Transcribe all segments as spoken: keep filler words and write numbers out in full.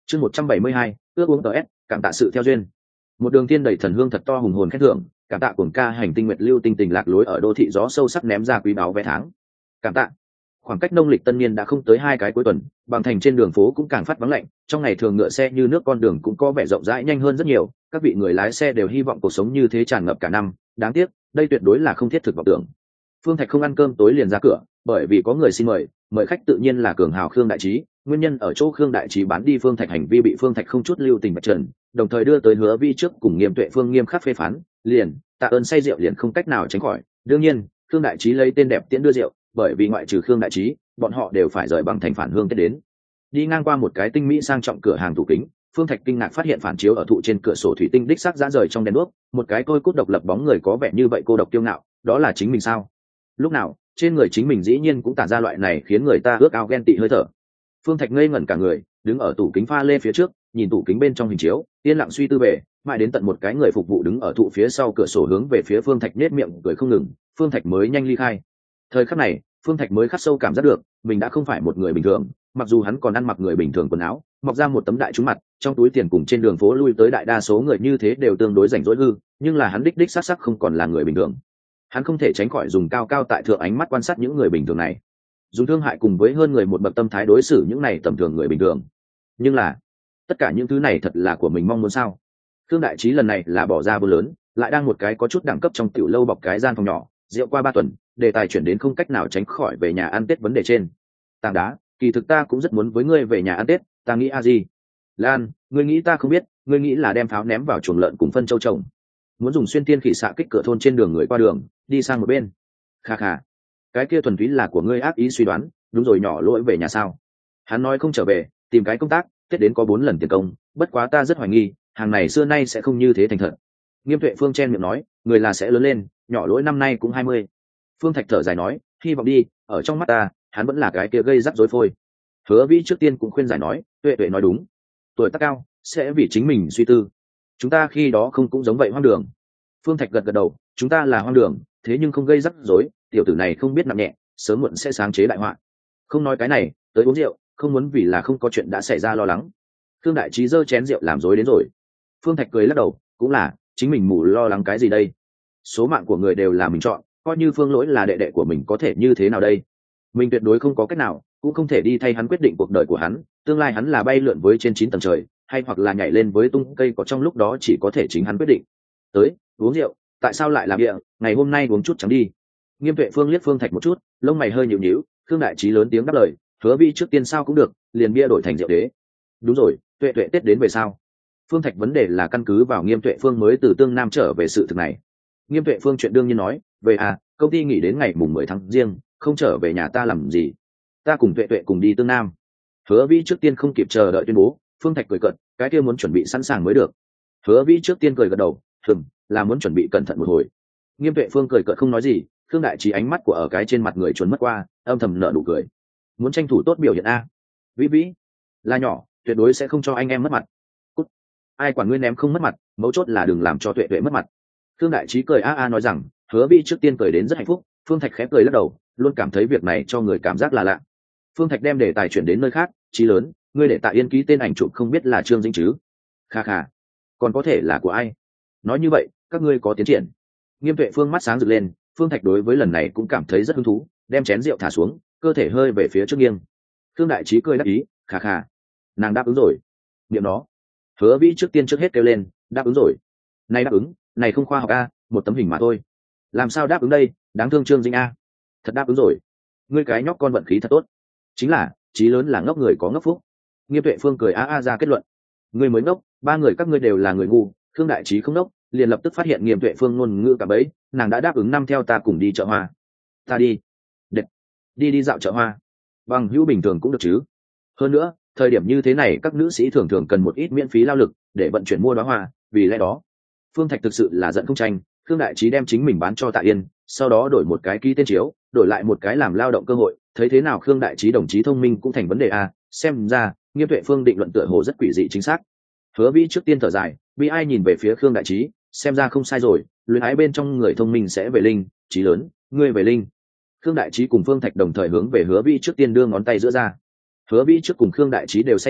chương một trăm bảy mươi hai, ước uống tờ s cảm tạ sự theo duyên. Một đường tiên đầy thần hương thật to hùng hồn khen thưởng, cảm tạ cuồng ca hành tinh nguyệt lưu tinh tình lạc lối ở đô thị gió sâu sắc ném ra quý báo vé tháng. Cảm tạ. Khoảng cách nông lịch tân niên đã không tới hai cái cuối tuần, bằng thành trên đường phố cũng càng phát vắng lạnh, trong ngày thường ngựa xe như nước con đường cũng có vẻ rộng rãi nhanh hơn rất nhiều, các vị người lái xe đều hy vọng cuộc sống như thế tràn ngập cả năm, đáng tiếc, đây tuyệt đối là không thiết thực vọng tưởng. Phương Thạch không ăn cơm tối liền ra cửa, bởi vì có người xin mời, mời khách tự nhiên là cường hào Khương Đại Trí, nguyên nhân ở chỗ Khương Đại Trí bán đi Phương Thạch hành vi bị Phương Thạch không chút lưu tình vạch trần, đồng thời đưa tới Hứa Vi trước cùng Nghiêm Tuệ Phương nghiêm khắc phê phán, liền, tạ ơn say rượu liền không cách nào tránh khỏi, đương nhiên, Khương Đại Trí lấy tên đẹp tiễn đưa rượu, bởi vì ngoại trừ Khương Đại Trí, bọn họ đều phải rời bằng thành phản hương tết đến. Đi ngang qua một cái tinh mỹ sang trọng cửa hàng tủ kính, Phương Thạch kinh ngạc phát hiện phản chiếu ở thụ trên cửa sổ thủy tinh đích xác dã rời trong đèn đuốc, một cái tôi cút độc lập bóng người có vẻ như vậy cô độc tiêu ngạo, đó là chính mình sao? Lúc nào, trên người chính mình dĩ nhiên cũng tản ra loại này khiến người ta ước ao ghen tị hơi thở. Phương Thạch ngây ngẩn cả người, đứng ở tủ kính pha lê phía trước, nhìn tủ kính bên trong hình chiếu, yên lặng suy tư về, mãi đến tận một cái người phục vụ đứng ở thụ phía sau cửa sổ hướng về phía Phương Thạch nhếch miệng cười không ngừng, Phương Thạch mới nhanh ly khai. Thời khắc này, Phương Thạch mới khắc sâu cảm giác được, mình đã không phải một người bình thường, mặc dù hắn còn ăn mặc người bình thường quần áo, mọc ra một tấm đại trúng mặt, trong túi tiền cùng trên đường phố lui tới đại đa số người như thế đều tương đối rảnh rỗi hư, nhưng là hắn đích đích xác xác không còn là người bình thường. Hắn không thể tránh khỏi dùng cao cao tại thượng ánh mắt quan sát những người bình thường này, dùng thương hại cùng với hơn người một bậc tâm thái đối xử những này tầm thường người bình thường. Nhưng là, tất cả những thứ này thật là của mình mong muốn sao? Thương Đại Trí lần này là bỏ ra vô lớn, lại đang một cái có chút đẳng cấp trong tiểu lâu bọc cái gian phòng nhỏ, rượu qua ba tuần, đề tài chuyển đến không cách nào tránh khỏi về nhà ăn Tết vấn đề trên. Tảng đá, kỳ thực ta cũng rất muốn với ngươi về nhà ăn Tết, ta nghĩ a gì? Lan, ngươi nghĩ ta không biết, ngươi nghĩ là đem pháo ném vào chuồng lợn cùng phân châu trồng, muốn dùng xuyên tiên khỉ xạ kích cửa thôn trên đường người qua đường, đi sang một bên. Kha kha, cái kia thuần túy là của ngươi ác ý suy đoán, đúng rồi, nhỏ lỗi về nhà sao? Hắn nói không trở về, tìm cái công tác, Tết đến có bốn lần tiền công, bất quá ta rất hoài nghi, hàng này xưa nay sẽ không như thế thành thật. Nghiêm Tuệ Phương chen miệng nói, người là sẽ lớn lên, nhỏ lỗi năm nay cũng hai mươi. Phương Thạch thở dài nói, hy vọng đi, ở trong mắt ta, hắn vẫn là cái kia gây rắc rối phôi. Hứa Vĩ trước tiên cũng khuyên giải nói, Tuệ Tuệ nói đúng, tuổi tác cao, sẽ vì chính mình suy tư. Chúng ta khi đó không cũng giống vậy hoang đường. Phương Thạch gật gật đầu, chúng ta là hoang đường, thế nhưng không gây rắc rối, tiểu tử này không biết nặng nhẹ, sớm muộn sẽ sáng chế đại họa. Không nói cái này, tới uống rượu, không muốn vì là không có chuyện đã xảy ra lo lắng. Thương Đại Trí giơ chén rượu làm rối đến rồi. Phương Thạch cười lắc đầu, cũng là, chính mình mù lo lắng cái gì đây? Số mạng của người đều là mình chọn, coi như Phương Lỗi là đệ đệ của mình có thể như thế nào đây? Mình tuyệt đối không có cách nào, cũng không thể đi thay hắn quyết định cuộc đời của hắn, tương lai hắn là bay lượn với trên chín tầng trời, hay hoặc là nhảy lên với tung cây có trong lúc đó chỉ có thể chính hắn quyết định. Tới, uống rượu, tại sao lại làm bịa, ngày hôm nay uống chút trắng đi. Nghiêm Tuệ Phương liếc Phương Thạch một chút, lông mày hơi nhíu nhíu, Thương Đại Trí lớn tiếng đáp lời, Hứa Vi trước tiên sao cũng được, liền bia đổi thành rượu đế. Đúng rồi, Tuệ Tuệ Tết đến về sao? Phương Thạch vấn đề là căn cứ vào Nghiêm Tuệ Phương mới từ Tương Nam trở về sự thực này. Nghiêm Tuệ Phương chuyện đương nhiên nói, về à, công ty nghỉ đến ngày mùng mười tháng riêng, không trở về nhà ta làm gì? Ta cùng Tuệ Tuệ cùng đi Tương Nam. Hứa Vi trước tiên không kịp chờ đợi tuyên bố, Phương Thạch cười cợt, cái kia muốn chuẩn bị sẵn sàng mới được. Hứa Vi trước tiên cười gật đầu, hừm, là muốn chuẩn bị cẩn thận một hồi. Nghiêm Tuệ Phương cười cợt không nói gì, Thương Đại Trí ánh mắt của ở cái trên mặt người trốn mất qua, âm thầm nở nụ cười. Muốn tranh thủ tốt biểu hiện a. Vĩ Vĩ, là nhỏ, tuyệt đối sẽ không cho anh em mất mặt. Cút. Ai quản ngươi ném không mất mặt, mấu chốt là đừng làm cho Tuệ Tuệ mất mặt. Thương Đại Trí cười a a nói rằng, Hứa Vi trước tiên cười đến rất hạnh phúc, Phương Thạch khẽ cười lắc đầu, luôn cảm thấy việc này cho người cảm giác là lạ. Phương Thạch đem đề tài chuyển đến nơi khác, Chí lớn, ngươi để Tạ Yên ký tên ảnh chụp không biết là Trương Dĩnh chứ? Kha kha, còn có thể là của ai? Nói như vậy, các ngươi có tiến triển. Nghiêm Tuệ Phương mắt sáng rực lên, Phương Thạch đối với lần này cũng cảm thấy rất hứng thú, đem chén rượu thả xuống, cơ thể hơi về phía trước nghiêng. Thương Đại Trí cười đáp ý, kha kha, nàng đáp ứng rồi. Niệm đó. Hứa Vĩ trước tiên trước hết kêu lên, đáp ứng rồi. Này đáp ứng, này không khoa học a, một tấm hình mà thôi. Làm sao đáp ứng đây, đáng thương Trương Dĩnh a. Thật đáp ứng rồi. Ngươi cái nhóc con vận khí thật tốt. Chính là, Chí lớn là ngốc người có ngốc phúc. Nghiêm Tuệ Phương cười a a ra kết luận. Ngươi mới ngốc, ba người các ngươi đều là người ngu, Thương Đại Trí không ngốc, liền lập tức phát hiện Nghiêm Tuệ Phương ngôn ngữ cả bấy, nàng đã đáp ứng năm theo ta cùng đi chợ hoa. Ta đi. Đệt. Đi đi dạo chợ hoa. Bằng hữu bình thường cũng được chứ. Hơn nữa, thời điểm như thế này các nữ sĩ thường thường cần một ít miễn phí lao lực để vận chuyển mua đóa hoa, vì lẽ đó, Phương Thạch thực sự là giận không tranh, Thương Đại Trí đem chính mình bán cho Tạ Yên, sau đó đổi một cái ký tên chiếu, đổi lại một cái làm lao động cơ hội, thấy thế nào Khương Đại Trí đồng chí thông minh cũng thành vấn đề a, xem ra, Nghiêm Tuệ Phương định luận tựa hồ rất quỷ dị chính xác. Hứa Vĩ trước tiên thở dài, bi ai nhìn về phía Khương Đại Trí, xem ra không sai rồi, luyến ái bên trong người thông minh sẽ về linh, Chí lớn, ngươi về linh. Khương Đại Trí cùng Phương Thạch đồng thời hướng về Hứa Vĩ trước tiên đưa ngón tay giữa ra. Hứa Vĩ trước cùng Khương Đại Trí đều say rồi,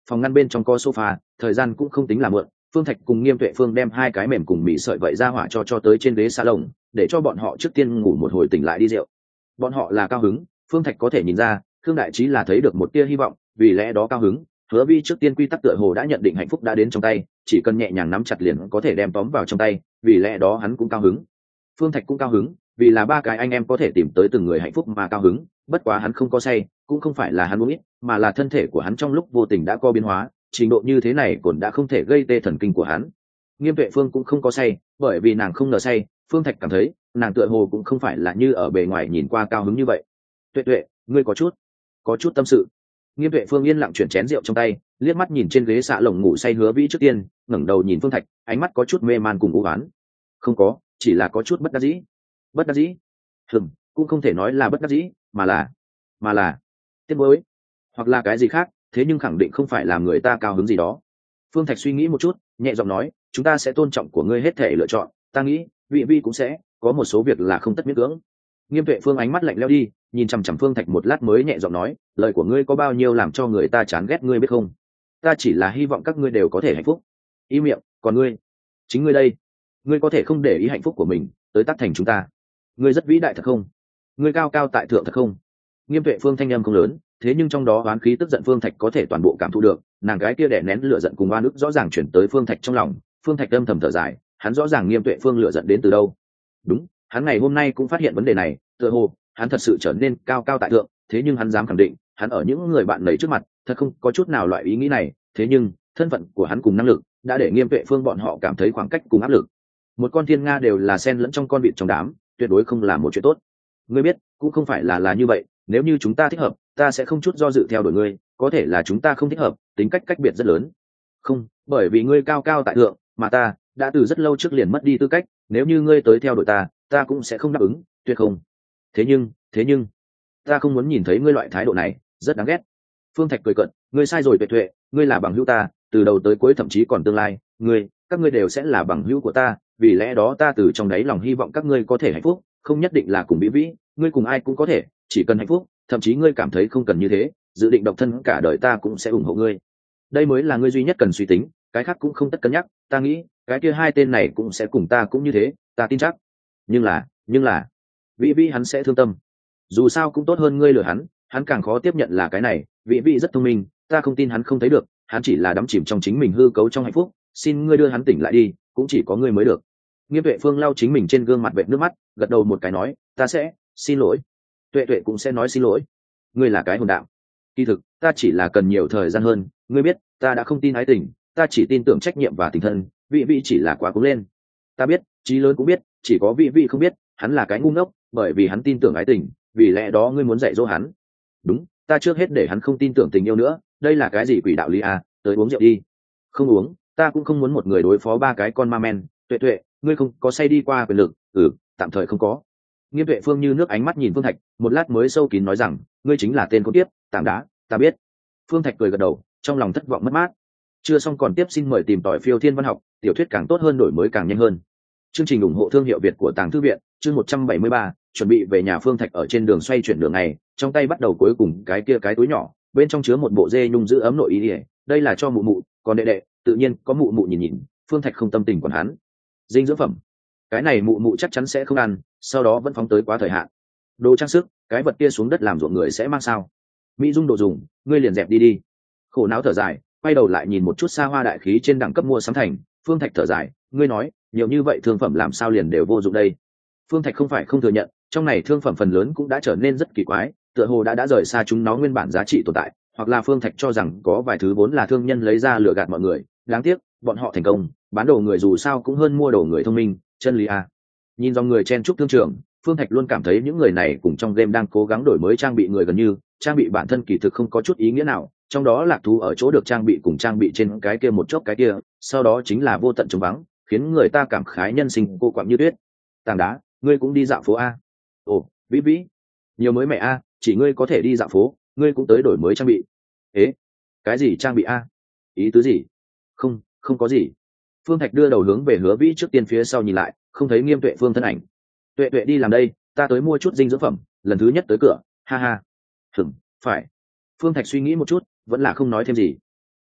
phòng ngăn bên trong có sofa, thời gian cũng không tính là mượn. Phương Thạch cùng Nghiêm Tuệ Phương đem hai cái mềm cùng mì sợi vậy ra hỏa cho cho tới trên ghế salon, để cho bọn họ trước tiên ngủ một hồi tỉnh lại đi rượu. Bọn họ là cao hứng, Phương Thạch có thể nhìn ra, Thương Đại Trí là thấy được một tia hy vọng, vì lẽ đó cao hứng. Hứa Vi trước tiên quy tắc tựa hồ đã nhận định hạnh phúc đã đến trong tay, chỉ cần nhẹ nhàng nắm chặt liền có thể đem tóm vào trong tay, vì lẽ đó hắn cũng cao hứng. Phương Thạch cũng cao hứng, vì là ba cái anh em có thể tìm tới từng người hạnh phúc mà cao hứng. Bất quá hắn không có say, cũng không phải là hắn uống ít, mà là thân thể của hắn trong lúc vô tình đã có biến hóa, trình độ như thế này còn đã không thể gây tê thần kinh của hắn. Nghiêm Tuệ Phương cũng không có say, bởi vì nàng không ngờ say. Phương Thạch cảm thấy nàng tựa hồ cũng không phải là như ở bề ngoài nhìn qua cao hứng như vậy. Tuệ Tuệ, ngươi có chút có chút tâm sự. Nghiêm Tuệ Phương yên lặng chuyển chén rượu trong tay, liếc mắt nhìn trên ghế xạ lồng ngủ say Hứa Vĩ trước tiên, ngẩng đầu nhìn Phương Thạch, ánh mắt có chút mê man cùng u ám. Không có, chỉ là có chút bất đắc dĩ. Bất đắc dĩ? Hừm, cũng không thể nói là bất đắc dĩ, mà là mà là tiếc nuối, hoặc là cái gì khác, thế nhưng khẳng định không phải làm người ta cao hứng gì đó. Phương Thạch suy nghĩ một chút, nhẹ giọng nói, chúng ta sẽ tôn trọng của ngươi hết thể lựa chọn, ta nghĩ vị vi cũng sẽ có một số việc là không tất miễn cưỡng. Nghiêm Tuệ Phương ánh mắt lạnh lẽo đi, nhìn chằm chằm Phương Thạch một lát mới nhẹ giọng nói, lời của ngươi có bao nhiêu làm cho người ta chán ghét ngươi biết không? Ta chỉ là hy vọng các ngươi đều có thể hạnh phúc. Ý miệng, còn ngươi, chính ngươi đây, ngươi có thể không để ý hạnh phúc của mình tới tác thành chúng ta. Ngươi rất vĩ đại thật không? Ngươi cao cao tại thượng thật không? Nghiêm Tuệ Phương thanh âm không lớn, thế nhưng trong đó oán khí tức giận Phương Thạch có thể toàn bộ cảm thụ được, nàng gái kia đè nén lửa giận cùng oan ức rõ ràng chuyển tới Phương Thạch trong lòng. Phương Thạch âm thầm thở dài, hắn rõ ràng Nghiêm Tuệ Phương lửa giận đến từ đâu. Đúng, hắn ngày hôm nay cũng phát hiện vấn đề này, tựa hồ hắn thật sự trở nên cao cao tại thượng, thế nhưng hắn dám khẳng định, hắn ở những người bạn lấy trước mặt, thật không có chút nào loại ý nghĩ này, thế nhưng thân phận của hắn cùng năng lực đã để Nghiêm Tuệ Phương bọn họ cảm thấy khoảng cách cùng áp lực. Một con thiên nga đều là xen lẫn trong con vịt trong đám, tuyệt đối không là một chuyện tốt. Ngươi biết, cũng không phải là là như vậy, nếu như chúng ta thích hợp, ta sẽ không chút do dự theo đuổi ngươi, có thể là chúng ta không thích hợp, tính cách cách biệt rất lớn. Không, bởi vì ngươi cao cao tại thượng, mà ta đã từ rất lâu trước liền mất đi tư cách, nếu như ngươi tới theo đuổi ta, ta cũng sẽ không đáp ứng, tuyệt không. Thế nhưng, thế nhưng, ta không muốn nhìn thấy ngươi loại thái độ này, rất đáng ghét. Phương Thạch cười cợt, ngươi sai rồi Tuệ Tuệ, ngươi là bằng hữu ta, từ đầu tới cuối thậm chí còn tương lai, ngươi, các ngươi đều sẽ là bằng hữu của ta, vì lẽ đó ta từ trong đáy lòng hy vọng các ngươi có thể hạnh phúc, không nhất định là cùng Vĩ Vĩ, ngươi cùng ai cũng có thể, chỉ cần hạnh phúc, thậm chí ngươi cảm thấy không cần như thế, dự định độc thân cả đời ta cũng sẽ ủng hộ ngươi. Đây mới là ngươi duy nhất cần suy tính, cái khác cũng không tất cân nhắc, ta nghĩ, cái kia hai tên này cũng sẽ cùng ta cũng như thế, ta tin chắc. Nhưng là, nhưng là, Vĩ Vĩ hắn sẽ thương tâm. Dù sao cũng tốt hơn ngươi lừa hắn, hắn càng khó tiếp nhận là cái này, Vĩ Vĩ rất thông minh, ta không tin hắn không thấy được, hắn chỉ là đắm chìm trong chính mình hư cấu trong hạnh phúc, xin ngươi đưa hắn tỉnh lại đi, cũng chỉ có ngươi mới được. Nghiêm Tuệ Phương lau chính mình trên gương mặt vệt nước mắt, gật đầu một cái nói, ta sẽ xin lỗi. Tuệ Tuệ cũng sẽ nói xin lỗi. Ngươi là cái hồn đạo. Kỳ thực, ta chỉ là cần nhiều thời gian hơn, ngươi biết, ta đã không tin ái tình, ta chỉ tin tưởng trách nhiệm và tình thân, Vị Vị chỉ là quá cố lên. Ta biết, trí lớn cũng biết, chỉ có Vị Vị không biết, hắn là cái ngu ngốc, bởi vì hắn tin tưởng ái tình, vì lẽ đó ngươi muốn dạy dỗ hắn. Đúng, ta trước hết để hắn không tin tưởng tình yêu nữa, đây là cái gì quỷ đạo lý à, tới uống rượu đi. Không uống, ta cũng không muốn một người đối phó ba cái con ma men, Tuệ Tuệ, ngươi không có say đi qua quyền lực, ừ, tạm thời không có. Nghiêm Tuệ Phương như nước ánh mắt nhìn Phương Thạch, một lát mới sâu kín nói rằng, ngươi chính là tên con tiếp, tảng đá, ta biết. Phương Thạch cười gật đầu, trong lòng thất vọng mất mát. Chưa xong còn tiếp, xin mời tìm tỏi Phiêu Thiên Văn Học, tiểu thuyết càng tốt hơn, đổi mới càng nhanh hơn. Chương trình ủng hộ thương hiệu Việt của Tàng Thư viện, chương một trăm bảy mươi ba, chuẩn bị về nhà. Phương Thạch ở trên đường xoay chuyển đường này, trong tay bắt đầu cuối cùng cái kia cái túi nhỏ, bên trong chứa một bộ dê nhung giữ ấm nội y, đây là cho mụ mụ, còn đệ đệ, tự nhiên có mụ mụ nhìn nhìn, Phương Thạch không tâm tình còn hắn. Dinh dưỡng phẩm, cái này mụ mụ chắc chắn sẽ không ăn, sau đó vẫn phóng tới quá thời hạn. Đồ trang sức, cái vật kia xuống đất làm ruộng người sẽ mang sao? Mỹ dung đồ dùng, ngươi liền dẹp đi đi. Khổ não thở dài, quay đầu lại nhìn một chút xa hoa đại khí trên đẳng cấp mua sắm thành, Phương Thạch thở dài, ngươi nói, nhiều như vậy thương phẩm làm sao liền đều vô dụng đây? Phương Thạch không phải không thừa nhận, trong này thương phẩm phần lớn cũng đã trở nên rất kỳ quái, tựa hồ đã đã rời xa chúng nó nguyên bản giá trị tồn tại, hoặc là Phương Thạch cho rằng có vài thứ vốn là thương nhân lấy ra lừa gạt mọi người, đáng tiếc, bọn họ thành công, bán đồ người dù sao cũng hơn mua đồ người thông minh, chân lý à. Nhìn dòng người chen chúc thương trường, Phương Thạch luôn cảm thấy những người này cùng trong game đang cố gắng đổi mới trang bị người gần như, trang bị bản thân kỳ thực không có chút ý nghĩa nào, trong đó lạc thú ở chỗ được trang bị cùng trang bị trên cái kia một chốc cái kia, sau đó chính là vô tận trống vắng, khiến người ta cảm khái nhân sinh cô quạng như tuyết. Tảng đá, ngươi cũng đi dạo phố a? Ồ, Vĩ Vĩ, nhiều mới mẹ a, chỉ ngươi có thể đi dạo phố, ngươi cũng tới đổi mới trang bị. Ế, cái gì trang bị a? Ý tứ gì? Không, không có gì. Phương Thạch đưa đầu hướng về Hứa Vĩ trước tiên phía sau nhìn lại, không thấy Nghiêm Tuệ Phương thân ảnh. Tuệ Tuệ đi làm đây, ta tới mua chút dinh dưỡng phẩm, lần thứ nhất tới cửa, ha ha. Hửm, phải. Phương Thạch suy nghĩ một chút, vẫn là không nói thêm gì.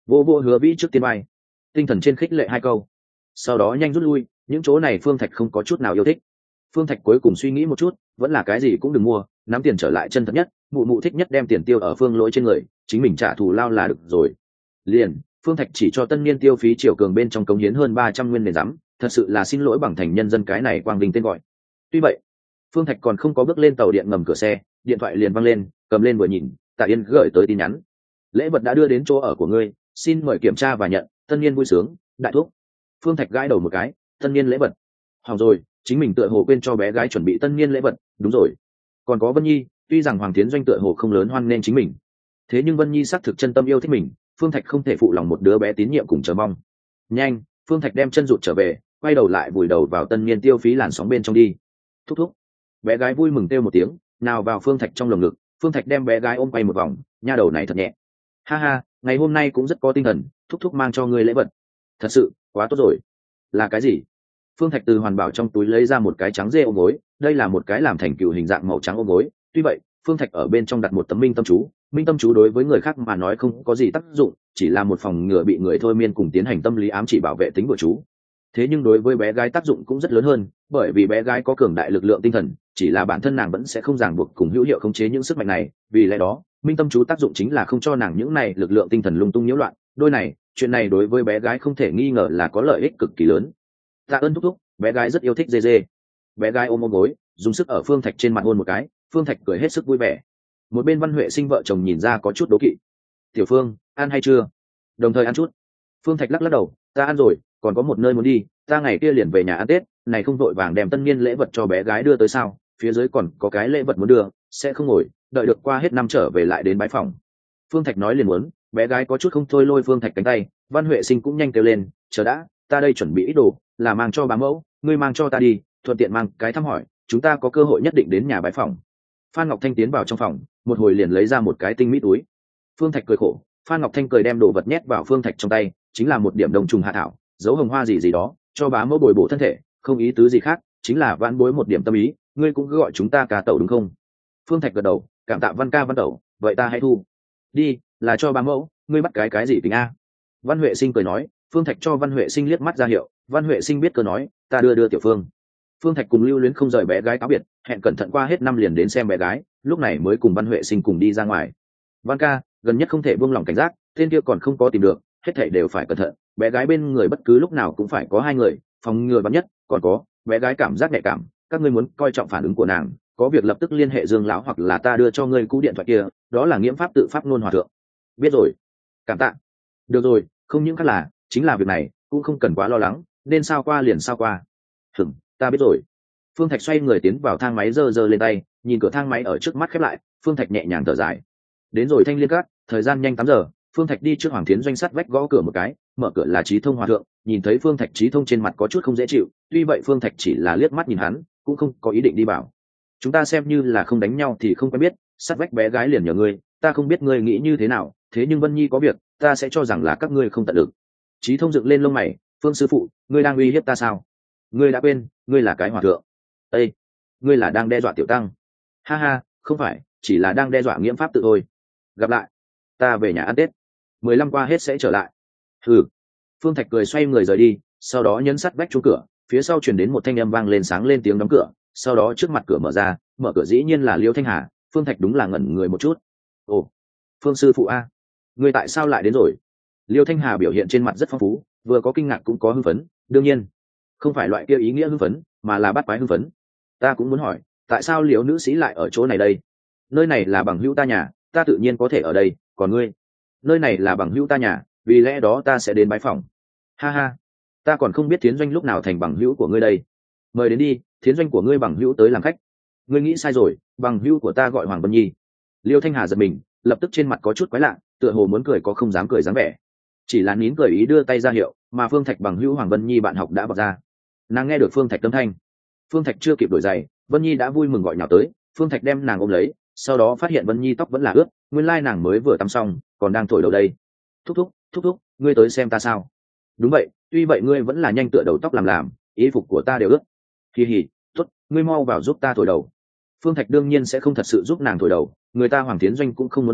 vô vô Hứa Vĩ trước tiên bay, tinh thần trên khích lệ hai câu, sau đó nhanh rút lui. Những chỗ này Phương Thạch không có chút nào yêu thích. Phương Thạch cuối cùng suy nghĩ một chút, vẫn là cái gì cũng đừng mua, nắm tiền trở lại chân thật nhất. Mụ mụ thích nhất đem tiền tiêu ở Phương Lỗi trên người, chính mình trả thù lao là được rồi. Liền Phương Thạch chỉ cho Tân Niên tiêu phí Triều Cường bên trong cống hiến hơn ba trăm nguyên nền rắm, thật sự là xin lỗi bằng thành nhân dân cái này quang vinh tên gọi. Tuy vậy, Phương Thạch còn không có bước lên tàu điện ngầm cửa xe, điện thoại liền văng lên, cầm lên vừa nhìn, Tạ Yên gửi tới tin nhắn: lễ vật đã đưa đến chỗ ở của ngươi, xin mời kiểm tra và nhận. Tân Niên vui sướng, đại thúc. Phương Thạch gãi đầu một cái, Tân Niên lễ vật. Hỏng rồi, chính mình tựa hồ quên cho bé gái chuẩn bị Tân Niên lễ vật. Đúng rồi, còn có Vân Nhi. Tuy rằng Hoàng Tiến Doanh tựa hồ không lớn hoan nên chính mình, thế nhưng Vân Nhi xác thực chân tâm yêu thích mình, Phương Thạch không thể phụ lòng một đứa bé tín nhiệm cùng chờ mong. Nhanh, Phương Thạch đem chân rụt trở về, quay đầu lại vùi đầu vào Tân Niên tiêu phí làn sóng bên trong đi. Thúc thúc. Bé gái vui mừng kêu một tiếng, nào vào Phương Thạch trong lồng ngực. Phương Thạch đem bé gái ôm quay một vòng, nha đầu này thật nhẹ. Ha ha, ngày hôm nay cũng rất có tinh thần, thúc thúc mang cho ngươi lễ vật. Thật sự, quá tốt rồi. Là cái gì? Phương Thạch từ hoàn bảo trong túi lấy ra một cái trắng dê ôm gối, đây là một cái làm thành cựu hình dạng màu trắng ôm gối. Tuy vậy, Phương Thạch ở bên trong đặt một tấm minh tâm chú. Minh tâm chú đối với người khác mà nói không có gì tác dụng, chỉ là một phòng ngừa bị người thôi miên cùng tiến hành tâm lý ám chỉ bảo vệ tính của chú. Thế nhưng đối với bé gái tác dụng cũng rất lớn hơn, bởi vì bé gái có cường đại lực lượng tinh thần, chỉ là bản thân nàng vẫn sẽ không ràng buộc cùng hữu hiệu khống chế những sức mạnh này, vì lẽ đó, minh tâm chú tác dụng chính là không cho nàng những này lực lượng tinh thần lung tung nhiễu loạn. Đôi này, chuyện này đối với bé gái không thể nghi ngờ là có lợi ích cực kỳ lớn. Tạ ơn thúc thúc, bé gái rất yêu thích dê dê. Bé gái ôm ôm gối, dùng sức ở Phương Thạch trên mặt hôn một cái, Phương Thạch cười hết sức vui vẻ. Một bên Văn Huệ Sinh vợ chồng nhìn ra có chút đố kỵ. Tiểu Phương, ăn hay chưa? Đồng thời ăn chút. Phương Thạch lắc lắc đầu, ta ăn rồi, còn có một nơi muốn đi, ta ngày kia liền về nhà ăn Tết, này không vội vàng đem Tân Niên lễ vật cho bé gái đưa tới sao? Phía dưới còn có cái lễ vật muốn đưa, sẽ không ngồi, đợi được qua hết năm trở về lại đến bái phòng. Phương Thạch nói liền muốn, bé gái có chút không thôi lôi Phương Thạch cánh tay. Văn Huệ Sinh cũng nhanh kêu lên, chờ đã, ta đây chuẩn bị ít đồ, là mang cho bá mẫu, ngươi mang cho ta đi, thuận tiện mang cái thăm hỏi, chúng ta có cơ hội nhất định đến nhà bái phòng. Phan Ngọc Thanh tiến vào trong phòng, một hồi liền lấy ra một cái tinh mỹ túi. Phương Thạch cười khổ, Phan Ngọc Thanh cười đem đồ vật nhét vào Phương Thạch trong tay, chính là một điểm đồng trùng hạ thảo, dấu hồng hoa gì gì đó, cho bá mẫu bồi bổ thân thể, không ý tứ gì khác, chính là vãn bối một điểm tâm ý, ngươi cũng cứ gọi chúng ta ca tẩu đúng không? Phương Thạch gật đầu, cảm tạ Văn ca Văn tẩu, vậy ta hãy thu. Đi, là cho bá mẫu, ngươi bắt cái cái gì tính a? Văn Huệ Sinh cười nói. Phương Thạch cho Văn Huệ Sinh liếc mắt ra hiệu, Văn Huệ Sinh biết cơ nói, ta đưa đưa Tiểu Phương. Phương Thạch cùng Lưu Luyến không rời bé gái cáo biệt, hẹn cẩn thận qua hết năm liền đến xem bé gái, lúc này mới cùng Văn Huệ Sinh cùng đi ra ngoài. Văn ca, gần nhất không thể buông lỏng cảnh giác, tên kia còn không có tìm được, hết thảy đều phải cẩn thận, bé gái bên người bất cứ lúc nào cũng phải có hai người, phòng ngừa vắn nhất, còn có, bé gái cảm giác nhạy cảm, các ngươi muốn coi trọng phản ứng của nàng, có việc lập tức liên hệ Dương lão hoặc là ta đưa cho ngươi cú điện thoại kia, đó là nghiễm pháp tự pháp luôn hòa thượng. Biết rồi. Cảm tạ. Được rồi, không những khác là, chính là việc này, cũng không cần quá lo lắng, nên sao qua liền sao qua. Hửm, ta biết rồi. Phương Thạch xoay người tiến vào thang máy giơ giơ lên tay, nhìn cửa thang máy ở trước mắt khép lại, Phương Thạch nhẹ nhàng thở dài. Đến rồi Thanh Liên Các, thời gian nhanh tám giờ, Phương Thạch đi trước Hoàng Thiến Doanh sắt vách gõ cửa một cái, mở cửa là Chí Thông hòa thượng, nhìn thấy Phương Thạch Chí Thông trên mặt có chút không dễ chịu, tuy vậy Phương Thạch chỉ là liếc mắt nhìn hắn, cũng không có ý định đi vào. Chúng ta xem như là không đánh nhau thì không quen biết, sắt vách bé gái liền nhờ ngươi, ta không biết ngươi nghĩ như thế nào, thế nhưng Vân Nhi có việc, ta sẽ cho rằng là các ngươi không tận lực. Chí Thông dựng lên lông mày, Phương sư phụ, ngươi đang uy hiếp ta sao? Ngươi đã quên, ngươi là cái hòa thượng. Ê, ngươi là đang đe dọa tiểu tăng? Ha ha, không phải, chỉ là đang đe dọa nghiễm pháp tự thôi. Gặp lại, ta về nhà ăn Tết, mười lăm qua hết sẽ trở lại. Ừ. Phương Thạch cười xoay người rời đi, sau đó nhấn sắt vách chuông cửa, phía sau truyền đến một thanh âm vang lên sáng lên tiếng đóng cửa, sau đó trước mặt cửa mở ra, mở cửa dĩ nhiên là Liêu Thanh Hà. Phương Thạch đúng là ngẩn người một chút. Ồ, Phương sư phụ a, ngươi tại sao lại đến rồi? Liêu Thanh Hà biểu hiện trên mặt rất phong phú, vừa có kinh ngạc cũng có hưng phấn, đương nhiên không phải loại kia ý nghĩa hưng phấn, mà là bắt quái hưng phấn. Ta cũng muốn hỏi, tại sao Liễu nữ sĩ lại ở chỗ này đây? Nơi này là bằng hữu ta nhà, ta tự nhiên có thể ở đây, còn ngươi? Nơi này là bằng hữu ta nhà, vì lẽ đó ta sẽ đến bái phòng. Ha ha, ta còn không biết Thiến Doanh lúc nào thành bằng hữu của ngươi đây. Mời đến đi, Thiến Doanh của ngươi bằng hữu tới làm khách. Ngươi nghĩ sai rồi, bằng hữu của ta gọi Hoàng Vân Nhi. Liêu Thanh Hà giật mình, lập tức trên mặt có chút quái lạ, tựa hồ muốn cười có không dám cười dáng vẻ, chỉ là nín cười ý đưa tay ra hiệu, mà Phương Thạch bằng hữu Hoàng Vân Nhi bạn học đã bật ra. Nàng nghe được Phương Thạch âm thanh, Phương Thạch chưa kịp đổi giày, Vân Nhi đã vui mừng gọi nhào tới. Phương Thạch đem nàng ôm lấy, sau đó phát hiện Vân Nhi tóc vẫn là ướt, nguyên lai nàng mới vừa tắm xong, còn đang thổi đầu đây. Thúc thúc, thúc thúc, ngươi tới xem ta sao? Đúng vậy, tuy vậy ngươi vẫn là nhanh tựa đầu tóc làm làm, y phục của ta đều ướt. Kỳ hỉ, tốt, ngươi mau vào giúp ta thổi đầu. Phương Thạch đương nhiên sẽ không thật sự giúp nàng thổi đầu, người ta Hoàng Tiến Doanh cũng không muốn à,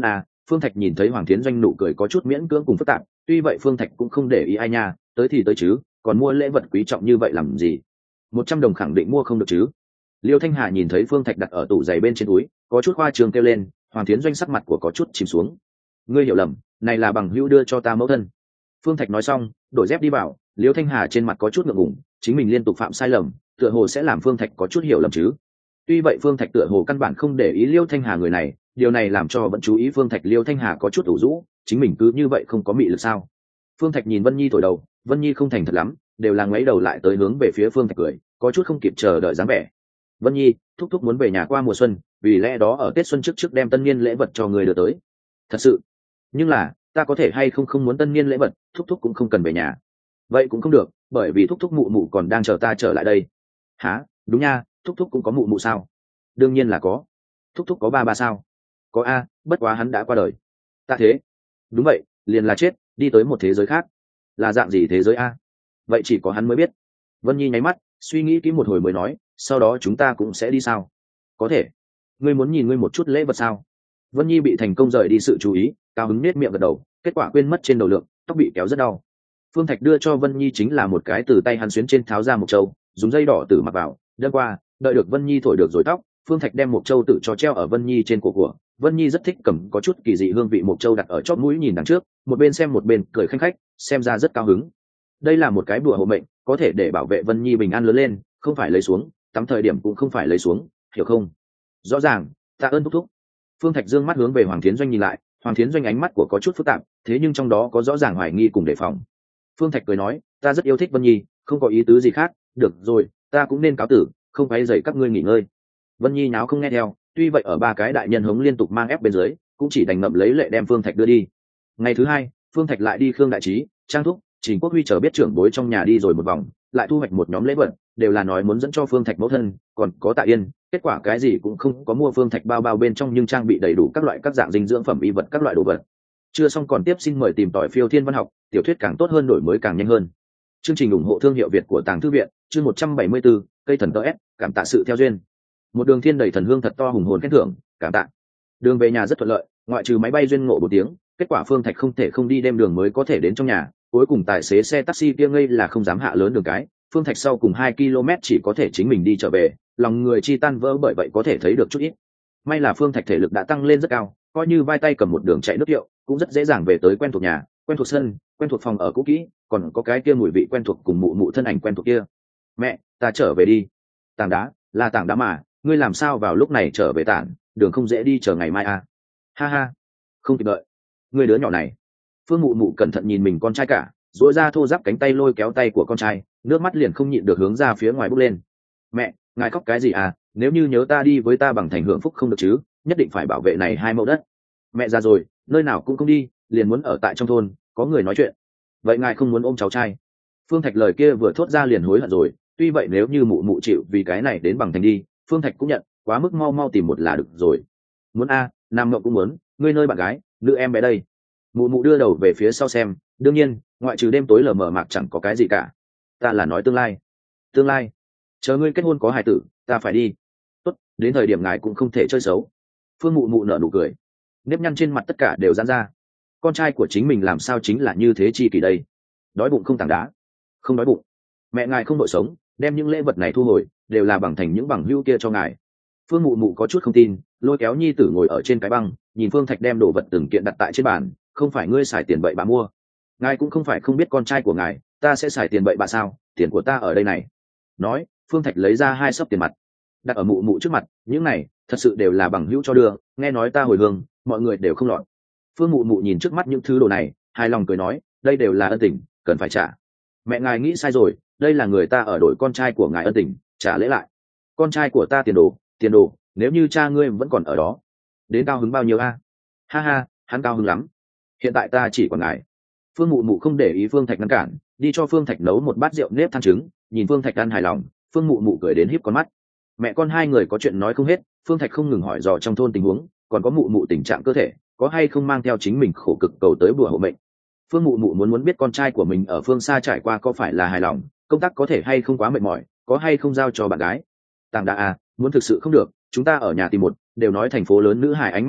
Phương Thạch nhìn thấy Hoàng Thiến Doanh nụ cười có chút miễn cưỡng cùng phức tạp, tuy vậy Phương Thạch cũng không để ý ai nha, tới thì tới chứ, còn mua lễ vật quý trọng như vậy làm gì? Một trăm đồng khẳng định mua không được chứ? Liêu Thanh Hà nhìn thấy Phương Thạch đặt ở tủ giày bên trên túi, có chút khoa trương kêu lên. Hoàng Thiến Doanh sắc mặt của có chút chìm xuống. Ngươi hiểu lầm, này là bằng hữu đưa cho ta mẫu thân. Phương Thạch nói xong, đổi dép đi vào. Liêu Thanh Hà trên mặt có chút ngượng ngùng, chính mình liên tục phạm sai lầm, tựa hồ sẽ làm Phương Thạch có chút hiểu lầm chứ. Tuy vậy Phương Thạch tựa hồ căn bản không để ý Liêu Thanh Hà người này, điều này làm cho vẫn chú ý Phương Thạch. Liêu Thanh Hà có chút ủ rũ, chính mình cứ như vậy không có mị lực sao? Phương Thạch nhìn Vân Nhi thổi đầu, Vân Nhi không thành thật lắm, đều là ngoáy đầu lại tới hướng về phía Phương Thạch cười, có chút không kịp chờ đợi dáng vẻ. Vân Nhi, thúc thúc muốn về nhà qua mùa xuân, vì lẽ đó ở Tết xuân trước trước đem tân niên lễ vật cho người đưa tới. Thật sự? Nhưng là, ta có thể hay không không muốn tân niên lễ vật, thúc thúc cũng không cần về nhà. Vậy cũng không được, bởi vì thúc thúc mụ mụ còn đang chờ ta trở lại đây. Hả? Đúng nha, thúc thúc cũng có mụ mụ sao? Đương nhiên là có. Thúc thúc có ba ba sao? Có a, bất quá hắn đã qua đời. Ta thế? Đúng vậy, liền là chết, đi tới một thế giới khác. Là dạng gì thế giới a? Vậy chỉ có hắn mới biết. Vân Nhi nháy mắt, suy nghĩ kỹ một hồi mới nói, sau đó chúng ta cũng sẽ đi sao? Có thể. Ngươi muốn nhìn ngươi một chút lễ vật sao? Vân Nhi bị thành công rời đi sự chú ý, cao hứng nết miệng gật đầu, kết quả quên mất trên đầu lượng, tóc bị kéo rất đau. Phương Thạch đưa cho Vân Nhi chính là một cái từ tay hắn xuyến trên tháo ra một châu, dùng dây đỏ tử mặc vào, đâm qua, đợi được Vân Nhi thổi được rồi tóc, Phương Thạch đem một châu tự cho treo ở Vân Nhi trên cổ của. Vân Nhi rất thích cầm có chút kỳ dị hương vị một châu đặt ở chóp mũi nhìn đằng trước, một bên xem một bên cười khanh khách, xem ra rất cao hứng. Đây là một cái bùa hộ mệnh, có thể để bảo vệ Vân Nhi bình an lớn lên, không phải lấy xuống, tắm thời điểm cũng không phải lấy xuống, hiểu không? Rõ ràng, tạ ơn thúc thúc. Phương Thạch dương mắt hướng về Hoàng Thiến Doanh nhìn lại, Hoàng Thiến Doanh ánh mắt của có chút phức tạp, thế nhưng trong đó có rõ ràng hoài nghi cùng đề phòng. Phương Thạch cười nói, ta rất yêu thích Vân Nhi, không có ý tứ gì khác, được rồi, ta cũng nên cáo tử, không phải dậy các ngươi nghỉ ngơi. Vân Nhi náo không nghe theo, tuy vậy ở ba cái đại nhân hống liên tục mang ép bên dưới, cũng chỉ đành ngậm lấy lệ đem Phương Thạch đưa đi. Ngày thứ hai, Phương Thạch lại đi Khương Đại Trí, Trang Thúc, Trình Quốc Huy chờ biết trưởng bối trong nhà đi rồi một vòng, lại thu hoạch một nhóm lễ vật, đều là nói muốn dẫn cho Phương Thạch mẫu thân, còn có Tạ Yên, kết quả cái gì cũng không có mua. Phương Thạch bao bao bên trong nhưng trang bị đầy đủ các loại các dạng dinh dưỡng phẩm y vật các loại đồ vật. Chưa xong còn tiếp xin mời tìm tỏi Phiêu Thiên Văn Học, tiểu thuyết càng tốt hơn đổi mới càng nhanh hơn. Chương trình ủng hộ thương hiệu Việt của Tàng Thư viện, chương một trăm bảy mươi tư, cây thần tơ S, cảm tạ sự theo duyên. Một đường thiên đầy thần hương thật to hùng hồn khen thưởng, cảm tạ. Đường về nhà rất thuận lợi, ngoại trừ máy bay duyên ngộ một tiếng, kết quả Phương Thạch không thể không đi đêm đường mới có thể đến trong nhà, cuối cùng tài xế xe taxi kia ngây là không dám hạ lớn đường cái. Phương Thạch sau cùng hai ki lô mét chỉ có thể chính mình đi trở về, lòng người chi tan vỡ bởi vậy có thể thấy được chút ít. May là Phương Thạch thể lực đã tăng lên rất cao, coi như vai tay cầm một đường chạy nước hiệu, cũng rất dễ dàng về tới quen thuộc nhà, quen thuộc sân, quen thuộc phòng ở cũ kỹ, còn có cái kia mùi vị quen thuộc cùng mụ mụ thân ảnh quen thuộc kia. Mẹ, ta trở về đi. Tảng đá, là tảng đá mà, ngươi làm sao vào lúc này trở về tảng, đường không dễ đi, chờ ngày mai à? Ha ha, không kịp đợi. Ngươi đứa nhỏ này. Phương mụ mụ cẩn thận nhìn mình con trai cả, duỗi ra thô ráp cánh tay lôi kéo tay của con trai, nước mắt liền không nhịn được hướng ra phía ngoài bốc lên. Mẹ, ngài khóc cái gì à? Nếu như nhớ ta đi với ta bằng thành hưởng phúc không được chứ, nhất định phải bảo vệ này hai mẫu đất. Mẹ già rồi, nơi nào cũng không đi, liền muốn ở tại trong thôn, có người nói chuyện. Vậy ngài không muốn ôm cháu trai? Phương Thạch lời kia vừa thốt ra liền hối hận rồi, tuy vậy nếu như mụ mụ chịu vì cái này đến bằng thành đi, Phương Thạch cũng nhận, quá mức mau mau tìm một là được rồi. Muốn a, Nam Ngộng cũng muốn, ngươi nơi bạn gái, nữ em bé đây. Mụ mụ đưa đầu về phía sau xem, đương nhiên, ngoại trừ đêm tối lờ mờ mạc chẳng có cái gì cả. Ta là nói tương lai. Tương lai? Chờ ngươi kết hôn có hài tử, ta phải đi. Tốt, đến thời điểm ngài cũng không thể chơi xấu. Phương mụ mụ nở nụ cười, nếp nhăn trên mặt tất cả đều giãn ra. Con trai của chính mình làm sao chính là như thế chi kỳ đây? Đói bụng không tảng đá. Không đói bụng. Mẹ ngài không đội sống, đem những lễ vật này thu hồi, đều là bằng thành những bằng hữu kia cho ngài. Phương mụ mụ có chút không tin, lôi kéo nhi tử ngồi ở trên cái băng, nhìn Phương Thạch đem đồ vật từng kiện đặt tại trên bàn. Không phải ngươi xài tiền bậy bạ mua. Ngài cũng không phải không biết con trai của ngài, ta sẽ xài tiền bậy bạ sao? Tiền của ta ở đây này. Nói, Phương Thạch lấy ra hai xấp tiền mặt, đặt ở mụ mụ trước mặt. Những này thật sự đều là bằng hữu cho đưa, nghe nói ta hồi hương, mọi người đều không lọt. Phương mụ mụ nhìn trước mắt những thứ đồ này, hài lòng cười nói, đây đều là ân tình, cần phải trả. Mẹ ngài nghĩ sai rồi, đây là người ta ở đổi con trai của ngài ân tình, trả lễ lại. Con trai của ta tiền đồ, tiền đồ, nếu như cha ngươi vẫn còn ở đó, đến cao hứng bao nhiêu a? Ha ha, hắn cao hứng lắm. Hiện tại ta chỉ còn ngài. Phương mụ mụ không để ý Phương Thạch ngăn cản, đi cho Phương Thạch nấu một bát rượu nếp than trứng, nhìn Phương Thạch ăn hài lòng, Phương mụ mụ cười đến híp con mắt. Mẹ con hai người có chuyện nói không hết, Phương Thạch không ngừng hỏi dò trong thôn tình huống, còn có mụ mụ tình trạng cơ thể, có hay không mang theo chính mình khổ cực cầu tới bùa hộ mệnh. Phương mụ mụ muốn muốn biết con trai của mình ở phương xa trải qua có phải là hài lòng, công tác có thể hay không quá mệt mỏi, có hay không giao cho bạn gái. Tàng đá à, muốn thực sự không được, chúng ta ở nhà tìm một, đều nói thành phố lớn nữ hài ánh mắt cao,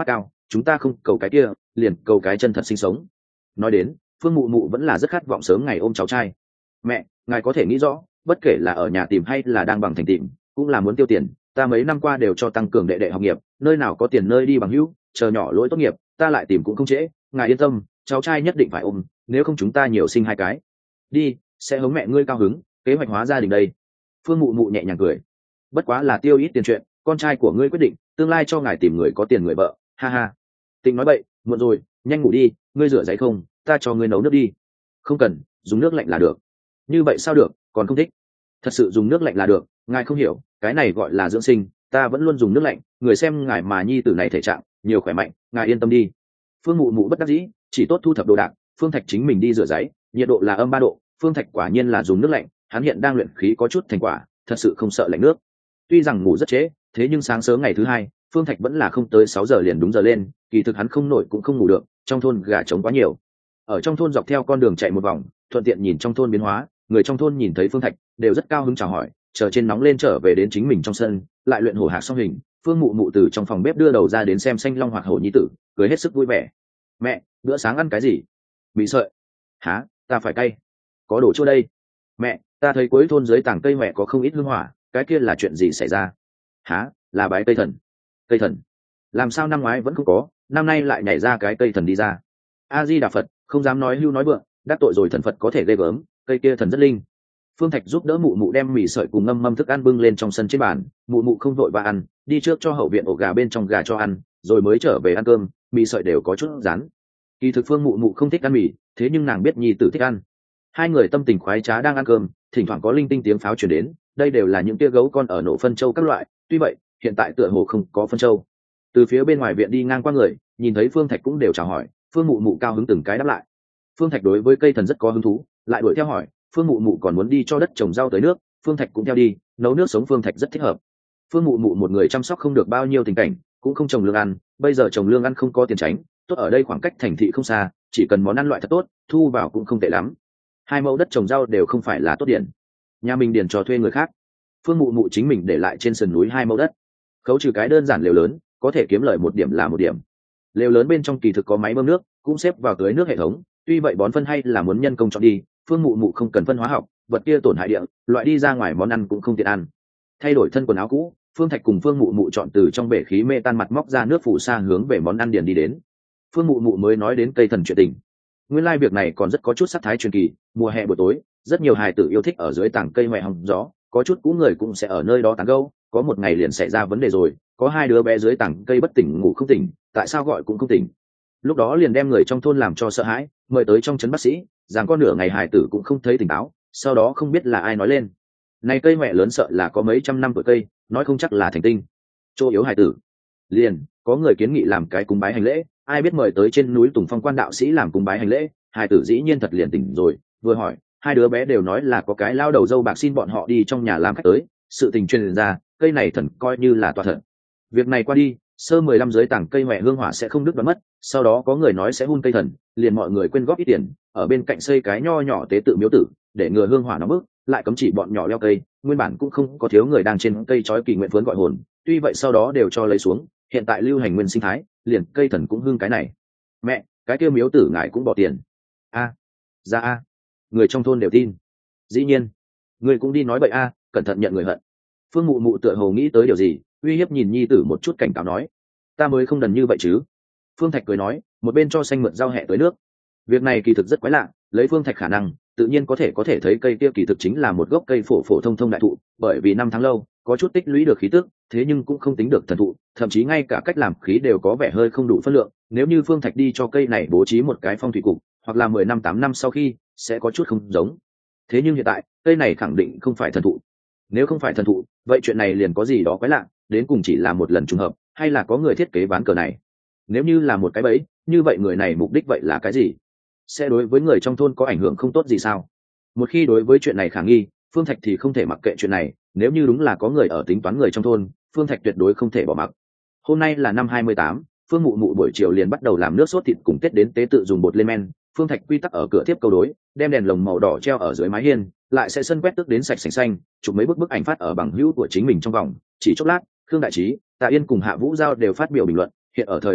chúng ta không cầu cái kia, liền cầu cái chân thật sinh sống. Nói đến, phương mụ mụ vẫn là rất khát vọng sớm ngày ôm cháu trai. Mẹ, ngài có thể nghĩ rõ, bất kể là ở nhà tìm hay là đang bằng thành tìm, cũng là muốn tiêu tiền. Ta mấy năm qua đều cho tăng cường đệ đệ học nghiệp, nơi nào có tiền nơi đi bằng hữu, chờ nhỏ lỗi tốt nghiệp ta lại tìm cũng không trễ. Ngài yên tâm, cháu trai nhất định phải ôm, nếu không chúng ta nhiều sinh hai cái. Đi, sẽ hống mẹ ngươi cao hứng, kế hoạch hóa gia đình đây. Phương mụ mụ nhẹ nhàng cười. Bất quá là tiêu ít tiền chuyện, con trai của ngươi quyết định, tương lai cho ngài tìm người có tiền người vợ, ha ha. Tịnh nói bậy, muộn rồi, nhanh ngủ đi, ngươi rửa giấy không, ta cho ngươi nấu nước đi. Không cần, dùng nước lạnh là được. Như vậy sao được, còn không thích. Thật sự dùng nước lạnh là được, ngài không hiểu, cái này gọi là dưỡng sinh, ta vẫn luôn dùng nước lạnh, người xem ngài mà nhi tử này thể trạng nhiều khỏe mạnh, ngài yên tâm đi. Phương mụ mụ bất đắc dĩ, chỉ tốt thu thập đồ đạc. Phương Thạch chính mình đi rửa giấy, nhiệt độ là âm ba độ. Phương Thạch quả nhiên là dùng nước lạnh, hắn hiện đang luyện khí có chút thành quả, thật sự không sợ lạnh nước. Tuy rằng ngủ rất trễ, thế nhưng sáng sớm ngày thứ hai, Phương Thạch vẫn là không tới sáu giờ liền đúng giờ lên. Kỳ thực hắn không nổi cũng không ngủ được, trong thôn gà trống quá nhiều. Ở trong thôn dọc theo con đường chạy một vòng, thuận tiện nhìn trong thôn biến hóa. Người trong thôn nhìn thấy Phương Thạch đều rất cao hứng chào hỏi, chờ trên nóng lên trở về đến chính mình trong sân, lại luyện hổ hạc xong hình. Phương mụ mụ từ trong phòng bếp đưa đầu ra đến xem xanh long hoạt hổ nhi tử, cười hết sức vui vẻ. Mẹ, bữa sáng ăn cái gì? Mì sợi. Hả, ta phải cay. Có đồ chua đây. Mẹ, ta thấy cuối thôn dưới tảng cây mẹ có không ít hương hỏa, cái kia là chuyện gì xảy ra? Hả, là bái cây thần. Cây thần? Làm sao năm ngoái vẫn không có, năm nay lại nhảy ra cái cây thần đi ra? A Di Đà Phật, không dám nói hưu nói vượng, đắc tội rồi thần Phật có thể ghê gớm, cây kia thần rất linh. Phương Thạch giúp đỡ mụ mụ đem mì sợi cùng ngâm mâm thức ăn bưng lên trong sân trên bàn, mụ mụ không vội và ăn, đi trước cho hậu viện ổ gà bên trong gà cho ăn, rồi mới trở về ăn cơm. Mì sợi đều có chút rán. Kỳ thực Phương mụ mụ không thích ăn mì, thế nhưng nàng biết nhi tử thích ăn. Hai người tâm tình khoái trá đang ăn cơm, thỉnh thoảng có linh tinh tiếng pháo truyền đến, đây đều là những tia gấu con ở nổ phân châu các loại. Tuy vậy, hiện tại tựa hồ không có phân châu. Từ phía bên ngoài viện đi ngang qua người, nhìn thấy Phương Thạch cũng đều chào hỏi, Phương mụ mụ cao hứng từng cái đáp lại. Phương Thạch đối với cây thần rất có hứng thú, lại đuổi theo hỏi, Phương mụ mụ còn muốn đi cho đất trồng rau tới nước, Phương Thạch cũng theo đi, nấu nước sống Phương Thạch rất thích hợp. Phương mụ mụ một người chăm sóc không được bao nhiêu tình cảnh, cũng không trồng lương ăn, bây giờ trồng lương ăn không có tiền tránh, tốt ở đây khoảng cách thành thị không xa, chỉ cần món ăn loại thật tốt, thu vào cũng không tệ lắm. Hai mẫu đất trồng rau đều không phải là tốt điển, nhà mình điển cho thuê người khác. Phương mụ mụ chính mình để lại trên sườn núi hai mẫu đất, khấu trừ cái đơn giản lều lớn, có thể kiếm lời một điểm là một điểm. Lều lớn bên trong kỳ thực có máy bơm nước, cũng xếp vào tưới nước hệ thống. Tuy vậy bón phân hay là muốn nhân công chọn đi, Phương mụ mụ không cần phân hóa học, vật kia tổn hại địa, loại đi ra ngoài món ăn cũng không tiện ăn. Thay đổi thân quần áo cũ, Phương Thạch cùng Phương mụ mụ chọn từ trong bể khí mê tan mặt móc ra nước phù sa hướng về món ăn điền đi đến. Phương mụ mụ mới nói đến cây thần chuyện tình. Nguyên lai like việc này còn rất có chút sắc thái truyền kỳ. Mùa hè buổi tối, rất nhiều hài tử yêu thích ở dưới tảng cây mẹ hồng gió, có chút cũ người cũng sẽ ở nơi đó tán gẫu. Có một ngày liền xảy ra vấn đề rồi, có hai đứa bé dưới tảng cây bất tỉnh ngủ không tỉnh, tại sao gọi cũng không tỉnh. Lúc đó liền đem người trong thôn làm cho sợ hãi, mời tới trong trấn bác sĩ, rằng có nửa ngày hài tử cũng không thấy tỉnh táo. Sau đó không biết là ai nói lên, này cây mẹ lớn sợ là có mấy trăm năm tuổi cây, nói không chắc là thành tinh, chỗ yếu hài tử. Liền có người kiến nghị làm cái cúng bái hành lễ, ai biết mời tới trên núi Tùng Phong quan đạo sĩ làm cúng bái hành lễ, hài tử dĩ nhiên thật liền tỉnh rồi. Vừa hỏi, hai đứa bé đều nói là có cái lao đầu dâu bạc xin bọn họ đi trong nhà làm khách tới. Sự tình truyền ra, cây này thần coi như là tòa thần. Việc này qua đi, sơ mười lăm dưới tảng cây mẹ hương hỏa sẽ không đứt đoạn mất. Sau đó có người nói sẽ hun cây thần, liền mọi người quyên góp ít tiền, ở bên cạnh xây cái nho nhỏ tế tự miếu tử, để ngừa hương hỏa nó bức, lại cấm chỉ bọn nhỏ leo cây. Nguyên bản cũng không có thiếu người đang trên cây trói kỳ nguyện phướn gọi hồn, tuy vậy sau đó đều cho lấy xuống. Hiện tại lưu hành nguyên sinh thái, liền cây thần cũng hương cái này. Mẹ, cái kia miếu tử ngài cũng bỏ tiền? A, à, ra a, người trong thôn đều tin. Dĩ nhiên, người cũng đi nói bậy a, cẩn thận nhận người hận. Phương mụ mụ tựa hồ nghĩ tới điều gì, uy hiếp nhìn nhi tử một chút cảnh cáo nói, ta mới không đần như vậy chứ. Phương Thạch cười nói, một bên cho xanh mượn rau hẹ tới nước. Việc này kỳ thực rất quái lạ, lấy Phương Thạch khả năng, tự nhiên có thể có thể thấy cây kia kỳ thực chính là một gốc cây phổ phổ thông thông đại thụ, bởi vì năm tháng lâu, có chút tích lũy được khí tức, thế nhưng cũng không tính được thần thụ, thậm chí ngay cả cách làm khí đều có vẻ hơi không đủ phân lượng. Nếu như Phương Thạch đi cho cây này bố trí một cái phong thủy cục, hoặc là mười năm tám năm sau khi, sẽ có chút không giống. Thế nhưng hiện tại, cây này khẳng định không phải thần thụ. Nếu không phải thần thụ, vậy chuyện này liền có gì đó quái lạ, đến cùng chỉ là một lần trùng hợp, hay là có người thiết kế ván cờ này? Nếu như là một cái bẫy, như vậy người này mục đích vậy là cái gì? Sẽ đối với người trong thôn có ảnh hưởng không tốt gì sao? Một khi đối với chuyện này khả nghi, Phương Thạch thì không thể mặc kệ chuyện này. Nếu như đúng là có người ở tính toán người trong thôn, Phương Thạch tuyệt đối không thể bỏ mặc. Hôm nay là năm hai mươi tám, Phương mụ mụ buổi chiều liền bắt đầu làm nước sốt thịt cùng Tết đến tế tự dùng bột lên men. Phương Thạch quy tắc ở cửa tiếp câu đối, đem đèn lồng màu đỏ treo ở dưới mái hiên, lại sẽ sân quét tước đến sạch sành xanh, chụp mấy bức bức ảnh phát ở bằng hữu của chính mình trong vòng. Chỉ chốc lát, Khương Đại Trí, Tạ Yên cùng Hạ Vũ Giao đều phát biểu bình luận. Hiện ở thời đại này,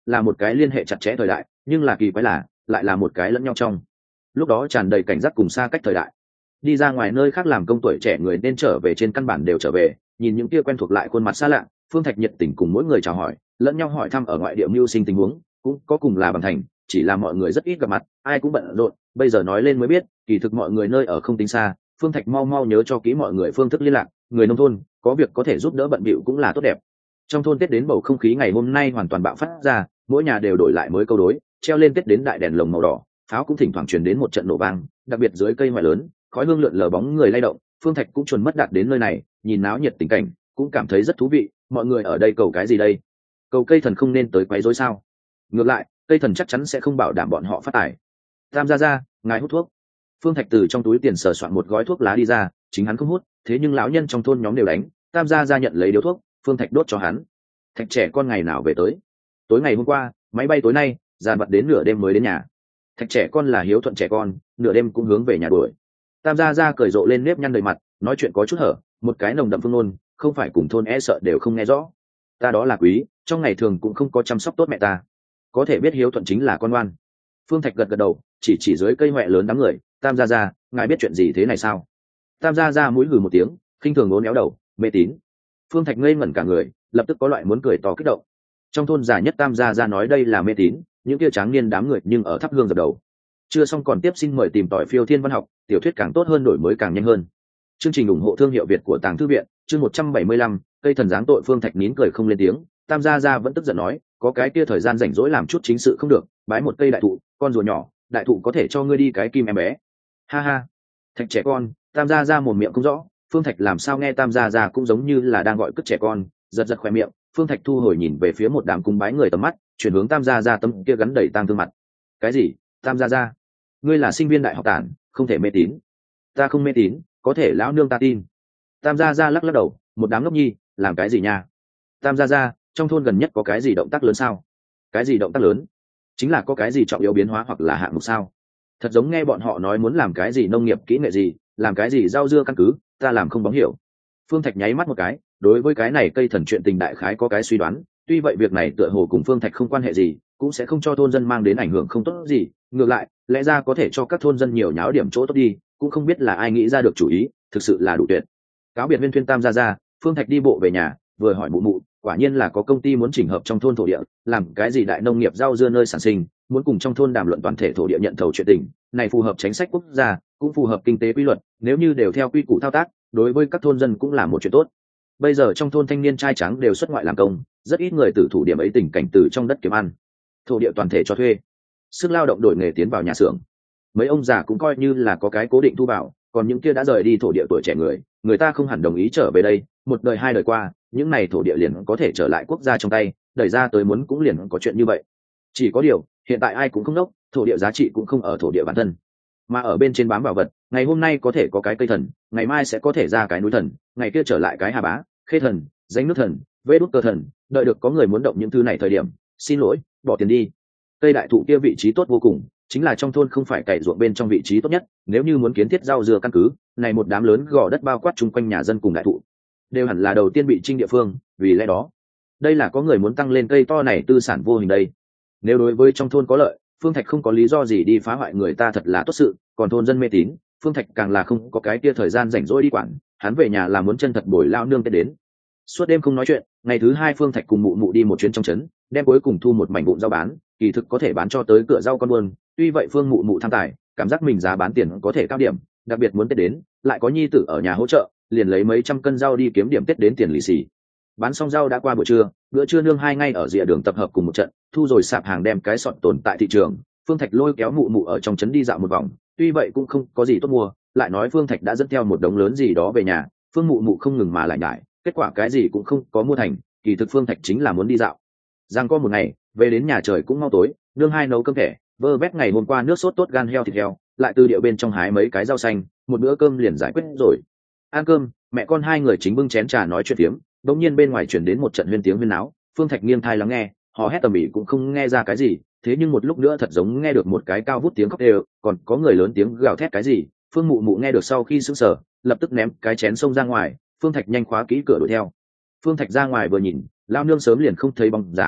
là một cái liên hệ chặt chẽ thời đại, nhưng là kỳ quái là lại là một cái lẫn nhau trong lúc đó tràn đầy cảnh giác cùng xa cách thời đại. Đi ra ngoài nơi khác làm công tuổi trẻ người nên trở về trên căn bản đều trở về, nhìn những kia quen thuộc lại khuôn mặt xa lạ, Phương Thạch nhiệt tình cùng mỗi người chào hỏi, lẫn nhau hỏi thăm ở ngoại địa mưu sinh tình huống, cũng có cùng là bằng thành, chỉ là mọi người rất ít gặp mặt, ai cũng bận rộn, bây giờ nói lên mới biết, kỳ thực mọi người nơi ở không tính xa. Phương Thạch mau mau nhớ cho kỹ mọi người phương thức liên lạc, người nông thôn có việc có thể giúp đỡ bận bịu cũng là tốt đẹp. Trong thôn Tết đến bầu không khí ngày hôm nay hoàn toàn bạo phát ra, mỗi nhà đều đổi lại mới câu đối, treo lên Tết đến đại đèn lồng màu đỏ, pháo cũng thỉnh thoảng truyền đến một trận nổ vang, đặc biệt dưới cây ngoại lớn, khói hương lượn lờ bóng người lay động. Phương Thạch cũng chuẩn mất đạt đến nơi này, nhìn náo nhiệt tình cảnh, cũng cảm thấy rất thú vị. Mọi người ở đây cầu cái gì đây? Cầu cây thần không nên tới quấy rối sao? Ngược lại, cây thần chắc chắn sẽ không bảo đảm bọn họ phát tài. Tam gia gia, ngài hút thuốc. Phương Thạch từ trong túi tiền sờ soạn một gói thuốc lá đi ra, chính hắn không hút, thế nhưng lão nhân trong thôn nhóm đều đánh. Tam gia gia nhận lấy điếu thuốc, Phương Thạch đốt cho hắn. Thạch trẻ con ngày nào về tới? Tối ngày hôm qua, máy bay tối nay, dàn vật đến nửa đêm mới đến nhà. Thạch trẻ con là hiếu thuận trẻ con, nửa đêm cũng hướng về nhà đuổi. Tam gia gia cười rộ lên nếp nhăn đầy mặt, nói chuyện có chút hở, một cái nồng đậm phương ngôn, không phải cùng thôn e sợ đều không nghe rõ. Ta đó là quý, trong ngày thường cũng không có chăm sóc tốt mẹ ta, có thể biết hiếu thuận chính là con ngoan. Phương Thạch gật gật đầu, chỉ chỉ dưới cây hoẹ lớn đám người. Tam gia gia, ngài biết chuyện gì thế này sao? Tam gia gia mũi hừ một tiếng, khinh thường uốn éo đầu, mê tín. Phương Thạch ngây ngẩn cả người, lập tức có loại muốn cười to kích động. Trong thôn già nhất Tam gia gia nói đây là mê tín, những kia tráng niên đám người nhưng ở thắp hương dập đầu. Chưa xong còn tiếp, xin mời tìm tỏi Phiêu Thiên Văn Học, tiểu thuyết càng tốt hơn đổi mới càng nhanh hơn. Chương trình ủng hộ thương hiệu Việt của Tàng Thư viện, chương một trăm bảy mươi lăm, cây thần giáng tội. Phương Thạch nín cười không lên tiếng. Tam gia gia vẫn tức giận nói, có cái kia thời gian rảnh rỗi làm chút chính sự không được, bái một cây đại thụ, con rùa nhỏ, đại thụ có thể cho ngươi đi cái kim em bé. Ha ha. Thạch trẻ con, Tam gia gia mồm miệng không rõ, Phương Thạch làm sao nghe Tam gia gia cũng giống như là đang gọi cất trẻ con, giật giật khóe miệng. Phương Thạch thu hồi nhìn về phía một đám cung bái người tầm mắt, chuyển hướng Tam gia gia tấm kia gắn đầy tang thương mặt. Cái gì? Tam gia gia, ngươi là sinh viên đại học tản, không thể mê tín. Ta không mê tín, có thể lão nương ta tin. Tam gia gia lắc lắc đầu, một đám ngốc nhi, làm cái gì nha? Tam gia gia, trong thôn gần nhất có cái gì động tác lớn sao? Cái gì động tác lớn? Chính là có cái gì trọng yếu biến hóa hoặc là hạng mục sao? Thật giống nghe bọn họ nói muốn làm cái gì nông nghiệp kỹ nghệ gì, làm cái gì rau dưa căn cứ, ta làm không bóng hiểu. Phương Thạch nháy mắt một cái, đối với cái này cây thần chuyện tình đại khái có cái suy đoán, tuy vậy việc này tựa hồ cùng Phương Thạch không quan hệ gì, cũng sẽ không cho thôn dân mang đến ảnh hưởng không tốt gì, ngược lại, lẽ ra có thể cho các thôn dân nhiều nháo điểm chỗ tốt đi, cũng không biết là ai nghĩ ra được chủ ý, thực sự là đủ tuyệt. Cáo biệt Viên Thuyên Tam gia gia, Phương Thạch đi bộ về nhà, vừa hỏi mụ mụ, quả nhiên là có công ty muốn chỉnh hợp trong thôn thổ địa, làm cái gì đại nông nghiệp rau dưa nơi sản sinh, muốn cùng trong thôn đàm luận toàn thể thổ địa nhận thầu chuyện tình, này phù hợp chính sách quốc gia, cũng phù hợp kinh tế quy luật, nếu như đều theo quy củ thao tác, đối với các thôn dân cũng là một chuyện tốt. Bây giờ trong thôn thanh niên trai trắng đều xuất ngoại làm công, rất ít người tử thủ điểm ấy tình cảnh từ trong đất kiếm ăn. Thổ địa toàn thể cho thuê, sức lao động đổi nghề tiến vào nhà xưởng. Mấy ông già cũng coi như là có cái cố định thu vào, còn những kia đã rời đi thổ địa tuổi trẻ người, người ta không hẳn đồng ý trở về đây, một đời hai đời qua, những này thổ địa liền có thể trở lại quốc gia trong tay, đẩy ra tới muốn cũng liền có chuyện như vậy. Chỉ có điều, hiện tại ai cũng không đốc, thổ địa giá trị cũng không ở thổ địa bản thân, mà ở bên trên bám bảo vật. Ngày hôm nay có thể có cái cây thần, ngày mai sẽ có thể ra cái núi thần, ngày kia trở lại cái hà bá, khê thần, danh nước thần, vê đút cơ thần, đợi được có người muốn động những thứ này thời điểm, xin lỗi, bỏ tiền đi. Cây đại thụ kia vị trí tốt vô cùng, chính là trong thôn không phải cày ruộng bên trong vị trí tốt nhất, nếu như muốn kiến thiết rau dưa căn cứ, này một đám lớn gò đất bao quát chung quanh nhà dân cùng đại thụ, đều hẳn là đầu tiên bị trinh địa phương, vì lẽ đó, đây là có người muốn tăng lên cây to này tư sản vô hình đây. Nếu đối với trong thôn có lợi, Phương Thạch không có lý do gì đi phá hoại người ta thật là tốt sự, còn thôn dân mê tín, Phương Thạch càng là không có cái kia thời gian rảnh rỗi đi quản, hắn về nhà là muốn chân thật bồi lao nương tới đến. Suốt đêm không nói chuyện, ngày thứ hai Phương Thạch cùng mụ mụ đi một chuyến trong trấn, đem cuối cùng thu một mảnh vụn rau bán, kỳ thực có thể bán cho tới cửa rau con buôn, tuy vậy Phương mụ mụ tham tài, cảm giác mình giá bán tiền có thể cao điểm, đặc biệt muốn Tết đến, lại có nhi tử ở nhà hỗ trợ, liền lấy mấy trăm cân rau đi kiếm điểm Tết đến tiền lì xì. Bán xong rau đã qua buổi trưa, bữa trưa nương hai ngay ở rìa đường tập hợp cùng một trận, thu rồi sạp hàng đem cái sọt tồn tại thị trường. Phương Thạch lôi kéo mụ mụ ở trong trấn đi dạo một vòng, tuy vậy cũng không có gì tốt mua, lại nói Phương Thạch đã dẫn theo một đống lớn gì đó về nhà, Phương mụ mụ không ngừng mà lại nhải, kết quả cái gì cũng không có mua thành, kỳ thực Phương Thạch chính là muốn đi dạo. Giang có một ngày, về đến nhà trời cũng mau tối, nương hai nấu cơm thẻ, vơ vét ngày hôm qua nước sốt tốt gan heo thịt heo, lại từ điệu bên trong hái mấy cái rau xanh, một bữa cơm liền giải quyết rồi. Ăn cơm, mẹ con hai người chính bưng chén trà nói chuyện phiếm, đột nhiên bên ngoài truyền đến một trận huyên tiếng huyên náo, Phương Thạch nghiêng thai lắng nghe, họ hét tầm ĩ cũng không nghe ra cái gì, thế nhưng một lúc nữa thật giống nghe được một cái cao vút tiếng khóc đều, còn có người lớn tiếng gào thét cái gì. Phương mụ mụ nghe được sau khi sững sờ, lập tức ném cái chén xông ra ngoài, Phương Thạch nhanh khóa kỹ cửa đuổi theo. Phương Thạch ra ngoài vừa nhìn, lao nương sớm liền không thấy bóng dáng,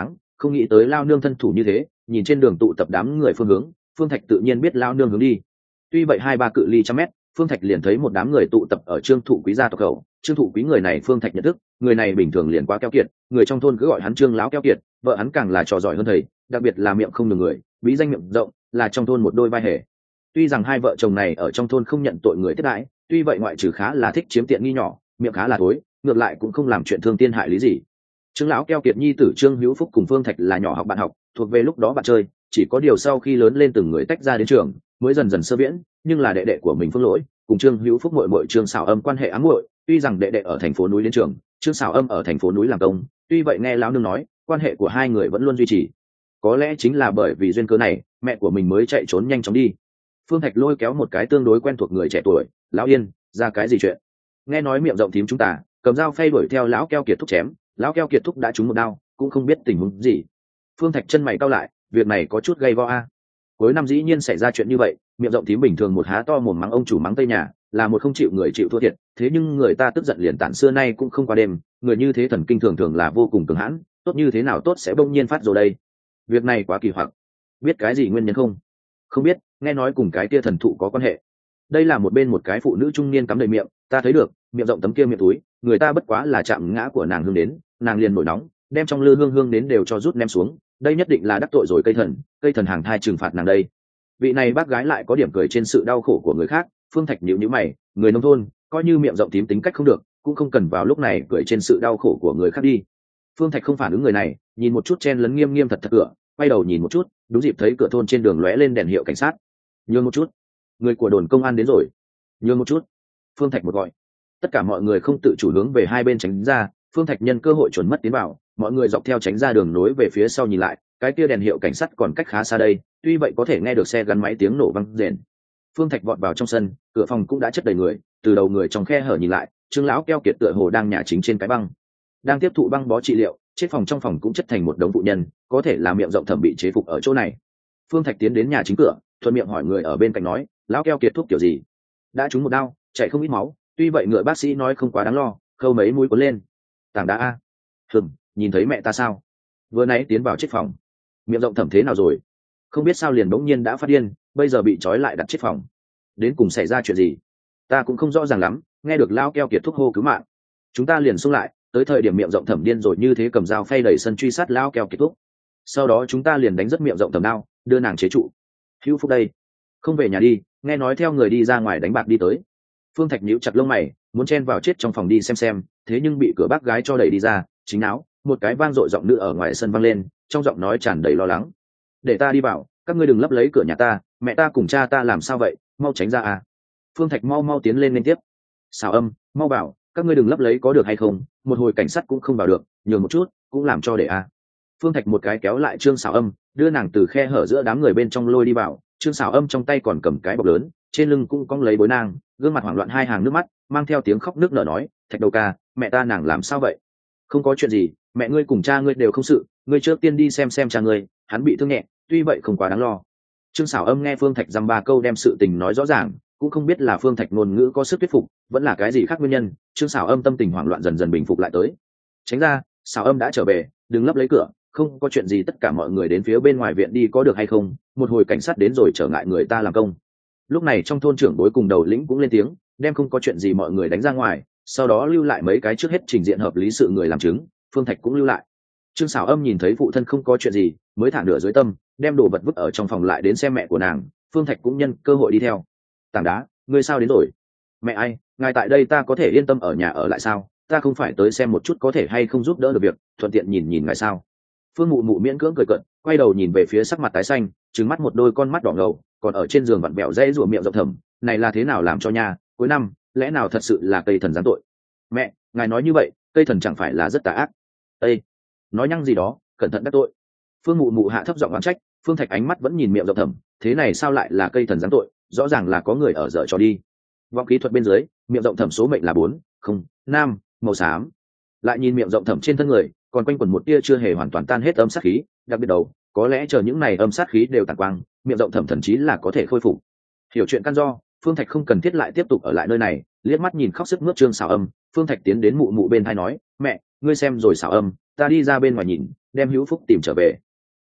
không nghĩ tới lao nương thân thủ như thế, nhìn trên đường tụ tập đám người phương hướng, Phương Thạch tự nhiên biết lao nương hướng đi. Tuy vậy hai ba cự ly trăm mét, Phương Thạch liền thấy một đám người tụ tập ở Trương Thụ Quý gia tộc khẩu. Trương Thụ Quý người này Phương Thạch nhận thức, người này bình thường liền quá keo kiệt, người trong thôn cứ gọi hắn Trương lão keo kiệt, vợ hắn càng là trò giỏi hơn thầy, đặc biệt là miệng không được người, bí danh miệng rộng, là trong thôn một đôi vai hề. Tuy rằng hai vợ chồng này ở trong thôn không nhận tội người tiếp đãi, tuy vậy ngoại trừ khá là thích chiếm tiện nghi nhỏ, miệng khá là thối, ngược lại cũng không làm chuyện thương tiên hại lý gì. Trương lão keo kiệt nhi tử Trương Hữu Phúc cùng Phương Thạch là nhỏ học bạn học, thuộc về lúc đó bạn chơi, chỉ có điều sau khi lớn lên từng người tách ra đến trường, mới dần dần sơ viễn, nhưng là đệ đệ của mình Phương Lỗi, cùng Trương Hữu Phúc muội muội Trương Sảo Âm quan hệ ám muội, tuy rằng đệ đệ ở thành phố núi đến trường, Trương Sảo Âm ở thành phố núi làm công, tuy vậy nghe lão nương nói, quan hệ của hai người vẫn luôn duy trì. Có lẽ chính là bởi vì duyên cớ này, mẹ của mình mới chạy trốn nhanh chóng đi. Phương Thạch lôi kéo một cái tương đối quen thuộc người trẻ tuổi, lão Yên, ra cái gì chuyện? Nghe nói miệng rộng thím chúng ta, cầm dao phay đuổi theo lão keo kiệt thúc chém, lão keo kiệt thúc đã trúng một đao, cũng không biết tình huống gì. Phương Thạch chân mày cau lại, việc này có chút gây go a. Cuối năm dĩ nhiên xảy ra chuyện như vậy, miệng rộng thím bình thường một há to mồm mắng ông chủ mắng tây nhà, là một không chịu người chịu thua thiệt, thế nhưng người ta tức giận liền tản xưa nay cũng không qua đêm, người như thế thần kinh thường thường là vô cùng cường hãn, tốt như thế nào tốt sẽ bỗng nhiên phát rồi đây. Việc này quá kỳ hoặc. Biết cái gì nguyên nhân không? Không biết, nghe nói cùng cái kia thần thụ có quan hệ. Đây là một bên một cái phụ nữ trung niên cắm đầy miệng, ta thấy được, miệng rộng tấm kia miệng túi, người ta bất quá là chạm ngã của nàng hương đến, nàng liền nổi nóng, đem trong lư hương hương đến đều cho rút ném xuống, đây nhất định là đắc tội rồi cây thần, cây thần hàng thai trừng phạt nàng đây. Vị này bác gái lại có điểm cười trên sự đau khổ của người khác. Phương Thạch nhíu nhíu mày, người nông thôn, coi như miệng rộng tím tính cách không được, cũng không cần vào lúc này cười trên sự đau khổ của người khác đi. Phương Thạch không phản ứng người này, nhìn một chút chen lấn nghiêm nghiêm thật thật cửa, quay đầu nhìn một chút, đúng dịp thấy cửa thôn trên đường lóe lên đèn hiệu cảnh sát. Nhường một chút, người của đồn công an đến rồi. Nhường một chút. Phương Thạch một gọi. Tất cả mọi người không tự chủ hướng về hai bên tránh ra, Phương Thạch nhân cơ hội chuẩn mất tiến vào, mọi người dọc theo tránh ra đường nối về phía sau nhìn lại, cái kia đèn hiệu cảnh sát còn cách khá xa đây, tuy vậy có thể nghe được xe gắn máy tiếng nổ vang rền. Phương Thạch vọt vào trong sân, cửa phòng cũng đã chất đầy người, từ đầu người trong khe hở nhìn lại, Trương lão keo kiệt tựa hồ đang nhà chính trên cái băng, đang tiếp thụ băng bó trị liệu, chết phòng trong phòng cũng chất thành một đống phụ nhân, có thể là miệng rộng thẩm bị chế phục ở chỗ này. Phương Thạch tiến đến nhà chính cửa, thuận miệng hỏi người ở bên cạnh nói, lão keo kiệt thuốc kiểu gì? Đã trúng một đao, chảy không ít máu, tuy vậy ngựa bác sĩ nói không quá đáng lo, khâu mấy mũi cuốn lên. Tảng đá a. Hừm, nhìn thấy mẹ ta sao? Vừa nãy tiến vào chết phòng. Miệng rộng thẩm thế nào rồi? Không biết sao liền bỗng nhiên đã phát điên, bây giờ bị trói lại đặt chết phòng. Đến cùng xảy ra chuyện gì? Ta cũng không rõ ràng lắm, nghe được lão keo kiệt thúc hô cứu mạng, chúng ta liền xông lại, tới thời điểm miệng rộng thẩm điên rồi như thế cầm dao phay đẩy sân truy sát lão keo kiệt thúc. Sau đó chúng ta liền đánh rất miệng rộng thẩm đao, đưa nàng chế trụ. Hữu Phúc đây, không về nhà đi, nghe nói theo người đi ra ngoài đánh bạc đi tới. Phương Thạch nhíu chặt lông mày, muốn chen vào chết trong phòng đi xem xem, thế nhưng bị cửa bác gái cho đẩy đi ra, chính áo, một cái vang dội giọng nữ ở ngoài sân vang lên, trong giọng nói tràn đầy lo lắng. Để ta đi vào, các ngươi đừng lấp lấy cửa nhà ta, mẹ ta cùng cha ta làm sao vậy, mau tránh ra à. Phương Thạch mau mau tiến lên liên tiếp. Xảo Âm, mau bảo, các ngươi đừng lấp lấy có được hay không, một hồi cảnh sát cũng không vào được, nhường một chút, cũng làm cho để à. Phương Thạch một cái kéo lại Trương Xảo Âm, đưa nàng từ khe hở giữa đám người bên trong lôi đi vào, Trương Xảo Âm trong tay còn cầm cái bọc lớn, trên lưng cũng cong lấy bối nang, gương mặt hoảng loạn hai hàng nước mắt, mang theo tiếng khóc nước nở nói, Thạch đầu ca, mẹ ta nàng làm sao vậy? Không có chuyện gì, mẹ ngươi cùng cha ngươi đều không sự, ngươi trước tiên đi xem xem cha ngươi, hắn bị thương nhẹ, tuy vậy không quá đáng lo. Trương Xảo Âm nghe Phương Thạch dăm ba câu đem sự tình nói rõ ràng, cũng không biết là Phương Thạch ngôn ngữ có sức thuyết phục, vẫn là cái gì khác nguyên nhân, Trương Xảo Âm tâm tình hoảng loạn dần dần bình phục lại tới. Tránh ra, Xảo Âm đã trở về, đừng lấp lấy cửa, không có chuyện gì, tất cả mọi người đến phía bên ngoài viện đi có được hay không, một hồi cảnh sát đến rồi trở ngại người ta làm công. Lúc này trong thôn trưởng bối cùng đầu lĩnh cũng lên tiếng, đem không có chuyện gì mọi người đánh ra ngoài, sau đó lưu lại mấy cái trước hết trình diện hợp lý sự người làm chứng, Phương Thạch cũng lưu lại. Trương Xảo Âm nhìn thấy phụ thân không có chuyện gì, mới thả nửa dưới tâm, đem đồ vật vứt ở trong phòng lại đến xem mẹ của nàng, Phương Thạch cũng nhân cơ hội đi theo. Tảng đá, ngươi sao đến rồi? Mẹ ai, ngài tại đây ta có thể yên tâm ở nhà ở lại sao? Ta không phải tới xem một chút có thể hay không giúp đỡ được việc, thuận tiện nhìn nhìn ngài sao? Phương Mụ Mụ miễn cưỡng cười cợt, quay đầu nhìn về phía sắc mặt tái xanh, trừng mắt một đôi con mắt đỏ ngầu, còn ở trên giường vặn vẹo dãy rủa miệng rộng thầm, này là thế nào làm cho nhà, cuối năm, lẽ nào thật sự là cây thần giáng tội? Mẹ, ngài nói như vậy, cây thần chẳng phải là rất tà ác? Ê, nói nhăng gì đó, cẩn thận đắc tội. Phương Mụ Mụ hạ thấp giọng oán trách, Phương Thạch ánh mắt vẫn nhìn miệng rộng thầm, thế này sao lại là cây thần giáng tội, rõ ràng là có người ở dở trò đi. Vọng kỹ thuật bên dưới, miệng rộng thầm số mệnh là bốn, không, nam, màu xám. Lại nhìn miệng rộng thầm trên thân người, còn quanh quẩn một tia chưa hề hoàn toàn tan hết âm sát khí, đặc biệt đầu, có lẽ chờ những này âm sát khí đều tàn quang, miệng rộng thầm thậm chí là có thể khôi phục. Hiểu chuyện căn do, Phương Thạch không cần thiết lại tiếp tục ở lại nơi này, liếc mắt nhìn khóc sức mướt Trương Xảo Âm, Phương Thạch tiến đến Mụ Mụ bên tai nói, mẹ, ngươi xem rồi Xảo Âm, ta đi ra bên ngoài nhìn, đem Hữu Phúc tìm trở về.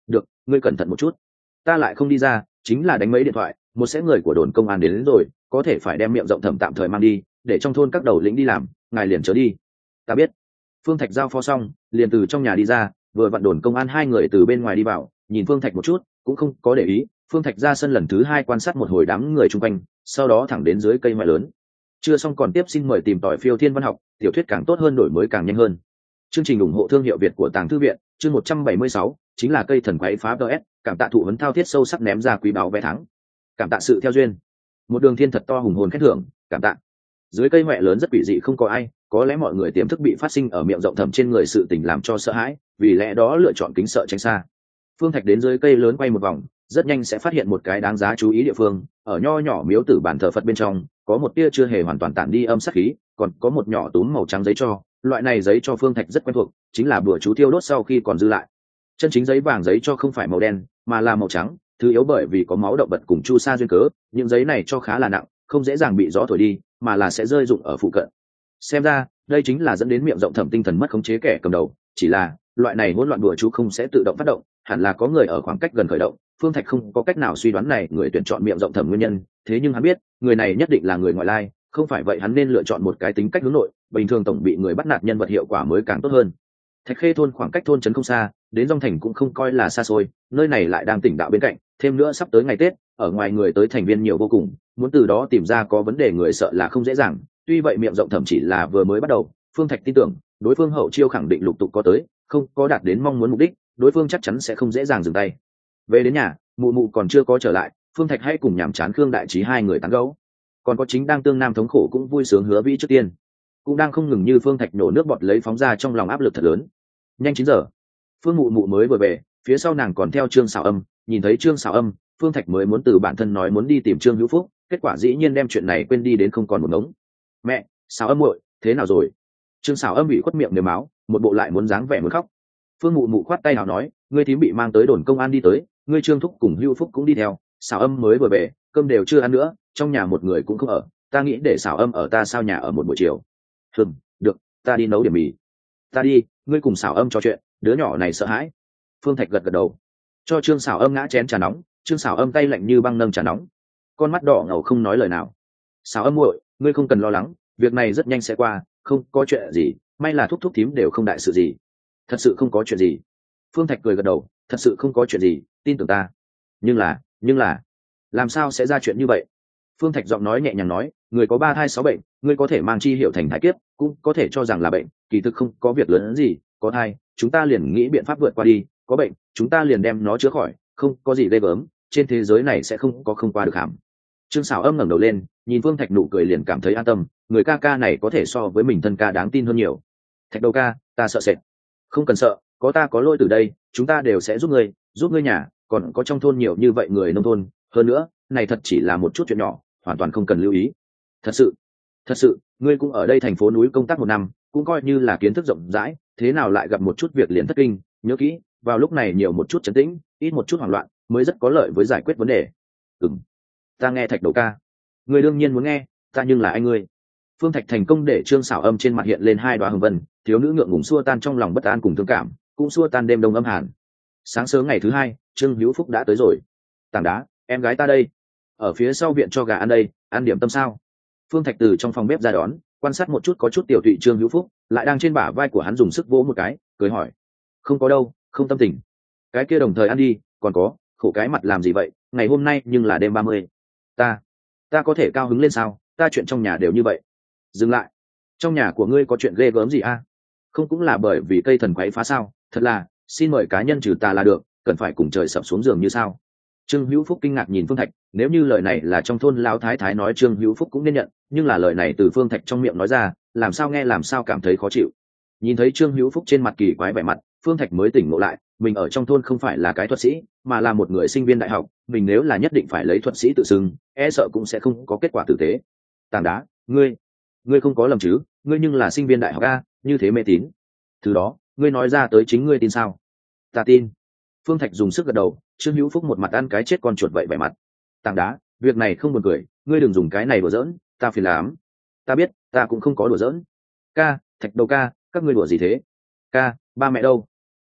được, ngươi cẩn thận một chút. Ta lại không đi ra, chính là đánh mấy điện thoại, một sẽ người của đồn công an đến, đến rồi, có thể phải đem miệng rộng thẩm tạm thời mang đi, để trong thôn các đầu lĩnh đi làm, ngài liền chớ đi. Ta biết. Phương Thạch giao phó xong, liền từ trong nhà đi ra, vừa vặn đồn công an hai người từ bên ngoài đi vào, nhìn Phương Thạch một chút, cũng không có để ý. Phương Thạch ra sân lần thứ hai quan sát một hồi đám người chung quanh, sau đó thẳng đến dưới cây ngoại lớn. Chưa xong còn tiếp, xin mời tìm tỏi Phiêu Thiên Văn Học, tiểu thuyết càng tốt hơn, đổi mới càng nhanh hơn. Chương trình ủng hộ thương hiệu Việt của Tàng Thư viện, chương một trăm bảy mươi sáu, chính là cây thần quái phá ds, cảm tạ thụ vấn thao thiết sâu sắc ném ra quý báo vé thắng. Cảm tạ sự theo duyên. Một đường thiên thật to hùng hồn khen thưởng, cảm tạ. Dưới cây ngoại lớn rất quỷ dị, không có ai, có lẽ mọi người tiềm thức bị phát sinh ở miệng rộng thầm trên người sự tình làm cho sợ hãi, vì lẽ đó lựa chọn kính sợ tránh xa. Phương Thạch đến dưới cây lớn quay một vòng, rất nhanh sẽ phát hiện một cái đáng giá chú ý địa phương. Ở nho nhỏ miếu tử bàn thờ Phật bên trong, có một tia chưa hề hoàn toàn tản đi âm sát khí, còn có một nhỏ túm màu trắng giấy cho. Loại này giấy cho Phương Thạch rất quen thuộc, chính là bùa chú thiêu đốt sau khi còn dư lại. Chân chính giấy vàng giấy cho không phải màu đen, mà là màu trắng, thứ yếu bởi vì có máu động vật cùng chu sa duyên cớ, những giấy này cho khá là nặng, không dễ dàng bị gió thổi đi, mà là sẽ rơi rụng ở phụ cận. Xem ra, đây chính là dẫn đến miệng rộng thẩm tinh thần mất khống chế kẻ cầm đầu, chỉ là loại này hỗn loạn bùa chú không sẽ tự động phát động, hẳn là có người ở khoảng cách gần khởi động. Phương Thạch không có cách nào suy đoán này người tuyển chọn miệng rộng thẩm nguyên nhân, thế nhưng hắn biết, người này nhất định là người ngoại lai, không phải vậy hắn nên lựa chọn một cái tính cách hướng nội, bình thường tổng bị người bắt nạt nhân vật hiệu quả mới càng tốt hơn. Thạch Khê thôn khoảng cách thôn trấn không xa, đến Dung Thành cũng không coi là xa xôi, nơi này lại đang tỉnh đạo bên cạnh, thêm nữa sắp tới ngày Tết, ở ngoài người tới thành viên nhiều vô cùng, muốn từ đó tìm ra có vấn đề người sợ là không dễ dàng. Tuy vậy miệng rộng thẩm chỉ là vừa mới bắt đầu, Phương Thạch tin tưởng, đối phương hậu chiêu khẳng định lục tục có tới, không có đạt đến mong muốn mục đích, đối phương chắc chắn sẽ không dễ dàng dừng tay. Về đến nhà, mụ mụ còn chưa có trở lại, Phương Thạch hãy cùng nhảm chán Khương Đại Trí hai người tán gẫu. Còn có chính đang tương nam thống khổ cũng vui sướng Hứa Vĩ trước tiên, cũng đang không ngừng như Phương Thạch nổ nước bọt lấy phóng ra trong lòng áp lực thật lớn. Nhanh chín giờ, Phương mụ mụ mới vừa về, phía sau nàng còn theo Trương Sảo Âm, nhìn thấy Trương Sảo Âm, Phương Thạch mới muốn từ bản thân nói muốn đi tìm Trương Hữu Phúc, kết quả dĩ nhiên đem chuyện này quên đi đến không còn một ngống. Mẹ, Sảo Âm muội, thế nào rồi? Trương Sảo Âm bị khuất miệng nếm máu, một bộ lại muốn dáng vẻ muốn khóc. Phương mụ mụ khoát tay nào nói, ngươi thím bị mang tới đồn công an đi tới, ngươi Trương thúc cùng Hữu Phúc cũng đi theo, Sảo Âm mới vừa về, cơm đều chưa ăn nữa, trong nhà một người cũng không ở, ta nghĩ để Sảo Âm ở ta sao nhà ở một buổi chiều. Hừm, được, ta đi nấu điểm mì. Ta đi, ngươi cùng Sảo Âm trò chuyện, đứa nhỏ này sợ hãi. Phương Thạch gật gật đầu, cho Trương Sảo Âm ngã chén trà nóng. Trương Sảo Âm tay lạnh như băng nâng trà nóng, con mắt đỏ ngầu không nói lời nào. Sảo Âm muội, ngươi không cần lo lắng, việc này rất nhanh sẽ qua, không có chuyện gì, may là thúc thúc thím đều không đại sự gì. Thật sự không có chuyện gì. Phương Thạch cười gật đầu, thật sự không có chuyện gì, tin tưởng ta. Nhưng là, nhưng là, làm sao sẽ ra chuyện như vậy? Phương Thạch giọng nói nhẹ nhàng nói, người có ba thai sáu bệnh, ngươi có thể mang chi hiểu thành thái kiếp, cũng có thể cho rằng là bệnh, kỳ thực không có việc lớn gì, có thai, chúng ta liền nghĩ biện pháp vượt qua đi, có bệnh, chúng ta liền đem nó chữa khỏi, không có gì ghê gớm, trên thế giới này sẽ không có không qua được hàm. Trương Sảo Âm ngẩng đầu lên, nhìn Phương Thạch nụ cười liền cảm thấy an tâm, người ca ca này có thể so với mình thân ca đáng tin hơn nhiều. Thạch đầu ca, ta sợ sệt. Không cần sợ, có ta có lôi từ đây, chúng ta đều sẽ giúp ngươi, giúp ngươi nhà, còn có trong thôn nhiều như vậy người nông thôn, hơn nữa, này thật chỉ là một chút chuyện nhỏ, hoàn toàn không cần lưu ý. Thật sự, thật sự, ngươi cũng ở đây thành phố núi công tác một năm, cũng coi như là kiến thức rộng rãi, thế nào lại gặp một chút việc liền thất kinh, nhớ kỹ, vào lúc này nhiều một chút trấn tĩnh, ít một chút hoảng loạn, mới rất có lợi với giải quyết vấn đề. Ừm, ta nghe Thạch đầu ca. Ngươi đương nhiên muốn nghe, ta nhưng là anh ngươi. Phương Thạch thành công để Trương Sảo Âm trên mặt hiện lên hai đoá hồng vân, thiếu nữ ngượng ngùng xua tan trong lòng bất an cùng thương cảm, cũng xua tan đêm đông âm hàn. Sáng sớm ngày thứ hai, Trương Hữu Phúc đã tới rồi. Tảng đá, em gái ta đây, ở phía sau viện cho gà ăn đây, ăn điểm tâm sao? Phương Thạch từ trong phòng bếp ra đón, quan sát một chút có chút tiểu tụy Trương Hữu Phúc, lại đang trên bả vai của hắn dùng sức vỗ một cái, cười hỏi, không có đâu, không tâm tình. Cái kia đồng thời ăn đi, còn có, khổ cái mặt làm gì vậy, ngày hôm nay nhưng là đêm ba mươi. Ta, ta có thể cao hứng lên sao, ta chuyện trong nhà đều như vậy. Dừng lại, trong nhà của ngươi có chuyện ghê gớm gì a? À? Không cũng là bởi vì cây thần quấy phá sao, thật là, xin mời cá nhân trừ ta là được, cần phải cùng trời sập xuống giường như sao? Trương Hữu Phúc kinh ngạc nhìn Phương Thạch, nếu như lời này là trong thôn lão thái thái nói Trương Hữu Phúc cũng nên nhận, nhưng là lời này từ Phương Thạch trong miệng nói ra, làm sao nghe làm sao cảm thấy khó chịu. Nhìn thấy Trương Hữu Phúc trên mặt kỳ quái vẻ mặt, Phương Thạch mới tỉnh ngộ lại, mình ở trong thôn không phải là cái thuật sĩ, mà là một người sinh viên đại học, mình nếu là nhất định phải lấy thuật sĩ tự xưng, e sợ cũng sẽ không có kết quả tử tế. Tảng đá, ngươi, ngươi không có lầm chứ, ngươi nhưng là sinh viên đại học a, như thế mê tín. Thứ đó, ngươi nói ra tới chính ngươi tin sao? Ta tin. Phương Thạch dùng sức gật đầu. Trương Hữu Phúc một mặt ăn cái chết con chuột vậy vẻ mặt. Tảng đá, việc này không buồn cười, ngươi đừng dùng cái này đùa giỡn, ta phiền lắm. Ta biết, ta cũng không có đùa giỡn. Ca, Thạch đầu ca, các ngươi đùa gì thế? Ca, ba mẹ đâu?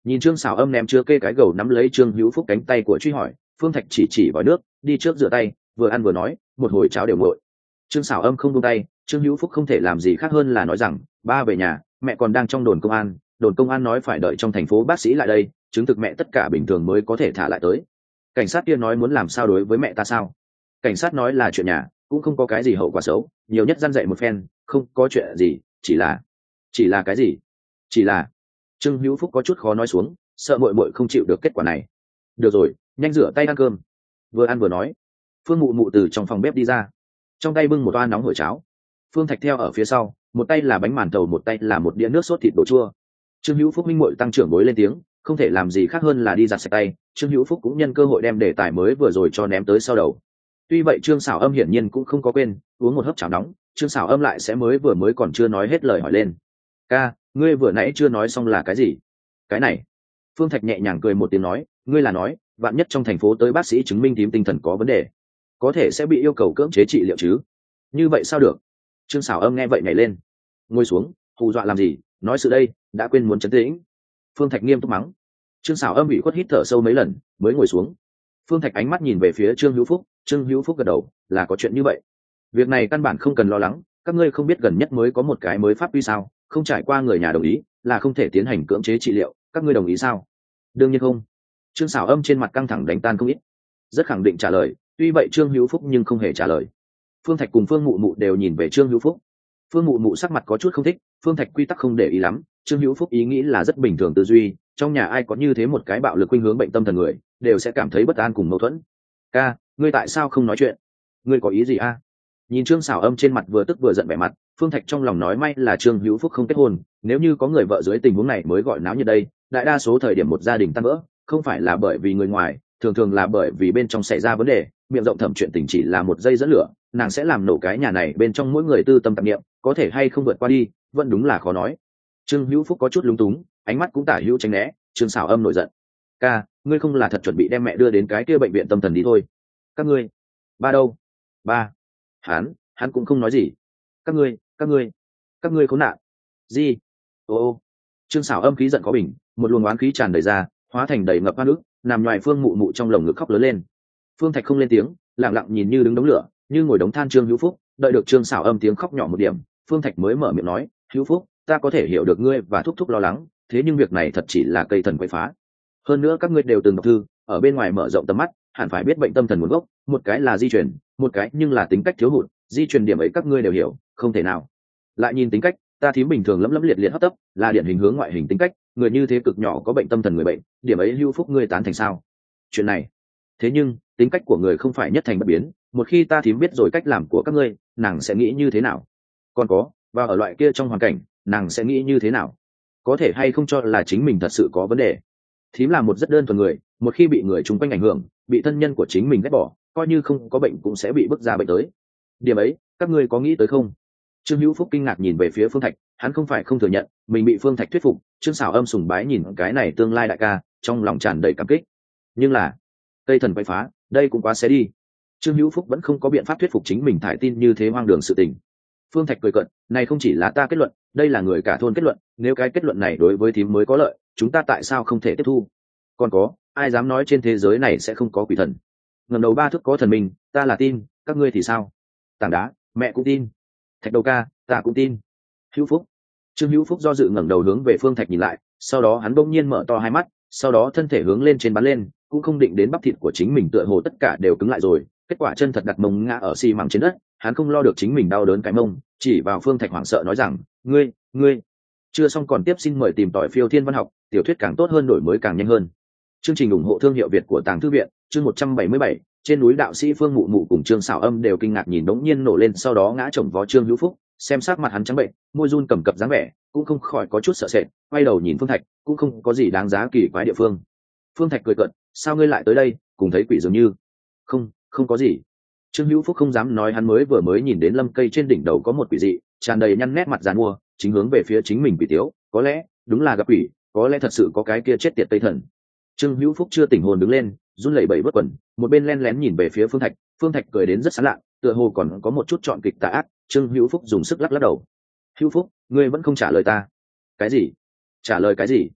Nhìn Trương Sảo Âm ném chưa kê cái gầu nắm lấy Trương Hữu Phúc cánh tay của truy hỏi, Phương Thạch chỉ chỉ vào nước, đi trước rửa tay, vừa ăn vừa nói, một hồi cháo đều nguội. Trương Sảo Âm không buông tay, Trương Hữu Phúc không thể làm gì khác hơn là nói rằng, ba về nhà, mẹ còn đang trong đồn công an, đồn công an nói phải đợi trong thành phố bác sĩ lại đây, chứng thực mẹ tất cả bình thường mới có thể thả lại tới. Cảnh sát kia nói muốn làm sao đối với mẹ ta sao? Cảnh sát nói là chuyện nhà, cũng không có cái gì hậu quả xấu, nhiều nhất răn dạy một phen, không có chuyện gì, chỉ là chỉ là cái gì? Chỉ là Trương Hữu Phúc có chút khó nói xuống, sợ muội muội không chịu được kết quả này. Được rồi, nhanh rửa tay ăn cơm. Vừa ăn vừa nói. Phương Mụ Mụ từ trong phòng bếp đi ra, trong tay bưng một toa nóng hổi cháo. Phương Thạch theo ở phía sau, một tay là bánh màn thầu, một tay là một đĩa nước sốt thịt đồ chua. Trương Hữu Phúc minh muội tăng trưởng bối lên tiếng, không thể làm gì khác hơn là đi giặt sạch tay. Trương Hữu Phúc cũng nhân cơ hội đem đề tài mới vừa rồi cho ném tới sau đầu. Tuy vậy Trương Sảo Âm hiển nhiên cũng không có quên, uống một hớp cháo nóng, Trương Sảo Âm lại sẽ mới vừa mới còn chưa nói hết lời hỏi lên. Ca, ngươi vừa nãy chưa nói xong là cái gì? Cái này. Phương Thạch nhẹ nhàng cười một tiếng nói, ngươi là nói, vạn nhất trong thành phố tới bác sĩ chứng minh tím tinh thần có vấn đề, có thể sẽ bị yêu cầu cưỡng chế trị liệu chứ? Như vậy sao được? Trương Sảo Âm nghe vậy nhảy lên, ngồi xuống, hù dọa làm gì, nói sự đây, đã quên muốn trấn tĩnh. Phương Thạch nghiêm túc mắng. Trương Sảo Âm bị khuất hít thở sâu mấy lần, mới ngồi xuống. Phương Thạch ánh mắt nhìn về phía Trương Hữu Phúc, Trương Hữu Phúc gật đầu, là có chuyện như vậy. Việc này căn bản không cần lo lắng, các ngươi không biết gần nhất mới có một cái mới pháp quy sao, không trải qua người nhà đồng ý là không thể tiến hành cưỡng chế trị liệu, các ngươi đồng ý sao? Đương nhiên không. Trương Sảo Âm trên mặt căng thẳng đánh tan không ít, rất khẳng định trả lời. Tuy vậy Trương Hữu Phúc nhưng không hề trả lời. Phương Thạch cùng Phương Mụ Mụ đều nhìn về Trương Hữu Phúc. Phương Mụ Mụ sắc mặt có chút không thích, Phương Thạch quy tắc không để ý lắm, Trương Hữu Phúc ý nghĩ là rất bình thường tư duy, trong nhà ai có như thế một cái bạo lực khuynh hướng bệnh tâm thần người, đều sẽ cảm thấy bất an cùng mâu thuẫn. Ca, ngươi tại sao không nói chuyện? Ngươi có ý gì a? Nhìn Trương Sảo Âm trên mặt vừa tức vừa giận vẻ mặt, Phương Thạch trong lòng nói may là Trương Hữu Phúc không kết hôn, nếu như có người vợ dưới tình huống này mới gọi náo như đây, đại đa số thời điểm một gia đình tan vỡ, không phải là bởi vì người ngoài, thường thường là bởi vì bên trong xảy ra vấn đề, miệng rộng thẩm chuyện tình chỉ là một dây dẫn lửa, nàng sẽ làm nổ cái nhà này bên trong mỗi người tư tâm tạp niệm, có thể hay không vượt qua đi, vẫn đúng là khó nói. Trương Hữu Phúc có chút lúng túng, ánh mắt cũng tả hữu tránh né. Trương Sảo Âm nổi giận. Ca, ngươi không là thật chuẩn bị đem mẹ đưa đến cái kia bệnh viện tâm thần đi thôi? Các ngươi, ba đâu? Ba, hắn, hắn cũng không nói gì. Các ngươi, các ngươi, các ngươi khốn nạn. Gì? Ô ô. Trương Sảo Âm khí giận có bình, một luồng oán khí tràn đầy ra, hóa thành đầy ngập oan ức, nằm ngoài Phương Mụ Mụ trong lồng ngực khóc lớn lên. Phương Thạch không lên tiếng, lặng lặng nhìn như đứng đống lửa, như ngồi đống than Trương Hữu Phúc, đợi được Trương Sảo Âm tiếng khóc nhỏ một điểm, Phương Thạch mới mở miệng nói, Hữu Phúc, ta có thể hiểu được ngươi và thúc thúc lo lắng, thế nhưng việc này thật chỉ là cây thần quậy phá. Hơn nữa các ngươi đều từng đọc thư, ở bên ngoài mở rộng tầm mắt, hẳn phải biết bệnh tâm thần nguồn gốc, một cái là di truyền, một cái nhưng là tính cách thiếu hụt, di truyền điểm ấy các ngươi đều hiểu, không thể nào. Lại nhìn tính cách, ta thím bình thường lấm lấm liệt liệt hấp tấp, là điển hình hướng ngoại hình tính cách, người như thế cực nhỏ có bệnh tâm thần người bệnh, điểm ấy Hữu Phúc ngươi tán thành sao? Chuyện này, thế nhưng tính cách của người không phải nhất thành bất biến, một khi ta thím biết rồi cách làm của các ngươi, nàng sẽ nghĩ như thế nào? Còn có, và ở loại kia trong hoàn cảnh, nàng sẽ nghĩ như thế nào? Có thể hay không cho là chính mình thật sự có vấn đề? Thím là một rất đơn thuần người, một khi bị người chung quanh ảnh hưởng, bị thân nhân của chính mình ghét bỏ, coi như không có bệnh cũng sẽ bị bức ra bệnh tới. Điểm ấy, các ngươi có nghĩ tới không? Trương Hữu Phúc kinh ngạc nhìn về phía Phương Thạch, hắn không phải không thừa nhận, mình bị Phương Thạch thuyết phục. Trương Sảo Âm sùng bái nhìn cái này tương lai đại ca, trong lòng tràn đầy cảm kích. Nhưng là, cây thần quay phá, đây cũng quá xé đi. Trương Hữu Phúc vẫn không có biện pháp thuyết phục chính mình thải tin như thế hoang đường sự tình. Phương Thạch cười cợt, này không chỉ là ta kết luận, đây là người cả thôn kết luận, nếu cái kết luận này đối với thím mới có lợi, chúng ta tại sao không thể tiếp thu? Còn có, ai dám nói trên thế giới này sẽ không có quỷ thần? Ngẩng đầu ba thước có thần minh, ta là tin, các ngươi thì sao? Tảng đá, mẹ cũng tin. Thạch đầu ca, ta cũng tin. Hữu Phúc. Trương Hữu Phúc do dự ngẩng đầu hướng về Phương Thạch nhìn lại, sau đó hắn bỗng nhiên mở to hai mắt, sau đó thân thể hướng lên trên bắn lên, cũng không định đến bắp thịt của chính mình, tựa hồ tất cả đều cứng lại rồi, kết quả chân thật đặt mông ngã ở xi măng trên đất, hắn không lo được chính mình đau đớn cái mông, chỉ vào Phương Thạch hoảng sợ nói rằng, ngươi, ngươi. Chưa xong còn tiếp, xin mời tìm tỏi Phiêu Thiên Văn Học, tiểu thuyết càng tốt hơn, đổi mới càng nhanh hơn. Chương trình ủng hộ thương hiệu Việt của Tàng Thư viện, chương một trăm bảy mươi bảy, trên núi đạo sĩ Phương Mụ Mụ cùng Trương Sảo Âm đều kinh ngạc nhìn đống nhiên nổ lên sau đó ngã chồng vó Trương Hữu Phúc, xem sắc mặt hắn trắng bệnh, môi run cầm cập dáng vẻ, cũng không khỏi có chút sợ sệt, quay đầu nhìn Phương Thạch, cũng không có gì đáng giá kỳ quái địa phương. Phương Thạch cười cợt, sao ngươi lại tới đây, cùng thấy quỷ dường như? Không, không có gì. Trương Hữu Phúc không dám nói hắn mới vừa mới nhìn đến lâm cây trên đỉnh đầu có một quỷ dị, tràn đầy nhăn nét mặt giàn mua, chính hướng về phía chính mình quỷ tiếu, có lẽ, đúng là gặp quỷ, có lẽ thật sự có cái kia chết tiệt Tây Thần. Trương Hữu Phúc chưa tỉnh hồn đứng lên, run lẩy bẩy bất quần, một bên len lén nhìn về phía Phương Thạch, Phương Thạch cười đến rất sán lạ, tựa hồ còn có một chút trọn kịch tà ác. Trương Hữu Phúc dùng sức lắc lắc đầu. Hữu Phúc, ngươi vẫn không trả lời ta. Cái gì? Trả lời cái gì?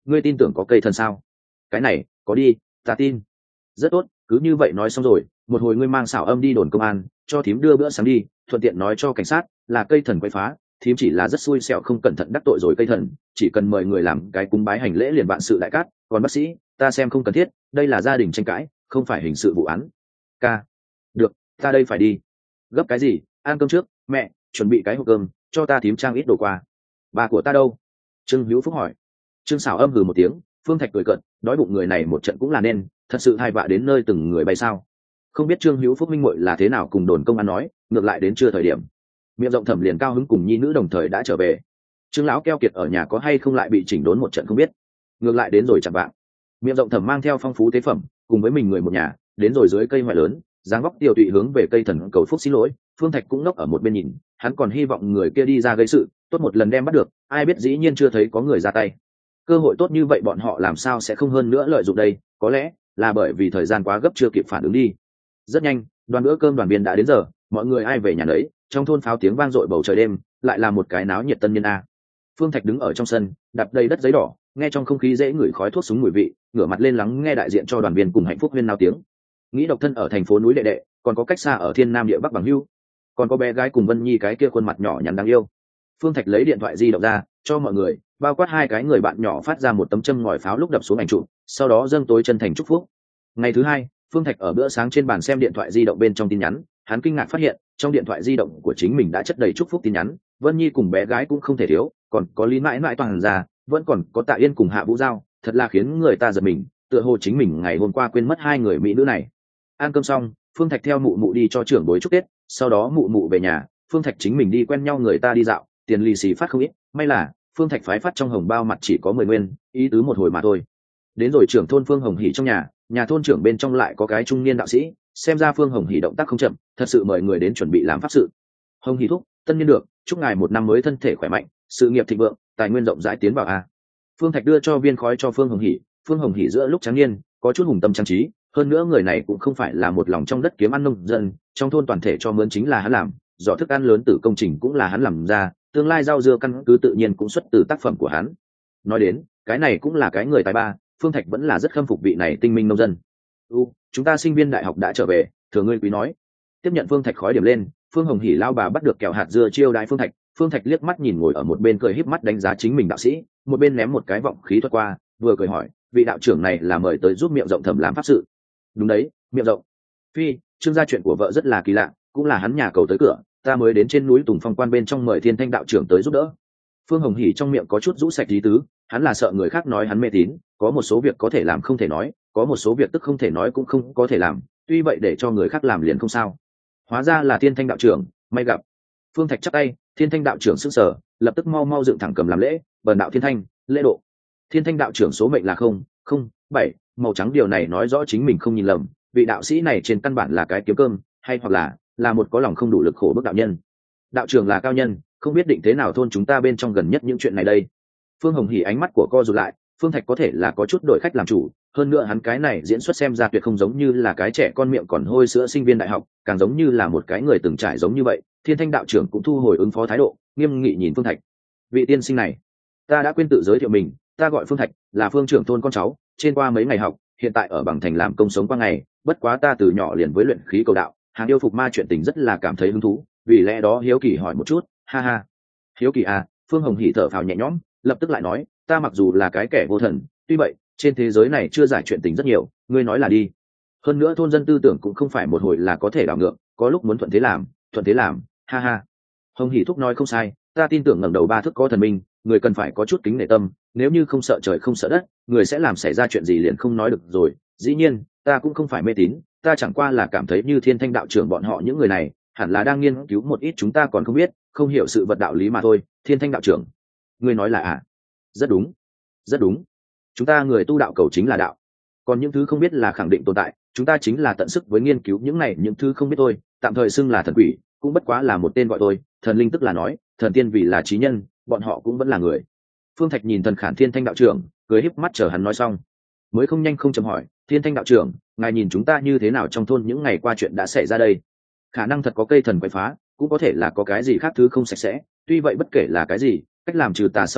ngươi tin tưởng có cây thần sao? Cái này có đi, ta tin. Rất tốt, cứ như vậy nói xong rồi, một hồi ngươi mang xảo âm đi đồn công an, cho thím đưa bữa sáng đi, thuận tiện nói cho cảnh sát là cây thần quay phá, thím chỉ là rất xui xẻo không cẩn thận đắc tội rồi cây thần, chỉ cần mời người làm cái cúng bái hành lễ liền vạn sự đại cát, còn bác sĩ ta xem không cần thiết, đây là gia đình tranh cãi không phải hình sự vụ án. Ca, được, ta đây phải đi. Gấp cái gì, ăn cơm trước. Mẹ, chuẩn bị cái hộp cơm cho ta thím trang ít đồ qua. Bà của ta đâu? Trương Hữu Phúc hỏi. Trương Sảo âm hừ một tiếng, Phương Thạch cười cợt, đói bụng người này một trận cũng là nên, thật sự hai vạ đến nơi từng người bay sao? Không biết Trương Hữu Phúc minh muội là thế nào cùng đồn công an nói, ngược lại đến chưa thời điểm, miệng rộng thẩm liền cao hứng cùng nhi nữ đồng thời đã trở về. Trương lão keo kiệt ở nhà có hay không lại bị chỉnh đốn một trận không biết, ngược lại đến rồi chẳng bạn. Miệng rộng thẩm mang theo phong phú tế phẩm cùng với mình người một nhà đến rồi dưới cây ngoại lớn, dáng vóc tiêu tụy hướng về cây thần cầu phúc xin lỗi. Phương Thạch cũng nốc ở một bên nhìn, hắn còn hy vọng người kia đi ra gây sự, tốt một lần đem bắt được, ai biết dĩ nhiên chưa thấy có người ra tay. Cơ hội tốt như vậy bọn họ làm sao sẽ không hơn nữa lợi dụng đây, có lẽ là bởi vì thời gian quá gấp chưa kịp phản ứng đi. Rất nhanh, đoàn bữa cơm đoàn viên đã đến giờ, mọi người ai về nhà nấy, trong thôn pháo tiếng vang dội bầu trời đêm, lại là một cái náo nhiệt tân niên a. Phương Thạch đứng ở trong sân, đạp đầy đất giấy đỏ, nghe trong không khí dễ ngửi khói thuốc súng mùi vị, ngửa mặt lên lắng nghe đại diện cho đoàn viên cùng hạnh phúc huyên náo tiếng. Nghĩ độc thân ở thành phố núi đệ đệ, còn có cách xa ở thiên nam địa bắc bằng hưu, còn có bé gái cùng Vân Nhi cái kia khuôn mặt nhỏ nhắn đáng yêu. Phương Thạch lấy điện thoại di động ra cho mọi người, bao quát hai cái người bạn nhỏ phát ra một tấm châm ngòi pháo lúc đập xuống ảnh chụp, sau đó dâng tối chân thành chúc phúc. Ngày thứ hai, Phương Thạch ở bữa sáng trên bàn xem điện thoại di động bên trong tin nhắn, hắn kinh ngạc phát hiện trong điện thoại di động của chính mình đã chất đầy chúc phúc tin nhắn. Vân Nhi cùng bé gái cũng không thể thiếu, còn có Lý mãi mãi toàn ra, vẫn còn có Tạ Yên cùng Hạ Vũ Giao, thật là khiến người ta giật mình, tựa hồ chính mình ngày hôm qua quên mất hai người mỹ nữ này. Ăn cơm xong, Phương Thạch theo mụ mụ đi cho trưởng bối chúc Tết, sau đó mụ mụ về nhà, Phương Thạch chính mình đi quen nhau người ta đi dạo, tiền lì xì phát không ít, may là Phương Thạch phái phát trong hồng bao mặt chỉ có mười nguyên, ý tứ một hồi mà thôi. Đến rồi trưởng thôn Phương Hồng Hỉ trong nhà, nhà thôn trưởng bên trong lại có cái trung niên đạo sĩ, xem ra Phương Hồng Hỉ động tác không chậm, thật sự mời người đến chuẩn bị làm pháp sự. Hồng Hỉ thúc, tân niên được, chúc ngài một năm mới thân thể khỏe mạnh, sự nghiệp thịnh vượng, tài nguyên rộng rãi tiến vào a. Phương Thạch đưa cho viên khói cho Phương Hồng Hỉ, Phương Hồng Hỉ giữa lúc trắng niên, có chút hùng tâm trang trí, hơn nữa người này cũng không phải là một lòng trong đất kiếm ăn nông dân, trong thôn toàn thể cho mướn chính là hắn làm, giỏ thức ăn lớn từ công trình cũng là hắn làm ra, tương lai rau dưa căn cứ tự nhiên cũng xuất từ tác phẩm của hắn. Nói đến, cái này cũng là cái người tài ba, Phương Thạch vẫn là rất khâm phục vị này tinh minh nông dân. U, chúng ta sinh viên đại học đã trở về, thừa ngươi quý nói. Tiếp nhận Phương Thạch khói điểm lên, Phương Hồng Hỉ lao bà bắt được kẹo hạt dưa chiêu đãi Phương Thạch, Phương Thạch liếc mắt nhìn ngồi ở một bên cười híp mắt đánh giá chính mình đạo sĩ, một bên ném một cái vọng khí thoát qua, vừa cười hỏi, vị đạo trưởng này là mời tới giúp miệng rộng thẩm làm pháp sự. Đúng đấy, miệng rộng. Phi, Trương gia chuyện của vợ rất là kỳ lạ, cũng là hắn nhà cầu tới cửa, ta mới đến trên núi Tùng Phong quan bên trong mời Thiên Thanh đạo trưởng tới giúp đỡ. Phương Hồng Hỉ trong miệng có chút rũ sạch lý tứ, hắn là sợ người khác nói hắn mê tín, có một số việc có thể làm không thể nói, có một số việc tức không thể nói cũng không có thể làm, tuy vậy để cho người khác làm liền không sao. Hóa ra là Thiên Thanh đạo trưởng, may gặp. Phương Thạch chắp tay, Thiên Thanh đạo trưởng sững sờ, lập tức mau mau dựng thẳng cầm làm lễ, bần đạo Thiên Thanh, lễ độ. Thiên Thanh đạo trưởng số mệnh là không, không, bảy, màu trắng, điều này nói rõ chính mình không nhìn lầm, vị đạo sĩ này trên căn bản là cái kiếm cơm, hay hoặc là là một có lòng không đủ lực khổ bức đạo nhân. Đạo trưởng là cao nhân, không biết định thế nào thôn chúng ta bên trong gần nhất những chuyện này đây. Phương Hồng Hỉ ánh mắt của co rụt lại, Phương Thạch có thể là có chút đổi khách làm chủ, hơn nữa hắn cái này diễn xuất xem ra tuyệt không giống như là cái trẻ con miệng còn hôi sữa sinh viên đại học, càng giống như là một cái người từng trải giống như vậy. Thiên Thanh đạo trưởng cũng thu hồi ứng phó thái độ, nghiêm nghị nhìn Phương Thạch. Vị tiên sinh này, ta đã quên tự giới thiệu mình, ta gọi Phương Thạch, là Phương trưởng thôn con cháu, trên qua mấy ngày học, hiện tại ở Bằng Thành làm công sống qua ngày, bất quá ta từ nhỏ liền với luyện khí cầu đạo, hàng yêu phục ma chuyện tình rất là cảm thấy hứng thú, vì lẽ đó hiếu kỳ hỏi một chút, ha ha. Hiếu kỳ à? Phương Hồng Hỉ thở phào nhẹ nhõm, lập tức lại nói, ta mặc dù là cái kẻ vô thần, tuy vậy trên thế giới này chưa giải chuyện tình rất nhiều, ngươi nói là đi. Hơn nữa thôn dân tư tưởng cũng không phải một hồi là có thể đảo ngược, có lúc muốn thuận thế làm, thuận thế làm, ha ha. Hồng Hỉ thúc nói không sai, ta tin tưởng ngẩng đầu ba thước có thần minh, người cần phải có chút kính nể tâm, nếu như không sợ trời không sợ đất, người sẽ làm xảy ra chuyện gì liền không nói được rồi. Dĩ nhiên, ta cũng không phải mê tín, ta chẳng qua là cảm thấy như Thiên Thanh đạo trưởng bọn họ những người này, hẳn là đang nghiên cứu một ít chúng ta còn không biết, không hiểu sự vật đạo lý mà thôi. Thiên Thanh đạo trưởng, ngươi nói là à? Rất đúng, rất đúng. Chúng ta người tu đạo cầu chính là đạo, còn những thứ không biết là khẳng định tồn tại, chúng ta chính là tận sức với nghiên cứu những này những thứ không biết thôi, tạm thời xưng là thần quỷ, cũng bất quá là một tên gọi tôi, thần linh tức là nói, thần tiên vì là trí nhân, bọn họ cũng vẫn là người. Phương Thạch nhìn thần khản Thiên Thanh đạo trưởng, cười híp mắt chờ hắn nói xong, mới không nhanh không chậm hỏi, Thiên Thanh đạo trưởng, ngài nhìn chúng ta như thế nào trong thôn những ngày qua chuyện đã xảy ra đây? Khả năng thật có cây thần quậy phá, cũng có thể là có cái gì khác thứ không sạch sẽ, tuy vậy bất kể là cái gì, cách làm trừ tà sau khi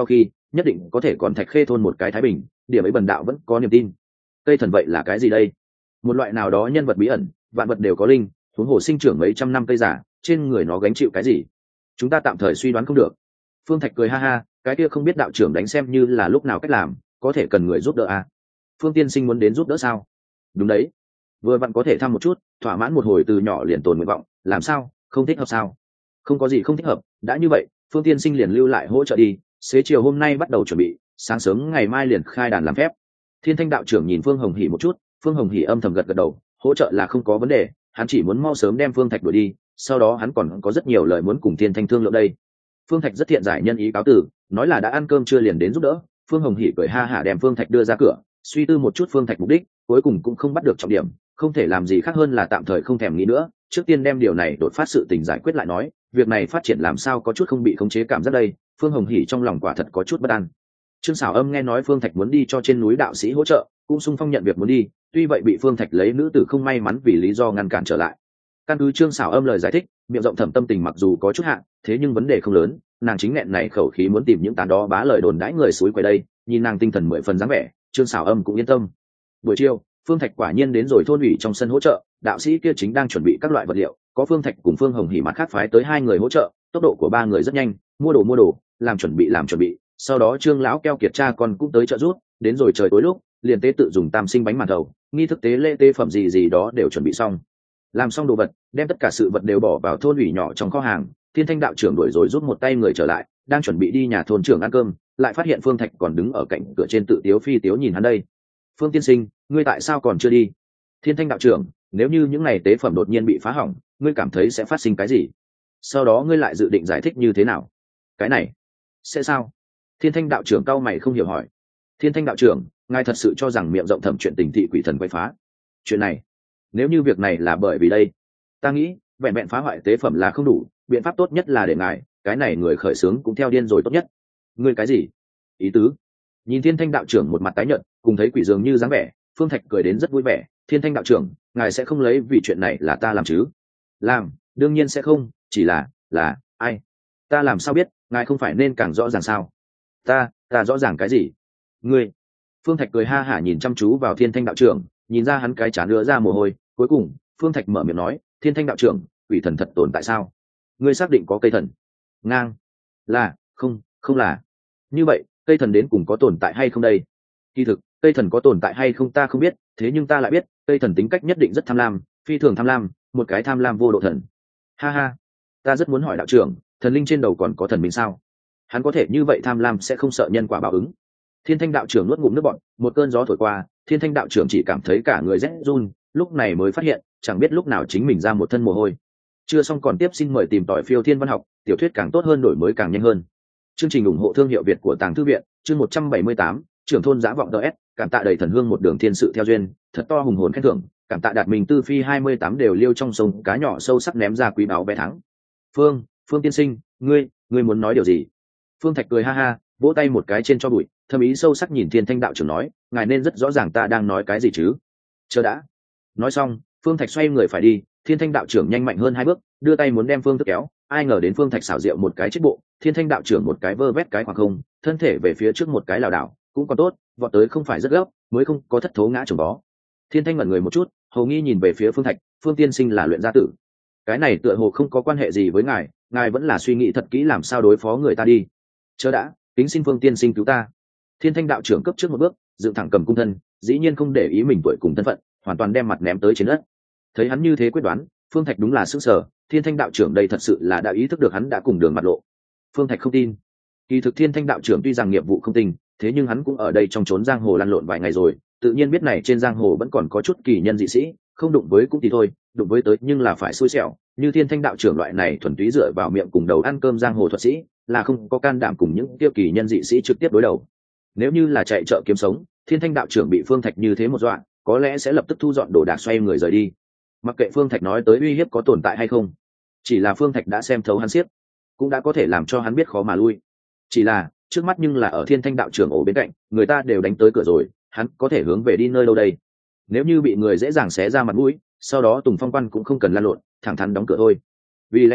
nhất định có thể còn Thạch Khê thôn một cái thái bình, điểm ấy bần đạo vẫn có niềm tin. Cây thần vậy là cái gì đây? Một loại nào đó nhân vật bí ẩn, vạn vật đều có linh, huống hồ sinh trưởng mấy trăm năm cây giả, trên người nó gánh chịu cái gì? Chúng ta tạm thời suy đoán không được. Phương Thạch cười ha ha, cái kia không biết đạo trưởng đánh xem như là lúc nào cách làm, có thể cần người giúp đỡ à? Phương tiên sinh muốn đến giúp đỡ sao? Đúng đấy, vừa vặn có thể thăm một chút, thỏa mãn một hồi từ nhỏ liền tồn nguyện vọng, làm sao, không thích hợp sao? Không có gì không thích hợp, đã như vậy, Phương tiên sinh liền lưu lại hỗ trợ đi, xế chiều hôm nay bắt đầu chuẩn bị, sáng sớm ngày mai liền khai đàn làm phép. Thiên Thanh đạo trưởng nhìn Phương Hồng Hỉ một chút, Phương Hồng Hỉ âm thầm gật gật đầu, hỗ trợ là không có vấn đề, hắn chỉ muốn mau sớm đem Phương Thạch đuổi đi, sau đó hắn còn có rất nhiều lời muốn cùng Thiên Thanh thương lượng đây. Phương Thạch rất thiện giải nhân ý cáo từ, nói là đã ăn cơm chưa liền đến giúp đỡ. Phương Hồng Hỉ cười ha hả đem Phương Thạch đưa ra cửa, suy tư một chút Phương Thạch mục đích, cuối cùng cũng không bắt được trọng điểm, không thể làm gì khác hơn là tạm thời không thèm nghĩ nữa, trước tiên đem điều này đột phát sự tình giải quyết lại nói, việc này phát triển làm sao có chút không bị khống chế cảm giác đây. Phương Hồng Hỉ trong lòng quả thật có chút bất an. Trương Sảo Âm nghe nói Phương Thạch muốn đi cho trên núi đạo sĩ hỗ trợ, cũng xung phong nhận việc muốn đi, tuy vậy bị Phương Thạch lấy nữ tử không may mắn vì lý do ngăn cản trở lại. Căn cứ Trương Sảo Âm lời giải thích, miệng rộng thẩm tâm tình mặc dù có chút hạn, thế nhưng vấn đề không lớn, nàng chính nghẹn này khẩu khí muốn tìm những tán đó bá lời đồn đãi người suối quậy đây, nhìn nàng tinh thần mười phần dáng vẻ, Trương Sảo Âm cũng yên tâm. Buổi chiều, Phương Thạch quả nhiên đến rồi thôn ủy trong sân hỗ trợ, đạo sĩ kia chính đang chuẩn bị các loại vật liệu, có Phương Thạch cùng Phương Hồng Hỉ mặt khác phái tới hai người hỗ trợ, tốc độ của ba người rất nhanh, mua đồ mua đồ, làm chuẩn bị làm chuẩn bị, sau đó Trương lão keo kiệt cha con cũng tới trợ giúp, đến rồi trời tối lúc, liền tế tự dùng tam sinh bánh màn thầu, nghi thức tế lễ tế phẩm gì gì đó đều chuẩn bị xong. Làm xong đồ vật, đem tất cả sự vật đều bỏ vào thôn ủy nhỏ trong kho hàng, Thiên Thanh đạo trưởng đuổi rồi rút một tay người trở lại, đang chuẩn bị đi nhà thôn trưởng ăn cơm, lại phát hiện Phương Thạch còn đứng ở cạnh cửa trên tự tiếu phi tiếu nhìn hắn đây. Phương tiên sinh, ngươi tại sao còn chưa đi? Thiên Thanh đạo trưởng, nếu như những ngày tế phẩm đột nhiên bị phá hỏng, ngươi cảm thấy sẽ phát sinh cái gì? Sau đó ngươi lại dự định giải thích như thế nào? Cái này sẽ sao? Thiên Thanh đạo trưởng cau mày không hiểu hỏi. Thiên Thanh đạo trưởng, ngài thật sự cho rằng miệng rộng thẩm chuyện tình thị quỷ thần quay phá? Chuyện này, nếu như việc này là bởi vì đây, ta nghĩ vẹn vẹn phá hoại tế phẩm là không đủ, biện pháp tốt nhất là để ngài, cái này người khởi xướng cũng theo điên rồi tốt nhất. Ngươi cái gì ý tứ? Nhìn Thiên Thanh đạo trưởng một mặt tái nhợt, cùng thấy quỷ dường như dáng vẻ, Phương Thạch cười đến rất vui vẻ. Thiên Thanh đạo trưởng, ngài sẽ không lấy vì chuyện này là ta làm chứ? Làm, đương nhiên sẽ không, chỉ là là ai? Ta làm sao biết, ngài không phải nên càng rõ ràng sao? Ta, ta rõ ràng cái gì? Ngươi. Phương Thạch cười ha hả nhìn chăm chú vào Thiên Thanh đạo trưởng, nhìn ra hắn cái chán nữa ra mồ hôi, cuối cùng, Phương Thạch mở miệng nói, Thiên Thanh đạo trưởng, quỷ thần thật tồn tại sao? Ngươi xác định có cây thần? Ngang. Là, không, không là. Như vậy, cây thần đến cùng có tồn tại hay không đây? Kỳ thực, cây thần có tồn tại hay không ta không biết, thế nhưng ta lại biết, cây thần tính cách nhất định rất tham lam, phi thường tham lam, một cái tham lam vô độ thần. Ha ha, ta rất muốn hỏi đạo trưởng, thần linh trên đầu còn có thần minh sao? Hắn có thể như vậy tham lam sẽ không sợ nhân quả báo ứng. Thiên Thanh đạo trưởng nuốt ngụm nước bọt, một cơn gió thổi qua, Thiên Thanh đạo trưởng chỉ cảm thấy cả người rét run, lúc này mới phát hiện, chẳng biết lúc nào chính mình ra một thân mồ hôi. Chưa xong còn tiếp xin mời tìm tỏi phiêu thiên văn học, tiểu thuyết càng tốt hơn đổi mới càng nhanh hơn. Chương trình ủng hộ thương hiệu Việt của Tàng Thư viện, chương một trăm bảy mươi tám, trưởng thôn Giá Vọng ds, cảm tạ đầy thần hương một đường thiên sự theo duyên, thật to hùng hồn khen thưởng, cảm tạ đạt mình tư phi hai mươi tám đều liêu trong sông cá nhỏ sâu sắc ném ra quý báo vé thắng. Phương, Phương tiên sinh, ngươi, ngươi muốn nói điều gì? Phương Thạch cười ha ha, vỗ tay một cái trên cho bụi, thâm ý sâu sắc nhìn Thiên Thanh đạo trưởng nói, ngài nên rất rõ ràng ta đang nói cái gì chứ? Chờ đã. Nói xong, Phương Thạch xoay người phải đi, Thiên Thanh đạo trưởng nhanh mạnh hơn hai bước, đưa tay muốn đem Phương Thức kéo, ai ngờ đến Phương Thạch xảo diệu một cái chết bộ, Thiên Thanh đạo trưởng một cái vơ vét cái khoảng không, thân thể về phía trước một cái lảo đảo, cũng còn tốt, vọt tới không phải rất gấp, mới không có thất thố ngã chồng bó. Thiên Thanh ngẩn người một chút, hầu nghi nhìn về phía Phương Thạch, Phương tiên sinh là luyện gia tử, cái này tựa hồ không có quan hệ gì với ngài, ngài vẫn là suy nghĩ thật kỹ làm sao đối phó người ta đi. Chờ đã, kính xin Phương tiên sinh cứu ta. Thiên Thanh đạo trưởng cấp trước một bước, dựng thẳng cầm cung thân, dĩ nhiên không để ý mình tuổi cùng thân phận, hoàn toàn đem mặt ném tới trên đất. Thấy hắn như thế quyết đoán, Phương Thạch đúng là sững sờ, Thiên Thanh đạo trưởng đây thật sự là đã ý thức được hắn đã cùng đường mặt lộ. Phương Thạch không tin. Kỳ thực Thiên Thanh đạo trưởng tuy rằng nghiệp vụ không tinh, thế nhưng hắn cũng ở đây trong chốn giang hồ lăn lộn vài ngày rồi, tự nhiên biết này trên giang hồ vẫn còn có chút kỳ nhân dị sĩ, không đụng với cũng thì thôi, đụng với tới nhưng là phải xui xẻo, như Thiên Thanh đạo trưởng loại này thuần túy dựa vào miệng cùng đầu ăn cơm giang hồ thuật sĩ, là không có can đảm cùng những tiêu kỳ nhân dị sĩ trực tiếp đối đầu. Nếu như là chạy chợ kiếm sống, Thiên Thanh đạo trưởng bị Phương Thạch như thế một dọa, có lẽ sẽ lập tức thu dọn đồ đạc xoay người rời đi. Mặc kệ Phương Thạch nói tới uy hiếp có tồn tại hay không, chỉ là Phương Thạch đã xem thấu hắn xiết, cũng đã có thể làm cho hắn biết khó mà lui. Chỉ là trước mắt nhưng là ở Thiên Thanh đạo trưởng ổ bên cạnh, người ta đều đánh tới cửa rồi, hắn có thể hướng về đi nơi đâu đây? Nếu như bị người dễ dàng xé ra mặt mũi, sau đó Tùng Phong Quan cũng không cần lan lộn, thẳng thắn đóng cửa thôi. Vì lẽ đó,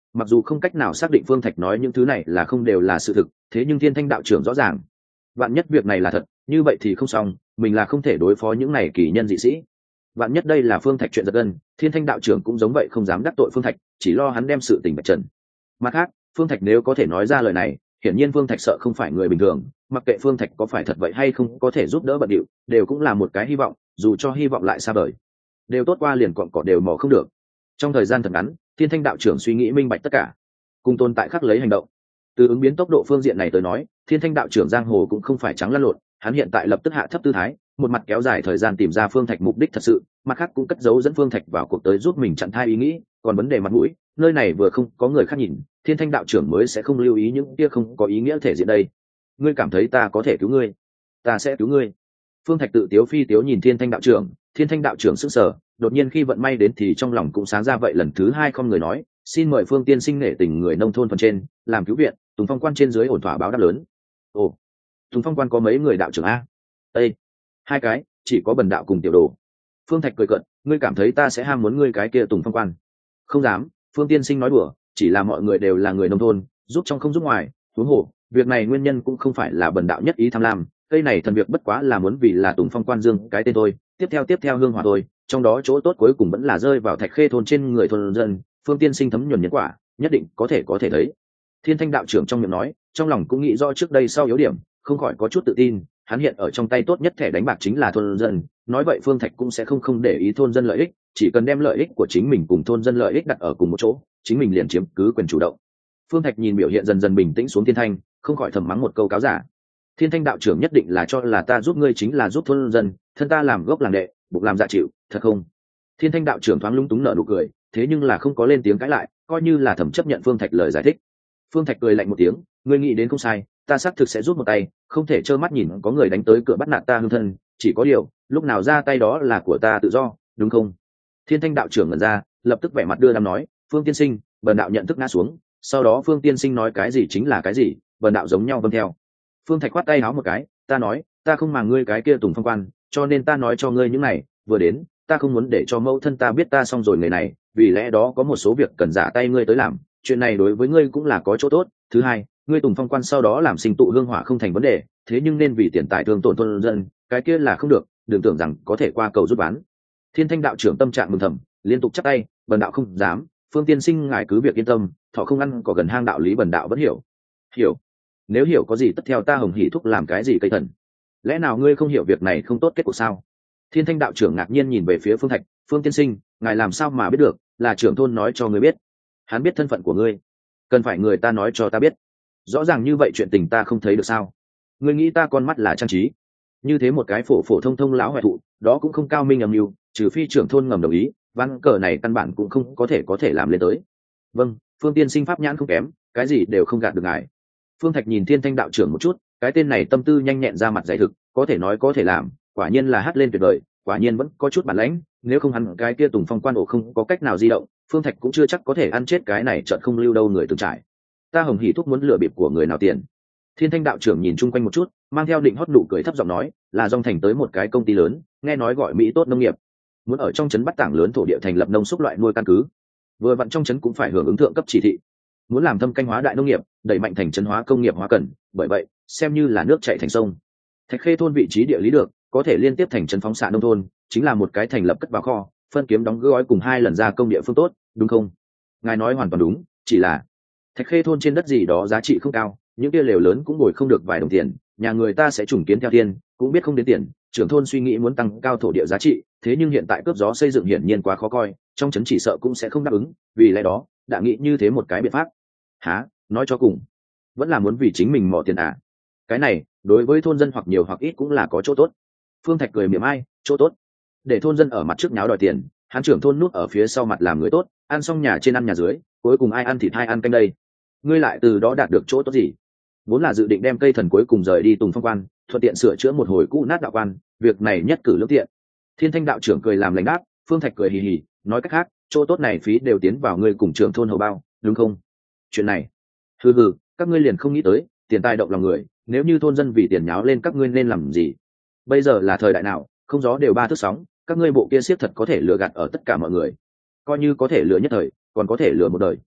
mặc dù không cách nào xác định phương thạch nói những thứ này là không đều là sự thực, thế nhưng thiên thanh đạo trưởng rõ ràng vạn nhất việc này là thật, như vậy thì không xong, mình là không thể đối phó những này kỳ nhân dị sĩ. Vạn nhất đây là phương thạch chuyện giật gân, thiên thanh đạo trưởng cũng giống vậy không dám đắc tội phương thạch, chỉ lo hắn đem sự tình bạch trần. Mặt khác, phương thạch nếu có thể nói ra lời này, hiển nhiên phương thạch sợ không phải người bình thường, mặc kệ phương thạch có phải thật vậy hay không có thể giúp đỡ bận điệu, đều cũng là một cái hy vọng, dù cho hy vọng lại xa vời, đều tốt qua liền cọn cỏ đều mò không được. Trong thời gian thật ngắn, thiên thanh đạo trưởng suy nghĩ minh bạch tất cả, cùng tồn tại khắc lấy hành động. Từ ứng biến tốc độ phương diện này tới nói, thiên thanh đạo trưởng giang hồ cũng không phải trắng lăn lộn, hắn hiện tại lập tức hạ thấp tư thái, một mặt kéo dài thời gian tìm ra phương thạch mục đích thật sự, mặt khác cũng cất giấu dẫn phương thạch vào cuộc tới giúp mình chặn thai ý nghĩ. Còn vấn đề mặt mũi, nơi này vừa không có người khác nhìn, thiên thanh đạo trưởng mới sẽ không lưu ý những kia không có ý nghĩa thể diện đây. Ngươi cảm thấy ta có thể cứu ngươi, ta sẽ cứu ngươi. Phương thạch tự tiếu phi tiếu nhìn thiên thanh đạo trưởng, thiên thanh đạo trưởng sững sờ, đột nhiên khi vận may đến thì trong lòng cũng sáng ra vậy, lần thứ hai không người nói, xin mời phương tiên sinh nể tình người nông thôn phần trên làm cứu viện, Tùng Phong quan trên dưới ổn thỏa báo đáp lớn. Ồ, Tùng Phong quan có mấy người đạo trưởng a? Ê, hai cái, chỉ có bần đạo cùng tiểu đồ. Phương thạch cười cợt, ngươi cảm thấy ta sẽ ham muốn ngươi cái kia Tùng Phong quan? Không dám, phương tiên sinh nói đùa, chỉ là mọi người đều là người nông thôn, giúp trong không giúp ngoài, huống hồ việc này nguyên nhân cũng không phải là bần đạo nhất ý tham lam, cây này thần việc bất quá là muốn vì là Tùng Phong quan dương cái tên thôi, tiếp theo tiếp theo hương hòa thôi, trong đó chỗ tốt cuối cùng vẫn là rơi vào Thạch Khê thôn trên người thôn dân. Phương tiên sinh thấm nhuần nhân quả, nhất định có thể có thể thấy. Thiên thanh đạo trưởng trong miệng nói, trong lòng cũng nghĩ rõ trước đây sau yếu điểm, không khỏi có chút tự tin. Hắn hiện ở trong tay tốt nhất thẻ đánh bạc chính là thôn dân, nói vậy phương thạch cũng sẽ không không để ý thôn dân lợi ích, chỉ cần đem lợi ích của chính mình cùng thôn dân lợi ích đặt ở cùng một chỗ, chính mình liền chiếm cứ quyền chủ động. Phương thạch nhìn biểu hiện dần dần bình tĩnh xuống thiên thanh, không khỏi thầm mắng một câu cáo giả. Thiên thanh đạo trưởng nhất định là cho là ta giúp ngươi chính là giúp thôn dân, thân ta làm gốc làm đệ, bụng làm dạ chịu, thật không? Thiên thanh đạo trưởng thoáng lung túng nở nụ cười, thế nhưng là không có lên tiếng cãi lại, coi như là thầm chấp nhận phương thạch lời giải thích. Phương thạch cười lạnh một tiếng, ngươi nghĩ đến không sai, ta xác thực sẽ rút một tay, không thể trơ mắt nhìn có người đánh tới cửa bắt nạt ta hương thân, chỉ có điều lúc nào ra tay đó là của ta tự do, đúng không? Thiên thanh đạo trưởng ngẩn ra, lập tức vẻ mặt đưa đám nói, phương tiên sinh, bần đạo nhận thức ngã xuống, sau đó phương tiên sinh nói cái gì chính là cái gì, bần đạo giống nhau vâng theo. Phương thạch khoát tay áo một cái, ta nói, ta không màng ngươi cái kia Tùng Phong quan, cho nên ta nói cho ngươi những này, vừa đến ta không muốn để cho mẫu thân ta biết ta xong rồi người này, vì lẽ đó có một số việc cần giả tay ngươi tới làm, chuyện này đối với ngươi cũng là có chỗ tốt. Thứ hai, ngươi Tùng Phong quan sau đó làm sinh tụ hương hỏa không thành vấn đề, thế nhưng nên vì tiền tài thương tổn thôn dân, cái kia là không được, đừng tưởng rằng có thể qua cầu rút bán. Thiên thanh đạo trưởng tâm trạng mừng thầm, liên tục chắp tay, bần đạo không dám, phương tiên sinh ngài cứ việc yên tâm, thọ không ăn có gần hang đạo lý bần đạo vẫn hiểu. Hiểu? Nếu hiểu có gì tất theo ta hồng hỷ thúc làm cái gì cây thần? Lẽ nào ngươi không hiểu việc này không tốt kết cục sao? Thiên thanh đạo trưởng ngạc nhiên nhìn về phía phương thạch, phương tiên sinh, ngài làm sao mà biết được, là trưởng thôn nói cho ngươi biết. Hắn biết thân phận của ngươi, cần phải người ta nói cho ta biết. Rõ ràng như vậy chuyện tình ta không thấy được sao? Ngươi nghĩ ta con mắt là trang trí? Như thế một cái phổ phổ thông thông lão hoại thụ, đó cũng không cao minh âm mưu, trừ phi trưởng thôn ngầm đồng ý, ván cờ này căn bản cũng không có thể có thể làm lên tới. Vâng, phương tiên sinh pháp nhãn không kém, cái gì đều không gạt được ngài. Phương thạch nhìn thiên thanh đạo trưởng một chút, cái tên này tâm tư nhanh nhẹn ra mặt giải thực, có thể nói có thể làm, quả nhiên là hát lên tuyệt vời, quả nhiên vẫn có chút bản lãnh, nếu không hắn cái kia Tùng Phong quan ổ không có cách nào di động, phương thạch cũng chưa chắc có thể ăn chết cái này chợt không lưu đâu người từng trải. Ta hồng hỷ thúc muốn lừa bịp của người nào tiền? Thiên thanh đạo trưởng nhìn chung quanh một chút, mang theo định hót nụ cười thấp giọng nói, là dòng thành tới một cái công ty lớn, nghe nói gọi Mỹ Tốt nông nghiệp, muốn ở trong trấn bắt tảng lớn thổ địa thành lập nông xúc loại nuôi căn cứ, vừa vặn trong trấn cũng phải hưởng ứng thượng cấp chỉ thị, muốn làm thâm canh hóa đại nông nghiệp, đẩy mạnh thành trấn hóa công nghiệp hóa cần, bởi vậy xem như là nước chảy thành sông. Thạch Khê thôn vị trí địa lý được, có thể liên tiếp thành trấn phóng xạ nông thôn, chính là một cái thành lập cất vào kho, phân kiếm đóng gói cùng hai lần ra công địa phương tốt, đúng không? Ngài nói hoàn toàn đúng, chỉ là Thạch Khê thôn trên đất gì đó giá trị không cao, những kia lều lớn cũng bồi không được vài đồng tiền, nhà người ta sẽ trùng kiến theo tiền, cũng biết không đến tiền, trưởng thôn suy nghĩ muốn tăng cao thổ địa giá trị, thế nhưng hiện tại cướp gió xây dựng hiển nhiên quá khó coi, trong trấn chỉ sợ cũng sẽ không đáp ứng, vì lẽ đó đã nghĩ như thế một cái biện pháp. Hả? Nói cho cùng vẫn là muốn vì chính mình mò tiền à? Cái này đối với thôn dân hoặc nhiều hoặc ít cũng là có chỗ tốt. Phương Thạch cười mỉa mai, chỗ tốt để thôn dân ở mặt trước nháo đòi tiền, hắn trưởng thôn núp ở phía sau mặt làm người tốt, ăn xong nhà trên ăn nhà dưới, cuối cùng ai ăn thịt hay ăn canh đây? Ngươi lại từ đó đạt được chỗ tốt gì? Vốn là dự định đem cây thần cuối cùng rời đi Tùng Phong quan, thuận tiện sửa chữa một hồi cũ nát đạo quan, việc này nhất cử lưỡng tiện. Thiên thanh đạo trưởng cười làm lãnh đáp. Phương Thạch cười hì hì, nói cách khác, chỗ tốt này phí đều tiến vào ngươi cùng trưởng thôn hầu bao, đúng không? Chuyện này, hừ hừ, các ngươi liền không nghĩ tới, tiền tài động lòng người, nếu như thôn dân vì tiền nháo lên các ngươi nên làm gì? Bây giờ là thời đại nào, không gió đều ba thước sóng, các ngươi bộ kia siết thật có thể lừa gạt ở tất cả mọi người, coi như có thể lừa nhất thời, còn có thể lừa một đời.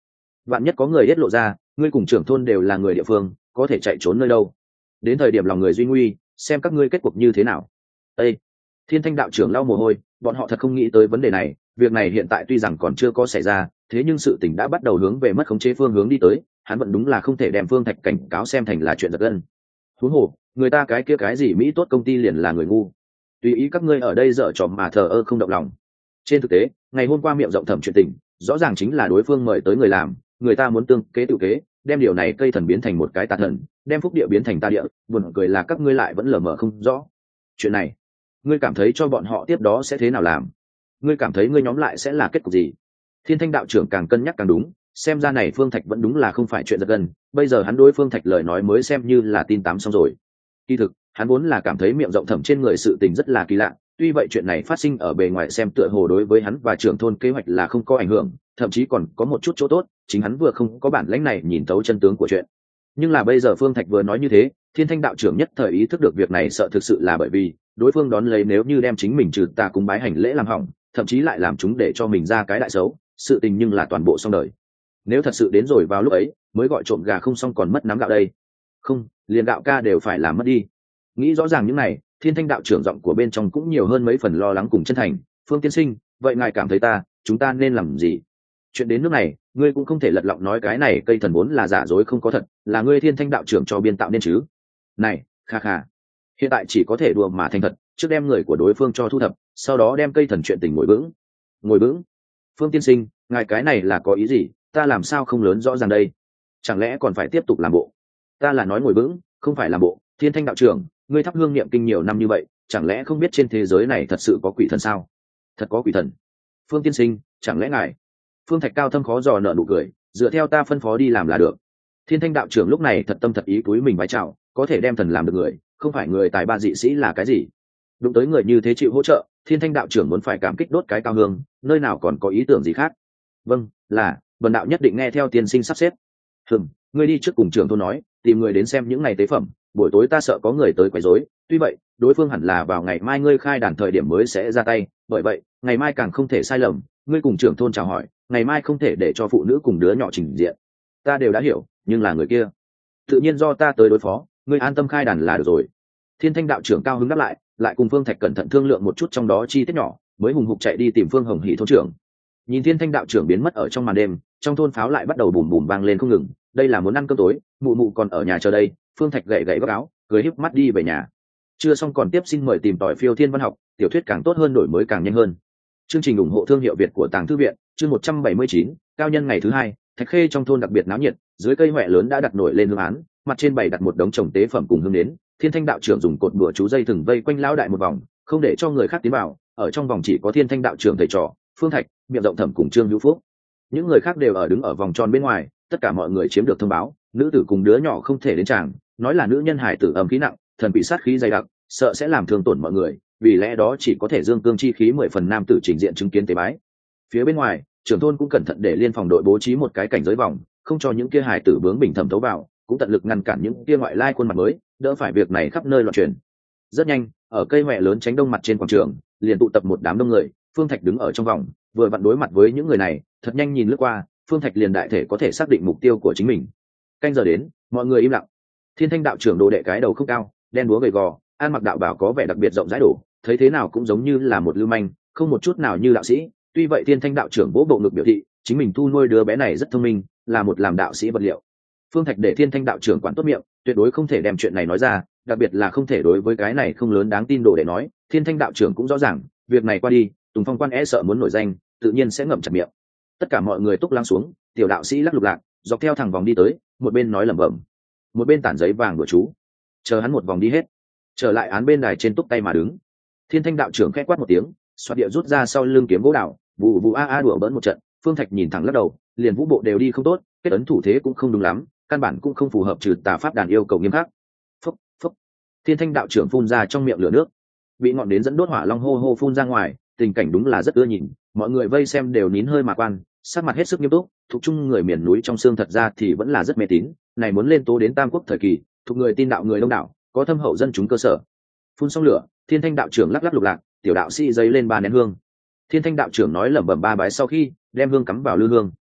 vạn nhất có người tiết lộ ra ngươi cùng trưởng thôn đều là người địa phương, có thể chạy trốn nơi đâu. Đến thời điểm lòng người duy nguy, xem các ngươi kết cuộc như thế nào. Ê! Thiên Thanh đạo trưởng lau mồ hôi, bọn họ thật không nghĩ tới vấn đề này. Việc này hiện tại tuy rằng còn chưa có xảy ra, thế nhưng sự tình đã bắt đầu hướng về mất khống chế phương hướng đi tới. Hắn vẫn đúng là không thể đem Phương Thạch cảnh cáo xem thành là chuyện giật gân. Huống hồ, người ta cái kia cái gì Mỹ tốt công ty liền là người ngu. Tùy ý các ngươi ở đây dở trò mà thờ ơ không động lòng. Trên thực tế, ngày hôm qua miệng rộng thẩm chuyện tình, rõ ràng chính là đối phương mời tới người làm, người ta muốn tương kế tự kế, đem điều này cây thần biến thành một cái tà thần, đem phúc địa biến thành tà địa. Buồn cười là các ngươi lại vẫn lờ mờ không rõ chuyện này. Ngươi cảm thấy cho bọn họ tiếp đó sẽ thế nào làm? Ngươi cảm thấy ngươi nhóm lại sẽ là kết cục gì? Thiên Thanh đạo trưởng càng cân nhắc càng đúng, xem ra này Phương Thạch vẫn đúng là không phải chuyện giật gân. Bây giờ hắn đối Phương Thạch lời nói mới xem như là tin tám xong rồi. Kỳ thực, hắn vốn là cảm thấy miệng rộng thẩm trên người sự tình rất là kỳ lạ. Tuy vậy chuyện này phát sinh ở bề ngoài xem tựa hồ đối với hắn và trưởng thôn kế hoạch là không có ảnh hưởng, thậm chí còn có một chút chỗ tốt, chính hắn vừa không có bản lĩnh này nhìn thấu chân tướng của chuyện. Nhưng là bây giờ Phương Thạch vừa nói như thế, Thiên Thanh đạo trưởng nhất thời ý thức được việc này sợ thực sự là bởi vì đối phương đón lấy nếu như đem chính mình trừ tà cúng bái hành lễ làm hỏng, thậm chí lại làm chúng để cho mình ra cái đại xấu, sự tình nhưng là toàn bộ xong đời. Nếu thật sự đến rồi vào lúc ấy, mới gọi trộm gà không xong còn mất nắm gạo đây. Không, liền gạo ca đều phải làm mất đi. Nghĩ rõ ràng những này, Thiên Thanh đạo trưởng giọng của bên trong cũng nhiều hơn mấy phần lo lắng cùng chân thành. Phương tiên sinh, vậy ngài cảm thấy ta, chúng ta nên làm gì? Chuyện đến nước này, ngươi cũng không thể lật lọng nói cái này cây thần vốn là giả dối không có thật, là ngươi Thiên Thanh đạo trưởng cho biên tạo nên chứ? Này, kha kha. Hiện tại chỉ có thể đùa mà thành thật, trước đem người của đối phương cho thu thập, sau đó đem cây thần chuyện tình ngồi vững. Ngồi vững? Phương tiên sinh, ngài cái này là có ý gì? Ta làm sao không lớn rõ ràng đây? Chẳng lẽ còn phải tiếp tục làm bộ? Ta là nói ngồi vững, không phải làm bộ. Thiên Thanh đạo trưởng, ngươi thắp hương niệm kinh nhiều năm như vậy, chẳng lẽ không biết trên thế giới này thật sự có quỷ thần sao? Thật có quỷ thần? Phương tiên sinh, chẳng lẽ ngài? Phương Thạch cao thâm khó dò nợ nụ cười, dựa theo ta phân phó đi làm là được. Thiên Thanh đạo trưởng lúc này thật tâm thật ý túi mình vái chào, có thể đem thần làm được người, không phải người tài ba dị sĩ là cái gì? Đụng tới người như thế chịu hỗ trợ, Thiên Thanh đạo trưởng muốn phải cảm kích đốt cái cao hương, nơi nào còn có ý tưởng gì khác? Vâng, là, Vân đạo nhất định nghe theo tiên sinh sắp xếp. Hừm, ngươi đi trước cùng trưởng thôn nói, tìm người đến xem những ngày tế phẩm, buổi tối ta sợ có người tới quấy rối. Tuy vậy, đối phương hẳn là vào ngày mai ngươi khai đàn thời điểm mới sẽ ra tay, bởi vậy, ngày mai càng không thể sai lầm, ngươi cùng trưởng thôn chào hỏi, ngày mai không thể để cho phụ nữ cùng đứa nhỏ trình diện. Ta đều đã hiểu, nhưng là người kia, tự nhiên do ta tới đối phó, ngươi an tâm khai đàn là được rồi. Thiên Thanh đạo trưởng cao hứng đáp lại, lại cùng Phương Thạch cẩn thận thương lượng một chút trong đó chi tiết nhỏ, mới hùng hục chạy đi tìm Phương Hồng Hỷ thôn trưởng. Nhìn Thiên Thanh đạo trưởng biến mất ở trong màn đêm, trong thôn pháo lại bắt đầu bùm bùm vang lên không ngừng, đây là muốn ăn cơm tối, mụ mụ còn ở nhà chờ đây. Phương Thạch gậy gậy góc áo, cười híp mắt đi về nhà. Chưa xong còn tiếp xin mời tìm tỏi Phiêu Thiên Văn học, tiểu thuyết càng tốt hơn đổi mới càng nhanh hơn. Chương trình ủng hộ thương hiệu Việt của Tàng Thư viện, chương một trăm bảy mươi chín, cao nhân ngày thứ hai, Thạch Khê trong thôn đặc biệt náo nhiệt, dưới cây hoè lớn đã đặt nổi lên hương án, mặt trên bày đặt một đống trồng tế phẩm cùng hương đến. Thiên Thanh đạo trưởng dùng cột bùa chú dây thừng vây quanh lão đại một vòng, không để cho người khác tiến vào, ở trong vòng chỉ có Thiên Thanh đạo trưởng thầy trò, Phương Thạch, miệng rộng thẩm cùng Trương Hữu Phúc. Những người khác đều ở đứng ở vòng tròn bên ngoài, tất cả mọi người chiếm được thông báo, nữ tử cùng đứa nhỏ không thể đến tràng, nói là nữ nhân hải tử âm khí nặng, thần bị sát khí dày đặc, sợ sẽ làm thương tổn mọi người, vì lẽ đó chỉ có thể dương cương chi khí mười phần nam tử trình diện chứng kiến tế bái. Phía bên ngoài, trưởng thôn cũng cẩn thận để liên phòng đội bố trí một cái cảnh giới vòng, không cho những kia hải tử bướng bỉnh thẩm thấu vào, cũng tận lực ngăn cản những kia ngoại lai khuôn mặt mới, đỡ phải việc này khắp nơi loạn truyền. Rất nhanh, ở cây hoè lớn tránh đông mặt trên quảng trường, liền tụ tập một đám đông người. Phương Thạch đứng ở trong vòng, vừa vặn đối mặt với những người này, thật nhanh nhìn lướt qua, Phương Thạch liền đại thể có thể xác định mục tiêu của chính mình. Canh giờ đến, mọi người im lặng. Thiên Thanh đạo trưởng đồ đệ cái đầu không cao, đen búa gầy gò, ăn mặc đạo bào có vẻ đặc biệt rộng rãi đổ, thấy thế nào cũng giống như là một lưu manh, không một chút nào như đạo sĩ. Tuy vậy Thiên Thanh đạo trưởng vỗ bộ ngực biểu thị, chính mình thu nuôi đứa bé này rất thông minh, là một làm đạo sĩ vật liệu. Phương Thạch để Thiên Thanh đạo trưởng quản tốt miệng, tuyệt đối không thể đem chuyện này nói ra, đặc biệt là không thể đối với cái này không lớn đáng tin đồ đệ nói. Thiên Thanh đạo trưởng cũng rõ ràng, việc này qua đi, Tùng Phong quan e sợ muốn nổi danh, tự nhiên sẽ ngậm chặt miệng. Tất cả mọi người túc lắng xuống, tiểu đạo sĩ lắc lục lạc, dọc theo thẳng vòng đi tới, một bên nói lẩm bẩm, một bên tản giấy vàng của chú. Chờ hắn một vòng đi hết, trở lại án bên đài trên túc tay mà đứng. Thiên Thanh đạo trưởng khẽ quát một tiếng, xoát địa rút ra sau lưng kiếm gỗ đào, vụ vụ a a đùa bỡn một trận. Phương Thạch nhìn thẳng lắc đầu, liền vũ bộ đều đi không tốt, kết ấn thủ thế cũng không đúng lắm, căn bản cũng không phù hợp trừ tà pháp đàn yêu cầu nghiêm khắc. Phúc phúc. Thiên Thanh đạo trưởng phun ra trong miệng lửa nước, bị ngọn đến dẫn đốt hỏa long hô hô phun ra ngoài, tình cảnh đúng là rất ưa nhìn, mọi người vây xem đều nín hơi mà quan, sắc mặt hết sức nghiêm túc. Thuộc chung người miền núi trong xương thật ra thì vẫn là rất mê tín, này muốn lên tố đến Tam Quốc thời kỳ, thuộc người tin đạo người đông đảo, có thâm hậu dân chúng cơ sở. Phun xong lửa, Thiên Thanh đạo trưởng lắc lắc lục lạc, tiểu đạo sĩ giấy lên ba nén hương. Thiên Thanh đạo trưởng nói lẩm bẩm ba bái sau khi đem hương cắm vào lư hương,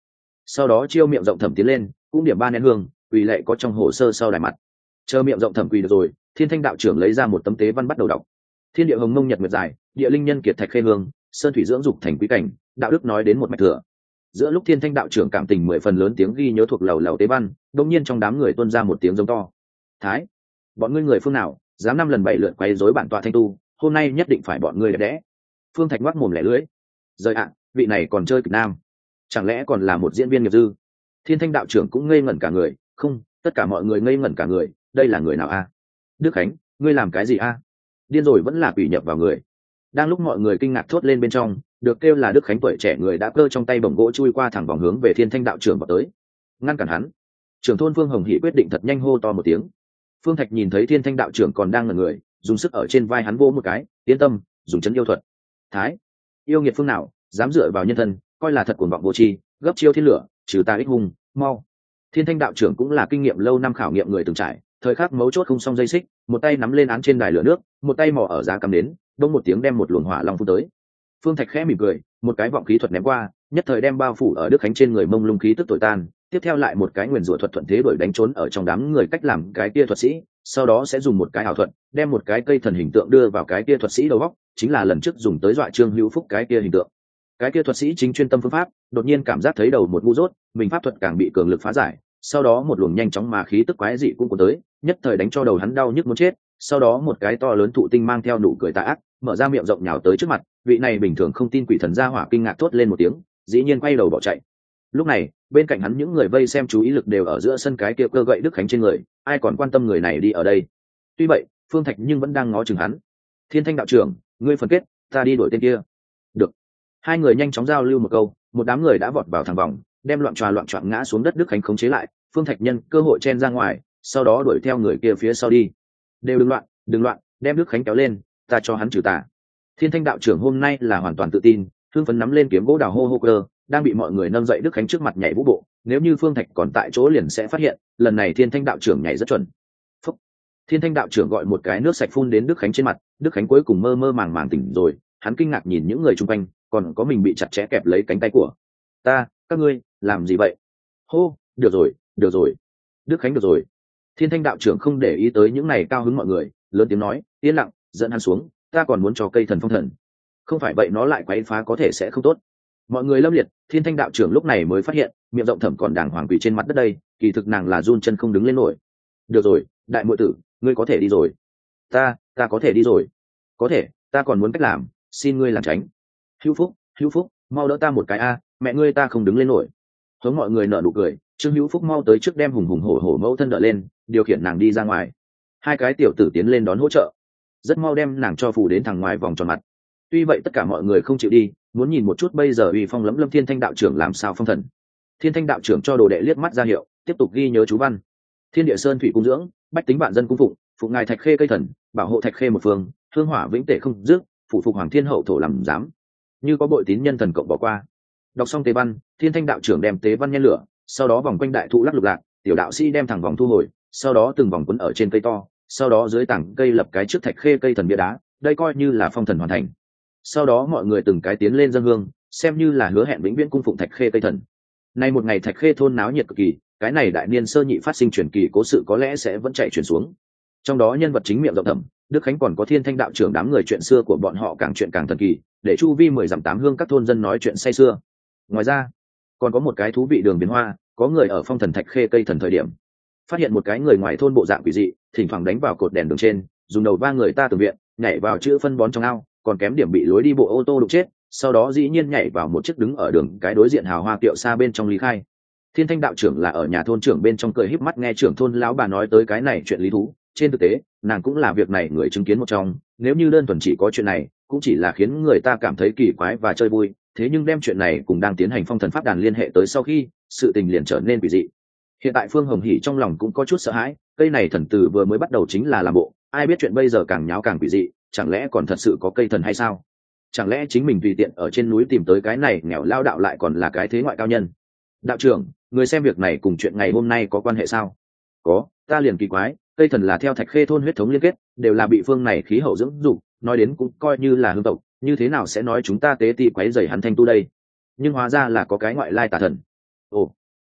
sau đó chiêu miệng rộng thẩm tiến lên cũng điểm ba nén hương quỳ lệ có trong hồ sơ sau đài mặt. Chờ miệng rộng thẩm quỳ được rồi, thiên thanh đạo trưởng lấy ra một tấm tế văn bắt đầu đọc. Thiên địa hồng mông nhật nguyệt dài, địa linh nhân kiệt thạch khê hương, sơn thủy dưỡng dục thành quý cảnh, đạo đức nói đến một mạch thừa. Giữa lúc thiên thanh đạo trưởng cảm tình mười phần lớn tiếng ghi nhớ thuộc lầu lầu tế văn, đột nhiên trong đám người tuôn ra một tiếng giống to. Thái, bọn ngươi người phương nào dám năm lần bảy lượt quấy rối bản tọa thanh tu, hôm nay nhất định phải bọn ngươi đẹp đẽ. Phương Thạch ngoác mồm lẻ lưỡi. Rời ạ, vị này còn chơi kịch nam, chẳng lẽ còn là một diễn viên nghiệp dư? Thiên thanh đạo trưởng cũng ngây ngẩn cả người. Không, tất cả mọi người ngây ngẩn cả người. Đây là người nào a? Đức Khánh, ngươi làm cái gì a? Điên rồi vẫn là quỷ nhập vào người. Đang lúc mọi người kinh ngạc thốt lên bên trong, được kêu là Đức Khánh tuổi trẻ người đã cơ trong tay bổng gỗ chui qua thẳng vòng hướng về thiên thanh đạo trưởng vào tới. Ngăn cản hắn. Trưởng thôn Phương Hồng Hỷ quyết định thật nhanh hô to một tiếng. Phương Thạch nhìn thấy thiên thanh đạo trưởng còn đang ngẩn người, dùng sức ở trên vai hắn vỗ một cái. Yên tâm, dùng chấn yêu thuật. Thái, yêu nghiệt phương nào dám dựa vào nhân thân, coi là thật cuồng vọng vô tri, gấp chiêu thiên lửa, trừ ta ích hung, mau. Thiên thanh đạo trưởng cũng là kinh nghiệm lâu năm khảo nghiệm người từng trải, thời khắc mấu chốt không xong dây xích, một tay nắm lên án trên đài lửa nước, một tay mò ở giá cắm đến, đông một tiếng đem một luồng hỏa long phun tới. Phương Thạch khẽ mỉm cười, một cái vọng khí thuật ném qua, nhất thời đem bao phủ ở Đức Khánh trên người mông lung khí tức tối tan. Tiếp theo lại một cái nguyền rủa thuật thuận thế đuổi đánh trốn ở trong đám người cách làm cái kia thuật sĩ, sau đó sẽ dùng một cái ảo thuật, đem một cái cây thần hình tượng đưa vào cái kia thuật sĩ đầu góc, chính là lần trước dùng tới dọa Trương Hữu Phúc cái kia hình tượng. Cái kia thuật sĩ chính chuyên tâm phương pháp, đột nhiên cảm giác thấy đầu một ngu dốt, mình pháp thuật càng bị cường lực phá giải, sau đó một luồng nhanh chóng mà khí tức quái dị cũng có tới, nhất thời đánh cho đầu hắn đau nhức muốn chết. Sau đó một cái to lớn thụ tinh mang theo nụ cười tà ác, mở ra miệng rộng nhào tới trước mặt. Vị này bình thường không tin quỷ thần gia hỏa kinh ngạc thốt lên một tiếng, dĩ nhiên quay đầu bỏ chạy. Lúc này bên cạnh hắn những người vây xem chú ý lực đều ở giữa sân cái kia cơ gậy Đức Khánh trên người, ai còn quan tâm người này đi ở đây. Tuy vậy Phương Thạch nhưng vẫn đang ngó chừng hắn. Thiên thanh đạo trưởng, ngươi phân kết, ta đi đuổi tên kia. Được. Hai người nhanh chóng giao lưu một câu, một đám người đã vọt vào thẳng vòng, đem loạn tròa loạn trọn ngã xuống đất Đức Khánh khống chế lại. Phương Thạch nhân cơ hội chen ra ngoài, sau đó đuổi theo người kia phía sau đi. Đều đừng loạn, đừng loạn, đem Đức Khánh kéo lên, ta cho hắn trừ tà. Thiên thanh đạo trưởng hôm nay là hoàn toàn tự tin, hưng phấn nắm lên kiếm gỗ đào hô hô cơ, đang bị mọi người nâng dậy Đức Khánh trước mặt nhảy vũ bộ. Nếu như Phương Thạch còn tại chỗ liền sẽ phát hiện, lần này thiên thanh đạo trưởng nhảy rất chuẩn. Phúc. Thiên thanh đạo trưởng gọi một cái nước sạch phun đến Đức Khánh trên mặt, Đức Khánh cuối cùng mơ mơ màng màng tỉnh rồi, hắn kinh ngạc nhìn những người chung quanh, còn có mình bị chặt chẽ kẹp lấy cánh tay của. Ta, các ngươi làm gì vậy? Hô, được rồi, được rồi. Đức Khánh được rồi. Thiên thanh đạo trưởng không để ý tới những này cao hứng mọi người, lớn tiếng nói, yên lặng, dẫn hắn xuống, ta còn muốn cho cây thần phong thần. Không phải vậy nó lại quấy phá có thể sẽ không tốt. Mọi người lâm liệt. Thiên thanh đạo trưởng lúc này mới phát hiện miệng rộng thẩm còn đàng hoàng quỳ trên mặt đất đây, kỳ thực nàng là run chân không đứng lên nổi. Được rồi, đại muội tử, ngươi có thể đi rồi. Ta, ta có thể đi rồi. Có thể, ta còn muốn cách làm, xin ngươi làm tránh. Hữu Phúc, Hữu Phúc, mau đỡ ta một cái a, mẹ ngươi ta không đứng lên nổi. Hướng mọi người nở nụ cười, Trương Hữu Phúc mau tới trước đem hùng hùng hổ hổ mẫu thân đỡ lên, điều khiển nàng đi ra ngoài. Hai cái tiểu tử tiến lên đón hỗ trợ, rất mau đem nàng cho phù đến thẳng ngoài vòng tròn mặt. Tuy vậy tất cả mọi người không chịu đi, muốn nhìn một chút bây giờ uy phong lẫm lâm thiên thanh đạo trưởng làm sao phong thần. Thiên thanh đạo trưởng cho đồ đệ liếc mắt ra hiệu, tiếp tục ghi nhớ chú văn. Thiên địa sơn thủy cung dưỡng, bách tính vạn dân cung phụng, phụng ngài thạch khê cây thần, bảo hộ thạch khê một phương, hương hỏa vĩnh tể không dứt, phụ phục hoàng thiên hậu thổ làm giám. Như có bội tín nhân thần cộng bỏ qua. Đọc xong tế văn, thiên thanh đạo trưởng đem tế văn nhen lửa, sau đó vòng quanh đại thụ lắc lục lạc, tiểu đạo sĩ đem thẳng vòng thu hồi, sau đó từng vòng quấn ở trên cây to, sau đó dưới tảng cây lập cái trước thạch khê cây thần bia đá, đây coi như là phong thần hoàn thành. Sau đó mọi người từng cái tiến lên dâng hương, xem như là hứa hẹn vĩnh viễn cung phụng thạch khê cây thần. Nay một ngày thạch khê thôn náo nhiệt cực kỳ, cái này đại niên sơ nhị phát sinh truyền kỳ cố sự có lẽ sẽ vẫn chạy truyền xuống. Trong đó nhân vật chính miệng rộng thẩm, Đức Khánh còn có thiên thanh đạo trưởng, đám người chuyện xưa của bọn họ càng chuyện càng thần kỳ, để chu vi mười dặm tám hương các thôn dân nói chuyện say xưa. Ngoài ra còn có một cái thú vị đường biến hoa, có người ở phong thần thạch khê cây thần thời điểm phát hiện một cái người ngoài thôn bộ dạng quỷ dị, thỉnh thoảng đánh vào cột đèn đường trên, dùng đầu va người ta tường viện, nhảy vào chữ phân bón trong ao, còn kém điểm bị lối đi bộ ô tô đụng chết, sau đó dĩ nhiên nhảy vào một chiếc đứng ở đường cái đối diện hào hoa kiệu xa bên trong lý khai. Thiên thanh đạo trưởng là ở nhà thôn trưởng bên trong cười híp mắt nghe trưởng thôn lão bà nói tới cái này chuyện lý thú, trên thực tế nàng cũng là việc này người chứng kiến một trong, nếu như đơn thuần chỉ có chuyện này cũng chỉ là khiến người ta cảm thấy kỳ quái và chơi vui, thế nhưng đem chuyện này cùng đang tiến hành phong thần pháp đàn liên hệ tới sau khi, sự tình liền trở nên quỷ dị. Hiện tại Phương Hồng Hỷ trong lòng cũng có chút sợ hãi, cây này thần tử vừa mới bắt đầu chính là làm bộ, ai biết chuyện bây giờ càng nháo càng quỷ dị, chẳng lẽ còn thật sự có cây thần hay sao? Chẳng lẽ chính mình tùy tiện ở trên núi tìm tới cái này nghèo lao đạo lại còn là cái thế ngoại cao nhân? Đạo trưởng, người xem việc này cùng chuyện ngày hôm nay có quan hệ sao? Có, ta liền kỳ quái, cây thần là theo thạch khê thôn huyết thống liên kết, đều là bị phương này khí hậu dưỡng dục, nói đến cũng coi như là hương tộc, như thế nào sẽ nói chúng ta tế ti quấy rầy hắn thanh tu đây? Nhưng hóa ra là có cái ngoại lai tà thần. Ồ,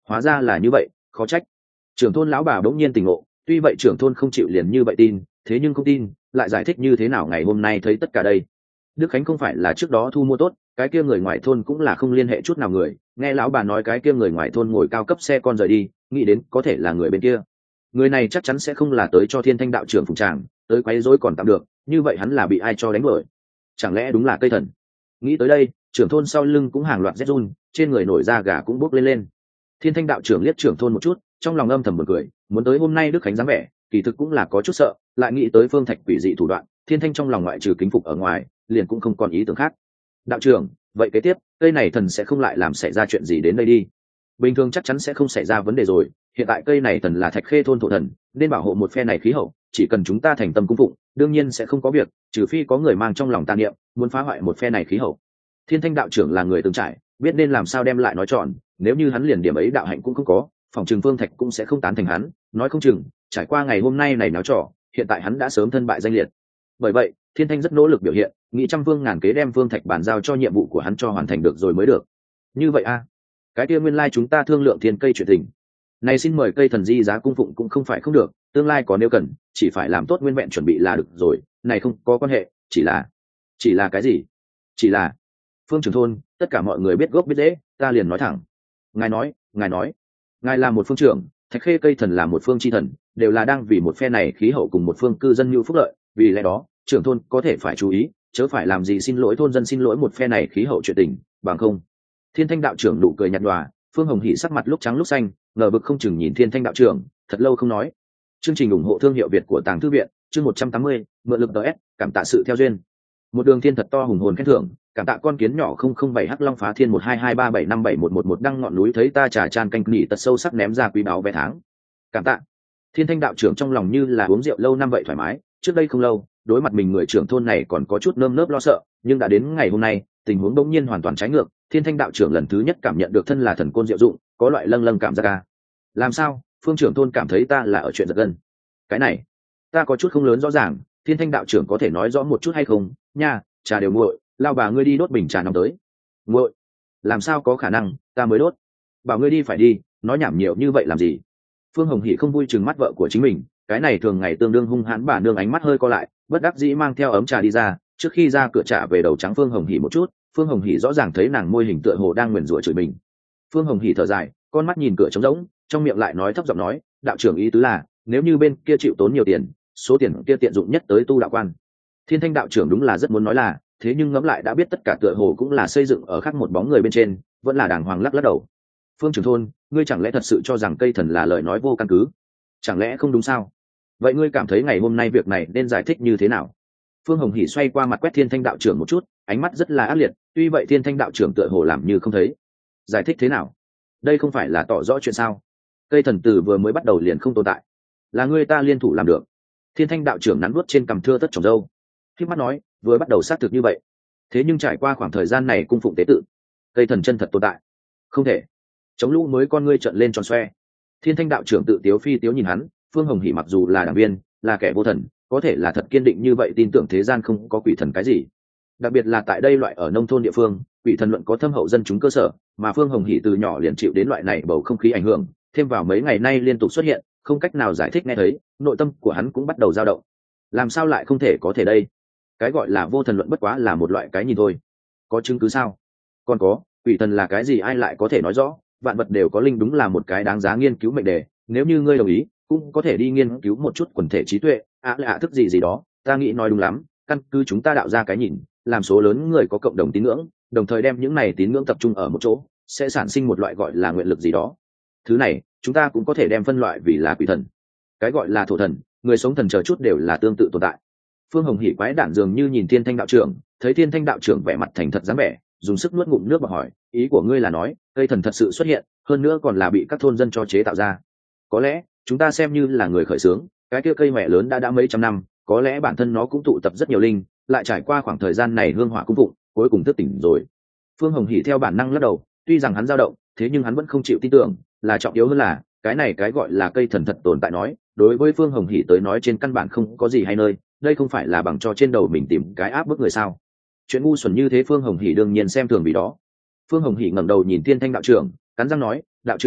hóa ra là như vậy, khó trách. Trưởng thôn lão bà bỗng nhiên tỉnh ngộ, tuy vậy trưởng thôn không chịu liền như vậy tin, thế nhưng không tin lại giải thích như thế nào ngày hôm nay thấy tất cả đây. Đức Khánh không phải là trước đó thu mua tốt, cái kia người ngoài thôn cũng là không liên hệ chút nào người, nghe lão bà nói cái kia người ngoài thôn ngồi cao cấp xe con rời đi, nghĩ đến có thể là người bên kia. Người này chắc chắn sẽ không là tới cho Thiên Thanh đạo trưởng phụng tràng, tới quấy rối còn tạm được, như vậy hắn là bị ai cho đánh bởi? Chẳng lẽ đúng là cây thần? Nghĩ tới đây, trưởng thôn sau lưng cũng hàng loạt rét run, trên người nổi da gà cũng bốc lên lên. Thiên Thanh đạo trưởng liếc trưởng thôn một chút, trong lòng âm thầm buồn cười, muốn tới hôm nay Đức Khánh dáng vẻ, kỳ thực cũng là có chút sợ, lại nghĩ tới Phương Thạch quỷ dị thủ đoạn, Thiên Thanh trong lòng ngoại trừ kính phục ở ngoài, liền cũng không còn ý tưởng khác. Đạo trưởng, vậy kế tiếp, cây này thần sẽ không lại làm xảy ra chuyện gì đến đây đi. Bình thường chắc chắn sẽ không xảy ra vấn đề rồi, hiện tại cây này thần là Thạch Khê thôn thổ thần, nên bảo hộ một phe này khí hậu, chỉ cần chúng ta thành tâm cung phụng, đương nhiên sẽ không có việc, trừ phi có người mang trong lòng tà niệm, muốn phá hoại một phe này khí hậu. Thiên Thanh đạo trưởng là người từng trải, biết nên làm sao đem lại nói tròn, nếu như hắn liền điểm ấy đạo hạnh cũng không có, phòng trường Phương Thạch cũng sẽ không tán thành hắn, nói không chừng, trải qua ngày hôm nay này náo trò, hiện tại hắn đã sớm thân bại danh liệt. Bởi vậy, Thiên Thanh rất nỗ lực biểu hiện, nghĩ trăm phương ngàn kế đem Phương Thạch bàn giao cho nhiệm vụ của hắn cho hoàn thành được rồi mới được. Như vậy a, cái kia nguyên lai chúng ta thương lượng thiên cây chuyện tình. Này xin mời cây thần di giá cung phụng cũng không phải không được, tương lai có nếu cần, chỉ phải làm tốt nguyên vẹn chuẩn bị là được rồi, này không có quan hệ, chỉ là chỉ là cái gì? Chỉ là Phương trưởng thôn, tất cả mọi người biết gốc biết rễ, ta liền nói thẳng. Ngài nói, ngài nói, ngài là một phương trưởng, Thạch Khê cây thần là một phương chi thần, đều là đang vì một phe này khí hậu cùng một phương cư dân nhu phúc lợi, vì lẽ đó, trưởng thôn có thể phải chú ý, chớ phải làm gì xin lỗi thôn dân xin lỗi một phe này khí hậu chuyện tình, bằng không. Thiên Thanh đạo trưởng nụ cười nhạt nhòa, Phương Hồng Hỉ sắc mặt lúc trắng lúc xanh, ngờ vực không chừng nhìn Thiên Thanh đạo trưởng, thật lâu không nói. Chương trình ủng hộ thương hiệu Việt của Tàng Thư viện, chương một trăm tám mươi, mượn lực ds, cảm tạ sự theo duyên. Một đường thiên thật to hùng hồn khen thưởng, cảm tạ con kiến nhỏ không không bảy hắc long phá thiên một hai hai ba bảy năm bảy một một một đăng ngọn núi thấy ta trà chan canh nỉ tật sâu sắc ném ra quý báo vé tháng. Cảm tạ. Thiên Thanh đạo trưởng trong lòng như là uống rượu lâu năm vậy thoải mái, trước đây không lâu, đối mặt mình người trưởng thôn này còn có chút nơm nớp lo sợ, nhưng đã đến ngày hôm nay, tình huống bỗng nhiên hoàn toàn trái ngược, Thiên Thanh đạo trưởng lần thứ nhất cảm nhận được thân là thần côn diệu dụng, có loại lâng lâng cảm giác ca. Làm sao? Phương trưởng thôn cảm thấy ta là ở chuyện giật gân. Cái này, ta có chút không lớn rõ ràng, Thiên Thanh đạo trưởng có thể nói rõ một chút hay không? Nha, trà đều nguội, lao bà ngươi đi đốt bình trà nóng tới. Nguội? Làm sao có khả năng, ta mới đốt. Bảo ngươi đi phải đi, nói nhảm nhiều như vậy làm gì? Phương Hồng Hỉ không vui chừng mắt vợ của chính mình, cái này thường ngày tương đương hung hãn bà nương ánh mắt hơi co lại, bất đắc dĩ mang theo ấm trà đi ra, trước khi ra cửa trả về đầu trắng Phương Hồng Hỉ một chút, Phương Hồng Hỉ rõ ràng thấy nàng môi hình tựa hồ đang nguyền rủa chửi mình. Phương Hồng Hỉ thở dài, con mắt nhìn cửa trống rỗng, trong miệng lại nói thấp giọng nói, đạo trưởng ý tứ là, nếu như bên kia chịu tốn nhiều tiền, số tiền kia tiện dụng nhất tới tu đạo quan. Thiên Thanh đạo trưởng đúng là rất muốn nói là, thế nhưng ngẫm lại đã biết tất cả tựa hồ cũng là xây dựng ở khác một bóng người bên trên, vẫn là đàng hoàng lắc lắc đầu. Phương trưởng thôn, ngươi chẳng lẽ thật sự cho rằng cây thần là lời nói vô căn cứ? Chẳng lẽ không đúng sao? Vậy ngươi cảm thấy ngày hôm nay việc này nên giải thích như thế nào? Phương Hồng Hỉ xoay qua mặt quét Thiên Thanh đạo trưởng một chút, ánh mắt rất là ác liệt, tuy vậy Thiên Thanh đạo trưởng tựa hồ làm như không thấy. Giải thích thế nào? Đây không phải là tỏ rõ chuyện sao? Cây thần tử vừa mới bắt đầu liền không tồn tại, là ngươi ta liên thủ làm được. Thiên Thanh đạo trưởng nắn nuốt trên cằm thưa tất trồng râu, khi mắt nói, vừa bắt đầu xác thực như vậy, thế nhưng trải qua khoảng thời gian này cung phụng tế tự, cây thần chân thật tồn tại, không thể. Chống lũ mới con ngươi trợn lên tròn xoe. Thiên Thanh đạo trưởng tự tiếu phi tiếu nhìn hắn, Phương Hồng Hỉ mặc dù là đảng viên, là kẻ vô thần, có thể là thật kiên định như vậy tin tưởng thế gian không có quỷ thần cái gì. Đặc biệt là tại đây loại ở nông thôn địa phương, quỷ thần luận có thâm hậu dân chúng cơ sở, mà Phương Hồng Hỉ từ nhỏ liền chịu đến loại này bầu không khí ảnh hưởng, thêm vào mấy ngày nay liên tục xuất hiện, không cách nào giải thích nghe thấy, nội tâm của hắn cũng bắt đầu dao động. Làm sao lại không thể có thể đây? Cái gọi là vô thần luận bất quá là một loại cái nhìn thôi. Có chứng cứ sao? Còn có, quỷ thần là cái gì ai lại có thể nói rõ, vạn vật đều có linh đúng là một cái đáng giá nghiên cứu mệnh đề, nếu như ngươi đồng ý, cũng có thể đi nghiên cứu một chút quần thể trí tuệ, ạ lạ thức gì gì đó, ta nghĩ nói đúng lắm, căn cứ chúng ta đạo ra cái nhìn, làm số lớn người có cộng đồng tín ngưỡng, đồng thời đem những này tín ngưỡng tập trung ở một chỗ, sẽ sản sinh một loại gọi là nguyện lực gì đó. Thứ này, chúng ta cũng có thể đem phân loại vì là quỷ thần. Cái gọi là thổ thần, người sống thần chờ chút đều là tương tự tồn tại. Phương Hồng Hỉ quái đản dường như nhìn Thiên Thanh đạo trưởng, thấy Thiên Thanh đạo trưởng vẻ mặt thành thật dáng vẻ, dùng sức nuốt ngụm nước và hỏi, ý của ngươi là nói, cây thần thật sự xuất hiện, hơn nữa còn là bị các thôn dân cho chế tạo ra. Có lẽ, chúng ta xem như là người khởi xướng, cái kia cây mẹ lớn đã đã mấy trăm năm, có lẽ bản thân nó cũng tụ tập rất nhiều linh, lại trải qua khoảng thời gian này hương hỏa cung phụng, cuối cùng thức tỉnh rồi. Phương Hồng Hỉ theo bản năng lắc đầu, tuy rằng hắn dao động, thế nhưng hắn vẫn không chịu tin tưởng, là trọng yếu hơn là, cái này cái gọi là cây thần thật tồn tại nói, đối với Phương Hồng Hỉ tới nói trên căn bản không có gì hay nơi, đây không phải là bằng cho trên đầu mình tìm cái áp bức người sao? Chuyện ngu xuẩn như thế Phương Hồng Hỉ đương nhiên xem thường vì đó. Phương Hồng Hỉ ngẩng đầu nhìn Thiên Thanh đạo trưởng, cắn răng nói, đạo trưởng,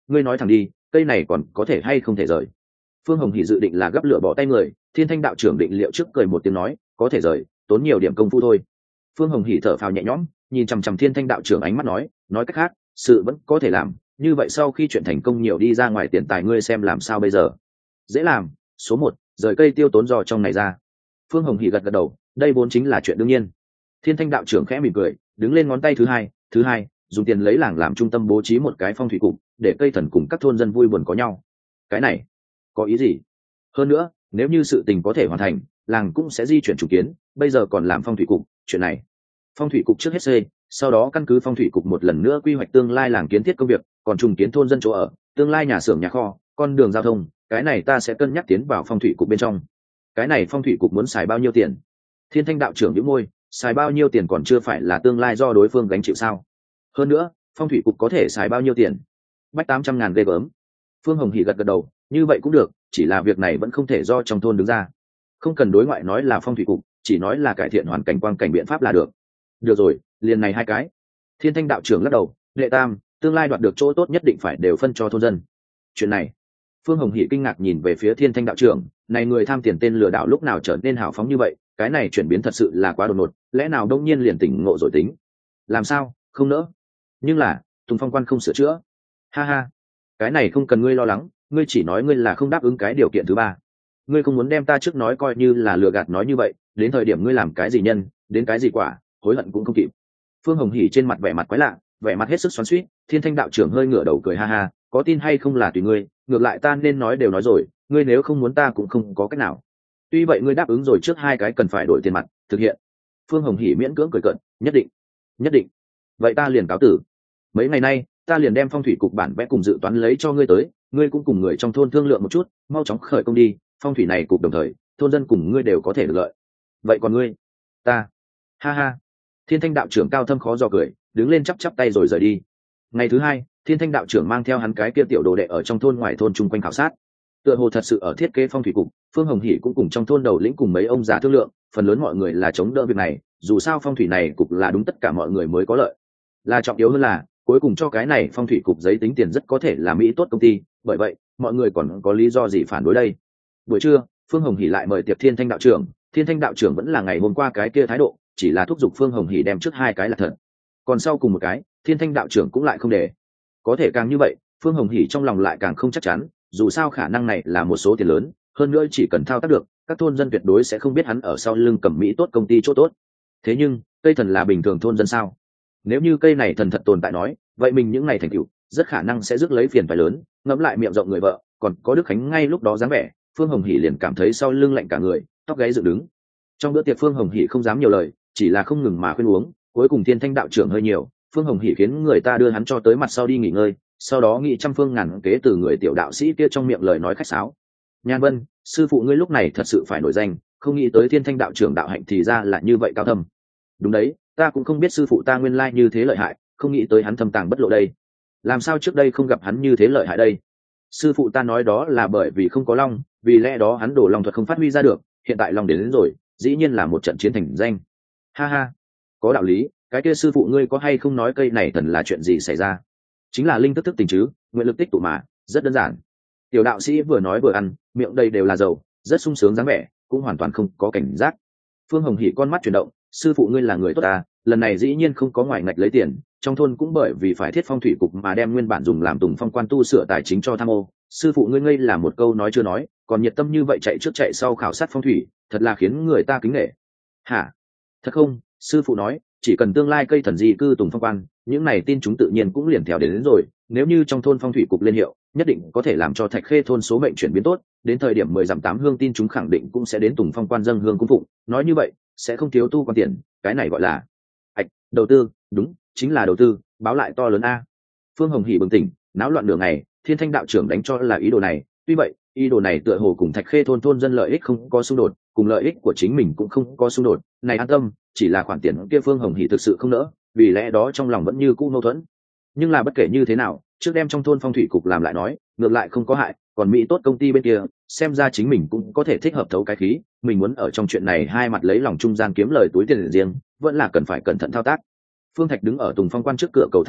ngươi nói thẳng đi, cây này còn có thể hay không thể rời? Phương Hồng Hỉ dự định là gấp lửa bỏ tay người, Thiên Thanh đạo trưởng định liệu trước cười một tiếng nói, có thể rời, tốn nhiều điểm công phu thôi. Phương Hồng Hỉ thở phào nhẹ nhõm, nhìn chằm chằm Thiên Thanh đạo trưởng ánh mắt nói, nói cách khác, sự vẫn có thể làm, như vậy sau khi chuyện thành công nhiều đi ra ngoài tiền tài ngươi xem làm sao bây giờ? Dễ làm, số một, rời cây tiêu tốn giò trong này ra. Phương Hồng Hỉ gật gật đầu, đây vốn chính là chuyện đương nhiên. Thiên Thanh đạo trưởng khẽ mỉm cười, đứng lên ngón tay thứ hai, thứ hai, dùng tiền lấy làng làm trung tâm bố trí một cái phong thủy cục, để cây thần cùng các thôn dân vui buồn có nhau. Cái này có ý gì? Hơn nữa, nếu như sự tình có thể hoàn thành, làng cũng sẽ di chuyển chủ kiến, bây giờ còn làm phong thủy cục, chuyện này. Phong thủy cục trước hết xây, sau đó căn cứ phong thủy cục một lần nữa quy hoạch tương lai làng kiến thiết công việc, còn trùng kiến thôn dân chỗ ở, tương lai nhà xưởng nhà kho, con đường giao thông, cái này ta sẽ cân nhắc tiến vào phong thủy cục bên trong. Cái này phong thủy cục muốn xài bao nhiêu tiền? Thiên Thanh đạo trưởng nhíu môi, xài bao nhiêu tiền còn chưa phải là tương lai do đối phương gánh chịu sao? Hơn nữa, phong thủy cục có thể xài bao nhiêu tiền? Bách tám trăm ngàn ghê gớm. Phương Hồng Hỉ gật gật đầu, như vậy cũng được, chỉ là việc này vẫn không thể do trong thôn đứng ra, không cần đối ngoại nói là phong thủy cục, chỉ nói là cải thiện hoàn cảnh quang cảnh biện pháp là được. Được rồi, liền này hai cái. Thiên Thanh đạo trưởng lắc đầu, Lệ Tam, tương lai đoạt được chỗ tốt nhất định phải đều phân cho thôn dân. Chuyện này, Phương Hồng Hỉ kinh ngạc nhìn về phía Thiên Thanh đạo trưởng, này người tham tiền tên lừa đảo lúc nào trở nên hào phóng như vậy, cái này chuyển biến thật sự là quá đột ngột, lẽ nào đông nhiên liền tỉnh ngộ rồi tính? Làm sao, không nỡ? Nhưng là, Tùng Phong quan không sửa chữa. Ha ha, cái này không cần ngươi lo lắng, ngươi chỉ nói ngươi là không đáp ứng cái điều kiện thứ ba. Ngươi không muốn đem ta trước nói coi như là lừa gạt nói như vậy, đến thời điểm ngươi làm cái gì nhân, đến cái gì quả, hối hận cũng không kịp. Phương Hồng Hỉ trên mặt vẻ mặt quái lạ, vẻ mặt hết sức xoắn xuýt. Thiên Thanh đạo trưởng hơi ngửa đầu cười ha ha, có tin hay không là tùy ngươi, ngược lại ta nên nói đều nói rồi, ngươi nếu không muốn ta cũng không có cách nào. Tuy vậy ngươi đáp ứng rồi trước hai cái cần phải đổi tiền mặt, thực hiện. Phương Hồng Hỉ miễn cưỡng cười cợt, nhất định, nhất định. Vậy ta liền cáo tử. Mấy ngày nay, ta liền đem phong thủy cục bản vẽ cùng dự toán lấy cho ngươi tới, ngươi cũng cùng người trong thôn thương lượng một chút, mau chóng khởi công đi, phong thủy này cục đồng thời, thôn dân cùng ngươi đều có thể được lợi. Vậy còn ngươi? Ta. Ha ha. Thiên Thanh đạo trưởng cao thâm khó dò cười, đứng lên chắp chắp tay rồi rời đi. Ngày thứ hai, Thiên Thanh đạo trưởng mang theo hắn cái kia tiểu đồ đệ ở trong thôn ngoài thôn chung quanh khảo sát. Tựa hồ thật sự ở thiết kế phong thủy cục, Phương Hồng Hỉ cũng cùng trong thôn đầu lĩnh cùng mấy ông già thương lượng, phần lớn mọi người là chống đỡ việc này, dù sao phong thủy này cục là đúng tất cả mọi người mới có lợi. Là trọng yếu hơn là, cuối cùng cho cái này phong thủy cục giấy tính tiền rất có thể là mỹ tốt công ty, bởi vậy, mọi người còn có lý do gì phản đối đây? Buổi trưa, Phương Hồng Hỉ lại mời tiệc Thiên Thanh đạo trưởng, Thiên Thanh đạo trưởng vẫn là ngày hôm qua cái kia thái độ, chỉ là thúc giục Phương Hồng Hỉ đem trước hai cái là thật. Còn sau cùng một cái, Thiên Thanh đạo trưởng cũng lại không để. Có thể càng như vậy, Phương Hồng Hỉ trong lòng lại càng không chắc chắn, dù sao khả năng này là một số tiền lớn, hơn nữa chỉ cần thao tác được, các thôn dân tuyệt đối sẽ không biết hắn ở sau lưng cầm mỹ tốt công ty chỗ tốt. Thế nhưng, cây thần là bình thường thôn dân sao? Nếu như cây này thần thật tồn tại nói, vậy mình những ngày thành tựu rất khả năng sẽ rước lấy phiền phải lớn. Ngẫm lại miệng rộng người vợ, còn có Đức Khánh ngay lúc đó dáng vẻ, Phương Hồng Hỉ liền cảm thấy sau lưng lạnh cả người, tóc gáy dựng đứng. Trong bữa tiệc Phương Hồng Hỉ không dám nhiều lời, chỉ là không ngừng mà khuyên uống. Cuối cùng Thiên Thanh đạo trưởng hơi nhiều, Phương Hồng Hỉ khiến người ta đưa hắn cho tới mặt sau đi nghỉ ngơi, sau đó nghĩ trăm phương ngàn kế từ người tiểu đạo sĩ kia trong miệng lời nói khách sáo. Nhan Vân, sư phụ ngươi lúc này thật sự phải nổi danh, không nghĩ tới Thiên Thanh đạo trưởng đạo hạnh thì ra là như vậy cao thâm. Đúng đấy, ta cũng không biết sư phụ ta nguyên lai như thế lợi hại, không nghĩ tới hắn thâm tàng bất lộ đây. Làm sao trước đây không gặp hắn như thế lợi hại đây? Sư phụ ta nói đó là bởi vì không có long, vì lẽ đó hắn đổ long thuật không phát huy ra được, hiện tại long đến, đến rồi, dĩ nhiên là một trận chiến thành danh. Ha ha, có đạo lý, cái kia sư phụ ngươi có hay không nói cây này thần là chuyện gì xảy ra? Chính là linh thức thức tình chứ, nguyện lực tích tụ mà, rất đơn giản. Tiểu đạo sĩ vừa nói vừa ăn, miệng đầy đều là dầu, rất sung sướng dáng vẻ, cũng hoàn toàn không có cảnh giác. Phương Hồng Hỉ con mắt chuyển động, sư phụ ngươi là người tốt à, lần này dĩ nhiên không có ngoài ngạch lấy tiền, trong thôn cũng bởi vì phải thiết phong thủy cục mà đem nguyên bản dùng làm Tùng Phong quan tu sửa tài chính cho tham ô. Sư phụ ngươi ngây là một câu nói chưa nói, còn nhiệt tâm như vậy chạy trước chạy sau khảo sát phong thủy, thật là khiến người ta kính nể. Hả? Thật không? Sư phụ nói, chỉ cần tương lai cây thần di cư Tùng Phong quan, những này tin chúng tự nhiên cũng liền theo đến, đến rồi. Nếu như trong thôn phong thủy cục lên hiệu, nhất định có thể làm cho Thạch Khê thôn số mệnh chuyển biến tốt, đến thời điểm mười dặm tám hương tin chúng khẳng định cũng sẽ đến Tùng Phong quan dâng hương cung phụng. Nói như vậy, sẽ không thiếu tu quan tiền, cái này gọi là ạch đầu tư, đúng, chính là đầu tư, báo lại to lớn a. Phương Hồng Hỉ bừng tỉnh, náo loạn đường này, Thiên Thanh đạo trưởng đánh cho là ý đồ này, tuy vậy, ý đồ này tựa hồ cùng Thạch Khê thôn thôn dân lợi ích không có xung đột, cùng lợi ích của chính mình cũng không có xung đột, này an tâm, chỉ là khoản tiền kia Phương Hồng Hỉ thực sự không nỡ, vì lẽ đó trong lòng vẫn như cũ mâu thuẫn. Nhưng là bất kể như thế nào, trước đem trong thôn phong thủy cục làm lại nói, ngược lại không có hại, còn mỹ tốt công ty bên kia, xem ra chính mình cũng có thể thích hợp thấu cái khí, mình muốn ở trong chuyện này hai mặt lấy lòng trung gian kiếm lời túi tiền riêng, vẫn là cần phải cẩn thận thao tác. Phương Thạch đứng ở Tùng Phong quan trước cửa cầu thang đỉnh,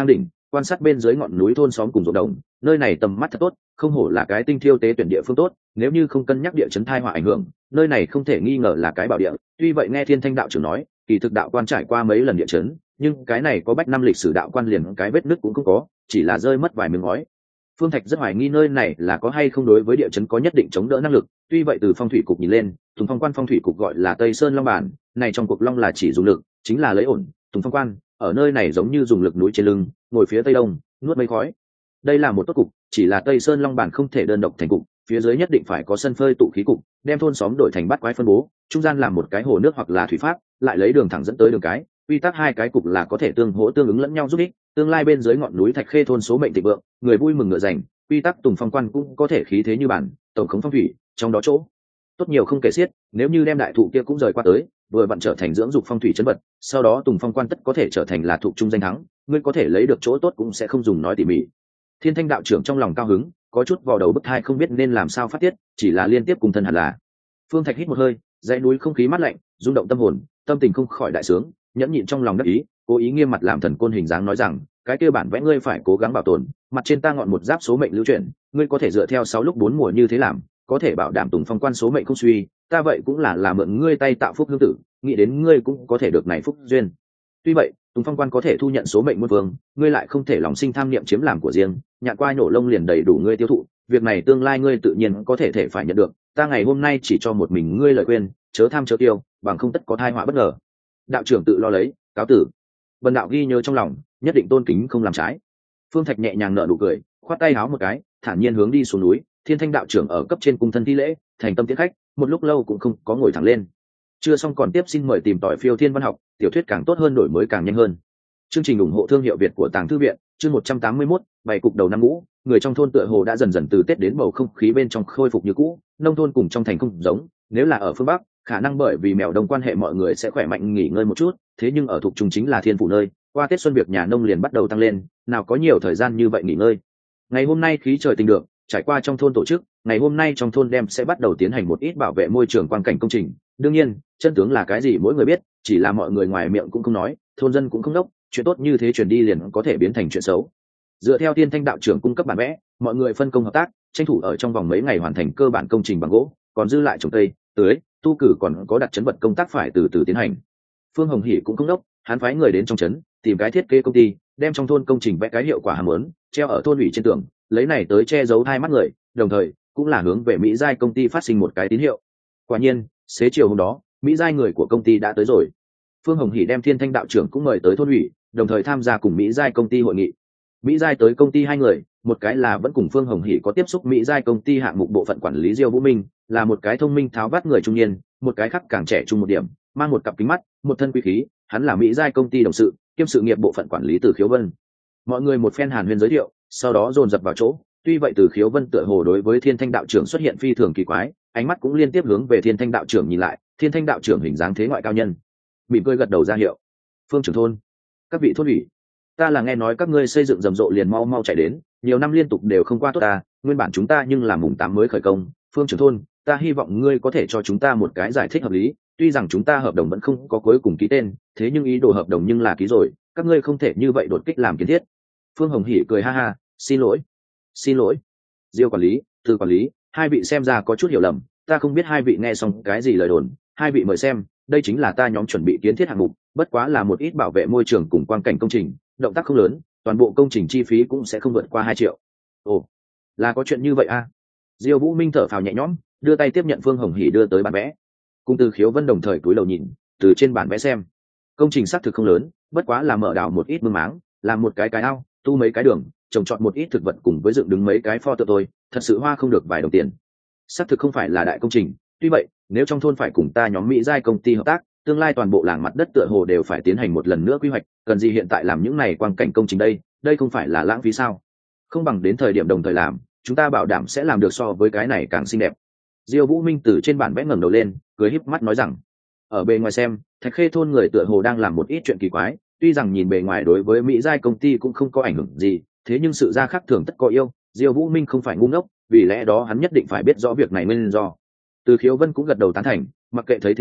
quan sát bên dưới ngọn núi thôn xóm cùng ruộng đồng, nơi này tầm mắt thật tốt, không hổ là cái tinh thiêu tế tuyển địa phương tốt. Nếu như không cân nhắc địa chấn thai họa ảnh hưởng, nơi này không thể nghi ngờ là cái bảo địa. Tuy vậy nghe Thiên Thanh đạo trưởng nói, kỳ thực đạo quan trải qua mấy lần địa chấn, nhưng cái này có bách năm lịch sử đạo quan liền cái vết nứt cũng không có, chỉ là rơi mất vài miếng ngói. Phương Thạch rất hoài nghi nơi này là có hay không đối với địa chấn có nhất định chống đỡ năng lực. Tuy vậy từ phong thủy cục nhìn lên, Tùng Phong quan phong thủy cục gọi là Tây Sơn Long bản, này trong cuộc long là chỉ dùng lực, chính là lấy ổn. Tùng Phong quan ở nơi này giống như dùng lực núi trên lưng, ngồi phía tây đông, nuốt mây khói. Đây là một tốt cục, chỉ là Tây Sơn Long bản không thể đơn độc thành cục, phía dưới nhất định phải có sân phơi tụ khí cục, đem thôn xóm đổi thành bát quái phân bố, trung gian làm một cái hồ nước hoặc là thủy pháp, lại lấy đường thẳng dẫn tới đường cái. Quy tắc hai cái cục là có thể tương hỗ tương ứng lẫn nhau giúp ích, tương lai bên dưới ngọn núi Thạch Khê thôn số mệnh thịnh vượng, người vui mừng ngựa giành, quy tắc Tùng Phong quan cũng có thể khí thế như bản, tổng khống phong thủy, trong đó chỗ tốt nhiều không kể xiết. Nếu như đem đại thụ kia cũng rời qua tới, vừa vặn trở thành dưỡng dục phong thủy chân vật, sau đó Tùng Phong quan tất có thể trở thành là thụ trung danh thắng, ngươi có thể lấy được chỗ tốt cũng sẽ không dùng nói tỉ mỉ. Thiên Thanh đạo trưởng trong lòng cao hứng, có chút vào đầu bức thai không biết nên làm sao phát tiết, chỉ là liên tiếp cùng thân hẳn là. Phương Thạch hít một hơi, dãy núi không khí mát lạnh, rung động tâm hồn, tâm tình không khỏi đại sướng, nhẫn nhịn trong lòng đắc ý, cố ý nghiêm mặt làm thần côn hình dáng nói rằng, cái kia bản vẽ ngươi phải cố gắng bảo tồn, mặt trên ta ngọn một giáp số mệnh lưu chuyển, ngươi có thể dựa theo sáu lúc bốn mùa như thế làm, có thể bảo đảm Tùng Phong quan số mệnh không suy, ta vậy cũng là là mượn ngươi tay tạo phúc hương tử, nghĩ đến ngươi cũng có thể được này phúc duyên. Tuy vậy, Tùng Phong quan có thể thu nhận số mệnh muôn vương, ngươi lại không thể lòng sinh tham niệm chiếm làm của riêng, nhạn qua nổ lông liền đầy đủ ngươi tiêu thụ, việc này tương lai ngươi tự nhiên có thể thể phải nhận được, ta ngày hôm nay chỉ cho một mình ngươi lời khuyên, chớ tham chớ tiêu, bằng không tất có tai họa bất ngờ. Đạo trưởng tự lo lấy, cáo tử. Vân đạo ghi nhớ trong lòng, nhất định tôn kính không làm trái. Phương Thạch nhẹ nhàng nở nụ cười, khoát tay háo một cái, thản nhiên hướng đi xuống núi. Thiên Thanh đạo trưởng ở cấp trên cung thân thi lễ, thành tâm tiễn khách, một lúc lâu cũng không có ngồi thẳng lên. Chưa xong còn tiếp xin mời tìm tỏi phiêu thiên văn học, tiểu thuyết càng tốt hơn đổi mới càng nhanh hơn. Chương trình ủng hộ thương hiệu Việt của Tàng Thư viện, chương một trăm tám mươi mốt, bảy cục đầu năm ngũ, người trong thôn tựa hồ đã dần dần từ Tết đến bầu không khí bên trong khôi phục như cũ, nông thôn cùng trong thành không giống, nếu là ở phương Bắc, khả năng bởi vì mèo đông quan hệ mọi người sẽ khỏe mạnh nghỉ ngơi một chút, thế nhưng ở thuộc trung chính là thiên phủ nơi, qua Tết xuân việc nhà nông liền bắt đầu tăng lên, nào có nhiều thời gian như vậy nghỉ ngơi. Ngày hôm nay khí trời tình được, trải qua trong thôn tổ chức, ngày hôm nay trong thôn đem sẽ bắt đầu tiến hành một ít bảo vệ môi trường quang cảnh công trình. Đương nhiên, chân tướng là cái gì mỗi người biết, chỉ là mọi người ngoài miệng cũng không nói, thôn dân cũng không đốc, chuyện tốt như thế truyền đi liền có thể biến thành chuyện xấu. Dựa theo Thiên Thanh đạo trưởng cung cấp bản vẽ, mọi người phân công hợp tác, tranh thủ ở trong vòng mấy ngày hoàn thành cơ bản công trình bằng gỗ, còn dư lại trồng cây, tưới, tu cử còn có đặt chấn vật công tác phải từ từ tiến hành. Phương Hồng Hỷ cũng không đốc, hắn phái người đến trong trấn, tìm cái thiết kế công ty, đem trong thôn công trình vẽ cái hiệu quả hàm ớn, treo ở thôn ủy trên tường, lấy này tới che giấu hai mắt người, đồng thời cũng là hướng về Mỹ Giai công ty phát sinh một cái tín hiệu. Quả nhiên, xế chiều hôm đó, Mỹ Giai người của công ty đã tới rồi. Phương Hồng Hỷ đem Thiên Thanh đạo trưởng cũng mời tới thôn ủy, đồng thời tham gia cùng Mỹ Giai công ty hội nghị. Mỹ Giai tới công ty hai người, một cái là vẫn cùng Phương Hồng Hỷ có tiếp xúc Mỹ Giai công ty hạng mục bộ phận quản lý Diêu Vũ Minh, là một cái thông minh tháo vát người trung niên, một cái khác càng trẻ trung một điểm, mang một cặp kính mắt, một thân quý khí, hắn là Mỹ Giai công ty đồng sự, kiêm sự nghiệp bộ phận quản lý Từ Khiếu Vân. Mọi người một phen hàn huyên giới thiệu, sau đó dồn dập vào chỗ. Tuy vậy Từ Khiếu Vân tựa hồ đối với Thiên Thanh đạo trưởng xuất hiện phi thường kỳ quái, ánh mắt cũng liên tiếp hướng về Thiên Thanh đạo trưởng nhìn lại. Thiên Thanh đạo trưởng hình dáng thế ngoại cao nhân, mỉm cười gật đầu ra hiệu. Phương trưởng thôn, các vị thôn ủy, ta là nghe nói các ngươi xây dựng rầm rộ liền mau mau chạy đến, nhiều năm liên tục đều không qua tốt ta, nguyên bản chúng ta nhưng là mùng tám mới khởi công. Phương trưởng thôn, ta hy vọng ngươi có thể cho chúng ta một cái giải thích hợp lý, tuy rằng chúng ta hợp đồng vẫn không có cuối cùng ký tên, thế nhưng ý đồ hợp đồng nhưng là ký rồi, các ngươi không thể như vậy đột kích làm kiến thiết. Phương Hồng Hỷ cười ha ha, xin lỗi xin lỗi Diêu quản lý, Từ quản lý, hai vị xem ra có chút hiểu lầm, ta không biết hai vị nghe xong cái gì lời đồn, hai vị mời xem, đây chính là ta nhóm chuẩn bị kiến thiết hạng mục, bất quá là một ít bảo vệ môi trường cùng quang cảnh công trình, động tác không lớn, toàn bộ công trình chi phí cũng sẽ không vượt qua hai triệu. Ồ, là có chuyện như vậy à? Diêu Vũ Minh thở phào nhẹ nhõm, đưa tay tiếp nhận Phương Hồng Hỷ đưa tới bản vẽ, cùng Từ Khiếu Vân đồng thời cúi đầu nhìn từ trên bản vẽ xem. Công trình xác thực không lớn, bất quá là mở đào một ít mương máng, làm một cái cái ao, tu mấy cái đường, trồng trọt một ít thực vật cùng với dựng đứng mấy cái pho tượng thôi, thật sự hoa không được vài đồng tiền. Xác thực không phải là đại công trình, tuy vậy nếu trong thôn phải cùng ta nhóm Mỹ Giai công ty hợp tác, tương lai toàn bộ làng mặt đất tựa hồ đều phải tiến hành một lần nữa quy hoạch, cần gì hiện tại làm những này quang cảnh công trình đây, đây không phải là lãng phí sao? Không bằng đến thời điểm đồng thời làm, chúng ta bảo đảm sẽ làm được so với cái này càng xinh đẹp. Diêu Vũ Minh từ trên bản vẽ ngẩng đầu lên, cười híp mắt nói rằng, ở bề ngoài xem, Thạch Khê thôn người tựa hồ đang làm một ít chuyện kỳ quái, tuy rằng nhìn bề ngoài đối với Mỹ Giai công ty cũng không có ảnh hưởng gì, thế nhưng sự ra khác thường tất có yêu, Diêu Vũ Minh không phải ngu ngốc, vì lẽ đó hắn nhất định phải biết rõ việc này nguyên do. Từ Khiếu Vân cũng gật đầu tán thành, mặc kệ thấy thế nào,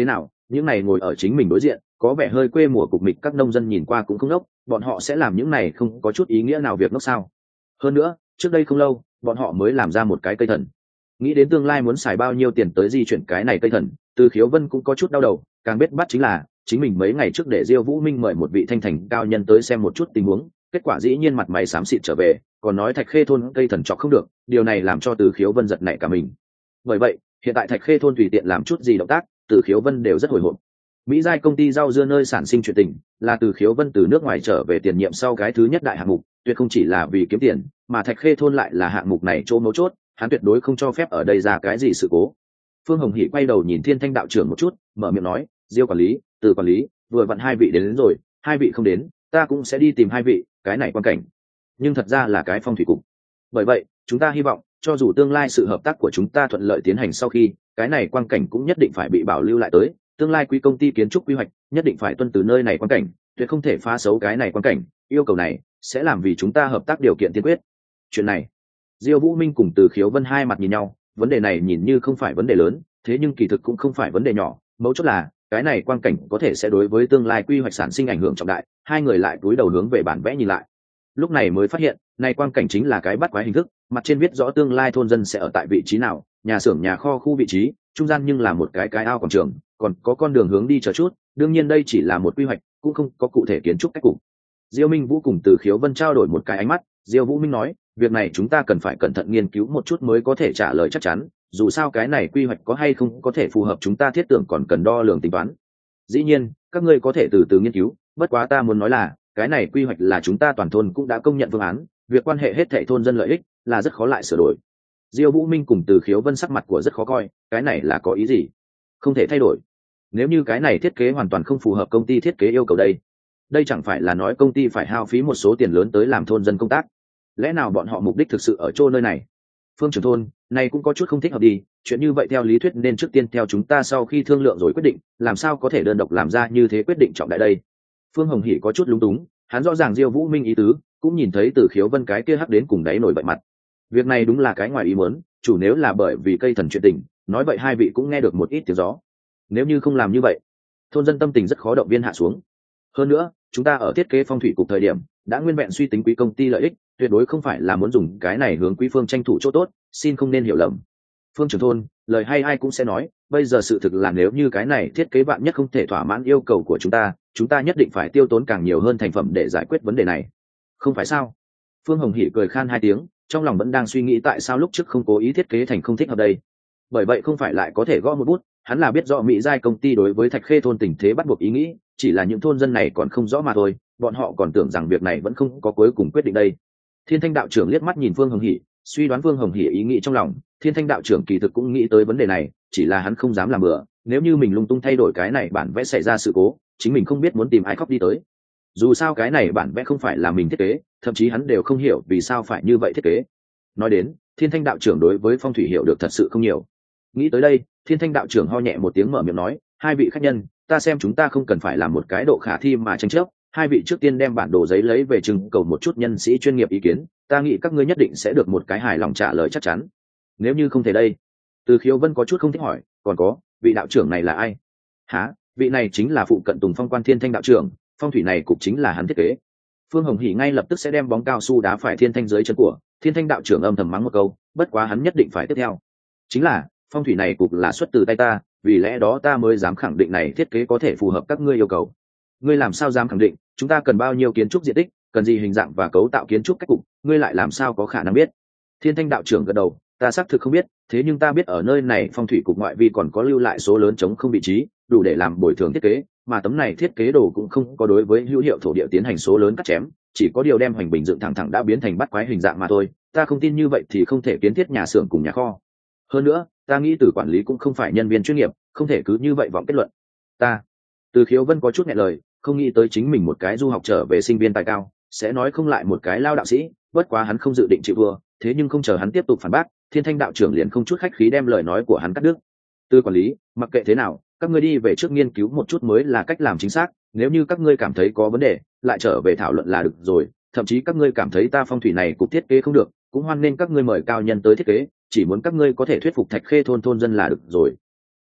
những này ngồi ở chính mình đối diện có vẻ hơi quê mùa cục mịch các nông dân nhìn qua cũng không ngốc, bọn họ sẽ làm những này không có chút ý nghĩa nào việc ngốc sao? Hơn nữa trước đây không lâu bọn họ mới làm ra một cái cây thần, nghĩ đến tương lai muốn xài bao nhiêu tiền tới di chuyển cái này cây thần, Từ Khiếu Vân cũng có chút đau đầu. Càng biết bắt chính là chính mình mấy ngày trước để Diêu Vũ Minh mời một vị thanh thành cao nhân tới xem một chút tình huống, kết quả dĩ nhiên mặt mày xám xịt trở về, còn nói Thạch Khê thôn cây thần chọc không được, điều này làm cho Từ Khiếu Vân giật nảy cả mình. Bởi vậy hiện tại Thạch Khê thôn tùy tiện làm chút gì động tác, Từ Khiếu Vân đều rất hồi hộp. Mỹ giai công ty rau dưa nơi sản sinh chuyện tình là Từ Khiếu Vân từ nước ngoài trở về tiền nhiệm sau cái thứ nhất đại hạng mục, tuyệt không chỉ là vì kiếm tiền, mà Thạch Khê thôn lại là hạng mục này chỗ mấu chốt, hắn tuyệt đối không cho phép ở đây ra cái gì sự cố. Phương Hồng Hỷ quay đầu nhìn Thiên Thanh đạo trưởng một chút, mở miệng nói, Diêu quản lý, Từ quản lý, vừa vặn hai vị đến, đến rồi, hai vị không đến ta cũng sẽ đi tìm hai vị, cái này quan cảnh nhưng thật ra là cái phong thủy cục. Bởi vậy chúng ta hy vọng cho dù tương lai sự hợp tác của chúng ta thuận lợi tiến hành, sau khi cái này quan cảnh cũng nhất định phải bị bảo lưu lại tới, tương lai quý công ty kiến trúc quy hoạch nhất định phải tuân từ nơi này quan cảnh, tuyệt không thể phá xấu cái này quan cảnh, yêu cầu này sẽ làm vì chúng ta hợp tác điều kiện tiên quyết. Chuyện này Diêu Vũ Minh cùng Từ Khiếu Vân hai mặt nhìn nhau, vấn đề này nhìn như không phải vấn đề lớn, thế nhưng kỳ thực cũng không phải vấn đề nhỏ, mấu chốt là cái này quang cảnh có thể sẽ đối với tương lai quy hoạch sản sinh ảnh hưởng trọng đại. Hai người lại cúi đầu hướng về bản vẽ nhìn lại, lúc này mới phát hiện này quang cảnh chính là cái bắt quái hình thức, mặt trên viết rõ tương lai thôn dân sẽ ở tại vị trí nào, nhà xưởng nhà kho khu vị trí, trung gian nhưng là một cái cái ao quảng trường, còn có con đường hướng đi chờ chút. Đương nhiên đây chỉ là một quy hoạch, cũng không có cụ thể kiến trúc cách cục. Diêu Minh Vũ cùng Từ Khiếu Vân trao đổi một cái ánh mắt, Diêu Vũ Minh nói, việc này chúng ta cần phải cẩn thận nghiên cứu một chút mới có thể trả lời chắc chắn, dù sao cái này quy hoạch có hay không có thể phù hợp chúng ta thiết tưởng còn cần đo lường tính toán. Dĩ nhiên các ngươi có thể từ từ nghiên cứu, bất quá ta muốn nói là cái này quy hoạch là chúng ta toàn thôn cũng đã công nhận phương án, việc quan hệ hết thảy thôn dân lợi ích là rất khó lại sửa đổi. Diêu Vũ Minh cùng Từ Khiếu Vân sắc mặt của rất khó coi, cái này là có ý gì? Không thể thay đổi? Nếu như cái này thiết kế hoàn toàn không phù hợp công ty thiết kế yêu cầu đây, đây chẳng phải là nói công ty phải hao phí một số tiền lớn tới làm thôn dân công tác? Lẽ nào bọn họ mục đích thực sự ở chỗ nơi này? Phương trưởng thôn này cũng có chút không thích hợp đi, chuyện như vậy theo lý thuyết nên trước tiên theo chúng ta sau khi thương lượng rồi quyết định, làm sao có thể đơn độc làm ra như thế quyết định trọng đại đây? Phương Hồng Hỷ có chút lúng túng, hắn rõ ràng Diêu Vũ Minh ý tứ, cũng nhìn thấy Từ Khiếu Vân cái kia hắc đến cùng đáy nổi bậy mặt. Việc này đúng là cái ngoài ý muốn, chủ nếu là bởi vì cây thần chuyện tình, nói vậy hai vị cũng nghe được một ít tiếng gió. Nếu như không làm như vậy, thôn dân tâm tình rất khó động viên hạ xuống. Hơn nữa chúng ta ở thiết kế phong thủy cục thời điểm đã nguyên vẹn suy tính quý công ty lợi ích, tuyệt đối không phải là muốn dùng cái này hướng quý phương tranh thủ chỗ tốt, xin không nên hiểu lầm. Phương trưởng thôn lời hay ai cũng sẽ nói, bây giờ sự thực là nếu như cái này thiết kế bạn nhất không thể thỏa mãn yêu cầu của chúng ta, chúng ta nhất định phải tiêu tốn càng nhiều hơn thành phẩm để giải quyết vấn đề này, không phải sao? Phương Hồng Hỷ cười khan hai tiếng, trong lòng vẫn đang suy nghĩ tại sao lúc trước không cố ý thiết kế thành không thích hợp đây. Bởi vậy không phải lại có thể gõ một bút, hắn là biết rõ Mỹ giai công ty đối với Thạch Khê thôn tình thế bắt buộc ý nghĩ, chỉ là những thôn dân này còn không rõ mà thôi, bọn họ còn tưởng rằng việc này vẫn không có cuối cùng quyết định đây. Thiên Thanh đạo trưởng liếc mắt nhìn Phương Hồng Hỷ, suy đoán Phương Hồng Hỷ ý nghĩ trong lòng. Thiên Thanh đạo trưởng kỳ thực cũng nghĩ tới vấn đề này, chỉ là hắn không dám làm bừa, nếu như mình lung tung thay đổi cái này bản vẽ xảy ra sự cố, chính mình không biết muốn tìm ai khóc đi tới. Dù sao cái này bản vẽ không phải là mình thiết kế, thậm chí hắn đều không hiểu vì sao phải như vậy thiết kế. Nói đến, Thiên Thanh đạo trưởng đối với phong thủy hiểu được thật sự không nhiều. Nghĩ tới đây, Thiên Thanh đạo trưởng ho nhẹ một tiếng mở miệng nói, hai vị khách nhân, ta xem chúng ta không cần phải làm một cái độ khả thi mà tranh chấp, hai vị trước tiên đem bản đồ giấy lấy về trưng cầu một chút nhân sĩ chuyên nghiệp ý kiến, ta nghĩ các ngươi nhất định sẽ được một cái hài lòng trả lời chắc chắn. Nếu như không thể đây? Từ Khiếu Vân có chút không thích hỏi, còn có, vị đạo trưởng này là ai? Hả? Vị này chính là phụ cận Tùng Phong quan Thiên Thanh đạo trưởng, phong thủy này cục chính là hắn thiết kế. Phương Hồng Hỷ ngay lập tức sẽ đem bóng cao su đá phải Thiên Thanh dưới chân của Thiên Thanh đạo trưởng, âm thầm mắng một câu, bất quá hắn nhất định phải tiếp theo. Chính là, phong thủy này cục là xuất từ tay ta, vì lẽ đó ta mới dám khẳng định này thiết kế có thể phù hợp các ngươi yêu cầu. Ngươi làm sao dám khẳng định? Chúng ta cần bao nhiêu kiến trúc diện tích, cần gì hình dạng và cấu tạo kiến trúc cách cục, ngươi lại làm sao có khả năng biết? Thiên Thanh đạo trưởng gật đầu, ta xác thực không biết, thế nhưng ta biết ở nơi này phong thủy cục ngoại vi còn có lưu lại số lớn trống không vị trí, đủ để làm bồi thường thiết kế, mà tấm này thiết kế đồ cũng không có đối với hữu hiệu thổ địa tiến hành số lớn cắt chém, chỉ có điều đem hoành bình dựng thẳng thẳng đã biến thành bắt quái hình dạng mà thôi. Ta không tin như vậy thì không thể kiến thiết nhà xưởng cùng nhà kho. Hơn nữa, ta nghĩ từ quản lý cũng không phải nhân viên chuyên nghiệp, không thể cứ như vậy vọng kết luận. Ta, Từ Khiếu Vân có chút nghẹn lời, không nghĩ tới chính mình một cái du học trở về sinh viên tài cao, sẽ nói không lại một cái lao đạo sĩ, bất quá hắn không dự định chịu thua, thế nhưng không chờ hắn tiếp tục phản bác, Thiên Thanh đạo trưởng liền không chút khách khí đem lời nói của hắn cắt đứt. Từ quản lý, mặc kệ thế nào, các ngươi đi về trước nghiên cứu một chút mới là cách làm chính xác, nếu như các ngươi cảm thấy có vấn đề, lại trở về thảo luận là được rồi, thậm chí các ngươi cảm thấy ta phong thủy này cục thiết kế không được, cũng hoan nên các ngươi mời cao nhân tới thiết kế, chỉ muốn các ngươi có thể thuyết phục Thạch Khê thôn thôn dân là được rồi.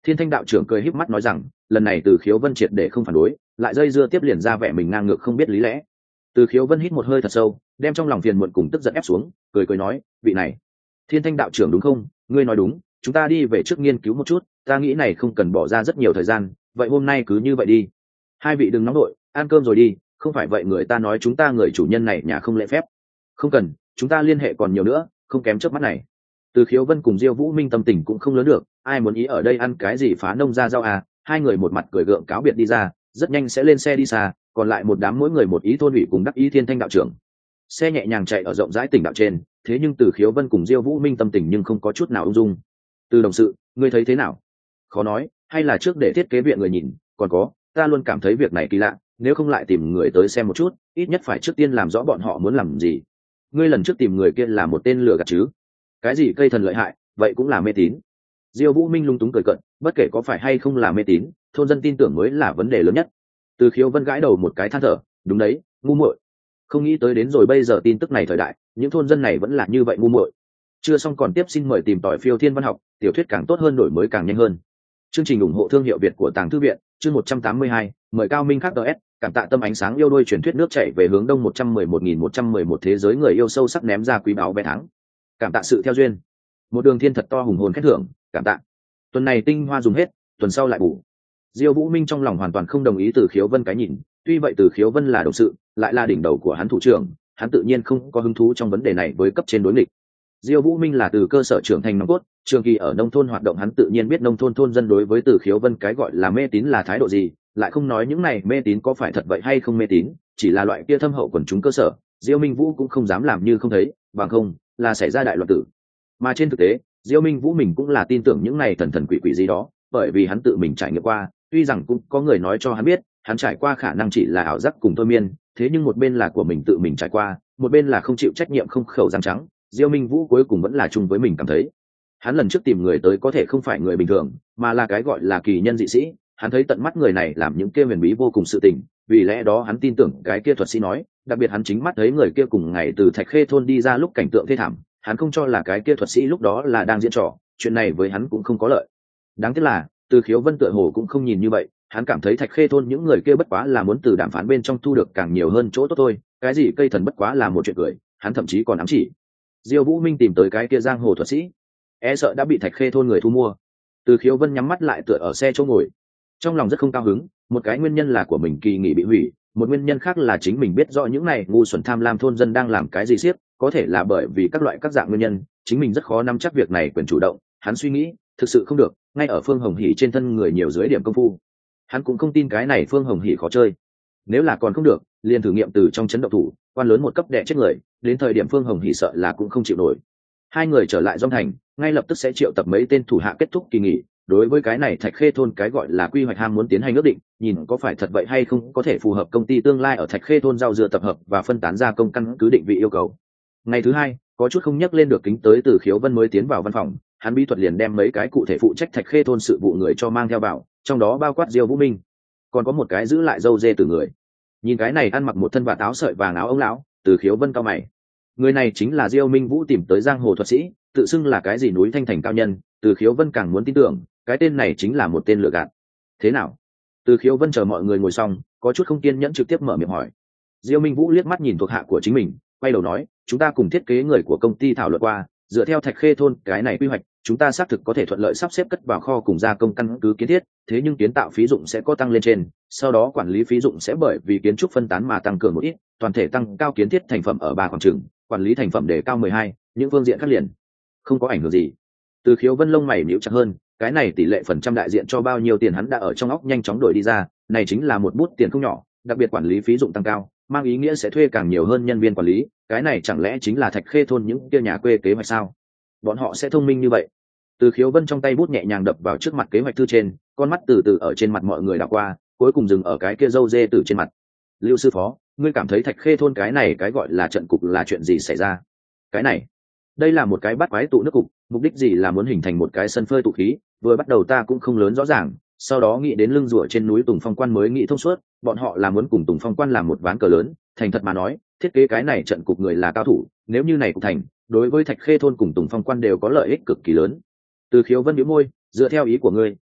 Thiên Thanh đạo trưởng cười híp mắt nói rằng, lần này Từ Khiếu Vân triệt để không phản đối, lại dây dưa tiếp liền ra vẻ mình ngang ngược không biết lý lẽ. Từ Khiếu Vân hít một hơi thật sâu, đem trong lòng phiền muộn cùng tức giận ép xuống, cười cười nói, vị này, Thiên Thanh đạo trưởng đúng không? Ngươi nói đúng, chúng ta đi về trước nghiên cứu một chút, ta nghĩ này không cần bỏ ra rất nhiều thời gian, vậy hôm nay cứ như vậy đi. Hai vị đừng nóng đội, ăn cơm rồi đi, không phải vậy người ta nói chúng ta người chủ nhân này nhà không lễ phép. Không cần, chúng ta liên hệ còn nhiều nữa, không kém chớp mắt này. Từ Khiếu Vân cùng Diêu Vũ Minh tâm tình cũng không lớn được, ai muốn ý ở đây ăn cái gì phá nông ra rau à, hai người một mặt cười gượng cáo biệt đi ra, rất nhanh sẽ lên xe đi xa, còn lại một đám mỗi người một ý thôn ủy cùng đắc ý Thiên Thanh đạo trưởng. Xe nhẹ nhàng chạy ở rộng rãi tỉnh đạo trên, thế nhưng Từ Khiếu Vân cùng Diêu Vũ Minh tâm tình nhưng không có chút nào ung dung. Từ đồng sự, ngươi thấy thế nào? Khó nói, hay là trước để thiết kế viện người nhìn, còn có, ta luôn cảm thấy việc này kỳ lạ, nếu không lại tìm người tới xem một chút, ít nhất phải trước tiên làm rõ bọn họ muốn làm gì. Ngươi lần trước tìm người kia là một tên lừa gạt chứ? Cái gì cây thần lợi hại, vậy cũng là mê tín. Diêu Vũ Minh lung túng cười cợt, bất kể có phải hay không là mê tín, thôn dân tin tưởng mới là vấn đề lớn nhất. Từ Khiếu Vân gãi đầu một cái than thở, đúng đấy, ngu muội. Không nghĩ tới đến rồi bây giờ tin tức này thời đại, những thôn dân này vẫn là như vậy ngu muội. Chưa xong còn tiếp xin mời tìm tỏi phiêu thiên văn học, tiểu thuyết càng tốt hơn đổi mới càng nhanh hơn. Chương trình ủng hộ thương hiệu Việt của Tàng Thư viện, chương một trăm tám mươi hai, mời Cao Minh khắc đê ét, cảm tạ tâm ánh sáng yêu đôi truyền thuyết nước chảy về hướng đông một trăm mười một nghìn một trăm mười một thế giới người yêu sâu sắc ném ra quý báu bé thắng. Cảm tạ sự theo duyên. Một đường thiên thật to hùng hồn khen thưởng, cảm tạ. Tuần này tinh hoa dùng hết, tuần sau lại bù. Diêu Vũ Minh trong lòng hoàn toàn không đồng ý Từ Khiếu Vân cái nhìn, tuy vậy Từ Khiếu Vân là đồng sự, lại là đỉnh đầu của hắn thủ trưởng, hắn tự nhiên không có hứng thú trong vấn đề này với cấp trên đối nghịch. Diêu Vũ Minh là từ cơ sở trưởng thành nòng cốt, trường kỳ ở nông thôn hoạt động, hắn tự nhiên biết nông thôn thôn dân đối với Từ Khiếu Vân cái gọi là mê tín là thái độ gì, lại không nói những này mê tín có phải thật vậy hay không mê tín, chỉ là loại kia thâm hậu quần chúng cơ sở, Diêu Minh Vũ cũng không dám làm như không thấy, bằng không là xảy ra đại loạn tử. Mà trên thực tế, Diêu Minh Vũ mình cũng là tin tưởng những này thần thần quỷ quỷ gì đó, bởi vì hắn tự mình trải nghiệm qua, tuy rằng cũng có người nói cho hắn biết, hắn trải qua khả năng chỉ là ảo giác cùng thôi miên, thế nhưng một bên là của mình tự mình trải qua, một bên là không chịu trách nhiệm không khẩu răng trắng, Diêu Minh Vũ cuối cùng vẫn là chung với mình cảm thấy. Hắn lần trước tìm người tới có thể không phải người bình thường, mà là cái gọi là kỳ nhân dị sĩ, hắn thấy tận mắt người này làm những kia huyền bí vô cùng sự tình, vì lẽ đó hắn tin tưởng cái kia thuật sĩ nói, đặc biệt hắn chính mắt thấy người kia cùng ngày từ Thạch Khê thôn đi ra lúc cảnh tượng thê thảm, hắn không cho là cái kia thuật sĩ lúc đó là đang diễn trò, chuyện này với hắn cũng không có lợi. Đáng tiếc là, Từ Khiếu Vân tựa hồ cũng không nhìn như vậy, hắn cảm thấy Thạch Khê thôn những người kia bất quá là muốn từ đàm phán bên trong thu được càng nhiều hơn chỗ tốt thôi, cái gì cây thần bất quá là một chuyện cười, hắn thậm chí còn ám chỉ. Diêu Vũ Minh tìm tới cái kia giang hồ thuật sĩ, e sợ đã bị Thạch Khê thôn người thu mua. Từ Khiếu Vân nhắm mắt lại tựa ở xe chỗ ngồi, trong lòng rất không cao hứng, một cái nguyên nhân là của mình kỳ nghỉ bị hủy, một nguyên nhân khác là chính mình biết rõ những này ngu xuẩn tham lam thôn dân đang làm cái gì xiếc, có thể là bởi vì các loại các dạng nguyên nhân, chính mình rất khó nắm chắc việc này quyền chủ động. Hắn suy nghĩ, thực sự không được, ngay ở Phương Hồng Hỉ trên thân người nhiều dưới điểm công phu. Hắn cũng không tin cái này Phương Hồng Hỉ khó chơi. Nếu là còn không được, liền thử nghiệm từ trong chấn động thủ, quan lớn một cấp đè chết người, đến thời điểm Phương Hồng Hỉ sợ là cũng không chịu nổi. Hai người trở lại Dung Thành, ngay lập tức sẽ triệu tập mấy tên thủ hạ kết thúc kỳ nghỉ. Đối với cái này Thạch Khê thôn cái gọi là quy hoạch ham muốn tiến hành ước định, nhìn có phải thật vậy hay không có thể phù hợp công ty tương lai ở Thạch Khê thôn rau dưa tập hợp và phân tán ra công căn cứ định vị yêu cầu. Ngày thứ hai, có chút không nhắc lên được kính tới Từ Khiếu Vân mới tiến vào văn phòng, hắn bí thuật liền đem mấy cái cụ thể phụ trách Thạch Khê thôn sự vụ người cho mang theo vào, trong đó bao quát Diêu Vũ Minh, còn có một cái giữ lại dâu dê từ người. Nhìn cái này ăn mặc một thân vạt áo sợi vàng áo ông lão, Từ Khiếu Vân cao mày. Người này chính là Diêu Minh Vũ tìm tới giang hồ thuật sĩ, tự xưng là cái gì núi Thanh Thành cao nhân, Từ Khiếu Vân càng muốn tin tưởng, cái tên này chính là một tên lừa gạt. Thế nào? Từ Khiếu Vân chờ mọi người ngồi xong, có chút không kiên nhẫn trực tiếp mở miệng hỏi. Diêu Minh Vũ liếc mắt nhìn thuộc hạ của chính mình, quay đầu nói, chúng ta cùng thiết kế người của công ty thảo luận qua, dựa theo Thạch Khê thôn cái này quy hoạch, chúng ta xác thực có thể thuận lợi sắp xếp cất vào kho cùng gia công căn cứ kiến thiết, thế nhưng kiến tạo phí dụng sẽ có tăng lên trên, sau đó quản lý phí dụng sẽ bởi vì kiến trúc phân tán mà tăng cường một ít, toàn thể tăng cao kiến thiết thành phẩm ở ba khoảng trường, quản lý thành phẩm để cao mười hai, những phương diện khác liền không có ảnh hưởng gì. Từ Khiếu Vân lông mày nhíu chặt hơn, cái này tỷ lệ phần trăm đại diện cho bao nhiêu tiền hắn đã ở trong óc nhanh chóng đổi đi ra, này chính là một bút tiền không nhỏ, đặc biệt quản lý phí dụng tăng cao, mang ý nghĩa sẽ thuê càng nhiều hơn nhân viên quản lý, cái này chẳng lẽ chính là Thạch Khê thôn những kia nhà quê kế hoạch sao? Bọn họ sẽ thông minh như vậy? Từ Khiếu Vân trong tay bút nhẹ nhàng đập vào trước mặt kế hoạch thư trên, con mắt từ từ ở trên mặt mọi người đảo qua, cuối cùng dừng ở cái kia râu dê từ trên mặt. Lưu sư phó, ngươi cảm thấy Thạch Khê thôn cái này cái gọi là trận cục là chuyện gì xảy ra? Cái này, đây là một cái bắt quái tụ nước cục, mục đích gì là muốn hình thành một cái sân phơi tụ khí, vừa bắt đầu ta cũng không lớn rõ ràng, sau đó nghĩ đến lưng rùa trên núi Tùng Phong Quan mới nghĩ thông suốt, bọn họ là muốn cùng Tùng Phong Quan làm một ván cờ lớn, thành thật mà nói, thiết kế cái này trận cục người là cao thủ, nếu như này cục thành, đối với Thạch Khê thôn cùng Tùng Phong Quan đều có lợi ích cực kỳ lớn. Từ Khiếu Vân nhíu môi, dựa theo ý của ngươi,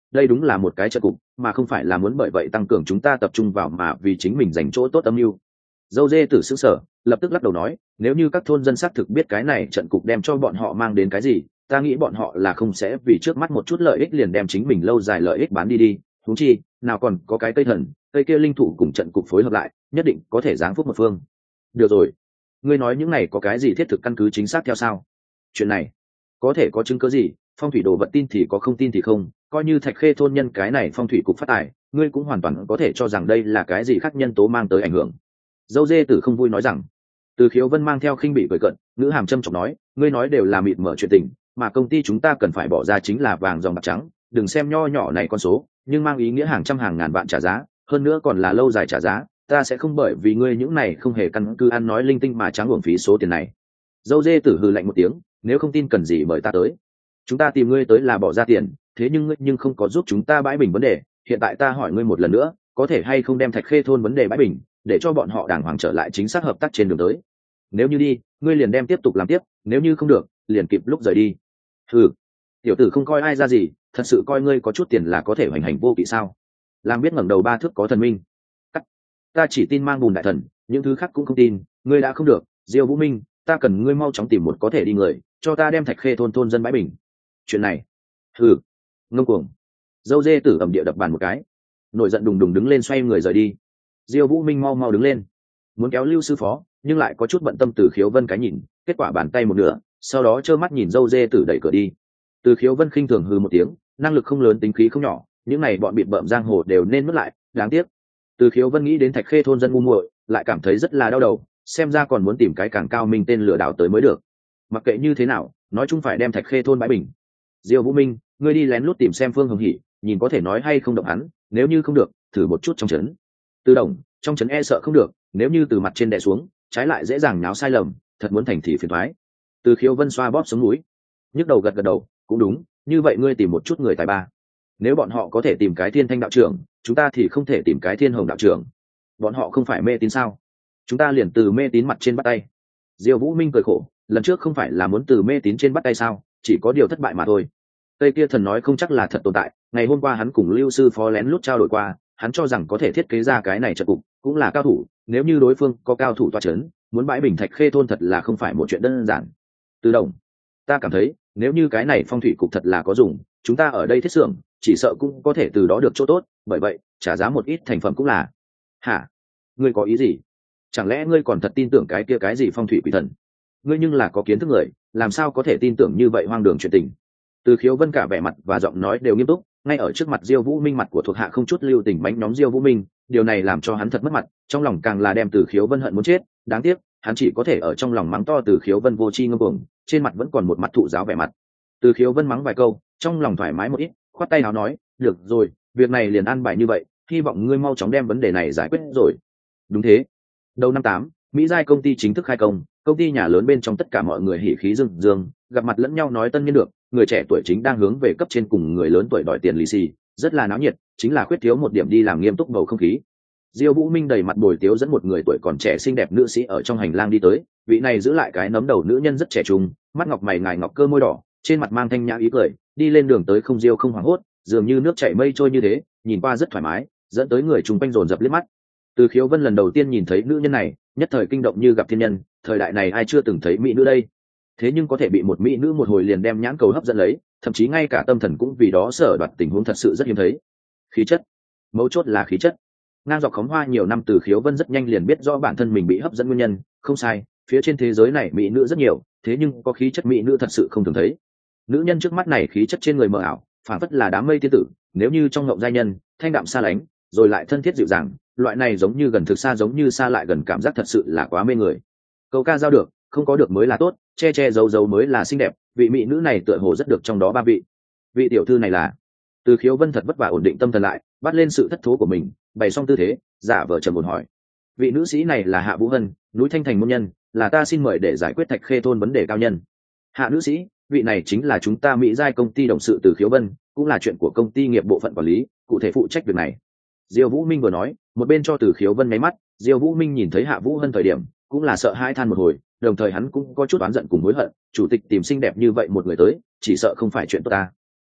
đây đúng là một cái trận cục mà không phải là muốn bởi vậy tăng cường chúng ta tập trung vào mà vì chính mình giành chỗ tốt âm mưu. Dâu dê tử xứ sở lập tức lắc đầu nói, nếu như các thôn dân xác thực biết cái này trận cục đem cho bọn họ mang đến cái gì, ta nghĩ bọn họ là không sẽ vì trước mắt một chút lợi ích liền đem chính mình lâu dài lợi ích bán đi đi. Huống chi nào còn có cái cây thần cây kia linh thủ cùng trận cục phối hợp lại, nhất định có thể giáng phúc một phương. Được rồi, ngươi nói những này có cái gì thiết thực căn cứ chính xác theo sao? Chuyện này có thể có chứng cứ gì? Phong thủy đồ vật tin thì có, không tin thì không, coi như Thạch Khê thôn nhân cái này phong thủy cục phát tài, ngươi cũng hoàn toàn có thể cho rằng đây là cái gì khác nhân tố mang tới ảnh hưởng. Dâu dê tử không vui nói rằng. Từ Khiếu Vân mang theo khinh bị cười cận, ngữ hàm châm trọng nói, ngươi nói đều là mịt mở chuyện tình, mà công ty chúng ta cần phải bỏ ra chính là vàng dòng bạc trắng, đừng xem nho nhỏ này con số, nhưng mang ý nghĩa hàng trăm hàng ngàn vạn trả giá, hơn nữa còn là lâu dài trả giá, ta sẽ không bởi vì ngươi những này không hề căn cứ ăn nói linh tinh mà trắng uổng phí số tiền này. Dâu dê tử hừ lạnh một tiếng, nếu không tin cần gì mời ta tới. Chúng ta tìm ngươi tới là bỏ ra tiền, thế nhưng ngươi nhưng không có giúp chúng ta bãi bình vấn đề, hiện tại ta hỏi ngươi một lần nữa, có thể hay không đem Thạch Khê thôn vấn đề bãi bình, để cho bọn họ đàng hoàng trở lại chính xác hợp tác trên đường tới. Nếu như đi, ngươi liền đem tiếp tục làm tiếp, nếu như không được, liền kịp lúc rời đi. Ừ, tiểu tử không coi ai ra gì, thật sự coi ngươi có chút tiền là có thể hoành hành vô kỵ sao? Làm biết ngẩng đầu ba thước có thần minh. Cắt. Ta chỉ tin mang bùn đại thần, những thứ khác cũng không tin. Ngươi đã không được, Diêu Vũ Minh, ta cần ngươi mau chóng tìm một có thể đi người, cho ta đem Thạch Khê thôn thôn dân bãi bình. Chuyện này, ừ, ngông cuồng. Dâu dê tử ẩm địa đập bàn một cái, nổi giận đùng đùng đứng lên xoay người rời đi. Diêu Vũ Minh mau mau đứng lên, muốn kéo Lưu sư phó, nhưng lại có chút bận tâm. Từ Khiếu Vân cái nhìn, kết quả bàn tay một nửa, sau đó trơ mắt nhìn dâu dê tử đẩy cửa đi. Từ Khiếu Vân khinh thường hừ một tiếng, năng lực không lớn tính khí không nhỏ, những này bọn bịt bợm giang hồ đều nên mất lại, đáng tiếc. Từ Khiếu Vân nghĩ đến Thạch Khê thôn dân ngu muội, lại cảm thấy rất là đau đầu, xem ra còn muốn tìm cái càng cao minh tên lừa đảo tới mới được. Mặc kệ như thế nào, nói chung phải đem Thạch Khê thôn bãi bình. Diêu Vũ Minh, ngươi đi lén lút tìm xem Phương Hồng Hỉ, nhìn có thể nói hay không động hắn, nếu như không được, thử một chút trong trấn. Từ Đồng, trong trấn e sợ không được, nếu như từ mặt trên đè xuống, trái lại dễ dàng náo sai lầm, thật muốn thành thì phiền toái. Từ Khiếu Vân xoa bóp sống mũi, nhức đầu gật gật đầu, cũng đúng, như vậy ngươi tìm một chút người tài ba. Nếu bọn họ có thể tìm cái Thiên Thanh đạo trưởng, chúng ta thì không thể tìm cái Thiên Hồng đạo trưởng. Bọn họ không phải mê tín sao? Chúng ta liền từ mê tín mặt trên bắt tay. Diêu Vũ Minh cười khổ, lần trước không phải là muốn từ mê tín trên bắt tay sao, chỉ có điều thất bại mà thôi. Tây kia thần nói không chắc là thật tồn tại, ngày hôm qua hắn cùng Lưu sư phó lén lút trao đổi qua, hắn cho rằng có thể thiết kế ra cái này trận cục, cũng là cao thủ, nếu như đối phương có cao thủ toa chấn, muốn bãi bình Thạch Khê thôn thật là không phải một chuyện đơn giản. Từ Đồng, ta cảm thấy, nếu như cái này phong thủy cục thật là có dùng, chúng ta ở đây thiết xưởng, chỉ sợ cũng có thể từ đó được chỗ tốt, bởi vậy, trả giá một ít thành phẩm cũng là. Hả? Ngươi có ý gì? Chẳng lẽ ngươi còn thật tin tưởng cái kia cái gì phong thủy quỷ thần? Ngươi nhưng là có kiến thức người, làm sao có thể tin tưởng như vậy hoang đường chuyện tình? Từ Khiếu Vân cả vẻ mặt và giọng nói đều nghiêm túc, ngay ở trước mặt Diêu Vũ Minh, mặt của thuộc hạ không chút lưu tình bánh nhóm Diêu Vũ Minh, điều này làm cho hắn thật mất mặt, trong lòng càng là đem Từ Khiếu Vân hận muốn chết, đáng tiếc, hắn chỉ có thể ở trong lòng mắng to Từ Khiếu Vân vô tri ngông cuồng, trên mặt vẫn còn một mặt thụ giáo vẻ mặt. Từ Khiếu Vân mắng vài câu, trong lòng thoải mái một ít, khoát tay áo nói, "Được rồi, việc này liền an bài như vậy, hy vọng ngươi mau chóng đem vấn đề này giải quyết rồi." Đúng thế. Đầu năm tám, Mỹ Giai công ty chính thức khai công, công ty nhà lớn bên trong tất cả mọi người hỉ khí dương dương, gặp mặt lẫn nhau nói tân niên được, người trẻ tuổi chính đang hướng về cấp trên cùng người lớn tuổi đòi tiền lì xì, rất là náo nhiệt, chính là khuyết thiếu một điểm đi làm nghiêm túc bầu không khí. Diêu Vũ Minh đầy mặt bồi tiếu dẫn một người tuổi còn trẻ xinh đẹp nữ sĩ ở trong hành lang đi tới, vị này giữ lại cái nấm đầu nữ nhân rất trẻ trung, mắt ngọc mày ngài ngọc cơ môi đỏ, trên mặt mang thanh nhã ý cười, đi lên đường tới không diêu không hoảng hốt, dường như nước chảy mây trôi như thế, nhìn qua rất thoải mái, dẫn tới người chung quanh dồn dập liếc mắt. Từ Khiếu Vân lần đầu tiên nhìn thấy nữ nhân này, nhất thời kinh động như gặp thiên nhân, thời đại này ai chưa từng thấy mỹ nữ đây? Thế nhưng có thể bị một mỹ nữ một hồi liền đem nhãn cầu hấp dẫn lấy, thậm chí ngay cả tâm thần cũng vì đó sở đoạt, tình huống thật sự rất hiếm thấy. Khí chất, mấu chốt là khí chất. Ngang dọc khóm hoa nhiều năm, Từ Khiếu Vân rất nhanh liền biết rõ bản thân mình bị hấp dẫn nguyên nhân, không sai, phía trên thế giới này mỹ nữ rất nhiều, thế nhưng có khí chất mỹ nữ thật sự không thường thấy. Nữ nhân trước mắt này khí chất trên người mờ ảo, phản phất là đám mây tiên tử, nếu như trong ngộng giai nhân, thanh đạm xa lánh, rồi lại thân thiết dịu dàng, loại này giống như gần thực xa giống như xa lại gần, cảm giác thật sự là quá mê người. Câu ca giao được, không có được mới là tốt, che che giấu giấu mới là xinh đẹp, vị mỹ nữ này tựa hồ rất được trong đó ba vị. Vị tiểu thư này là. Từ Khiếu Vân thật vất vả ổn định tâm thần lại, bắt lên sự thất thố của mình, bày xong tư thế, giả vờ trầm ổn hỏi: vị nữ sĩ này là Hạ Vũ Hân, núi Thanh Thành môn nhân, là ta xin mời để giải quyết Thạch Khê thôn vấn đề cao nhân. Hạ nữ sĩ, vị này chính là chúng ta Mỹ Giai công ty đồng sự Từ Khiếu Vân, cũng là chuyện của công ty nghiệp bộ phận quản lý, cụ thể phụ trách việc này. Diêu Vũ Minh vừa nói, một bên cho Từ Khiếu Vân nháy mắt. Diêu Vũ Minh nhìn thấy Hạ Vũ Hân thời điểm, cũng là sợ hãi than một hồi, đồng thời hắn cũng có chút oán giận cùng hối hận, chủ tịch tìm xinh đẹp như vậy một người tới, chỉ sợ không phải chuyện tốt ta.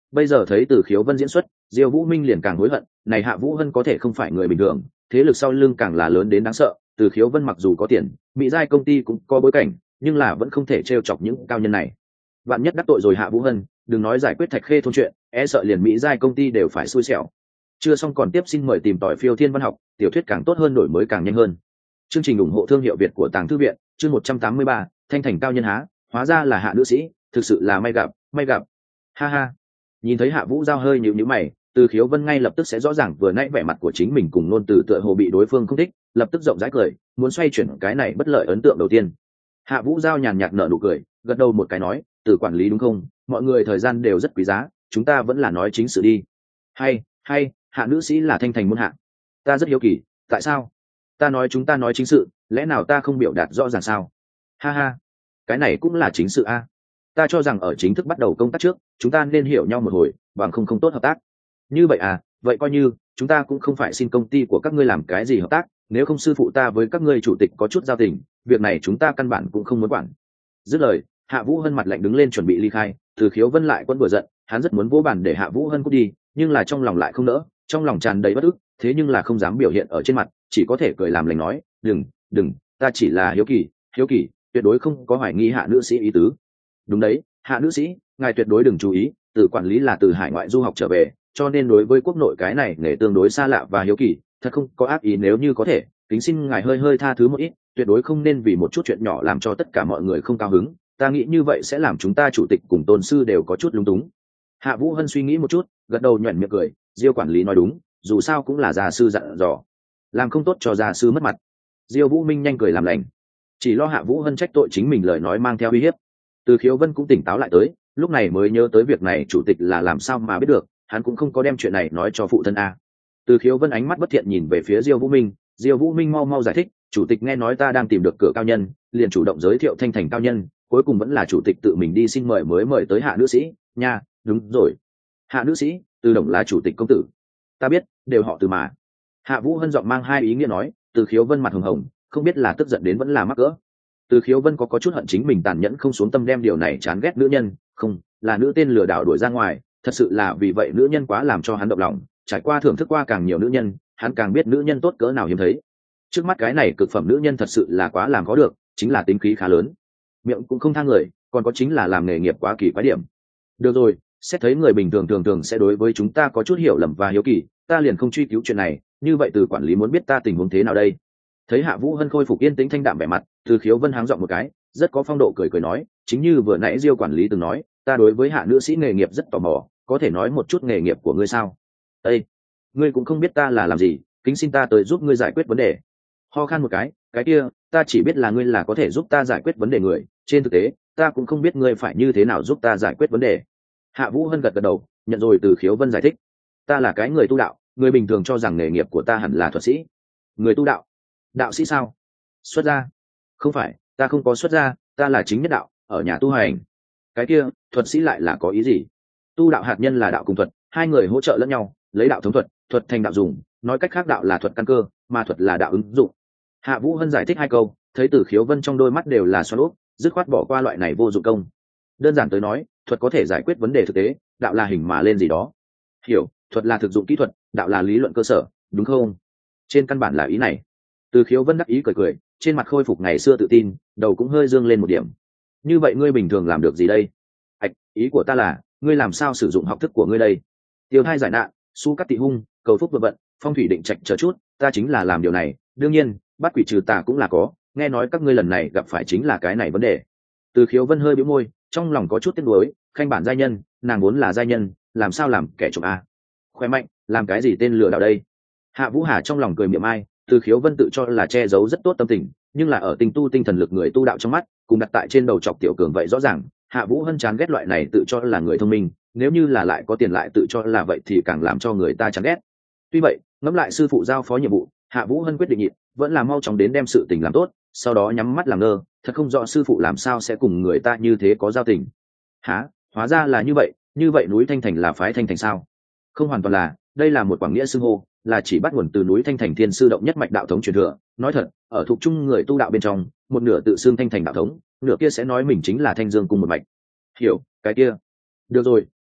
bây giờ thấy Từ Khiếu Vân diễn xuất, Diêu Vũ Minh liền càng hối hận, này Hạ Vũ Hân có thể không phải người bình thường, thế lực sau lưng càng là lớn đến đáng sợ. Từ Khiếu Vân mặc dù có tiền, mỹ giai công ty cũng có bối cảnh, nhưng là vẫn không thể trêu chọc những cao nhân này. Vạn nhất đắc tội rồi Hạ Vũ Hân, đừng nói giải quyết Thạch Khê thôn chuyện, e sợ liền mỹ giai công ty đều phải xui xẻo. Chưa xong còn tiếp, xin mời tìm tỏi Phiêu Thiên Văn học, tiểu thuyết càng tốt hơn, đổi mới càng nhanh hơn. Chương trình ủng hộ thương hiệu Việt của Tàng Thư viện, chương một trăm tám mươi ba, Thanh Thành cao nhân há, hóa ra là Hạ nữ sĩ, thực sự là may gặp, may gặp. Ha ha. Nhìn thấy Hạ Vũ Giao hơi nhíu nhíu mày, Từ Khiếu Vân ngay lập tức sẽ rõ ràng vừa nãy vẻ mặt của chính mình cùng ngôn từ tựa hồ bị đối phương không thích, lập tức rộng rãi cười, muốn xoay chuyển cái này bất lợi ấn tượng đầu tiên. Hạ Vũ Giao nhàn nhạt nở nụ cười, gật đầu một cái nói, Từ quản lý đúng không, mọi người thời gian đều rất quý giá, chúng ta vẫn là nói chính sự đi. Hay, hay, Hạ nữ sĩ là Thanh Thành môn hạ. Ta rất hiếu kỳ, tại sao? Ta nói chúng ta nói chính sự, lẽ nào ta không biểu đạt rõ ràng sao? Ha ha, cái này cũng là chính sự a. Ta cho rằng ở chính thức bắt đầu công tác trước, chúng ta nên hiểu nhau một hồi, bằng không không tốt hợp tác. Như vậy à, vậy coi như chúng ta cũng không phải xin công ty của các ngươi làm cái gì hợp tác, nếu không sư phụ ta với các ngươi chủ tịch có chút giao tình, việc này chúng ta căn bản cũng không muốn quản. Dứt lời, Hạ Vũ Hân mặt lạnh đứng lên chuẩn bị ly khai. Từ Khiếu Vân lại quẫn vừa giận, hắn rất muốn vỗ bàn để Hạ Vũ Hân cút đi, nhưng là trong lòng lại không nỡ, trong lòng tràn đầy bất ức, thế nhưng là không dám biểu hiện ở trên mặt, chỉ có thể cười làm lành nói, đừng, đừng, ta chỉ là hiếu kỳ, hiếu kỳ, tuyệt đối không có hoài nghi Hạ nữ sĩ ý tứ. Đúng đấy, Hạ nữ sĩ, ngài tuyệt đối đừng chú ý, Từ quản lý là từ hải ngoại du học trở về, cho nên đối với quốc nội cái này nghề tương đối xa lạ và hiếu kỳ, thật không có ác ý, nếu như có thể, kính xin ngài hơi hơi tha thứ một ít, tuyệt đối không nên vì một chút chuyện nhỏ làm cho tất cả mọi người không cao hứng, ta nghĩ như vậy sẽ làm chúng ta chủ tịch cùng tôn sư đều có chút lúng túng. Hạ Vũ Hân suy nghĩ một chút, gật đầu nhoẻn miệng cười, Diêu quản lý nói đúng, dù sao cũng là gia sư dặn dò, làm không tốt cho gia sư mất mặt. Diêu Vũ Minh nhanh cười làm lành, chỉ lo Hạ Vũ Hân trách tội chính mình lời nói mang theo uy hiếp. Từ Khiếu Vân cũng tỉnh táo lại tới, lúc này mới nhớ tới việc này chủ tịch là làm sao mà biết được, hắn cũng không có đem chuyện này nói cho phụ thân a. Từ Khiếu Vân ánh mắt bất thiện nhìn về phía Diêu Vũ Minh, Diêu Vũ Minh mau mau giải thích, chủ tịch nghe nói ta đang tìm được cửa cao nhân, liền chủ động giới thiệu Thanh Thành cao nhân, cuối cùng vẫn là chủ tịch tự mình đi xin mời mới mời tới Hạ nữ sĩ nha. Đúng rồi, Hạ nữ sĩ, Từ Đồng là chủ tịch công tử. Ta biết, đều họ Từ mà. Hạ Vũ Hân giọng mang hai ý nghĩa nói. Từ Khiếu Vân mặt hồng hồng, không biết là tức giận đến vẫn là mắc cỡ. Từ Khiếu Vân có có chút hận chính mình tàn nhẫn không xuống tâm đem điều này chán ghét nữ nhân, không, là nữ tên lừa đảo đuổi ra ngoài, thật sự là vì vậy nữ nhân quá làm cho hắn động lòng, trải qua thưởng thức qua càng nhiều nữ nhân, hắn càng biết nữ nhân tốt cỡ nào hiếm thấy. Trước mắt cái này cực phẩm nữ nhân thật sự là quá làm có được, chính là tính khí khá lớn, miệng cũng không tha người, còn có chính là làm nghề nghiệp quá kỳ quái điểm. Được rồi, xét thấy người bình thường thường thường sẽ đối với chúng ta có chút hiểu lầm và hiếu kỳ, ta liền không truy cứu chuyện này, như vậy Từ quản lý muốn biết ta tình huống thế nào đây? Thấy Hạ Vũ Hân khôi phục yên tĩnh thanh đạm vẻ mặt, Từ Khiếu Vân háng giọng một cái, rất có phong độ cười cười nói, chính như vừa nãy Diêu quản lý từng nói, ta đối với Hạ nữ sĩ nghề nghiệp rất tò mò, có thể nói một chút nghề nghiệp của ngươi sao? Ê, ngươi cũng không biết ta là làm gì, kính xin ta tới giúp ngươi giải quyết vấn đề. Ho khan một cái, cái kia, ta chỉ biết là ngươi là có thể giúp ta giải quyết vấn đề người, trên thực tế, ta cũng không biết ngươi phải như thế nào giúp ta giải quyết vấn đề. Hạ Vũ Hân gật gật đầu, nhận rồi Từ Khiếu Vân giải thích, ta là cái người tu đạo, người bình thường cho rằng nghề nghiệp của ta hẳn là thuật sĩ. Người tu đạo? Đạo sĩ sao? Xuất gia? Không phải, ta không có xuất gia, ta là chính nhất đạo, ở nhà tu hành. Cái kia, thuật sĩ lại là có ý gì? Tu đạo hạt nhân là đạo cùng thuật, hai người hỗ trợ lẫn nhau, lấy đạo thống thuật, thuật thành đạo dùng, nói cách khác đạo là thuật căn cơ, mà thuật là đạo ứng dụng. Hạ Vũ Hân giải thích hai câu, thấy Từ Khiếu Vân trong đôi mắt đều là xoắn úp, dứt khoát bỏ qua loại này vô dụng công. Đơn giản tới nói, thuật có thể giải quyết vấn đề thực tế, đạo là hình mà lên gì đó. Hiểu, thuật là thực dụng kỹ thuật, đạo là lý luận cơ sở, đúng không? Trên căn bản là ý này. Từ Khiếu Vân đắc ý cười cười, trên mặt khôi phục ngày xưa tự tin, đầu cũng hơi dương lên một điểm. Như vậy ngươi bình thường làm được gì đây? Ảch, ý của ta là, ngươi làm sao sử dụng học thức của ngươi đây? Tiêu thai giải nạn, su cắt tị hung, cầu phúc vượt vận, phong thủy định trạch chờ chút, ta chính là làm điều này. Đương nhiên, bắt quỷ trừ tà cũng là có, nghe nói các ngươi lần này gặp phải chính là cái này vấn đề. Từ Khiếu Vân hơi bĩu môi, trong lòng có chút tiếc nuối, khanh bản giai nhân, nàng vốn là giai nhân, làm sao làm kẻ trộm a? Khoe mạnh, làm cái gì tên lừa đảo đây? Hạ Vũ Hà trong lòng cười miệng ai, Từ Khiếu Vân tự cho là che giấu rất tốt tâm tình, nhưng là ở tinh tu tinh thần lực người tu đạo trong mắt, cùng đặt tại trên đầu chọc tiểu cường vậy rõ ràng, Hạ Vũ Hân chán ghét loại này tự cho là người thông minh, nếu như là lại có tiền lại tự cho là vậy thì càng làm cho người ta chán ghét. Tuy vậy, ngẫm lại sư phụ giao phó nhiệm vụ, Hạ Vũ Hân quyết định nhịn, vẫn là mau chóng đến đem sự tình làm tốt, sau đó nhắm mắt làm ngơ, thật không rõ sư phụ làm sao sẽ cùng người ta như thế có giao tình. Hả, hóa ra là như vậy, như vậy núi Thanh Thành là phái Thanh Thành sao? Không hoàn toàn là, đây là một quảng nghĩa xưng hô, là chỉ bắt nguồn từ núi Thanh Thành Thiên sư động nhất mạch đạo thống truyền thừa. Nói thật, ở thuộc chung người tu đạo bên trong, một nửa tự xưng Thanh Thành đạo thống, nửa kia sẽ nói mình chính là Thanh Dương cùng một mạch. Hiểu, cái kia. Được rồi,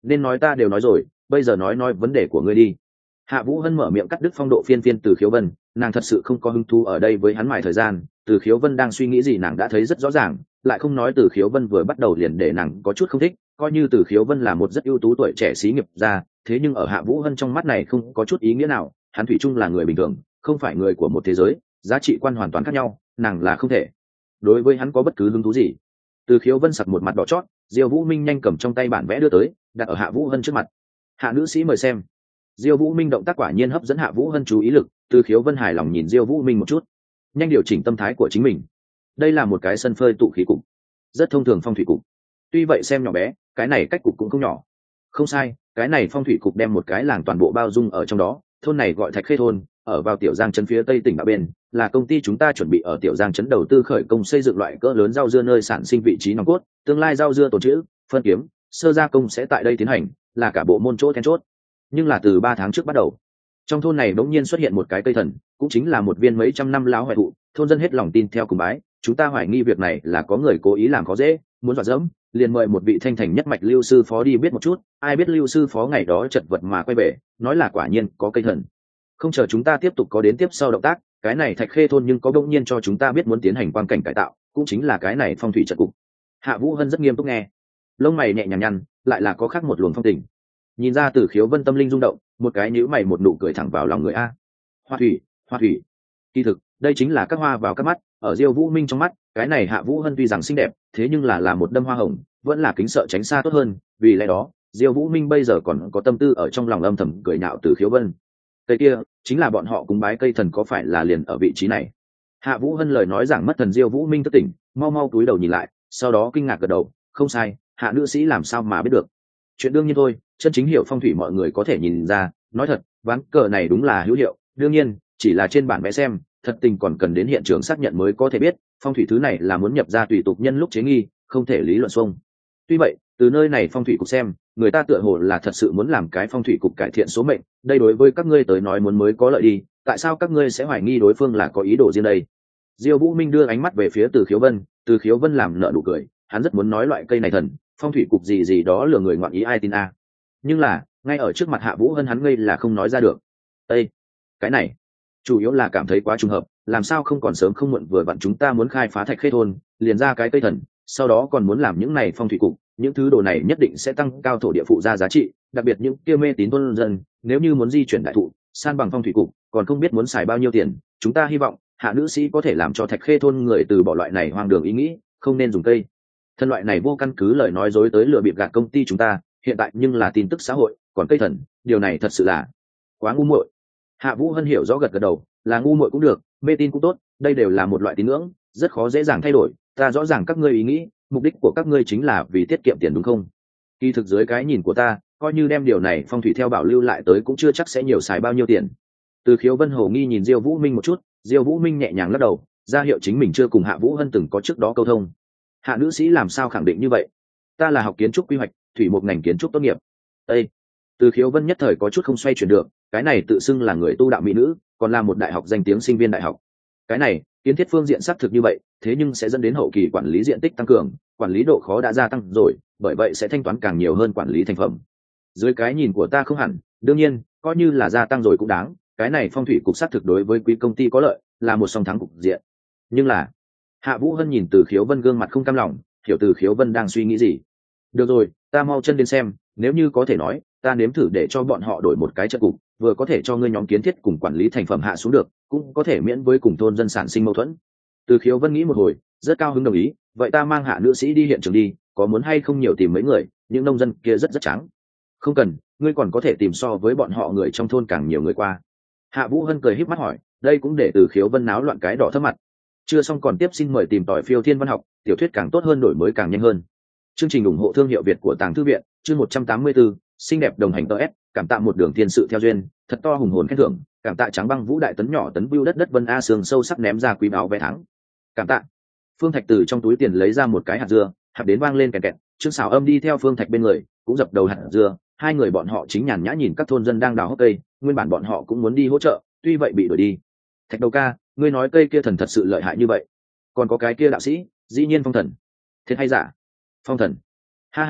nên nói ta đều nói rồi, bây giờ nói nói vấn đề của ngươi đi. Hạ Vũ Hân mở miệng cắt đứt phong độ phiên phiên Từ Khiếu Vân, nàng thật sự không có hứng thú ở đây với hắn mài thời gian. Từ Khiếu Vân đang suy nghĩ gì nàng đã thấy rất rõ ràng, lại không nói Từ Khiếu Vân vừa bắt đầu liền để nàng có chút không thích, coi như Từ Khiếu Vân là một rất ưu tú tuổi trẻ xí nghiệp ra, thế nhưng ở Hạ Vũ Hân trong mắt này không có chút ý nghĩa nào, hắn thủy chung là người bình thường, không phải người của một thế giới, giá trị quan hoàn toàn khác nhau, nàng là không thể đối với hắn có bất cứ hứng thú gì. Từ Khiếu Vân sặc một mặt đỏ chót, Diêu Vũ Minh nhanh cầm trong tay bản vẽ đưa tới, đặt ở Hạ Vũ Hân trước mặt. Hạ nữ sĩ mời xem. Diêu Vũ Minh động tác quả nhiên hấp dẫn Hạ Vũ Hân chú ý lực, Từ Khiếu Vân hài lòng nhìn Diêu Vũ Minh một chút, nhanh điều chỉnh tâm thái của chính mình. Đây là một cái sân phơi tụ khí cục, rất thông thường phong thủy cục. Tuy vậy xem nhỏ bé, cái này cách cục cũng không nhỏ. Không sai, cái này phong thủy cục đem một cái làng toàn bộ bao dung ở trong đó, thôn này gọi Thạch Khê thôn, ở vào Tiểu Giang trấn phía tây tỉnh Bạ Bên, là công ty chúng ta chuẩn bị ở Tiểu Giang trấn đầu tư khởi công xây dựng loại cỡ lớn rau dưa nơi sản sinh vị trí nòng cốt, tương lai rau dưa tổ chữ, phân kiếm, sơ gia công sẽ tại đây tiến hành, là cả bộ môn chỗ then chốt. Nhưng là từ ba tháng trước bắt đầu, trong thôn này bỗng nhiên xuất hiện một cái cây thần, cũng chính là một viên mấy trăm năm láo hoại thụ, thôn dân hết lòng tin theo cùng bái, chúng ta hoài nghi việc này là có người cố ý làm khó dễ, muốn dọa dẫm, liền mời một vị thanh thành nhất mạch lưu sư phó đi biết một chút, ai biết lưu sư phó ngày đó chật vật mà quay về, nói là quả nhiên có cây thần. Không chờ chúng ta tiếp tục có đến tiếp sau động tác, cái này Thạch Khê thôn nhưng có bỗng nhiên cho chúng ta biết muốn tiến hành quang cảnh cải tạo, cũng chính là cái này phong thủy trận cục. Hạ Vũ Hân rất nghiêm túc nghe, lông mày nhẹ nhàng nhăn, lại là có khác một luồng phong tình. Nhìn ra Từ Khiếu Vân tâm linh rung động, một cái nhíu mày một nụ cười thẳng vào lòng người a. Hoa thủy, hoa thủy. Kỳ thực, đây chính là các hoa vào các mắt, ở Diêu Vũ Minh trong mắt, cái này Hạ Vũ Hân tuy rằng xinh đẹp, thế nhưng là là một đâm hoa hồng, vẫn là kính sợ tránh xa tốt hơn, vì lẽ đó, Diêu Vũ Minh bây giờ còn có tâm tư ở trong lòng âm thầm cười nhạo Từ Khiếu Vân. Cây kia, chính là bọn họ cúng bái cây thần có phải là liền ở vị trí này. Hạ Vũ Hân lời nói giảng mất thần Diêu Vũ Minh thức tỉnh, mau mau cúi đầu nhìn lại, sau đó kinh ngạc gật đầu, không sai, Hạ nữ sĩ làm sao mà biết được. Chuyện đương nhiên thôi, chân chính hiểu phong thủy mọi người có thể nhìn ra, nói thật, ván cờ này đúng là hữu hiệu, đương nhiên, chỉ là trên bản vẽ xem, thật tình còn cần đến hiện trường xác nhận mới có thể biết, phong thủy thứ này là muốn nhập ra tùy tục nhân lúc chế nghi, không thể lý luận xuông. Tuy vậy, từ nơi này phong thủy cục xem, người ta tựa hồ là thật sự muốn làm cái phong thủy cục cải thiện số mệnh, đây đối với các ngươi tới nói muốn mới có lợi đi, tại sao các ngươi sẽ hoài nghi đối phương là có ý đồ riêng đây? Diêu Vũ Minh đưa ánh mắt về phía Từ Khiếu Vân, Từ Khiếu Vân làm nở nụ cười, hắn rất muốn nói loại cây này thần, phong thủy cục gì gì đó lừa người ngoạn ý ai tin a. À. Nhưng là, ngay ở trước mặt Hạ Vũ Hân hắn ngây là không nói ra được. Ê, cái này, chủ yếu là cảm thấy quá trùng hợp, làm sao không còn sớm không muộn vừa vặn chúng ta muốn khai phá Thạch Khê thôn, liền ra cái cây thần, sau đó còn muốn làm những này phong thủy cục, những thứ đồ này nhất định sẽ tăng cao thổ địa phụ gia giá trị, đặc biệt những kia mê tín thôn dân, nếu như muốn di chuyển đại thụ, san bằng phong thủy cục, còn không biết muốn xài bao nhiêu tiền, chúng ta hy vọng Hạ nữ sĩ có thể làm cho Thạch Khê thôn người từ bỏ loại này hoang đường ý nghĩ, không nên dùng cây thân loại này vô căn cứ lời nói dối tới lừa bịp gạt công ty chúng ta, hiện tại nhưng là tin tức xã hội, còn cây thần, điều này thật sự là quá ngu muội. Hạ Vũ Hân hiểu rõ gật gật đầu, là ngu muội cũng được, mê tin cũng tốt, đây đều là một loại tín ngưỡng, rất khó dễ dàng thay đổi, ta rõ ràng các ngươi ý nghĩ, mục đích của các ngươi chính là vì tiết kiệm tiền đúng không? Kỳ thực dưới cái nhìn của ta, coi như đem điều này phong thủy theo bảo lưu lại tới cũng chưa chắc sẽ nhiều xài bao nhiêu tiền. Từ Khiếu Vân hồ nghi nhìn Diêu Vũ Minh một chút, Diêu Vũ Minh nhẹ nhàng lắc đầu, ra hiệu chính mình chưa cùng Hạ Vũ Hân từng có trước đó câu thông. Hạ nữ sĩ làm sao khẳng định như vậy? Ta là học kiến trúc quy hoạch, thủy một ngành kiến trúc tốt nghiệp. Ê! Từ Khiếu Vân nhất thời có chút không xoay chuyển được, cái này tự xưng là người tu đạo mỹ nữ, còn là một đại học danh tiếng sinh viên đại học. Cái này, kiến thiết phương diện xác thực như vậy, thế nhưng sẽ dẫn đến hậu kỳ quản lý diện tích tăng cường, quản lý độ khó đã gia tăng rồi, bởi vậy sẽ thanh toán càng nhiều hơn quản lý thành phẩm. Dưới cái nhìn của ta không hẳn, đương nhiên, coi như là gia tăng rồi cũng đáng, cái này phong thủy cục xác thực đối với quý công ty có lợi, là một song thắng cục diện. Nhưng là, Hạ Vũ Hân nhìn Từ Khiếu Vân gương mặt không cam lòng, hiểu Từ Khiếu Vân đang suy nghĩ gì. Được rồi, ta mau chân đến xem, nếu như có thể nói, ta nếm thử để cho bọn họ đổi một cái trận cục, vừa có thể cho ngươi nhóm kiến thiết cùng quản lý thành phẩm hạ xuống được, cũng có thể miễn với cùng thôn dân sản sinh mâu thuẫn. Từ Khiếu Vân nghĩ một hồi, rất cao hứng đồng ý, vậy ta mang Hạ nữ sĩ đi hiện trường đi, có muốn hay không nhiều tìm mấy người, những nông dân kia rất rất trắng. Không cần, ngươi còn có thể tìm so với bọn họ người trong thôn càng nhiều người qua. Hạ Vũ Hân cười híp mắt hỏi, đây cũng để Từ Khiếu Vân náo loạn cái đỏ thấp mặt. Chưa xong còn tiếp xin mời tìm tỏi phiêu thiên văn học, tiểu thuyết càng tốt hơn đổi mới càng nhanh hơn. Chương trình ủng hộ thương hiệu Việt của Tàng Thư viện, chương một trăm tám mươi tư, xinh đẹp đồng hành tờ S, cảm tạ một đường thiên sự theo duyên, thật to hùng hồn khen thưởng, cảm tạ trắng băng vũ đại tấn nhỏ tấn view đất đất vân a sương sâu sắc ném ra quý báo vé thắng. Cảm tạ. Phương Thạch từ trong túi tiền lấy ra một cái hạt dưa, hạt đến vang lên kẹt kẹt, Trương Sảo Âm đi theo Phương Thạch bên người, cũng dập đầu hạt dưa, hai người bọn họ chính nhàn nhã nhìn các thôn dân đang đào hốc cây, nguyên bản bọn họ cũng muốn đi hỗ trợ, tuy vậy bị đuổi đi. Thạch đầu ca, ngươi nói cây kia thần thật sự lợi hại như vậy? Còn có cái kia đạo sĩ, dĩ nhiên phong thần. Thiệt hay giả? Phong thần. Ha ha,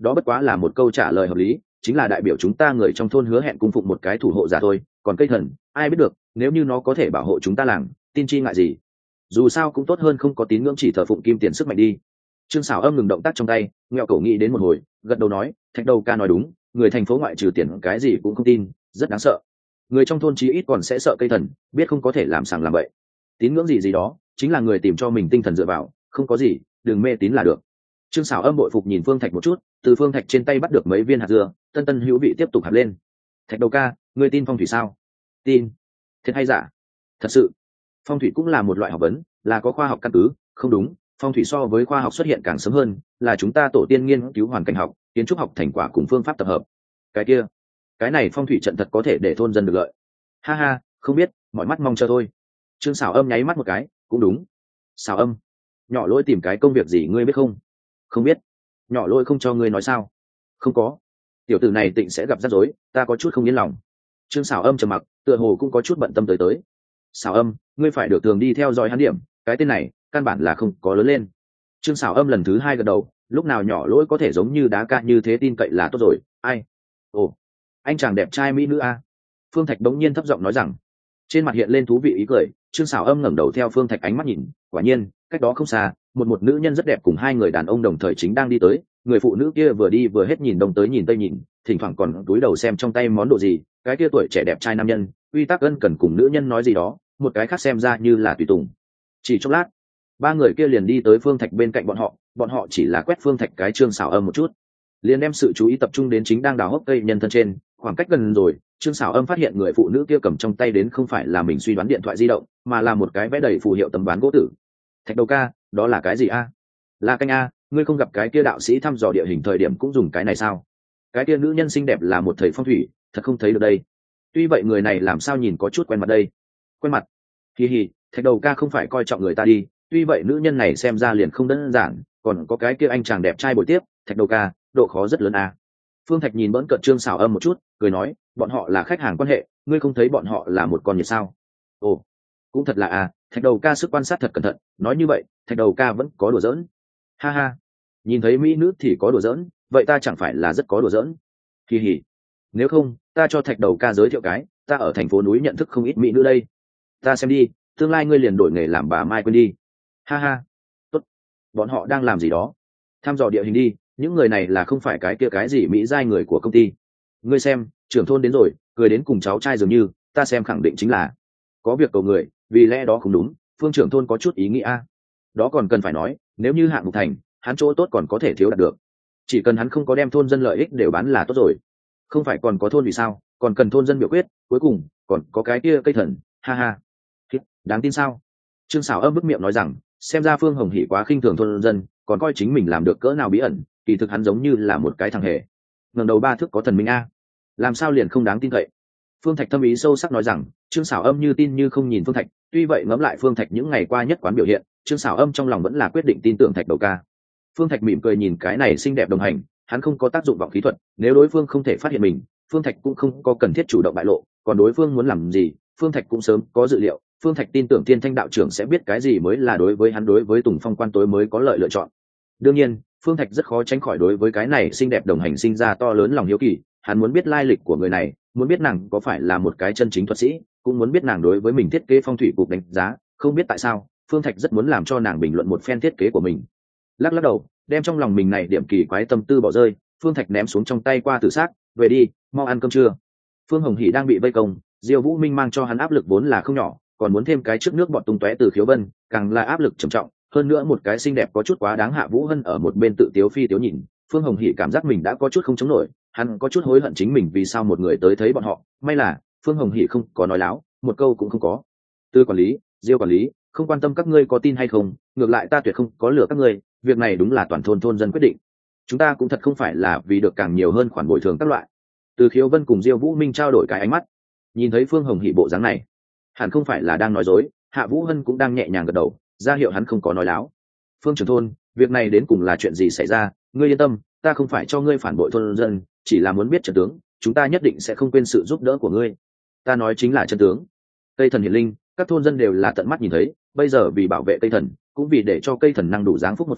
đó bất quá là một câu trả lời hợp lý, chính là đại biểu chúng ta người trong thôn hứa hẹn cung phụng một cái thủ hộ giả thôi, còn cây thần ai biết được, nếu như nó có thể bảo hộ chúng ta làng, tin chi ngại gì. Dù sao cũng tốt hơn không có tín ngưỡng chỉ thờ phụng kim tiền sức mạnh đi. Trương Sảo Âm ngừng động tác trong tay, nghẹo cổ nghĩ đến một hồi, gật đầu nói, Thạch Đầu ca nói đúng, người thành phố ngoại trừ tiền cái gì cũng không tin, rất đáng sợ. Người trong thôn chí ít còn sẽ sợ cây thần, biết không có thể làm sàng làm bậy. Tín ngưỡng gì gì đó, chính là người tìm cho mình tinh thần dựa vào, không có gì, đừng mê tín là được. Trương Sảo Âm bội phục nhìn Phương Thạch một chút, từ Phương Thạch trên tay bắt được mấy viên hạt dưa, tân tân hữu vị tiếp tục hạt lên. Thạch Đầu ca, ngươi tin phong thủy sao? Tin. Thiệt hay giả? Thật sự. Phong thủy cũng là một loại học vấn, là có khoa học căn cứ, không đúng, phong thủy so với khoa học xuất hiện càng sớm hơn, là chúng ta tổ tiên nghiên cứu hoàn cảnh học, kiến trúc học thành quả cùng phương pháp tập hợp. Cái kia, cái này phong thủy trận thật có thể để thôn dân được lợi. Ha ha, không biết, mọi mắt mong chờ thôi. Trương Sảo Âm nháy mắt một cái, cũng đúng. Sảo Âm, nhỏ lỗi tìm cái công việc gì ngươi biết không? Không biết. Nhỏ lỗi không cho ngươi nói sao? Không có. Tiểu tử này tịnh sẽ gặp rắc rối, ta có chút không yên lòng. Trương Sảo Âm trầm mặc, tựa hồ cũng có chút bận tâm tới tới. Sảo Âm, ngươi phải được thường đi theo dõi hắn điểm, cái tên này căn bản là không có lớn lên. Trương Sảo Âm lần thứ hai gật đầu, lúc nào nhỏ lỗi có thể giống như đá ca như thế tin cậy là tốt rồi. Ai? Ồ, anh chàng đẹp trai mỹ nữ a. Phương Thạch bỗng nhiên thấp giọng nói rằng. Trên mặt hiện lên thú vị ý cười, Trương Sảo Âm ngẩng đầu theo Phương Thạch ánh mắt nhìn, quả nhiên cách đó không xa, một một nữ nhân rất đẹp cùng hai người đàn ông đồng thời chính đang đi tới. Người phụ nữ kia vừa đi vừa hết nhìn đông tới nhìn tây nhìn, thỉnh thoảng còn cúi đầu xem trong tay món đồ gì. Cái kia tuổi trẻ đẹp trai nam nhân uy tắc ân cần cùng nữ nhân nói gì đó, một cái khác xem ra như là tùy tùng. Chỉ chốc lát, ba người kia liền đi tới Phương Thạch bên cạnh bọn họ, bọn họ chỉ là quét Phương Thạch cái Trương Sảo Âm một chút, liền đem sự chú ý tập trung đến chính đang đào hốc cây nhân thân trên. Khoảng cách gần rồi, Trương Sảo Âm phát hiện người phụ nữ kia cầm trong tay đến không phải là mình suy đoán điện thoại di động, mà là một cái vẽ đầy phù hiệu tấm ván gỗ tử. Thạch Đầu ca, đó là cái gì a? Là canh a, ngươi không gặp cái kia đạo sĩ thăm dò địa hình thời điểm cũng dùng cái này sao? Cái kia nữ nhân xinh đẹp là một thầy phong thủy, thật không thấy được đây. Tuy vậy người này làm sao nhìn có chút quen mặt đây? Quen mặt? Hi hi, Thạch Đầu ca không phải coi trọng người ta đi, tuy vậy nữ nhân này xem ra liền không đơn giản, còn có cái kia anh chàng đẹp trai buổi tiếp, Thạch Đầu ca, độ khó rất lớn a. Phương Thạch nhìn bỡn cợt Trương Sảo Âm một chút, cười nói, bọn họ là khách hàng quan hệ, ngươi không thấy bọn họ là một con nhiệt sao? Ồ, cũng thật là à, Thạch Đầu ca sức quan sát thật cẩn thận, nói như vậy, Thạch Đầu ca vẫn có đùa giỡn. Ha ha, nhìn thấy mỹ nữ thì có đùa giỡn, vậy ta chẳng phải là rất có đùa giỡn? Kỳ hỉ, nếu không, ta cho Thạch Đầu ca giới thiệu cái, ta ở thành phố núi nhận thức không ít mỹ nữ đây. Ta xem đi, tương lai ngươi liền đổi nghề làm bà Mai quên đi. Ha ha, tốt, bọn họ đang làm gì đó? Thăm dò địa hình đi, những người này là không phải cái kia cái gì mỹ giai người của công ty. Ngươi xem, trưởng thôn đến rồi, cười đến cùng cháu trai dường như, ta xem khẳng định chính là có việc cầu người, vì lẽ đó không đúng, Phương trưởng thôn có chút ý nghĩa. Đó còn cần phải nói, nếu như hạng mục thành, hắn chỗ tốt còn có thể thiếu đạt được. Chỉ cần hắn không có đem thôn dân lợi ích đều bán là tốt rồi. Không phải còn có thôn vì sao, còn cần thôn dân biểu quyết, cuối cùng còn có cái kia cây thần, ha ha. Đáng tin sao? Trương Sảo Âm bức miệng nói rằng, xem ra Phương Hồng Hỷ quá khinh thường thôn dân, còn coi chính mình làm được cỡ nào bí ẩn, kỳ thực hắn giống như là một cái thằng hề. Ngẩng đầu ba thước có thần minh a, làm sao liền không đáng tin cậy? Phương Thạch thâm ý sâu sắc nói rằng, Trương Sảo Âm như tin như không nhìn Phương Thạch, tuy vậy ngẫm lại Phương Thạch những ngày qua nhất quán biểu hiện, Trương Sảo Âm trong lòng vẫn là quyết định tin tưởng Thạch Đầu ca. Phương Thạch mỉm cười nhìn cái này xinh đẹp đồng hành, hắn không có tác dụng vọng khí thuật, nếu đối phương không thể phát hiện mình, Phương Thạch cũng không có cần thiết chủ động bại lộ, còn đối phương muốn làm gì, Phương Thạch cũng sớm có dự liệu. Phương Thạch tin tưởng Tiên Thanh đạo trưởng sẽ biết cái gì mới là đối với hắn đối với Tùng Phong quan tối mới có lợi lựa chọn. Đương nhiên, Phương Thạch rất khó tránh khỏi đối với cái này xinh đẹp đồng hành sinh ra to lớn lòng hiếu kỳ, hắn muốn biết lai lịch của người này, muốn biết nàng có phải là một cái chân chính thuật sĩ, cũng muốn biết nàng đối với mình thiết kế phong thủy cục đánh giá, không biết tại sao, Phương Thạch rất muốn làm cho nàng bình luận một phen thiết kế của mình. Lắc lắc đầu, đem trong lòng mình này điểm kỳ quái tâm tư bỏ rơi, Phương Thạch ném xuống trong tay qua tử xác, về đi, mau ăn cơm trưa. Phương Hồng Hỷ đang bị vây công, Diêu Vũ Minh mang cho hắn áp lực vốn là không nhỏ, còn muốn thêm cái trước nước bọt tung tóe từ Khiếu Vân, càng là áp lực trầm trọng, hơn nữa một cái xinh đẹp có chút quá đáng Hạ Vũ Hân ở một bên tự tiếu phi tiếu nhìn, Phương Hồng Hỷ cảm giác mình đã có chút không chống nổi, hắn có chút hối hận chính mình vì sao một người tới thấy bọn họ, may là Phương Hồng Hỷ không có nói láo, một câu cũng không có. Tư quản lý, Diêu quản lý, không quan tâm các ngươi có tin hay không, ngược lại ta tuyệt không có lừa các ngươi, việc này đúng là toàn thôn thôn dân quyết định. Chúng ta cũng thật không phải là vì được càng nhiều hơn khoản bồi thường các loại. Từ Khiếu Vân cùng Diêu Vũ Minh trao đổi cái ánh mắt, nhìn thấy Phương Hồng Hỷ bộ dáng này, hẳn không phải là đang nói dối, Hạ Vũ Hân cũng đang nhẹ nhàng gật đầu, ra hiệu hắn không có nói láo. Phương trưởng thôn, việc này đến cùng là chuyện gì xảy ra, ngươi yên tâm, ta không phải cho ngươi phản bội thôn dân, chỉ là muốn biết trận tướng, chúng ta nhất định sẽ không quên sự giúp đỡ của ngươi. Ta nói chính là trận tướng. Cây thần hiển linh, các thôn dân đều là tận mắt nhìn thấy, bây giờ vì bảo vệ cây thần, cũng vì để cho cây thần năng đủ giáng phúc một phương,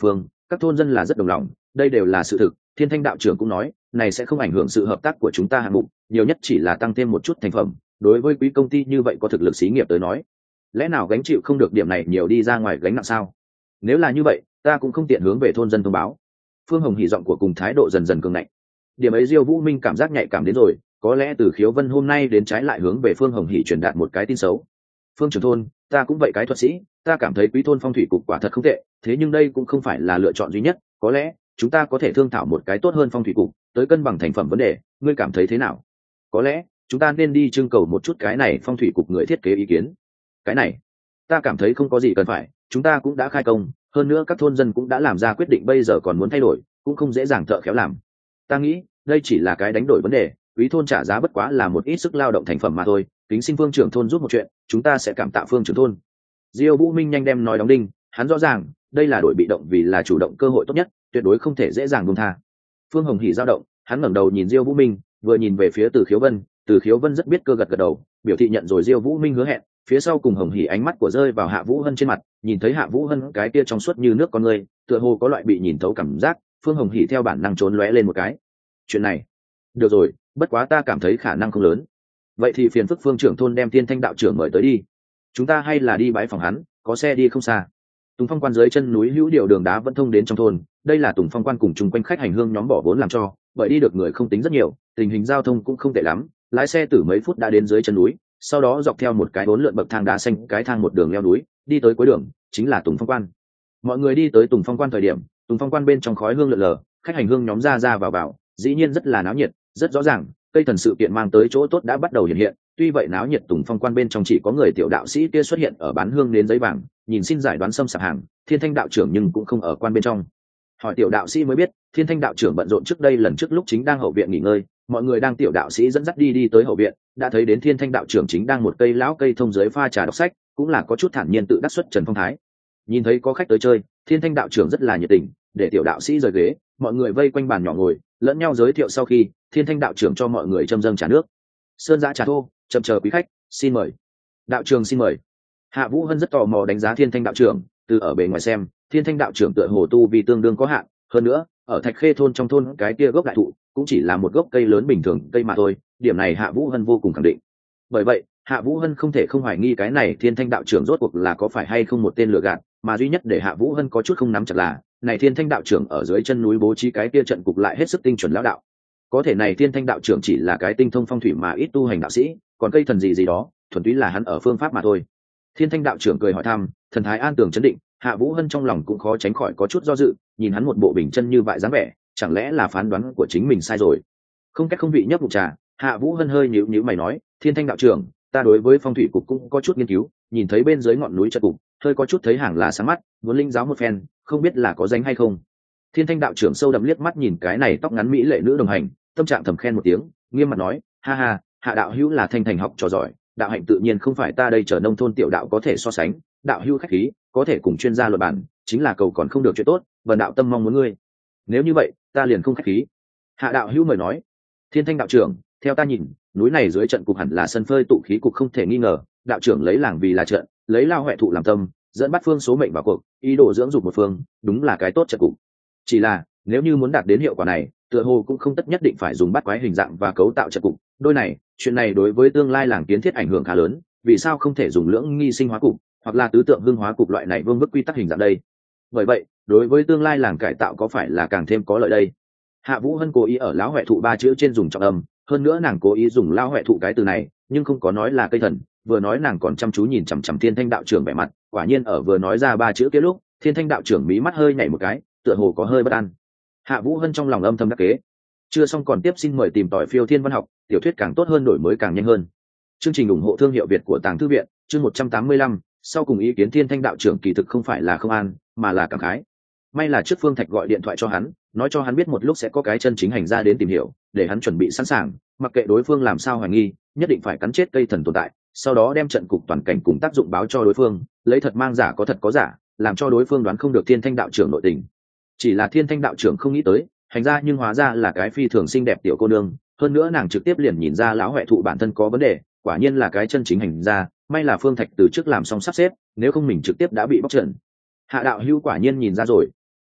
các thôn dân là rất đồng lòng, đây đều là sự thực. Thiên Thanh đạo trưởng cũng nói này sẽ không ảnh hưởng sự hợp tác của chúng ta hạng mục, nhiều nhất chỉ là tăng thêm một chút thành phẩm. Đối với quý công ty như vậy có thực lực xí nghiệp tới nói, lẽ nào gánh chịu không được điểm này nhiều đi ra ngoài gánh nặng sao? Nếu là như vậy ta cũng không tiện hướng về thôn dân thông báo. Phương Hồng Hỉ giọng của cùng thái độ dần dần cường ngạnh. Điểm ấy Diêu Vũ Minh cảm giác nhạy cảm đến rồi, có lẽ Từ Khiếu Vân hôm nay đến trái lại hướng về Phương Hồng Hỉ truyền đạt một cái tin xấu. Phương trưởng thôn, ta cũng vậy cái thuật sĩ, ta cảm thấy quý thôn phong thủy cục quả thật không tệ, thế nhưng đây cũng không phải là lựa chọn duy nhất, có lẽ chúng ta có thể thương thảo một cái tốt hơn phong thủy cục, tới cân bằng thành phẩm vấn đề, ngươi cảm thấy thế nào? Có lẽ chúng ta nên đi trưng cầu một chút cái này phong thủy cục người thiết kế ý kiến. Cái này, ta cảm thấy không có gì cần phải, chúng ta cũng đã khai công, hơn nữa các thôn dân cũng đã làm ra quyết định, bây giờ còn muốn thay đổi, cũng không dễ dàng thợ khéo làm. Ta nghĩ, đây chỉ là cái đánh đổi vấn đề, quý thôn trả giá bất quá là một ít sức lao động thành phẩm mà thôi, kính xin Phương trưởng thôn giúp một chuyện, chúng ta sẽ cảm tạ Phương trưởng thôn. Diêu Vũ Minh nhanh đem nói đóng đinh, hắn rõ ràng, đây là đổi bị động vì là chủ động cơ hội tốt nhất, tuyệt đối không thể dễ dàng buông tha. Phương Hồng Hỉ dao động, hắn ngẩng đầu nhìn Diêu Vũ Minh, vừa nhìn về phía Từ Khiếu Vân, Từ Khiếu Vân rất biết cơ gật gật đầu, biểu thị nhận rồi Diêu Vũ Minh hứa hẹn. Phía sau cùng Hồng Hỉ ánh mắt của rơi vào Hạ Vũ Hân trên mặt, nhìn thấy Hạ Vũ Hân cái kia trong suốt như nước con người, tựa hồ có loại bị nhìn thấu cảm giác, Phương Hồng Hỉ theo bản năng trốn lóe lên một cái. Chuyện này, được rồi, bất quá ta cảm thấy khả năng không lớn. Vậy thì phiền phức Phương trưởng thôn đem Thiên Thanh đạo trưởng mời tới đi. Chúng ta hay là đi bái phòng hắn, có xe đi không xa. Tùng Phong quan dưới chân núi hữu điều đường đá vẫn thông đến trong thôn, đây là Tùng Phong quan cùng chung quanh khách hành hương nhóm bỏ vốn làm cho, bởi đi được người không tính rất nhiều, tình hình giao thông cũng không tệ lắm, lái xe từ mấy phút đã đến dưới chân núi, sau đó dọc theo một cái bốn lượn bậc thang đá xanh, cái thang một đường leo núi, đi tới cuối đường chính là Tùng Phong quan. Mọi người đi tới Tùng Phong quan thời điểm, Tùng Phong quan bên trong khói hương lượn lờ, khách hành hương nhóm ra ra vào vào, dĩ nhiên rất là náo nhiệt, rất rõ ràng, cây thần sự kiện mang tới chỗ tốt đã bắt đầu hiện hiện. Tuy vậy náo nhiệt Tùng Phong quan bên trong chỉ có người tiểu đạo sĩ kia xuất hiện ở bán hương đến giấy vàng, nhìn xin giải đoán xâm sạp hàng, Thiên Thanh đạo trưởng nhưng cũng không ở quan bên trong. Hỏi tiểu đạo sĩ mới biết, Thiên Thanh đạo trưởng bận rộn trước đây, lần trước lúc chính đang hậu viện nghỉ ngơi, mọi người đang tiểu đạo sĩ dẫn dắt đi đi tới hậu viện, đã thấy đến Thiên Thanh đạo trưởng chính đang một cây lão cây thông dưới pha trà đọc sách, cũng là có chút thản nhiên tự đắc xuất trần phong thái. Nhìn thấy có khách tới chơi, Thiên Thanh đạo trưởng rất là nhiệt tình, để tiểu đạo sĩ rời ghế, mọi người vây quanh bàn nhỏ ngồi, lẫn nhau giới thiệu. Sau khi Thiên Thanh đạo trưởng cho mọi người châm dâng trà nước, sơn giã trà thô, chậm chờ quý khách, xin mời. Đạo trưởng xin mời. Hạ Vũ Hân rất tò mò đánh giá Thiên Thanh đạo trưởng, từ ở bề ngoài xem, Thiên Thanh đạo trưởng tựa hồ tu vì tương đương có hạn, hơn nữa ở Thạch Khê thôn trong thôn cái kia gốc đại thụ cũng chỉ là một gốc cây lớn bình thường cây mà thôi, điểm này Hạ Vũ Hân vô cùng khẳng định. Bởi vậy Hạ Vũ Hân không thể không hoài nghi cái này Thiên Thanh đạo trưởng rốt cuộc là có phải hay không một tên lừa gạt, mà duy nhất để Hạ Vũ Hân có chút không nắm chặt là này Thiên Thanh đạo trưởng ở dưới chân núi bố trí cái kia trận cục lại hết sức tinh chuẩn lão đạo. Có thể này Thiên Thanh đạo trưởng chỉ là cái tinh thông phong thủy mà ít tu hành đạo sĩ, còn cây thần gì gì đó thuần túy là hắn ở phương pháp mà thôi. Thiên Thanh đạo trưởng cười hỏi thăm, thần thái an tường chấn định. Hạ Vũ Hân trong lòng cũng khó tránh khỏi có chút do dự, nhìn hắn một bộ bình chân như vậy dáng vẻ, chẳng lẽ là phán đoán của chính mình sai rồi? Không cách không vị nhấp ngụm trà, Hạ Vũ Hân hơi nhíu nhíu mày nói, Thiên Thanh đạo trưởng, ta đối với phong thủy cục cũng có chút nghiên cứu, nhìn thấy bên dưới ngọn núi trận cục, hơi có chút thấy hàng là sáng mắt, muốn linh giáo một phen, không biết là có danh hay không. Thiên Thanh đạo trưởng sâu đậm liếc mắt nhìn cái này tóc ngắn mỹ lệ nữ đồng hành, tâm trạng thầm khen một tiếng, nghiêm mặt nói, ha ha, Hạ đạo hữu là thanh thành học trò giỏi, đạo hạnh tự nhiên không phải ta đây trở nông thôn tiểu đạo có thể so sánh, đạo hữu khách khí, có thể cùng chuyên gia luận bản, chính là cầu còn không được chuyện tốt, vần đạo tâm mong muốn ngươi. Nếu như vậy, ta liền không khách khí. Hạ đạo hữu mời nói. Thiên Thanh đạo trưởng, theo ta nhìn, núi này dưới trận cục hẳn là sân phơi tụ khí cục không thể nghi ngờ, đạo trưởng lấy làng vì là trận, lấy lao huệ thụ làm tâm, dẫn bắt phương số mệnh vào cuộc, ý đồ dưỡng dục một phương, đúng là cái tốt trận cục. Chỉ là, nếu như muốn đạt đến hiệu quả này, tựa hồ cũng không tất nhất định phải dùng bắt quái hình dạng và cấu tạo trận cục, đôi này, chuyện này đối với tương lai làng kiến thiết ảnh hưởng khá lớn, vì sao không thể dùng lưỡng nghi sinh hóa cục, hoặc là tứ tượng hương hóa cục loại này vương bức quy tắc hình dạng đây? Bởi vậy, đối với tương lai làng cải tạo có phải là càng thêm có lợi đây? Hạ Vũ Hân cố ý ở lão huệ thụ ba chữ trên dùng trọng âm, hơn nữa nàng cố ý dùng lão huệ thụ cái từ này, nhưng không có nói là cây thần, vừa nói nàng còn chăm chú nhìn chằm chằm Thiên Thanh đạo trưởng vẻ mặt, quả nhiên ở vừa nói ra ba chữ kia lúc, Thiên Thanh đạo trưởng mí mắt hơi nhảy một cái, tựa hồ có hơi bất an. Hạ Vũ Hân trong lòng âm thầm đắc kế. Chưa xong còn tiếp, xin mời tìm tỏi Phiêu Thiên Văn học, tiểu thuyết càng tốt hơn, đổi mới càng nhanh hơn. Chương trình ủng hộ thương hiệu Việt của Tàng Thư viện, chương một trăm tám mươi lăm, sau cùng ý kiến Thiên Thanh đạo trưởng kỳ thực không phải là không an, mà là cảm khái. May là trước Phương Thạch gọi điện thoại cho hắn, nói cho hắn biết một lúc sẽ có cái chân chính hành ra đến tìm hiểu, để hắn chuẩn bị sẵn sàng, mặc kệ đối phương làm sao hoài nghi, nhất định phải cắn chết cây thần tồn tại, sau đó đem trận cục toàn cảnh cùng tác dụng báo cho đối phương, lấy thật mang giả có thật có giả, làm cho đối phương đoán không được Thiên Thanh đạo trưởng nội tình. Chỉ là Thiên Thanh đạo trưởng không nghĩ tới, hành ra nhưng hóa ra là cái phi thường xinh đẹp tiểu cô nương, hơn nữa nàng trực tiếp liền nhìn ra lão huệ thụ bản thân có vấn đề, quả nhiên là cái chân chính hành ra, may là Phương Thạch từ trước làm xong sắp xếp, nếu không mình trực tiếp đã bị bóc trần. Hạ đạo hữu quả nhiên nhìn ra rồi.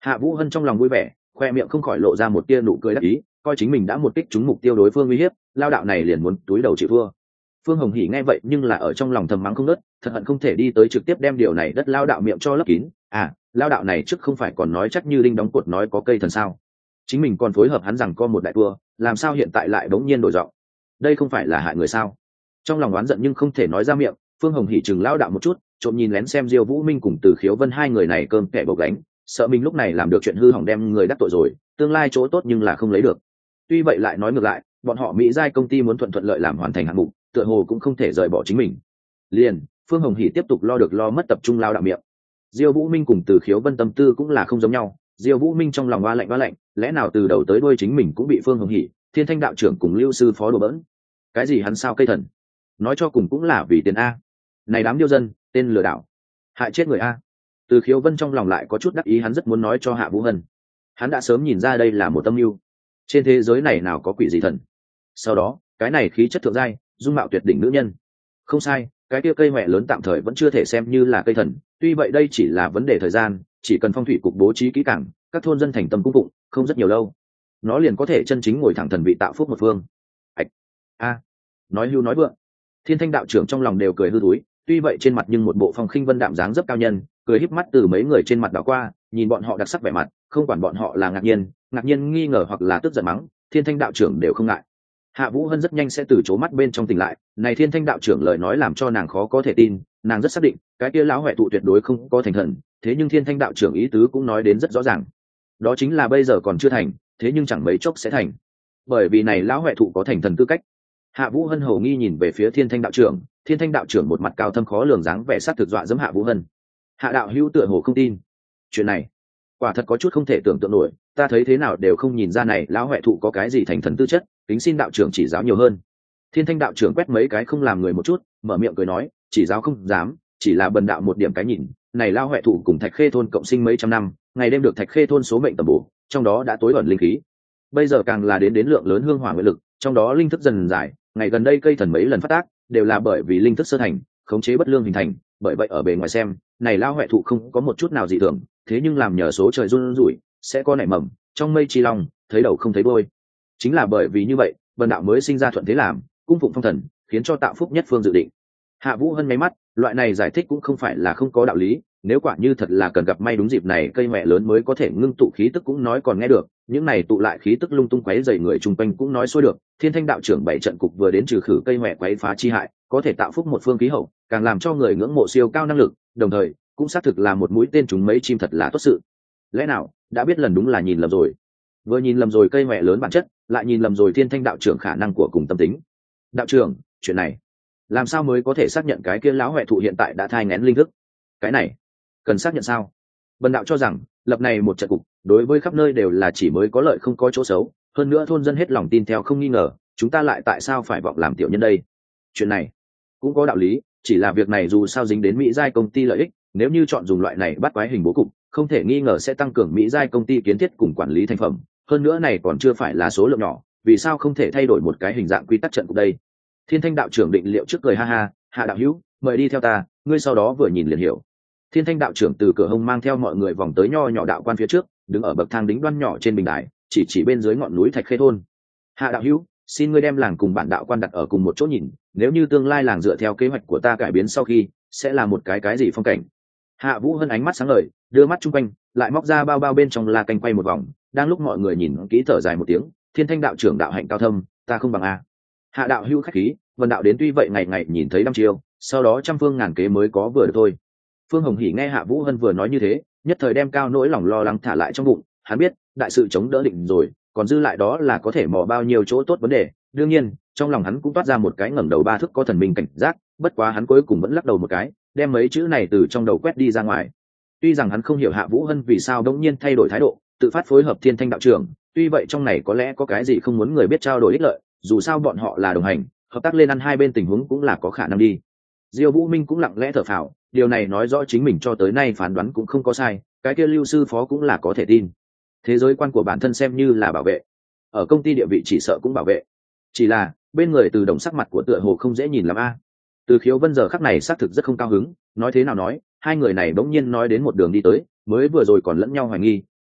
Hạ Vũ Hân trong lòng vui vẻ, khoe miệng không khỏi lộ ra một tia nụ cười đắc ý, coi chính mình đã một kích trúng mục tiêu đối phương uy hiếp, lao đạo này liền muốn túi đầu chịu thua. Phương Hồng Hỉ nghe vậy nhưng là ở trong lòng thầm mắng không ngớt, thật hận không thể đi tới trực tiếp đem điều này đất lao đạo miệng cho lấp kín. À, lao đạo này trước không phải còn nói chắc như đinh đóng cột nói có cây thần sao? Chính mình còn phối hợp hắn rằng co một đại tua, làm sao hiện tại lại bỗng nhiên đổi giọng? Đây không phải là hại người sao? Trong lòng oán giận nhưng không thể nói ra miệng, Phương Hồng Hỉ chừng lao đạo một chút, trộm nhìn lén xem Diêu Vũ Minh cùng Từ Khiếu Vân hai người này cơm kẻ bộc gánh, sợ mình lúc này làm được chuyện hư hỏng đem người đắc tội rồi, tương lai chỗ tốt nhưng là không lấy được. Tuy vậy lại nói ngược lại, bọn họ Mỹ giai công ty muốn thuận thuận lợi làm hoàn thành hạng mục, tựa hồ cũng không thể rời bỏ chính mình. Liền, Phương Hồng Hỉ tiếp tục lo được lo mất tập trung lao đạo miệng. Diêu Vũ Minh cùng Từ Khiếu Vân tâm tư cũng là không giống nhau, Diêu Vũ Minh trong lòng oa lạnh oa lạnh, lẽ nào từ đầu tới đuôi chính mình cũng bị Phương Hồng Hỉ, Thiên Thanh đạo trưởng cùng Lưu sư phó đùa bỡn. Cái gì hắn sao cây thần? Nói cho cùng cũng là vì tiền a. Này đám điêu dân, tên lừa đảo, hại chết người a. Từ Khiếu Vân trong lòng lại có chút đắc ý, hắn rất muốn nói cho Hạ Vũ Hân. Hắn đã sớm nhìn ra đây là một âm mưu. Trên thế giới này nào có quỷ gì thần. Sau đó, cái này khí chất thượng giai, dung mạo tuyệt đỉnh nữ nhân. Không sai, cái kia cây mẹ lớn tạm thời vẫn chưa thể xem như là cây thần, tuy vậy đây chỉ là vấn đề thời gian, chỉ cần phong thủy cục bố trí kỹ càng, các thôn dân thành tâm cung phụng, không rất nhiều lâu, nó liền có thể chân chính ngồi thẳng thần vị tạo phúc một phương. Ảch. A. Nói hưu nói vượng. Thiên Thanh đạo trưởng trong lòng đều cười hư túi, tuy vậy trên mặt nhưng một bộ phong khinh vân đạm dáng rất cao nhân, cười híp mắt từ mấy người trên mặt đảo qua, nhìn bọn họ đặc sắc vẻ mặt, không quản bọn họ là ngạc nhiên, ngạc nhiên nghi ngờ hoặc là tức giận mắng, Thiên Thanh đạo trưởng đều không ngại. Hạ Vũ Hân rất nhanh sẽ từ chố mắt bên trong tỉnh lại, này Thiên Thanh đạo trưởng lời nói làm cho nàng khó có thể tin, nàng rất xác định, cái kia lão huệ tụ tuyệt đối không có thành thần, thế nhưng Thiên Thanh đạo trưởng ý tứ cũng nói đến rất rõ ràng. Đó chính là bây giờ còn chưa thành, thế nhưng chẳng mấy chốc sẽ thành. Bởi vì này lão huệ thụ có thành thần tư cách. Hạ Vũ Hân hầu nghi nhìn về phía Thiên Thanh đạo trưởng, Thiên Thanh đạo trưởng một mặt cao thâm khó lường dáng vẻ sát thực dọa dẫm Hạ Vũ Hân. Hạ đạo hữu tựa hồ không tin. Chuyện này, quả thật có chút không thể tưởng tượng nổi, ta thấy thế nào đều không nhìn ra này lão huệ thụ có cái gì thành thần tư chất, kính xin đạo trưởng chỉ giáo nhiều hơn. Thiên Thanh đạo trưởng quét mấy cái không làm người một chút, mở miệng cười nói, chỉ giáo không dám, chỉ là bần đạo một điểm cái nhìn, này lão huệ thụ cùng Thạch Khê thôn cộng sinh mấy trăm năm, ngày đêm được Thạch Khê thôn số mệnh tầm bổ, trong đó đã tối ẩn linh khí. Bây giờ càng là đến đến lượng lớn hương hỏa nguyện lực, trong đó linh thức dần dài, ngày gần đây cây thần mấy lần phát tác, đều là bởi vì linh thức sơ thành, khống chế bất lương hình thành, bởi vậy ở bề ngoài xem, này lão huệ thụ không có một chút nào dị thường, thế nhưng làm nhờ số trời run rủi, sẽ có nảy mầm, trong mây chi long, thấy đầu không thấy đuôi. Chính là bởi vì như vậy, vân đạo mới sinh ra thuận thế làm, cung phụng phong thần, khiến cho tạo phúc nhất phương dự định. Hạ Vũ Hân nháy mắt, loại này giải thích cũng không phải là không có đạo lý, nếu quả như thật là cần gặp may đúng dịp này cây mẹ lớn mới có thể ngưng tụ khí tức cũng nói còn nghe được, những này tụ lại khí tức lung tung quấy rầy người chung quanh cũng nói xuôi được. Thiên Thanh đạo trưởng bảy trận cục vừa đến trừ khử cây mẹ quấy phá chi hại, có thể tạo phúc một phương khí hậu, càng làm cho người ngưỡng mộ siêu cao năng lực, đồng thời cũng xác thực là một mũi tên trúng mấy chim thật là tốt sự. Lẽ nào đã biết lần đúng là nhìn lầm rồi, vừa nhìn lầm rồi cây mẹ lớn bản chất, lại nhìn lầm rồi Thiên Thanh đạo trưởng khả năng của cùng tâm tính. Đạo trưởng, chuyện này làm sao mới có thể xác nhận cái kia lão huệ thụ hiện tại đã thai nghén linh thức? Cái này cần xác nhận sao? Bần đạo cho rằng lập này một trận cục đối với khắp nơi đều là chỉ mới có lợi không có chỗ xấu, hơn nữa thôn dân hết lòng tin theo không nghi ngờ, chúng ta lại tại sao phải vọng làm tiểu nhân đây? Chuyện này cũng có đạo lý, chỉ là việc này dù sao dính đến Mỹ giai công ty lợi ích, nếu như chọn dùng loại này bắt quái hình bố cục, không thể nghi ngờ sẽ tăng cường Mỹ giai công ty kiến thiết cùng quản lý thành phẩm, hơn nữa này còn chưa phải là số lượng nhỏ, vì sao không thể thay đổi một cái hình dạng quy tắc trận cục đây? Thiên Thanh đạo trưởng định liệu trước cười ha ha, Hạ đạo hữu, mời đi theo ta, ngươi sau đó vừa nhìn liền hiểu. Thiên Thanh đạo trưởng từ cửa hông mang theo mọi người vòng tới nho nhỏ đạo quan phía trước, đứng ở bậc thang đính đoan nhỏ trên bình đài, chỉ chỉ bên dưới ngọn núi Thạch Khê thôn. Hạ đạo hữu, xin ngươi đem làng cùng bản đạo quan đặt ở cùng một chỗ nhìn, nếu như tương lai làng dựa theo kế hoạch của ta cải biến sau khi, sẽ là một cái cái gì phong cảnh. Hạ Vũ Hân ánh mắt sáng ngời, đưa mắt chung quanh, lại móc ra bao bao bên trong la canh quay một vòng, đang lúc mọi người nhìn kỹ thở dài một tiếng, Thiên Thanh đạo trưởng đạo hạnh cao thâm, ta không bằng a. Hạ đạo hữu khách khí, vân đạo đến tuy vậy ngày ngày nhìn thấy đăm chiêu, sau đó trăm phương ngàn kế mới có vừa được thôi. Phương Hồng Hỉ nghe Hạ Vũ Hân vừa nói như thế, nhất thời đem cao nỗi lòng lo lắng thả lại trong bụng, hắn biết đại sự chống đỡ định rồi, còn dư lại đó là có thể mò bao nhiêu chỗ tốt vấn đề. Đương nhiên trong lòng hắn cũng toát ra một cái ngẩng đầu ba thước có thần minh cảnh giác, bất quá hắn cuối cùng vẫn lắc đầu một cái, đem mấy chữ này từ trong đầu quét đi ra ngoài. Tuy rằng hắn không hiểu Hạ Vũ Hân vì sao đống nhiên thay đổi thái độ, tự phát phối hợp Thiên Thanh đạo trưởng, tuy vậy trong này có lẽ có cái gì không muốn người biết trao đổi ích lợi, dù sao bọn họ là đồng hành, hợp tác lên ăn hai bên tình huống cũng là có khả năng đi. Diêu Vũ Minh cũng lặng lẽ thở phào, điều này nói rõ chính mình cho tới nay phán đoán cũng không có sai, cái kia Lưu sư phó cũng là có thể tin. Thế giới quan của bản thân xem như là bảo vệ, ở công ty địa vị chỉ sợ cũng bảo vệ, chỉ là bên người Từ Đồng sắc mặt của tựa hồ không dễ nhìn lắm a. Từ Khiếu Vân giờ khắc này xác thực rất không cao hứng, nói thế nào nói, hai người này bỗng nhiên nói đến một đường đi tới, mới vừa rồi còn lẫn nhau hoài nghi,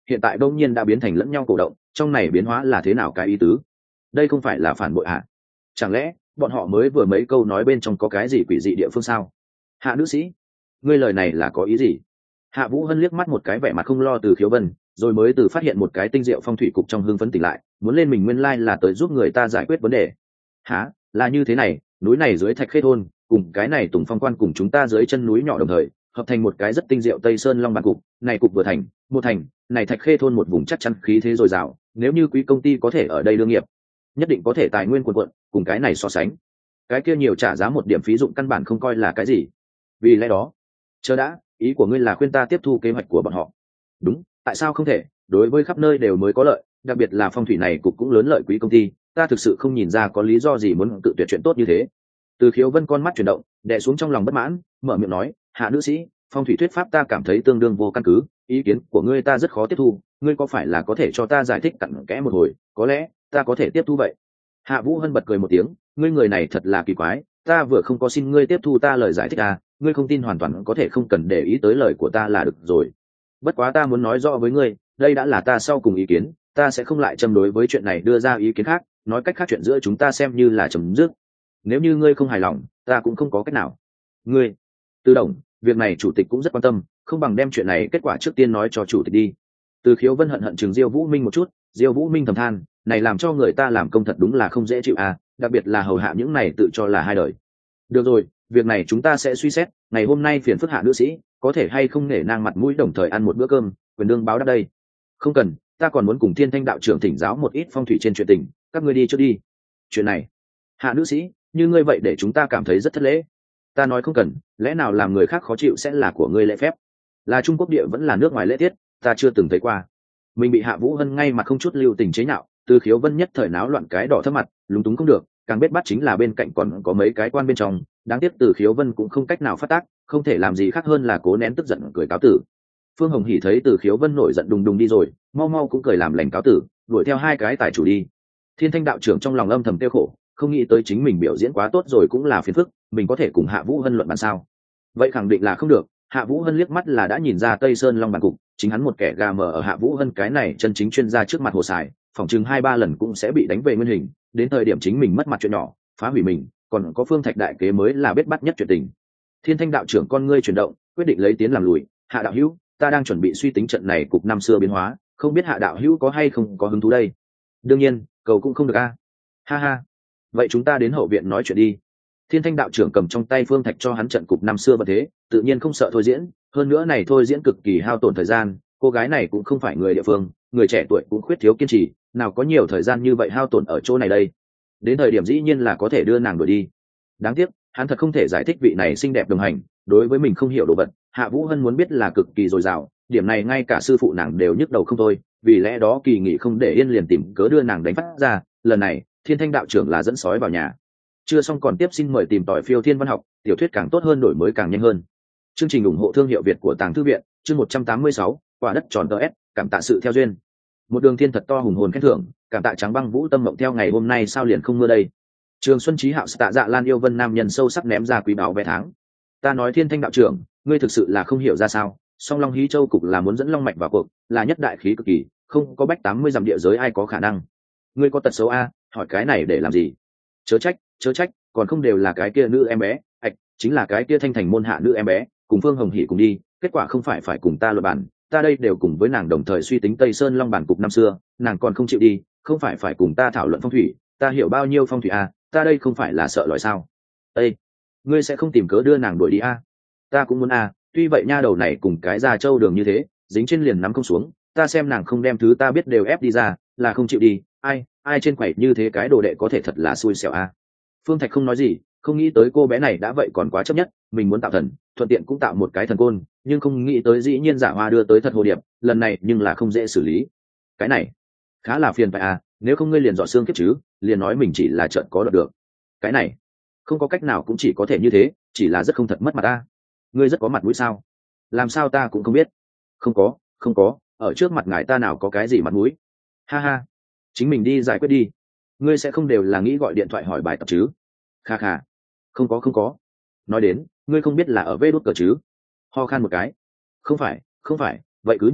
hiện tại đông nhiên đã biến thành lẫn nhau cổ động, trong này biến hóa là thế nào cái ý tứ? Đây không phải là phản bội à? Chẳng lẽ bọn họ mới vừa mấy câu nói bên trong có cái gì quỷ dị địa phương sao? Hạ nữ sĩ, ngươi lời này là có ý gì? Hạ Vũ Hân liếc mắt một cái vẻ mặt không lo Từ Khiếu Vân, rồi mới từ phát hiện một cái tinh diệu phong thủy cục trong hương phấn tỉnh lại, muốn lên mình nguyên lai là tới giúp người ta giải quyết vấn đề. Hả? Là như thế này, núi này dưới Thạch Khê thôn, cùng cái này Tùng Phong quan cùng chúng ta dưới chân núi nhỏ đồng thời, hợp thành một cái rất tinh diệu Tây Sơn Long Bản cục, này cục vừa thành, một thành, này Thạch Khê thôn một vùng chắc chắn khí thế dồi dào, nếu như quý công ty có thể ở đây đương nghiệp, nhất định có thể tài nguyên quần quận, cùng cái này so sánh. Cái kia nhiều trả giá một điểm phí dụng căn bản không coi là cái gì. Vì lẽ đó, chờ đã, ý của ngươi là khuyên ta tiếp thu kế hoạch của bọn họ? Đúng, tại sao không thể? Đối với khắp nơi đều mới có lợi, đặc biệt là phong thủy này cục cũng lớn lợi quý công ty, ta thực sự không nhìn ra có lý do gì muốn tự tuyệt chuyện tốt như thế. Từ Khiếu Vân con mắt chuyển động, đè xuống trong lòng bất mãn, mở miệng nói, Hạ nữ sĩ, phong thủy thuyết pháp ta cảm thấy tương đương vô căn cứ, ý kiến của ngươi ta rất khó tiếp thu, ngươi có phải là có thể cho ta giải thích cặn kẽ một hồi, có lẽ ta có thể tiếp thu vậy. Hạ Vũ Hân bật cười một tiếng, ngươi người này thật là kỳ quái, ta vừa không có xin ngươi tiếp thu ta lời giải thích à, ngươi không tin hoàn toàn có thể không cần để ý tới lời của ta là được rồi. Bất quá ta muốn nói rõ với ngươi, đây đã là ta sau cùng ý kiến, ta sẽ không lại châm đối với chuyện này đưa ra ý kiến khác, nói cách khác chuyện giữa chúng ta xem như là chấm dứt. Nếu như ngươi không hài lòng, ta cũng không có cách nào. Ngươi, Từ Đồng, việc này chủ tịch cũng rất quan tâm, không bằng đem chuyện này kết quả trước tiên nói cho chủ tịch đi. Từ Khiếu Vân hận hận chừng Diêu Vũ Minh một chút, Diêu Vũ Minh thầm than, này làm cho người ta làm công thật đúng là không dễ chịu à, đặc biệt là hầu hạ những này tự cho là hai đời. Được rồi, việc này chúng ta sẽ suy xét, ngày hôm nay phiền phức Hạ nữ sĩ, có thể hay không nể nang mặt mũi đồng thời ăn một bữa cơm, quyền đương báo đáp đây. Không cần, ta còn muốn cùng Thiên Thanh đạo trưởng thỉnh giáo một ít phong thủy trên chuyện tình, các ngươi đi trước đi. Chuyện này, Hạ nữ sĩ, như ngươi vậy để chúng ta cảm thấy rất thất lễ. Ta nói không cần, lẽ nào làm người khác khó chịu sẽ là của ngươi lễ phép? Là Trung Quốc địa vẫn là nước ngoài lễ tiết, ta chưa từng thấy qua. Mình bị Hạ Vũ Hân ngay mà không chút lưu tình chế nhạo, Từ Khiếu Vân nhất thời náo loạn cái đỏ thấp mặt, lúng túng không được, càng biết bắt chính là bên cạnh còn có mấy cái quan bên trong, đáng tiếc Từ Khiếu Vân cũng không cách nào phát tác, không thể làm gì khác hơn là cố nén tức giận cười cáo tử. Phương Hồng Hỉ thấy Từ Khiếu Vân nổi giận đùng đùng đi rồi, mau mau cũng cười làm lành cáo tử, đuổi theo hai cái tài chủ đi. Thiên Thanh đạo trưởng trong lòng âm thầm tiêu khổ, không nghĩ tới chính mình biểu diễn quá tốt rồi cũng là phiền phức, mình có thể cùng Hạ Vũ Hân luận bàn sao? Vậy khẳng định là không được. Hạ Vũ Hân liếc mắt là đã nhìn ra Tây Sơn Long Bản cục, chính hắn một kẻ gà mờ ở Hạ Vũ Hân cái này chân chính chuyên gia trước mặt hồ sài, phỏng chừng hai ba lần cũng sẽ bị đánh về nguyên hình, đến thời điểm chính mình mất mặt chuyện nhỏ, phá hủy mình, còn có Phương Thạch đại kế mới là biết bắt nhất chuyện tình. Thiên Thanh đạo trưởng con ngươi chuyển động, quyết định lấy tiến làm lùi. Hạ đạo hữu, ta đang chuẩn bị suy tính trận này cục năm xưa biến hóa, không biết Hạ đạo hữu có hay không có hứng thú đây? Đương nhiên, cầu cũng không được a. Ha ha. Vậy chúng ta đến hậu viện nói chuyện đi. Thiên Thanh đạo trưởng cầm trong tay Phương Thạch cho hắn trận cục năm xưa bật thế, tự nhiên không sợ thôi diễn, hơn nữa này thôi diễn cực kỳ hao tổn thời gian, cô gái này cũng không phải người địa phương, người trẻ tuổi cũng khuyết thiếu kiên trì, nào có nhiều thời gian như vậy hao tổn ở chỗ này đây. Đến thời điểm dĩ nhiên là có thể đưa nàng đuổi đi. Đáng tiếc, hắn thật không thể giải thích vị này xinh đẹp đồng hành, đối với mình không hiểu đồ vật, Hạ Vũ Hân muốn biết là cực kỳ dồi dào, điểm này ngay cả sư phụ nàng đều nhức đầu không thôi, vì lẽ đó kỳ nghị không để yên liền tìm cớ đưa nàng đánh phát ra, lần này, Thiên Thanh đạo trưởng là dẫn sói vào nhà. Chưa xong còn tiếp xin mời tìm tỏi phiêu thiên văn học, tiểu thuyết càng tốt hơn đổi mới càng nhanh hơn. Chương trình ủng hộ thương hiệu Việt của Tàng Thư viện, chương một trăm tám mươi sáu, quả đất tròn tờ S, cảm tạ sự theo duyên. Một đường thiên thật to hùng hồn khen thưởng, cảm tạ Trắng Băng Vũ tâm mộng theo ngày hôm nay sao liền không mưa đây. Trường Xuân Chí Hạo tạ dạ Lan yêu Vân nam nhân sâu sắc ném ra quý báo vé tháng. Ta nói Thiên Thanh đạo trưởng, ngươi thực sự là không hiểu ra sao, Song Long Hí Châu cục là muốn dẫn Long Mạch vào cuộc, là nhất đại khí cực kỳ, không có bách tám mươi dặm địa giới ai có khả năng. Ngươi có tật xấu a, hỏi cái này để làm gì? Chớ trách, chớ trách, còn không đều là cái kia nữ em bé, ạch, chính là cái kia Thanh Thành môn hạ nữ em bé, cùng Phương Hồng Hỉ cùng đi, kết quả không phải phải cùng ta luận bàn, ta đây đều cùng với nàng đồng thời suy tính Tây Sơn Long Bản cục năm xưa, nàng còn không chịu đi, không phải phải cùng ta thảo luận phong thủy, ta hiểu bao nhiêu phong thủy a, ta đây không phải là sợ lòi sao? Ê, ngươi sẽ không tìm cớ đưa nàng đuổi đi a? Ta cũng muốn a, tuy vậy nha đầu này cùng cái Gia Châu đường như thế, dính trên liền nắm không xuống, ta xem nàng không đem thứ ta biết đều ép đi ra, là không chịu đi, ai, ai trên quẩy như thế cái đồ đệ có thể thật là xui xẻo a. Phương Thạch không nói gì, không nghĩ tới cô bé này đã vậy còn quá chấp nhất, mình muốn tạo thần, thuận tiện cũng tạo một cái thần côn, nhưng không nghĩ tới dĩ nhiên giả hoa đưa tới thật hồ điệp, lần này nhưng là không dễ xử lý. Cái này khá là phiền phải à, nếu không ngươi liền dọ xương kiếp chứ, liền nói mình chỉ là trợn có đợt được. Cái này không có cách nào cũng chỉ có thể như thế, chỉ là rất không thật mất mặt ta. Ngươi rất có mặt mũi sao? Làm sao ta cũng không biết. Không có, không có, ở trước mặt ngài ta nào có cái gì mặt mũi. Ha ha, chính mình đi giải quyết đi. Ngươi sẽ không đều là nghĩ gọi điện thoại hỏi bài tập chứ? Kha kha, không có không có. Nói đến, ngươi không biết là ở vê đốt cờ chứ? Ho khan một cái. Không phải, không phải, vậy cứ như vậy,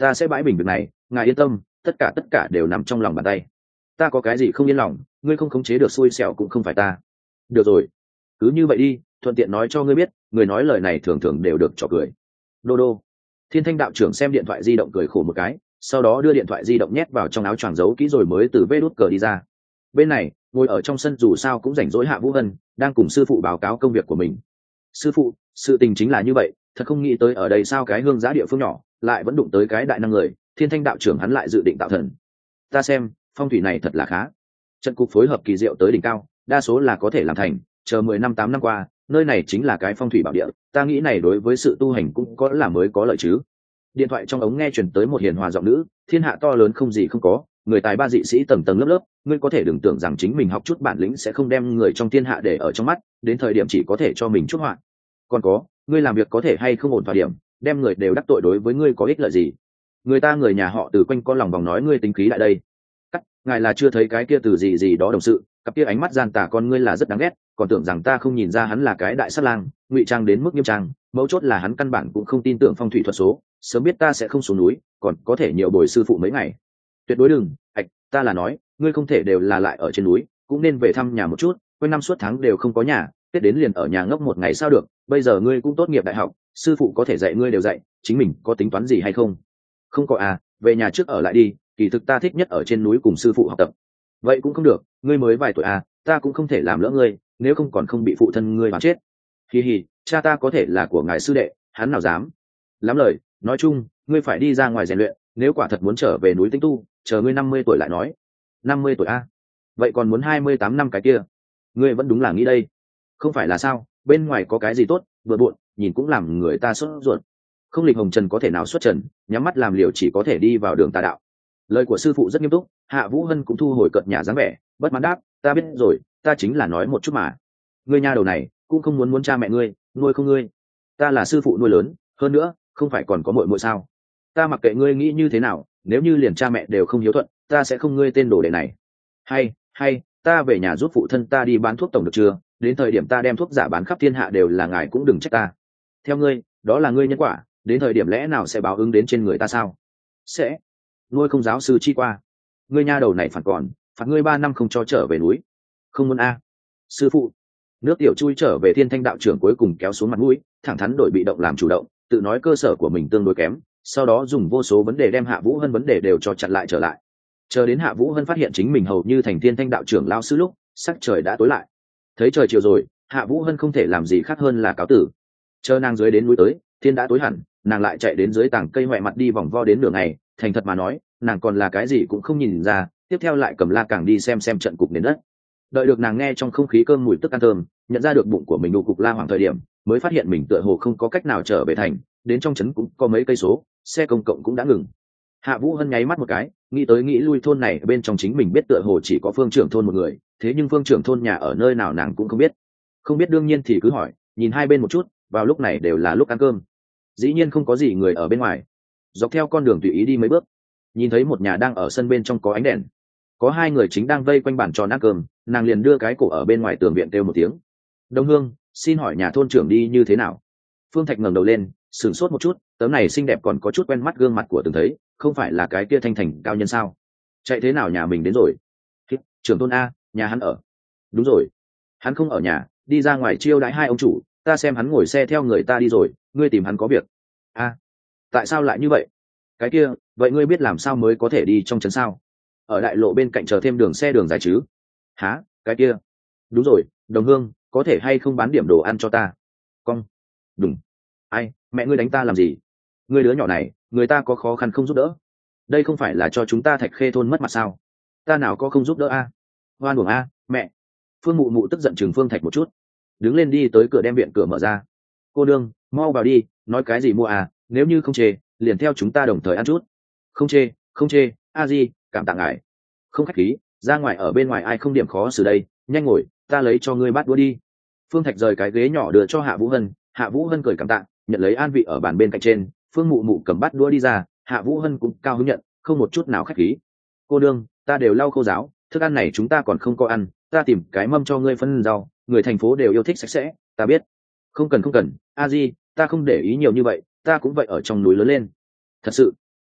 ta sẽ bãi bình việc này, ngài yên tâm, tất cả tất cả đều nằm trong lòng bàn tay. Ta có cái gì không yên lòng, ngươi không khống chế được xui xẻo cũng không phải ta. Được rồi, cứ như vậy đi, thuận tiện nói cho ngươi biết, người nói lời này thường thường đều được trò cười. Đô đô. Thiên Thanh đạo trưởng xem điện thoại di động cười khổ một cái, sau đó đưa điện thoại di động nhét vào trong áo choàng giấu kỹ rồi mới từ vê đút cờ đi ra. Bên này, ngồi ở trong sân dù sao cũng rảnh rỗi Hạ Vũ Hân đang cùng sư phụ báo cáo công việc của mình. Sư phụ, sự tình chính là như vậy, thật không nghĩ tới ở đây sao cái hương giá địa phương nhỏ lại vẫn đụng tới cái đại năng người. Thiên Thanh đạo trưởng hắn lại dự định tạo thần. Ta xem phong thủy này thật là khá, trận cục phối hợp kỳ diệu tới đỉnh cao, đa số là có thể làm thành. Chờ mười năm tám năm qua, nơi này chính là cái phong thủy bảo địa, ta nghĩ này đối với sự tu hành cũng có là mới có lợi chứ. Điện thoại trong ống nghe truyền tới một hiền hòa giọng nữ, thiên hạ to lớn không gì không có, người tài ba dị sĩ tầng tầng lớp lớp, ngươi có thể đừng tưởng rằng chính mình học chút bản lĩnh sẽ không đem người trong thiên hạ để ở trong mắt, đến thời điểm chỉ có thể cho mình chút họa. Còn có, ngươi làm việc có thể hay không ổn thỏa điểm, đem người đều đắc tội đối với ngươi có ích lợi gì? Người ta người nhà họ từ quanh con lòng vòng nói ngươi tính khí lại đây. Cắt, ngài là chưa thấy cái kia từ gì gì đó đồng sự, cặp kia ánh mắt gian tà con ngươi là rất đáng ghét, còn tưởng rằng ta không nhìn ra hắn là cái đại sát lang, ngụy trang đến mức nghiêm trang, mấu chốt là hắn căn bản cũng không tin tưởng phong thủy thuật số, sớm biết ta sẽ không xuống núi, còn có thể nhiều bồi sư phụ mấy ngày. Tuyệt đối đừng, ạch, ta là nói, ngươi không thể đều là lại ở trên núi, cũng nên về thăm nhà một chút, quanh năm suốt tháng đều không có nhà, Tết đến liền ở nhà ngốc một ngày sao được, bây giờ ngươi cũng tốt nghiệp đại học, sư phụ có thể dạy ngươi đều dạy, chính mình có tính toán gì hay không? Không có à, về nhà trước ở lại đi, kỳ thực ta thích nhất ở trên núi cùng sư phụ học tập. Vậy cũng không được, ngươi mới vài tuổi à, ta cũng không thể làm lỡ ngươi, nếu không còn không bị phụ thân ngươi bắn chết. Hi hi, cha ta có thể là của ngài sư đệ, hắn nào dám. Lắm lời, nói chung, ngươi phải đi ra ngoài rèn luyện, nếu quả thật muốn trở về núi Tĩnh Tu, chờ ngươi năm mươi tuổi lại nói. Năm mươi tuổi a? Vậy còn muốn hai mươi tám năm cái kia? Ngươi vẫn đúng là nghĩ đây. Không phải là sao, bên ngoài có cái gì tốt, vừa buồn, nhìn cũng làm người ta sốt ruột. Không lịch hồng trần có thể nào xuất trần, nhắm mắt làm liều chỉ có thể đi vào đường tà đạo. Lời của sư phụ rất nghiêm túc, Hạ Vũ Hân cũng thu hồi cợt nhả dáng vẻ, bất mãn đáp, ta biết rồi, ta chính là nói một chút mà. Ngươi nha đầu này, cũng không muốn muốn cha mẹ ngươi, nuôi không ngươi. Ta là sư phụ nuôi lớn, hơn nữa, không phải còn có muội muội sao? Ta mặc kệ ngươi nghĩ như thế nào, nếu như liền cha mẹ đều không hiếu thuận, ta sẽ không ngươi tên đồ đệ này. Hay, hay, ta về nhà giúp phụ thân ta đi bán thuốc tổng được chưa? Đến thời điểm ta đem thuốc giả bán khắp thiên hạ đều là ngài cũng đừng trách ta. Theo ngươi, đó là ngươi nhân quả, đến thời điểm lẽ nào sẽ báo ứng đến trên người ta sao? Sẽ. Nuôi không giáo sư chi qua. Ngươi nha đầu này phản còn, phạt ngươi ba năm không cho trở về núi. Không muốn a. Sư phụ. Nước tiểu chui trở về Thiên Thanh đạo trưởng cuối cùng kéo xuống mặt mũi, thẳng thắn đổi bị động làm chủ động, tự nói cơ sở của mình tương đối kém, sau đó dùng vô số vấn đề đem Hạ Vũ Hân vấn đề đều cho chặn lại trở lại. Chờ đến Hạ Vũ Hân phát hiện chính mình hầu như thành Thiên Thanh đạo trưởng lao sư lúc, sắc trời đã tối lại. Thấy trời chiều rồi, Hạ Vũ Hân không thể làm gì khác hơn là cáo tử. Chờ nàng dưới đến núi tới, thiên đã tối hẳn, nàng lại chạy đến dưới tảng cây hoại mặt đi vòng vo đến nửa ngày, thành thật mà nói, nàng còn là cái gì cũng không nhìn ra, tiếp theo lại cầm la càng đi xem xem trận cục nền đất. Đợi được nàng nghe trong không khí cơm mùi tức ăn thơm, nhận ra được bụng của mình đủ cục la hoàng thời điểm, mới phát hiện mình tựa hồ không có cách nào trở về thành, đến trong trấn cũng có mấy cây số, xe công cộng cũng đã ngừng. Hạ Vũ Hân nháy mắt một cái, nghĩ tới nghĩ lui thôn này bên trong chính mình biết tựa hồ chỉ có phương trưởng thôn một người, thế nhưng phương trưởng thôn nhà ở nơi nào nàng cũng không biết. Không biết đương nhiên thì cứ hỏi, nhìn hai bên một chút, vào lúc này đều là lúc ăn cơm. Dĩ nhiên không có gì người ở bên ngoài. Dọc theo con đường tùy ý đi mấy bước, nhìn thấy một nhà đang ở sân bên trong có ánh đèn, có hai người chính đang vây quanh bàn tròn ăn cơm, nàng liền đưa cái cổ ở bên ngoài tường viện kêu một tiếng. Đông Hương, xin hỏi nhà thôn trưởng đi như thế nào? Phương Thạch ngẩng đầu lên, sửng sốt một chút, tấm này xinh đẹp còn có chút quen mắt gương mặt của từng thấy, không phải là cái kia thanh thành cao nhân sao? Chạy thế nào nhà mình đến rồi? Trưởng thôn a, nhà hắn ở. Đúng rồi, hắn không ở nhà, đi ra ngoài chiêu đãi hai ông chủ, ta xem hắn ngồi xe theo người ta đi rồi, ngươi tìm hắn có việc. A, tại sao lại như vậy? Cái kia, vậy ngươi biết làm sao mới có thể đi trong trấn sao? Ở đại lộ bên cạnh chờ thêm đường xe đường dài chứ? Hả, cái kia? Đúng rồi, Đồng Hương, có thể hay không bán điểm đồ ăn cho ta? Con. Đúng. Ai, mẹ ngươi đánh ta làm gì? Ngươi đứa nhỏ này, người ta có khó khăn không giúp đỡ. Đây không phải là cho chúng ta Thạch Khê thôn mất mặt sao? Ta nào có không giúp đỡ a? Hoan uổng a, mẹ. Phương Mụ Mụ tức giận chừng Phương Thạch một chút, đứng lên đi tới cửa đem viện cửa mở ra. Cô đương, mau vào đi, nói cái gì mua à, nếu như không chê, liền theo chúng ta đồng thời ăn chút. Không chê, không chê, a di, cảm tạ ngài. Không khách khí, ra ngoài ở bên ngoài ai không điểm khó xử đây, nhanh ngồi, ta lấy cho ngươi bát đũa đi. Phương Thạch rời cái ghế nhỏ đưa cho Hạ Vũ Hân, Hạ Vũ Hân cười cảm tạ, nhận lấy an vị ở bàn bên cạnh trên. Phương Mụ Mụ cầm bát đũa đi ra, Hạ Vũ Hân cũng cao hứng nhận, không một chút nào khách khí. Cô đương, ta đều lau khô giáo, thức ăn này chúng ta còn không có ăn, ta tìm cái mâm cho ngươi phân rau, người thành phố đều yêu thích sạch sẽ, ta biết. Không cần không cần, a di, ta không để ý nhiều như vậy, ta cũng vậy ở trong núi lớn lên. Thật sự,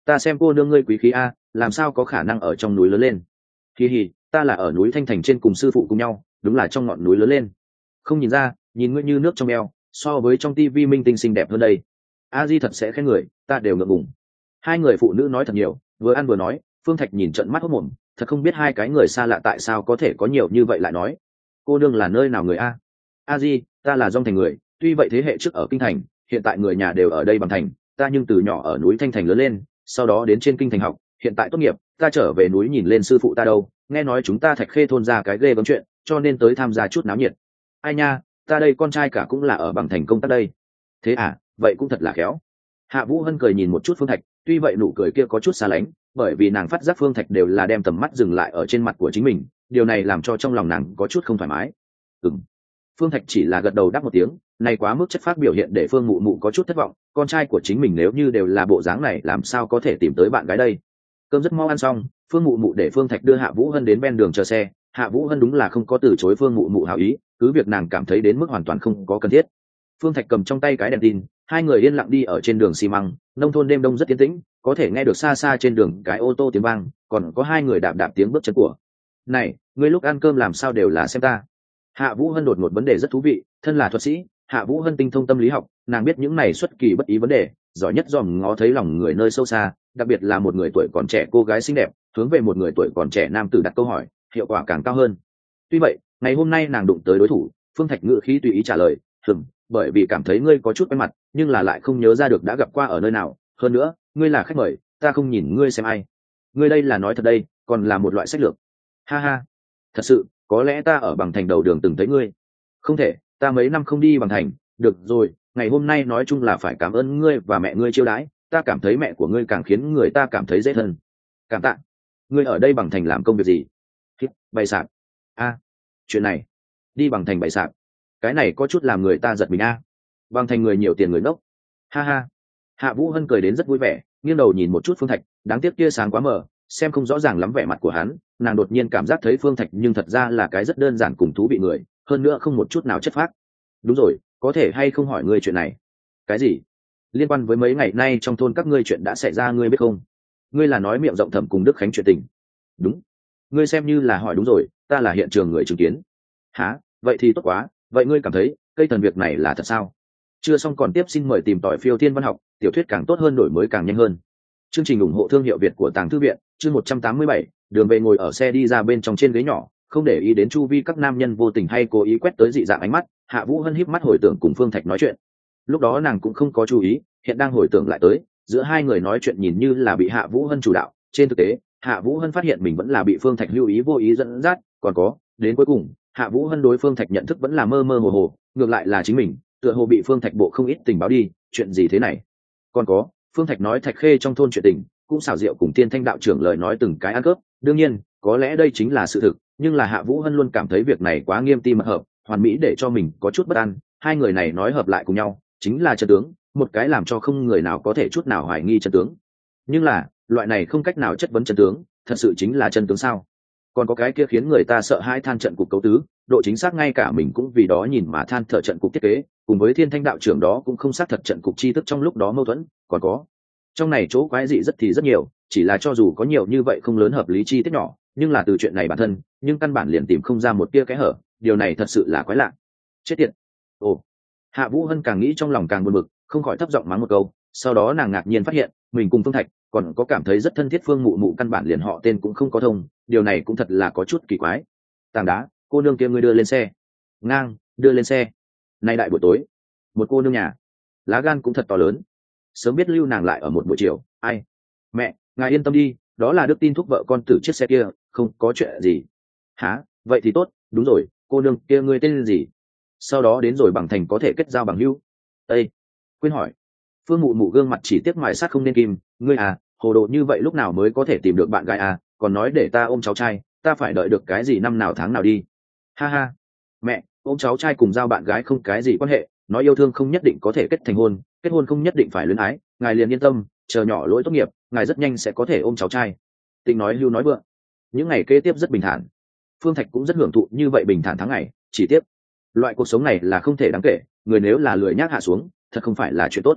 Ta xem cô nương ngươi quý khí a, làm sao có khả năng ở trong núi lớn lên. Kỳ hì, ta là ở núi Thanh Thành trên cùng sư phụ cùng nhau, đúng là trong ngọn núi lớn lên. Không nhìn ra, nhìn ngươi như nước trong eo, so với trong tivi minh tinh xinh đẹp hơn đây. A Di thật sẽ khen người, ta đều ngượng ngùng. Hai người phụ nữ nói thật nhiều, vừa ăn vừa nói. Phương Thạch nhìn trận mắt hốt mồm, thật không biết hai cái người xa lạ tại sao có thể có nhiều như vậy lại nói. Cô nương là nơi nào người a? A Di, ta là Dong Thành người, tuy vậy thế hệ trước ở kinh thành, hiện tại người nhà đều ở đây bằng thành, ta nhưng từ nhỏ ở núi Thanh Thành lớn lên, sau đó đến trên kinh thành học, hiện tại tốt nghiệp, ta trở về núi nhìn lên sư phụ ta đâu, nghe nói chúng ta Thạch Khê thôn ra cái ghê gớm chuyện, cho nên tới tham gia chút náo nhiệt. Ai nha, ta đây con trai cả cũng là ở bằng thành công tác đây. Thế à, vậy cũng thật là khéo. Hạ Vũ Hân cười nhìn một chút Phương Thạch, tuy vậy nụ cười kia có chút xa lánh, bởi vì nàng phát giác Phương Thạch đều là đem tầm mắt dừng lại ở trên mặt của chính mình, điều này làm cho trong lòng nàng có chút không thoải mái. Ừm. Phương Thạch chỉ là gật đầu đáp một tiếng, này quá mức chất phác biểu hiện để Phương Mụ Mụ có chút thất vọng, con trai của chính mình nếu như đều là bộ dáng này làm sao có thể tìm tới bạn gái đây. Cơm rất mau ăn xong, Phương Mụ Mụ để Phương Thạch đưa Hạ Vũ Hân đến ven đường chờ xe, Hạ Vũ Hân đúng là không có từ chối Phương Mụ Mụ hảo ý, cứ việc nàng cảm thấy đến mức hoàn toàn không có cần thiết. Phương Thạch cầm trong tay cái đèn tin, hai người yên lặng đi ở trên đường xi măng, nông thôn đêm đông rất yên tĩnh, có thể nghe được xa xa trên đường cái ô tô tiếng vang, còn có hai người đạp đạp tiếng bước chân của. Này, ngươi lúc ăn cơm làm sao đều là xem ta. Hạ Vũ Hân đột một vấn đề rất thú vị, thân là thuật sĩ, Hạ Vũ Hân tinh thông tâm lý học, nàng biết những này xuất kỳ bất ý vấn đề, giỏi nhất dòm ngó thấy lòng người nơi sâu xa, đặc biệt là một người tuổi còn trẻ cô gái xinh đẹp, hướng về một người tuổi còn trẻ nam tử đặt câu hỏi, hiệu quả càng cao hơn. Tuy vậy, ngày hôm nay nàng đụng tới đối thủ, Phương Thạch ngữ khí tùy ý trả lời, "Ừm, bởi vì cảm thấy ngươi có chút quen mặt, nhưng là lại không nhớ ra được đã gặp qua ở nơi nào, hơn nữa, ngươi là khách mời, ta không nhìn ngươi xem ai. Ngươi đây là nói thật đây, còn là một loại sách lược." Ha ha, thật sự, có lẽ ta ở bằng thành đầu đường từng thấy ngươi. Không thể, ta mấy năm không đi bằng thành, được rồi, ngày hôm nay nói chung là phải cảm ơn ngươi và mẹ ngươi chiêu đãi, ta cảm thấy mẹ của ngươi càng khiến người ta cảm thấy dễ thân. Cảm tạ. Ngươi ở đây bằng thành làm công việc gì? Bày sạp. A, chuyện này, đi bằng thành bày sạp, cái này có chút làm người ta giật mình a. Bằng thành người nhiều tiền người ngốc. Ha ha. Hạ Vũ Hân cười đến rất vui vẻ, nghiêng đầu nhìn một chút Phương Thạch, đáng tiếc tia sáng quá mờ, xem không rõ ràng lắm vẻ mặt của hắn, nàng đột nhiên cảm giác thấy Phương Thạch nhưng thật ra là cái rất đơn giản cùng thú vị người, hơn nữa không một chút nào chất phác. Đúng rồi, có thể hay không hỏi ngươi chuyện này? Cái gì? Liên quan với mấy ngày nay trong thôn các ngươi chuyện đã xảy ra ngươi biết không? Ngươi là nói miệng rộng Thẩm cùng Đức Khánh chuyện tình? Đúng. Ngươi xem như là hỏi đúng rồi, ta là hiện trường người chứng kiến. Hả? Vậy thì tốt quá, vậy ngươi cảm thấy cây thần việc này là thật sao? Chưa xong còn tiếp, xin mời tìm tỏi Phiêu Thiên Văn Học, tiểu thuyết càng tốt hơn đổi mới càng nhanh hơn. Chương trình ủng hộ thương hiệu Việt của Tàng Thư viện, chương một trăm tám mươi bảy, đường về ngồi ở xe đi ra bên trong trên ghế nhỏ, không để ý đến chu vi các nam nhân vô tình hay cố ý quét tới dị dạng ánh mắt, Hạ Vũ Hân híp mắt hồi tưởng cùng Phương Thạch nói chuyện. Lúc đó nàng cũng không có chú ý, hiện đang hồi tưởng lại tới, giữa hai người nói chuyện nhìn như là bị Hạ Vũ Hân chủ đạo, trên thực tế, Hạ Vũ Hân phát hiện mình vẫn là bị Phương Thạch lưu ý vô ý dẫn dắt, còn có, đến cuối cùng, Hạ Vũ Hân đối Phương Thạch nhận thức vẫn là mơ mơ hồ hồ, ngược lại là chính mình, tựa hồ bị Phương Thạch bộ không ít tình báo đi, chuyện gì thế này? Còn có, Phương Thạch nói Thạch Khê trong thôn chuyện tình, cũng xảo diệu cùng Tiên Thanh đạo trưởng lời nói từng cái ăn cướp, đương nhiên, có lẽ đây chính là sự thực, nhưng là Hạ Vũ Hân luôn cảm thấy việc này quá nghiêm ti mật hợp, hoàn mỹ để cho mình có chút bất an, hai người này nói hợp lại cùng nhau, chính là chân tướng, một cái làm cho không người nào có thể chút nào hoài nghi chân tướng. Nhưng là, loại này không cách nào chất vấn chân tướng, thật sự chính là chân tướng sao? Còn có cái kia khiến người ta sợ hãi than trận cục cấu tứ, độ chính xác ngay cả mình cũng vì đó nhìn mà than thở trận cục thiết kế, cùng với Thiên Thanh đạo trưởng đó cũng không xác thật trận cục chi thức trong lúc đó mâu thuẫn, còn có trong này chỗ quái dị rất thì rất nhiều, chỉ là cho dù có nhiều như vậy không lớn hợp lý chi tiết nhỏ, nhưng là từ chuyện này bản thân, nhưng căn bản liền tìm không ra một tia kẽ hở, điều này thật sự là quái lạ. Chết tiệt. Ồ. Hạ Vũ Hân càng nghĩ trong lòng càng buồn bực, không khỏi thấp giọng mắng một câu, sau đó nàng ngạc nhiên phát hiện, mình cùng Phương Thạch còn có cảm thấy rất thân thiết Phương Mụ Mụ căn bản liền họ tên cũng không có thông, điều này cũng thật là có chút kỳ quái. Tảng đá, cô nương kia ngươi đưa lên xe. Ngang, đưa lên xe. Nay đại buổi tối, một cô nương nhà, lá gan cũng thật to lớn. Sớm biết lưu nàng lại ở một buổi chiều, ai? Mẹ, ngài yên tâm đi, đó là Đức tin thúc vợ con tử chiếc xe kia, không có chuyện gì. Hả? Vậy thì tốt, đúng rồi, cô nương kia ngươi tên gì? Sau đó đến rồi bằng thành có thể kết giao bằng hữu. Ê, quên hỏi. Phương Mụ Mụ gương mặt chỉ tiếc mài sắt không nên kim, ngươi à, hồ đồ như vậy lúc nào mới có thể tìm được bạn gái à, còn nói để ta ôm cháu trai, ta phải đợi được cái gì năm nào tháng nào đi. Ha ha. Mẹ, ôm cháu trai cùng giao bạn gái không cái gì quan hệ, nói yêu thương không nhất định có thể kết thành hôn, kết hôn không nhất định phải luyến ái, ngài liền yên tâm, chờ nhỏ lỗi tốt nghiệp, ngài rất nhanh sẽ có thể ôm cháu trai. Tịnh nói hưu nói vượng. Những ngày kế tiếp rất bình thản. Phương Thạch cũng rất hưởng thụ như vậy bình thản tháng ngày, chỉ tiếp loại cuộc sống này là không thể đáng kể, người nếu là lười nhác hạ xuống, thật không phải là chuyện tốt.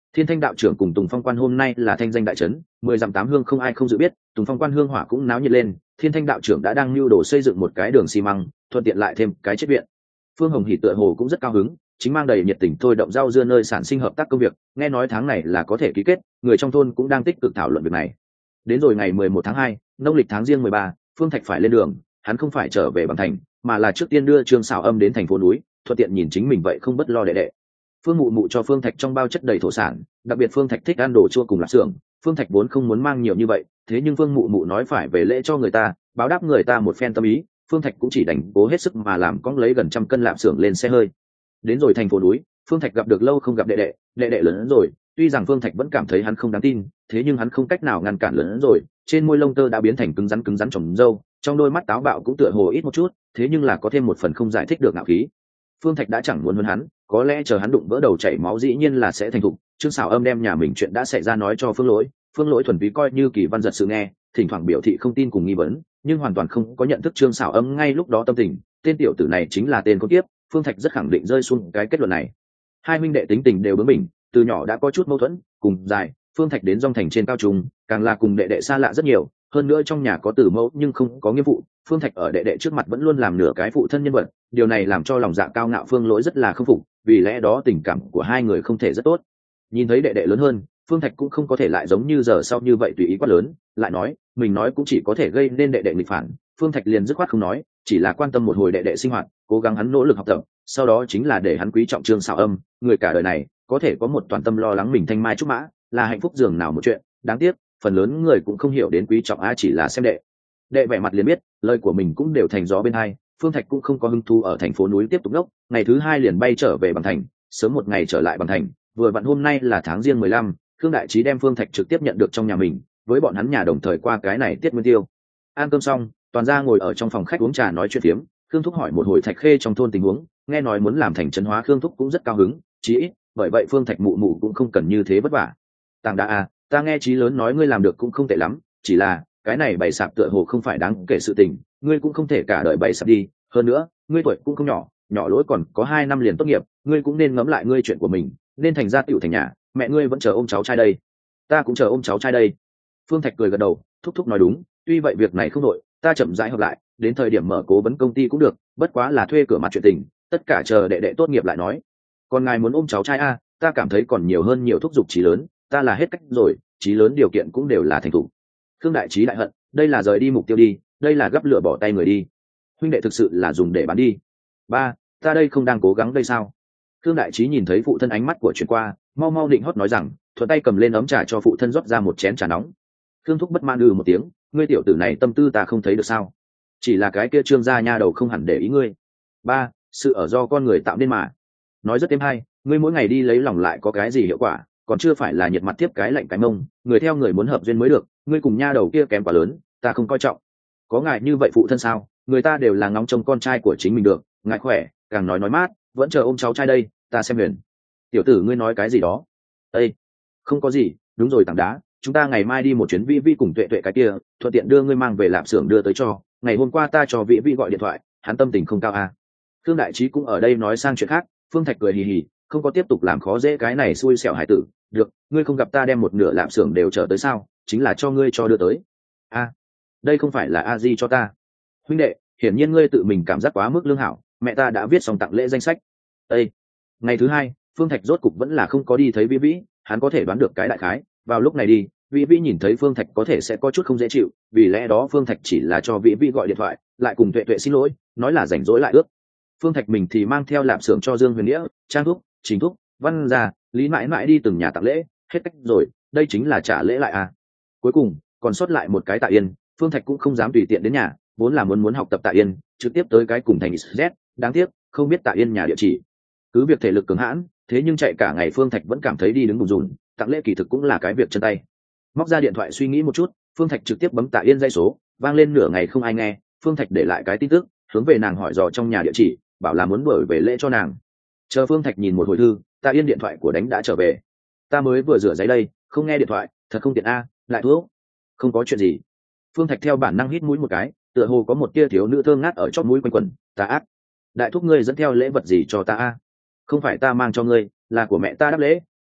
Thiên Thanh đạo trưởng cùng Tùng Phong quan hôm nay là thanh danh đại trấn, mười dặm tám hương không ai không dự biết, Tùng Phong quan hương hỏa cũng náo nhiệt lên. Thiên Thanh đạo trưởng đã đang mưu đồ xây dựng một cái đường xi măng, thuận tiện lại thêm cái chết viện. Phương Hồng Hỉ tựa hồ cũng rất cao hứng, chính mang đầy nhiệt tình thôi động rau dưa nơi sản sinh hợp tác công việc, nghe nói tháng này là có thể ký kết, người trong thôn cũng đang tích cực thảo luận việc này. Đến rồi ngày mười một tháng hai, nông lịch tháng riêng mười ba, Phương Thạch phải lên đường, hắn không phải trở về Bằng Thành, mà là trước tiên đưa Trương Sảo Âm đến thành phố núi, thuận tiện nhìn chính mình vậy không bất lo đệ đệ. Phương Mụ Mụ cho Phương Thạch trong bao chất đầy thổ sản, đặc biệt Phương Thạch thích ăn đồ chua cùng lạp xưởng, Phương Thạch vốn không muốn mang nhiều như vậy, thế nhưng Phương Mụ Mụ nói phải về lễ cho người ta, báo đáp người ta một phen tâm ý, Phương Thạch cũng chỉ đành cố hết sức mà làm cõng lấy gần trăm cân lạp xưởng lên xe hơi. Đến rồi thành phố núi, Phương Thạch gặp được lâu không gặp đệ đệ, đệ đệ lớn hơn rồi, tuy rằng Phương Thạch vẫn cảm thấy hắn không đáng tin, thế nhưng hắn không cách nào ngăn cản lớn hơn rồi, trên môi lông tơ đã biến thành cứng rắn cứng rắn trồng râu, trong đôi mắt táo bạo cũng tựa hồ ít một chút, thế nhưng là có thêm một phần không giải thích được ngạo khí. Phương Thạch đã chẳng muốn hơn hắn, có lẽ chờ hắn đụng vỡ đầu chảy máu dĩ nhiên là sẽ thành thục. Trương Sảo Âm đem nhà mình chuyện đã xảy ra nói cho Phương Lỗi, Phương Lỗi thuần túy coi như kỳ văn giật sự nghe, thỉnh thoảng biểu thị không tin cùng nghi vấn, nhưng hoàn toàn không có nhận thức Trương Sảo Âm ngay lúc đó tâm tình. Tên tiểu tử này chính là tên con tiếp, Phương Thạch rất khẳng định rơi xuống cái kết luận này. Hai huynh đệ tính tình đều bướng bỉnh, từ nhỏ đã có chút mâu thuẫn, cùng dài, Phương Thạch đến Dòng Thành trên cao trung, càng là cùng đệ đệ xa lạ rất nhiều, hơn nữa trong nhà có tử mẫu nhưng không có nghĩa vụ, Phương Thạch ở đệ đệ trước mặt vẫn luôn làm nửa cái phụ thân nhân vật, điều này làm cho lòng dạ cao ngạo Phương Lỗi rất là không phục, vì lẽ đó tình cảm của hai người không thể rất tốt. Nhìn thấy đệ đệ lớn hơn, Phương Thạch cũng không có thể lại giống như giờ sau như vậy tùy ý quá lớn, lại nói, mình nói cũng chỉ có thể gây nên đệ đệ nghịch phản, Phương Thạch liền dứt khoát không nói, chỉ là quan tâm một hồi đệ đệ sinh hoạt, cố gắng hắn nỗ lực học tập, sau đó chính là để hắn quý trọng Trương Sảo Âm, người cả đời này có thể có một toàn tâm lo lắng mình thanh mai trúc mã, là hạnh phúc dường nào một chuyện, đáng tiếc, phần lớn người cũng không hiểu đến quý trọng a, chỉ là xem đệ. Đệ vẻ mặt liền biết, lời của mình cũng đều thành gió bên hai, Phương Thạch cũng không có hứng thú ở thành phố núi tiếp tục đốc, ngày thứ hai liền bay trở về Bằng Thành, sớm một ngày trở lại Bằng Thành, vừa vặn hôm nay là tháng riêng mười lăm, Khương Đại Trí đem Phương Thạch trực tiếp nhận được trong nhà mình, với bọn hắn nhà đồng thời qua cái này tiết nguyên tiêu. Ăn cơm xong, toàn gia ngồi ở trong phòng khách uống trà nói chuyện phiếm, Khương Thúc hỏi một hồi Thạch Khê trong thôn tình huống, nghe nói muốn làm thành trấn hóa, Khương Thúc cũng rất cao hứng, chí ít, bởi vậy Phương Thạch mụ mụ cũng không cần như thế vất vả. Tàng Đa à, ta nghe Chí Lớn nói ngươi làm được cũng không tệ lắm, chỉ là cái này bày sạp tựa hồ không phải đáng kể sự tình, ngươi cũng không thể cả đời bày sạp đi, hơn nữa, ngươi tuổi cũng không nhỏ, nhỏ lỗi còn có hai năm liền tốt nghiệp, ngươi cũng nên ngẫm lại ngươi chuyện của mình, nên thành gia tiểu thành nhà, mẹ ngươi vẫn chờ ôm cháu trai đây, ta cũng chờ ôm cháu trai đây. Phương Thạch cười gật đầu, thúc thúc nói đúng, tuy vậy việc này không đội, ta chậm rãi hợp lại, đến thời điểm mở cố vấn công ty cũng được, bất quá là thuê cửa mặt chuyện tình, tất cả chờ đệ đệ tốt nghiệp lại nói. Còn ngài muốn ôm cháu trai a, ta cảm thấy còn nhiều hơn nhiều thúc giục Chí Lớn, ta là hết cách rồi, Chí Lớn điều kiện cũng đều là thành thủ. Khương Đại Trí đại hận, đây là rời đi mục tiêu đi, đây là gấp lửa bỏ tay người đi, huynh đệ thực sự là dùng để bán đi. Ba, ta đây không đang cố gắng đây sao? Khương Đại Trí nhìn thấy phụ thân ánh mắt của chuyển qua, mau mau định hót nói rằng, thuận tay cầm lên ấm trà cho phụ thân rót ra một chén trà nóng. Khương Thúc bất mãn ư một tiếng, ngươi tiểu tử này tâm tư ta không thấy được sao? Chỉ là cái kia Trương gia nha đầu không hẳn để ý ngươi. Ba, sự ở do con người tạo nên mà. Nói rất êm hay, ngươi mỗi ngày đi lấy lòng lại có cái gì hiệu quả, còn chưa phải là nhiệt mặt tiếp cái lạnh cái mông, người theo người muốn hợp duyên mới được, ngươi cùng nha đầu kia kém quá lớn, ta không coi trọng. Có ngài như vậy phụ thân sao? Người ta đều là ngóng trông con trai của chính mình được, ngài khỏe, càng nói nói mát, vẫn chờ ôm cháu trai đây, ta xem huyền. Tiểu tử ngươi nói cái gì đó? Ê, không có gì, đúng rồi Tảng Đá, chúng ta ngày mai đi một chuyến Vi Vi cùng Tuệ Tuệ cái kia, thuận tiện đưa ngươi mang về lạp xưởng đưa tới cho. Ngày hôm qua ta cho vị Vi gọi điện thoại, hắn tâm tình không cao à? Khương Đại Trí cũng ở đây nói sang chuyện khác, Phương Thạch cười hì hì, không có tiếp tục làm khó dễ cái này xui xẻo hải tử. Được, ngươi không gặp ta đem một nửa lạp xưởng đều trở tới sao? Chính là cho ngươi cho đưa tới. A, đây không phải là A Di cho ta. Huynh đệ, hiển nhiên ngươi tự mình cảm giác quá mức lương hảo, mẹ ta đã viết xong tặng lễ danh sách. Ê, ngày thứ hai, Phương Thạch rốt cục vẫn là không có đi thấy Vĩ Vĩ, hắn có thể đoán được cái đại khái, vào lúc này đi, Vĩ Vĩ nhìn thấy Phương Thạch có thể sẽ có chút không dễ chịu, vì lẽ đó Phương Thạch chỉ là cho Vĩ Vĩ gọi điện thoại, lại cùng Tuệ Tuệ xin lỗi, nói là rảnh rỗi lại ước. Phương Thạch mình thì mang theo lạp xưởng cho Dương Huyền Nghĩa, Trang Thúc, Trình Thúc, Văn Gia, Lý Mãi Mãi đi từng nhà tặng lễ, hết cách rồi, đây chính là trả lễ lại à. Cuối cùng, còn sót lại một cái Tạ Yên, Phương Thạch cũng không dám tùy tiện đến nhà, vốn là muốn muốn học tập Tạ Yên, trực tiếp tới cái cùng thành Z, đáng tiếc, không biết Tạ Yên nhà địa chỉ. Cứ việc thể lực cường hãn, thế nhưng chạy cả ngày Phương Thạch vẫn cảm thấy đi đứng bùn rùn, tặng lễ kỳ thực cũng là cái việc chân tay. Móc ra điện thoại suy nghĩ một chút, Phương Thạch trực tiếp bấm Tạ Yên dây số, vang lên nửa ngày không ai nghe, Phương Thạch để lại cái tin tức, hướng về nàng hỏi dò trong nhà địa chỉ, bảo là muốn đuổi về lễ cho nàng. Chờ Phương Thạch nhìn một hồi thư, Tạ Yên điện thoại của đánh đã trở về. Ta mới vừa rửa giấy đây, không nghe điện thoại, thật không tiện a, lại thuốc. Không có chuyện gì. Phương Thạch theo bản năng hít mũi một cái, tựa hồ có một tia thiếu nữ thơm ngát ở chóp mũi quanh quẩn, ta ác. Đại thúc ngươi dẫn theo lễ vật gì cho ta a? Không phải ta mang cho ngươi, là của mẹ ta đáp lễ,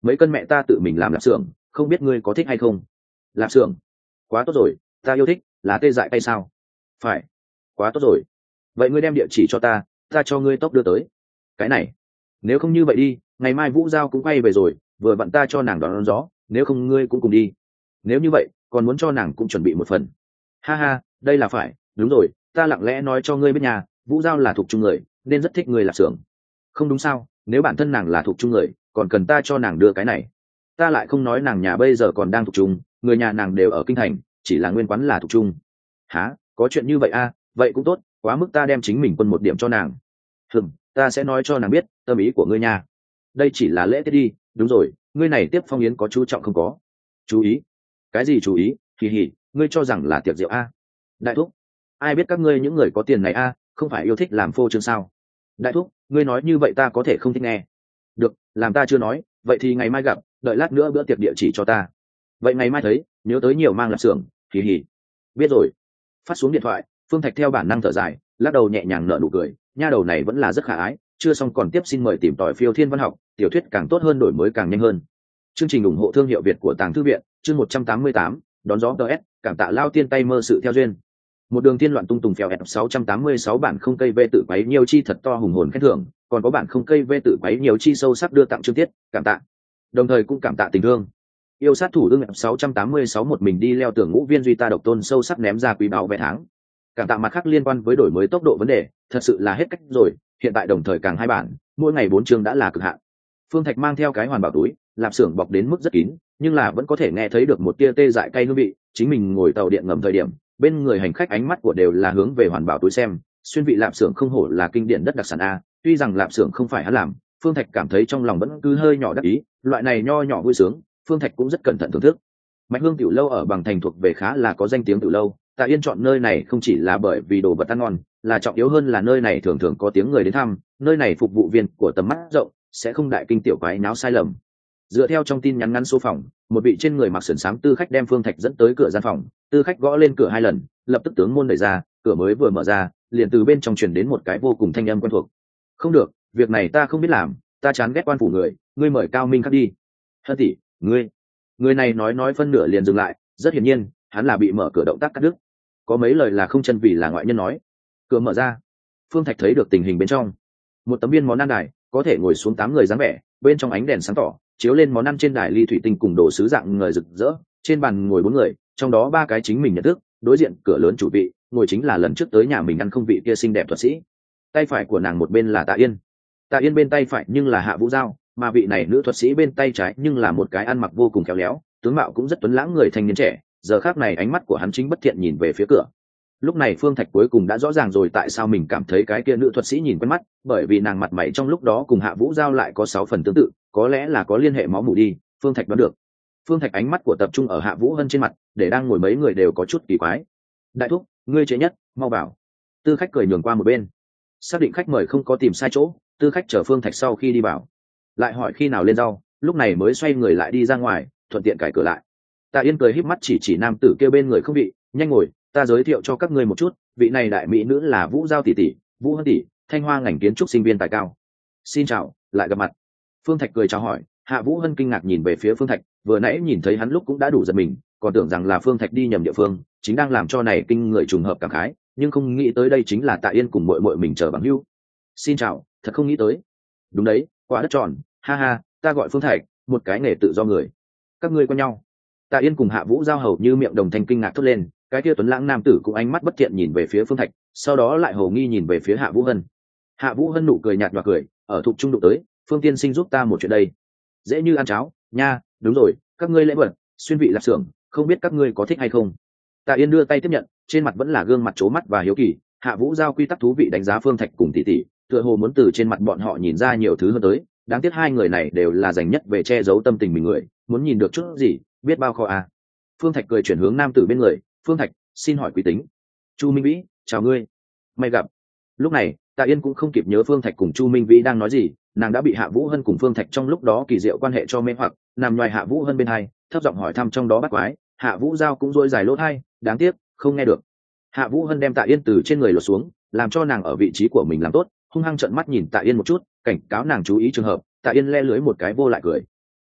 mấy cân mẹ ta tự mình làm lạp xưởng, không biết ngươi có thích hay không? Lạp xưởng? Quá tốt rồi, ta yêu thích. Là tê dại tay sao? Phải. Quá tốt rồi. Vậy ngươi đem địa chỉ cho ta, ta cho ngươi tốc đưa tới. Cái này, nếu không như vậy đi, ngày mai Vũ Giao cũng quay về rồi, vừa vặn ta cho nàng đón, đón gió, nếu không ngươi cũng cùng đi. Nếu như vậy, còn muốn cho nàng cũng chuẩn bị một phần. Ha ha, đây là phải. Đúng rồi, ta lặng lẽ nói cho ngươi biết nhà, Vũ Giao là thuộc chung người, nên rất thích ngươi lạp xưởng. Không đúng sao? Nếu bản thân nàng là thuộc chung người, còn cần ta cho nàng đưa cái này? Ta lại không nói nàng nhà bây giờ còn đang thuộc chung, người nhà nàng đều ở kinh thành, chỉ là nguyên quán là thuộc chung. Hả? Có chuyện như vậy a? À? Vậy cũng tốt, quá mức ta đem chính mình quân một điểm cho nàng. Hừm, ta sẽ nói cho nàng biết tâm ý của ngươi nha. Đây chỉ là lễ tiết đi. Đúng rồi, ngươi này tiếp phong yến có chú trọng không có? Chú ý? Cái gì chú ý? Hì hì, ngươi cho rằng là tiệc rượu a? Đại thúc, ai biết các ngươi những người có tiền này a, không phải yêu thích làm phô trương sao? Đại thúc, ngươi nói như vậy ta có thể không thích nghe. Được, làm ta chưa nói, vậy thì ngày mai gặp, đợi lát nữa bữa tiệc địa chỉ cho ta. Vậy ngày mai thấy, nhớ tới nhiều mang lạp xưởng. Hì hì. Biết rồi. Phát xuống điện thoại, Phương Thạch theo bản năng thở dài, lắc đầu nhẹ nhàng nở nụ cười, nha đầu này vẫn là rất khả ái, chưa xong còn tiếp xin mời tìm tòi phiêu thiên văn học, tiểu thuyết càng tốt hơn, đổi mới càng nhanh hơn. Chương trình ủng hộ thương hiệu Việt của Tàng Thư viện, chương một trăm tám mươi tám, đón gió ds, cảm tạ lao tiên tay mơ sự theo duyên. Một đường tiên loạn tung tùng phèo ép sáu trăm tám mươi sáu bản không cây vê tự quấy nhiều chi thật to hùng hồn khen thưởng, còn có bản không cây vê tự quấy nhiều chi sâu sắc đưa tặng chương tiết, cảm tạ. Đồng thời cũng cảm tạ tình thương. Yêu sát thủ đương ép sáu trăm tám mươi sáu một mình đi leo tường ngũ viên duy ta độc tôn sâu sắc ném ra quý báo vé tháng. Cảm tạ mặt khác liên quan với đổi mới tốc độ vấn đề, thật sự là hết cách rồi, hiện tại đồng thời càng hai bản, mỗi ngày bốn chương đã là cực hạn. Phương Thạch mang theo cái hoàn bảo túi, lạp xưởng bọc đến mức rất kín, nhưng là vẫn có thể nghe thấy được một tia tê dại cay hương vị, chính mình ngồi tàu điện ngầm thời điểm, bên người hành khách ánh mắt của đều là hướng về hoàn bảo túi xem, xuyên vị lạp xưởng không hổ là kinh điển đất đặc sản a, tuy rằng lạp xưởng không phải hắn làm, Phương Thạch cảm thấy trong lòng vẫn cứ hơi nhỏ đắc ý, loại này nho nhỏ vui sướng, Phương Thạch cũng rất cẩn thận thưởng thức. Mạch Hương tiểu lâu ở Bằng Thành thuộc về khá là có danh tiếng tiểu lâu, Tạ Yên chọn nơi này không chỉ là bởi vì đồ vật ăn ngon, là trọng yếu hơn là nơi này thường thường có tiếng người đến thăm, nơi này phục vụ viên của tầm mắt rộng, sẽ không đại kinh tiểu quái náo sai lầm. Dựa theo trong tin nhắn ngắn số phòng, một vị trên người mặc sườn xám tư khách đem Phương Thạch dẫn tới cửa gian phòng, tư khách gõ lên cửa hai lần, lập tức tướng môn đẩy ra, cửa mới vừa mở ra, liền từ bên trong truyền đến một cái vô cùng thanh âm quen thuộc. Không được, việc này ta không biết làm, ta chán ghét quan phủ người, ngươi mời Cao Minh khắc đi. Hân tỷ, ngươi, người này nói nói phân nửa liền dừng lại, rất hiển nhiên, hắn là bị mở cửa động tác cắt đứt. Có mấy lời là không chân vì là ngoại nhân nói. Cửa mở ra, Phương Thạch thấy được tình hình bên trong. Một tấm biên món ăn đài, có thể ngồi xuống tám người dáng vẻ, bên trong ánh đèn sáng tỏ, chiếu lên món ăn trên đài ly thủy tinh cùng đồ sứ dạng người rực rỡ, trên bàn ngồi bốn người, trong đó ba cái chính mình nhận thức, đối diện cửa lớn chủ vị, ngồi chính là lần trước tới nhà mình ăn không vị kia xinh đẹp thuật sĩ. Tay phải của nàng một bên là Tạ Yên. Tạ Yên bên tay phải nhưng là Hạ Vũ Giao, mà vị này nữ thuật sĩ bên tay trái nhưng là một cái ăn mặc vô cùng khéo léo, tướng mạo cũng rất tuấn lãng người thanh niên trẻ, giờ khác này ánh mắt của hắn chính bất thiện nhìn về phía cửa. Lúc này Phương Thạch cuối cùng đã rõ ràng rồi tại sao mình cảm thấy cái kia nữ thuật sĩ nhìn quen mắt, bởi vì nàng mặt mày trong lúc đó cùng Hạ Vũ Giao lại có sáu phần tương tự, có lẽ là có liên hệ máu mủ đi, Phương Thạch đoán được. Phương Thạch ánh mắt của tập trung ở Hạ Vũ Hân trên mặt, để đang ngồi mấy người đều có chút kỳ quái. Đại thúc, ngươi chế nhất, mau vào. Tư khách cười nhường qua một bên. Xác định khách mời không có tìm sai chỗ, tư khách chờ Phương Thạch sau khi đi vào, lại hỏi khi nào lên rau, lúc này mới xoay người lại đi ra ngoài, thuận tiện cài cửa lại. Tạ Yên cười híp mắt chỉ chỉ nam tử kêu bên người không vị, nhanh ngồi, ta giới thiệu cho các ngươi một chút, vị này đại mỹ nữ là Vũ Giao tỷ tỷ, Vũ Hân tỷ, Thanh Hoa ngành kiến trúc sinh viên tài cao. Xin chào, lại gặp mặt. Phương Thạch cười chào hỏi. Hạ Vũ Hân kinh ngạc nhìn về phía Phương Thạch, vừa nãy nhìn thấy hắn lúc cũng đã đủ giật mình, còn tưởng rằng là Phương Thạch đi nhầm địa phương, chính đang làm cho này kinh người trùng hợp cảm khái, nhưng không nghĩ tới đây chính là Tạ Yên cùng muội muội mình chờ bằng hữu. Xin chào, thật không nghĩ tới. Đúng đấy, quả đất tròn, ha ha, ta gọi Phương Thạch, một cái nghề tự do người. Các ngươi quen nhau? Tạ Yên cùng Hạ Vũ Giao hầu như miệng đồng thanh kinh ngạc thốt lên, cái kia tuấn lãng nam tử cũng ánh mắt bất thiện nhìn về phía Phương Thạch, sau đó lại hồ nghi nhìn về phía Hạ Vũ Hân. Hạ Vũ Hân nụ cười nhạt nhòa cười, ở thuộc trung độ tới, Phương tiên sinh giúp ta một chuyện đây. Dễ như ăn cháo nha, đúng rồi, các ngươi lễ vật xuyên vị lạp xưởng, không biết các ngươi có thích hay không. Tạ Yên đưa tay tiếp nhận, trên mặt vẫn là gương mặt trố mắt và hiếu kỳ. Hạ Vũ Giao quy tắc thú vị đánh giá Phương Thạch cùng tỷ tỷ, tựa hồ muốn từ trên mặt bọn họ nhìn ra nhiều thứ hơn tới, đáng tiếc hai người này đều là dành nhất về che giấu tâm tình mình người, muốn nhìn được chút gì biết bao khó à. Phương Thạch cười chuyển hướng nam tử bên người, Phương Thạch, xin hỏi quý tính. Chu Minh Vĩ, chào ngươi, may gặp. Lúc này Tạ Yên cũng không kịp nhớ Phương Thạch cùng Chu Minh Vĩ đang nói gì, nàng đã bị Hạ Vũ Hân cùng Phương Thạch trong lúc đó kỳ diệu quan hệ cho mê hoặc, nằm ngoài Hạ Vũ Hân bên hai, thấp giọng hỏi thăm trong đó bắt quái. Hạ Vũ Giao cũng rối dài lỗ tai, đáng tiếc không nghe được. Hạ Vũ Hân đem Tạ Yên từ trên người lột xuống, làm cho nàng ở vị trí của mình làm tốt, hung hăng trợn mắt nhìn Tạ Yên một chút, cảnh cáo nàng chú ý trường hợp. Tạ Yên le lưới một cái vô lại cười.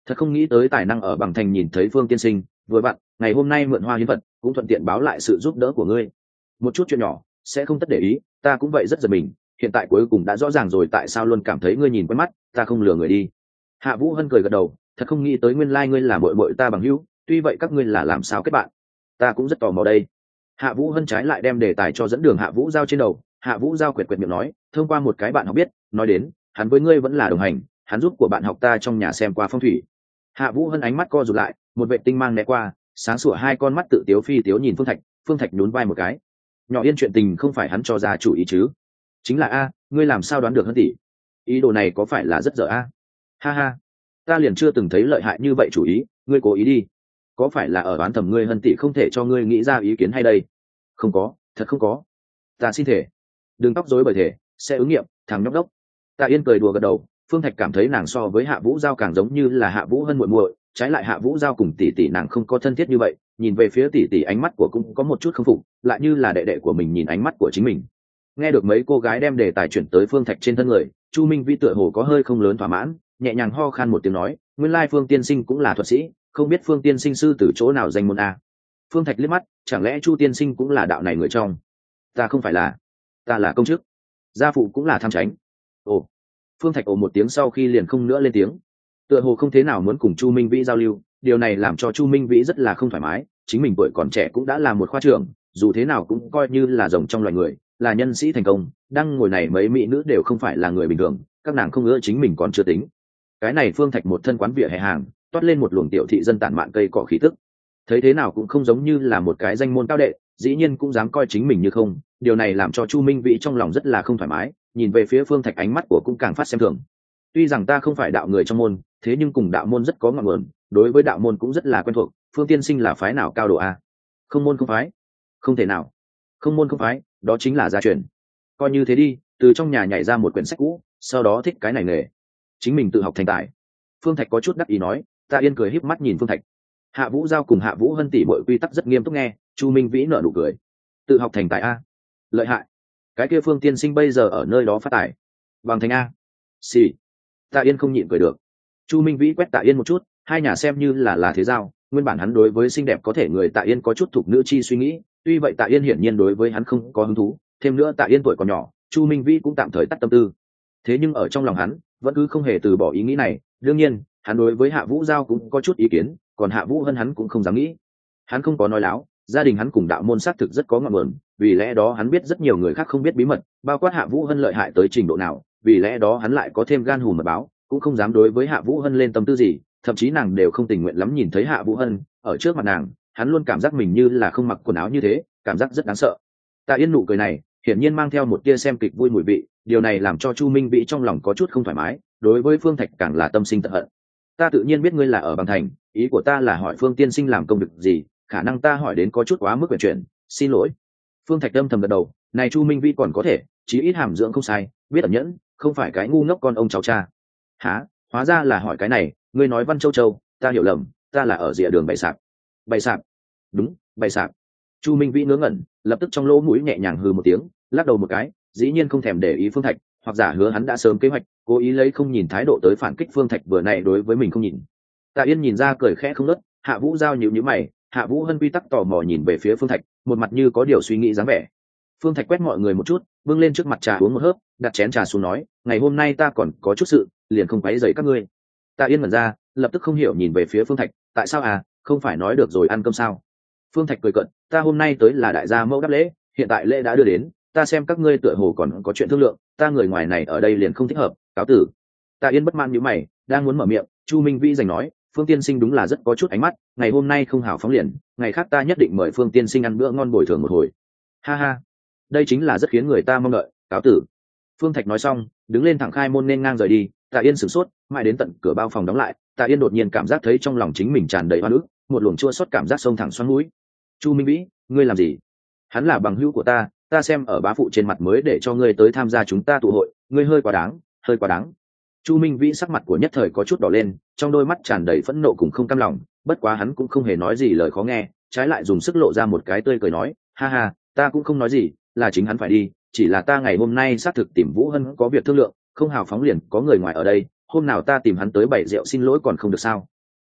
Thật không nghĩ tới tài năng ở bằng thành nhìn thấy Phương tiên sinh, vừa vặn ngày hôm nay mượn hoa hiến vật, cũng thuận tiện báo lại sự giúp đỡ của ngươi. Một chút chuyện nhỏ sẽ không tất để ý, ta cũng vậy rất giật mình, hiện tại cuối cùng đã rõ ràng rồi tại sao luôn cảm thấy ngươi nhìn quen mắt, ta không lừa người đi. Hạ Vũ Hân cười gật đầu, thật không nghĩ tới nguyên lai ngươi là muội muội ta bằng hữu, tuy vậy các ngươi là làm sao kết bạn? Ta cũng rất tò mò đây. Hạ Vũ Hân trái lại đem đề tài cho dẫn đường Hạ Vũ Giao trên đầu. Hạ Vũ Giao quệt quệt miệng nói, thông qua một cái bạn học biết, nói đến, hắn với ngươi vẫn là đồng hành, hắn giúp của bạn học ta trong nhà xem qua phong thủy. Hạ Vũ Hân ánh mắt co rụt lại, một vệ tinh mang né qua, sáng sủa hai con mắt tự tiếu phi tiếu nhìn Phương Thạch. Phương Thạch nhún vai một cái, nhỏ Yên chuyện tình không phải hắn cho ra chủ ý chứ? Chính là a, ngươi làm sao đoán được Hân tỷ? Ý đồ này có phải là rất dở a? Ha ha, ta liền chưa từng thấy lợi hại như vậy chủ ý, ngươi cố ý đi. Có phải là ở đoán thầm ngươi Hân tỷ không thể cho ngươi nghĩ ra ý kiến hay đây? Không có, thật không có. Ta xin thể, đừng tóc rối bởi thể, sẽ ứng nghiệm, thằng nhóc đốc. Tạ Yên cười đùa gật đầu. Phương Thạch cảm thấy nàng so với Hạ Vũ Giao càng giống như là Hạ Vũ Hân muội muội, trái lại Hạ Vũ Giao cùng tỷ tỷ nàng không có thân thiết như vậy, nhìn về phía tỷ tỷ ánh mắt của cũng có một chút không phục, lại như là đệ đệ của mình nhìn ánh mắt của chính mình. Nghe được mấy cô gái đem đề tài chuyển tới Phương Thạch trên thân người, Chu Minh Vĩ tựa hồ có hơi không lớn thỏa mãn, nhẹ nhàng ho khan một tiếng nói, nguyên lai Phương tiên sinh cũng là thuật sĩ, không biết Phương tiên sinh sư từ chỗ nào danh môn a? Phương Thạch liếc mắt, chẳng lẽ Chu tiên sinh cũng là đạo này người trong? Ta không phải là, ta là công chức, gia phụ cũng là tham chánh. Ồ. Phương Thạch ồ một tiếng sau khi liền không nữa lên tiếng, tựa hồ không thế nào muốn cùng Chu Minh Vĩ giao lưu. Điều này làm cho Chu Minh Vĩ rất là không thoải mái, chính mình tuổi còn trẻ cũng đã là một khoa trưởng, dù thế nào cũng coi như là rồng trong loài người, là nhân sĩ thành công, đang ngồi này mấy mỹ nữ đều không phải là người bình thường, các nàng không ưa chính mình còn chưa tính. Cái này Phương Thạch một thân quán vỉa hè hàng, toát lên một luồng tiểu thị dân tản mạn cây cỏ khí tức, thấy thế nào cũng không giống như là một cái danh môn cao đệ, dĩ nhiên cũng dám coi chính mình như không. Điều này làm cho Chu Minh Vĩ trong lòng rất là không thoải mái, nhìn về phía Phương Thạch ánh mắt của cũng càng phát xem thường. Tuy rằng ta không phải đạo người trong môn, thế nhưng cùng đạo môn rất có ngọn nguồn, đối với đạo môn cũng rất là quen thuộc. Phương tiên sinh là phái nào cao độ a? Không môn không phái? Không thể nào. Không môn không phái, đó chính là gia truyền. Coi như thế đi, từ trong nhà nhảy ra một quyển sách cũ, sau đó thích cái này nghề, chính mình tự học thành tài. Phương Thạch có chút đắc ý nói. Tạ Yên cười híp mắt nhìn Phương Thạch. Hạ Vũ Giao cùng Hạ Vũ Hân tỷ muội quy tắc rất nghiêm túc nghe. Chu Minh Vĩ nở nụ cười. Tự học thành tài a? Lợi hại. Cái kia Phương tiên sinh bây giờ ở nơi đó phát tài bằng thành a? Xì. Tạ Yên không nhịn cười được. Chu Minh Vĩ quét Tạ Yên một chút, hai nhà xem như là là thế giao, nguyên bản hắn đối với xinh đẹp có thể người Tạ Yên có chút thuộc nữ chi suy nghĩ, tuy vậy Tạ Yên hiển nhiên đối với hắn không có hứng thú, thêm nữa Tạ Yên tuổi còn nhỏ, Chu Minh Vĩ cũng tạm thời tắt tâm tư. Thế nhưng ở trong lòng hắn vẫn cứ không hề từ bỏ ý nghĩ này. Đương nhiên hắn đối với Hạ Vũ Giao cũng có chút ý kiến, còn Hạ Vũ Hân hắn cũng không dám nghĩ. Hắn không có nói láo, gia đình hắn cùng đạo môn xác thực rất có ngọn nguồn, vì lẽ đó hắn biết rất nhiều người khác không biết bí mật, bao quát Hạ Vũ Hân lợi hại tới trình độ nào, vì lẽ đó hắn lại có thêm gan hùm mật báo, cũng không dám đối với Hạ Vũ Hân lên tâm tư gì, thậm chí nàng đều không tình nguyện lắm nhìn thấy Hạ Vũ Hân ở trước mặt nàng, hắn luôn cảm giác mình như là không mặc quần áo như thế, cảm giác rất đáng sợ. Tạ Yên nụ cười này hiển nhiên mang theo một tia xem kịch vui mùi vị, điều này làm cho Chu Minh Vĩ trong lòng có chút không thoải mái, đối với Phương Thạch càng là tâm sinh tận hận. Ta tự nhiên biết ngươi là ở bằng thành, ý của ta là hỏi Phương tiên sinh làm công việc gì, khả năng ta hỏi đến có chút quá mức quyền chuyện, xin lỗi. Phương Thạch âm thầm gật đầu, này Chu Minh Vĩ còn có thể, chí ít hàm dưỡng không sai, biết ẩn nhẫn, không phải cái ngu ngốc con ông cháu cha. Hả? Hóa ra là hỏi cái này, ngươi nói Văn Châu Châu, ta hiểu lầm, ta là ở rìa đường bày sạp. Bày sạp? Đúng, bày sạp. Chu Minh Vĩ ngớ ngẩn, lập tức trong lỗ mũi nhẹ nhàng hừ một tiếng, lắc đầu một cái, dĩ nhiên không thèm để ý Phương Thạch, hoặc giả hứa hắn đã sớm kế hoạch, cố ý lấy không nhìn thái độ tới phản kích Phương Thạch vừa này đối với mình không nhìn. Tạ Yên nhìn ra cười khẽ không ngớt, Hạ Vũ Giao nhíu nhíu mày, Hạ Vũ Hân quy tắc tò mò nhìn về phía Phương Thạch, một mặt như có điều suy nghĩ dáng vẻ. Phương Thạch quét mọi người một chút, bưng lên trước mặt trà uống một hớp, đặt chén trà xuống nói, ngày hôm nay ta còn có chút sự, liền không quấy rầy các ngươi. Tạ Yên mở ra, lập tức không hiểu nhìn về phía Phương Thạch, tại sao à, không phải nói được rồi ăn cơm sao? Phương Thạch cười cợt, ta hôm nay tới là đại gia mẫu đáp lễ, hiện tại lễ đã đưa đến, ta xem các ngươi tựa hồ còn có chuyện thương lượng, ta người ngoài này ở đây liền không thích hợp, cáo tử. Tạ Yên bất mãn nhíu mày, đang muốn mở miệng, Chu Minh Vĩ giành nói, Phương tiên sinh đúng là rất có chút ánh mắt, ngày hôm nay không hảo phóng liền, ngày khác ta nhất định mời Phương tiên sinh ăn bữa ngon bồi thường một hồi. Ha ha, đây chính là rất khiến người ta mong đợi, cáo tử. Phương Thạch nói xong, đứng lên thẳng khai môn nên ngang rời đi. Tạ Yên sửng sốt, mãi đến tận cửa bao phòng đóng lại, Tạ Yên đột nhiên cảm giác thấy trong lòng chính mình tràn đầy oan ức, một luồng chua xót cảm giác xông thẳng xoắn mũi. Chu Minh Vĩ, ngươi làm gì? Hắn là bằng hữu của ta, ta xem ở bá phụ trên mặt mới để cho ngươi tới tham gia chúng ta tụ hội, ngươi hơi quá đáng, hơi quá đáng. Chu Minh Vĩ sắc mặt của nhất thời có chút đỏ lên, trong đôi mắt tràn đầy phẫn nộ cùng không cam lòng, bất quá hắn cũng không hề nói gì lời khó nghe, trái lại dùng sức lộ ra một cái tươi cười nói, ha ha, ta cũng không nói gì, là chính hắn phải đi, chỉ là ta ngày hôm nay xác thực tìm Vũ Hân có việc thương lượng, không hào phóng liền có người ngoài ở đây, hôm nào ta tìm hắn tới bày rượu xin lỗi còn không được sao?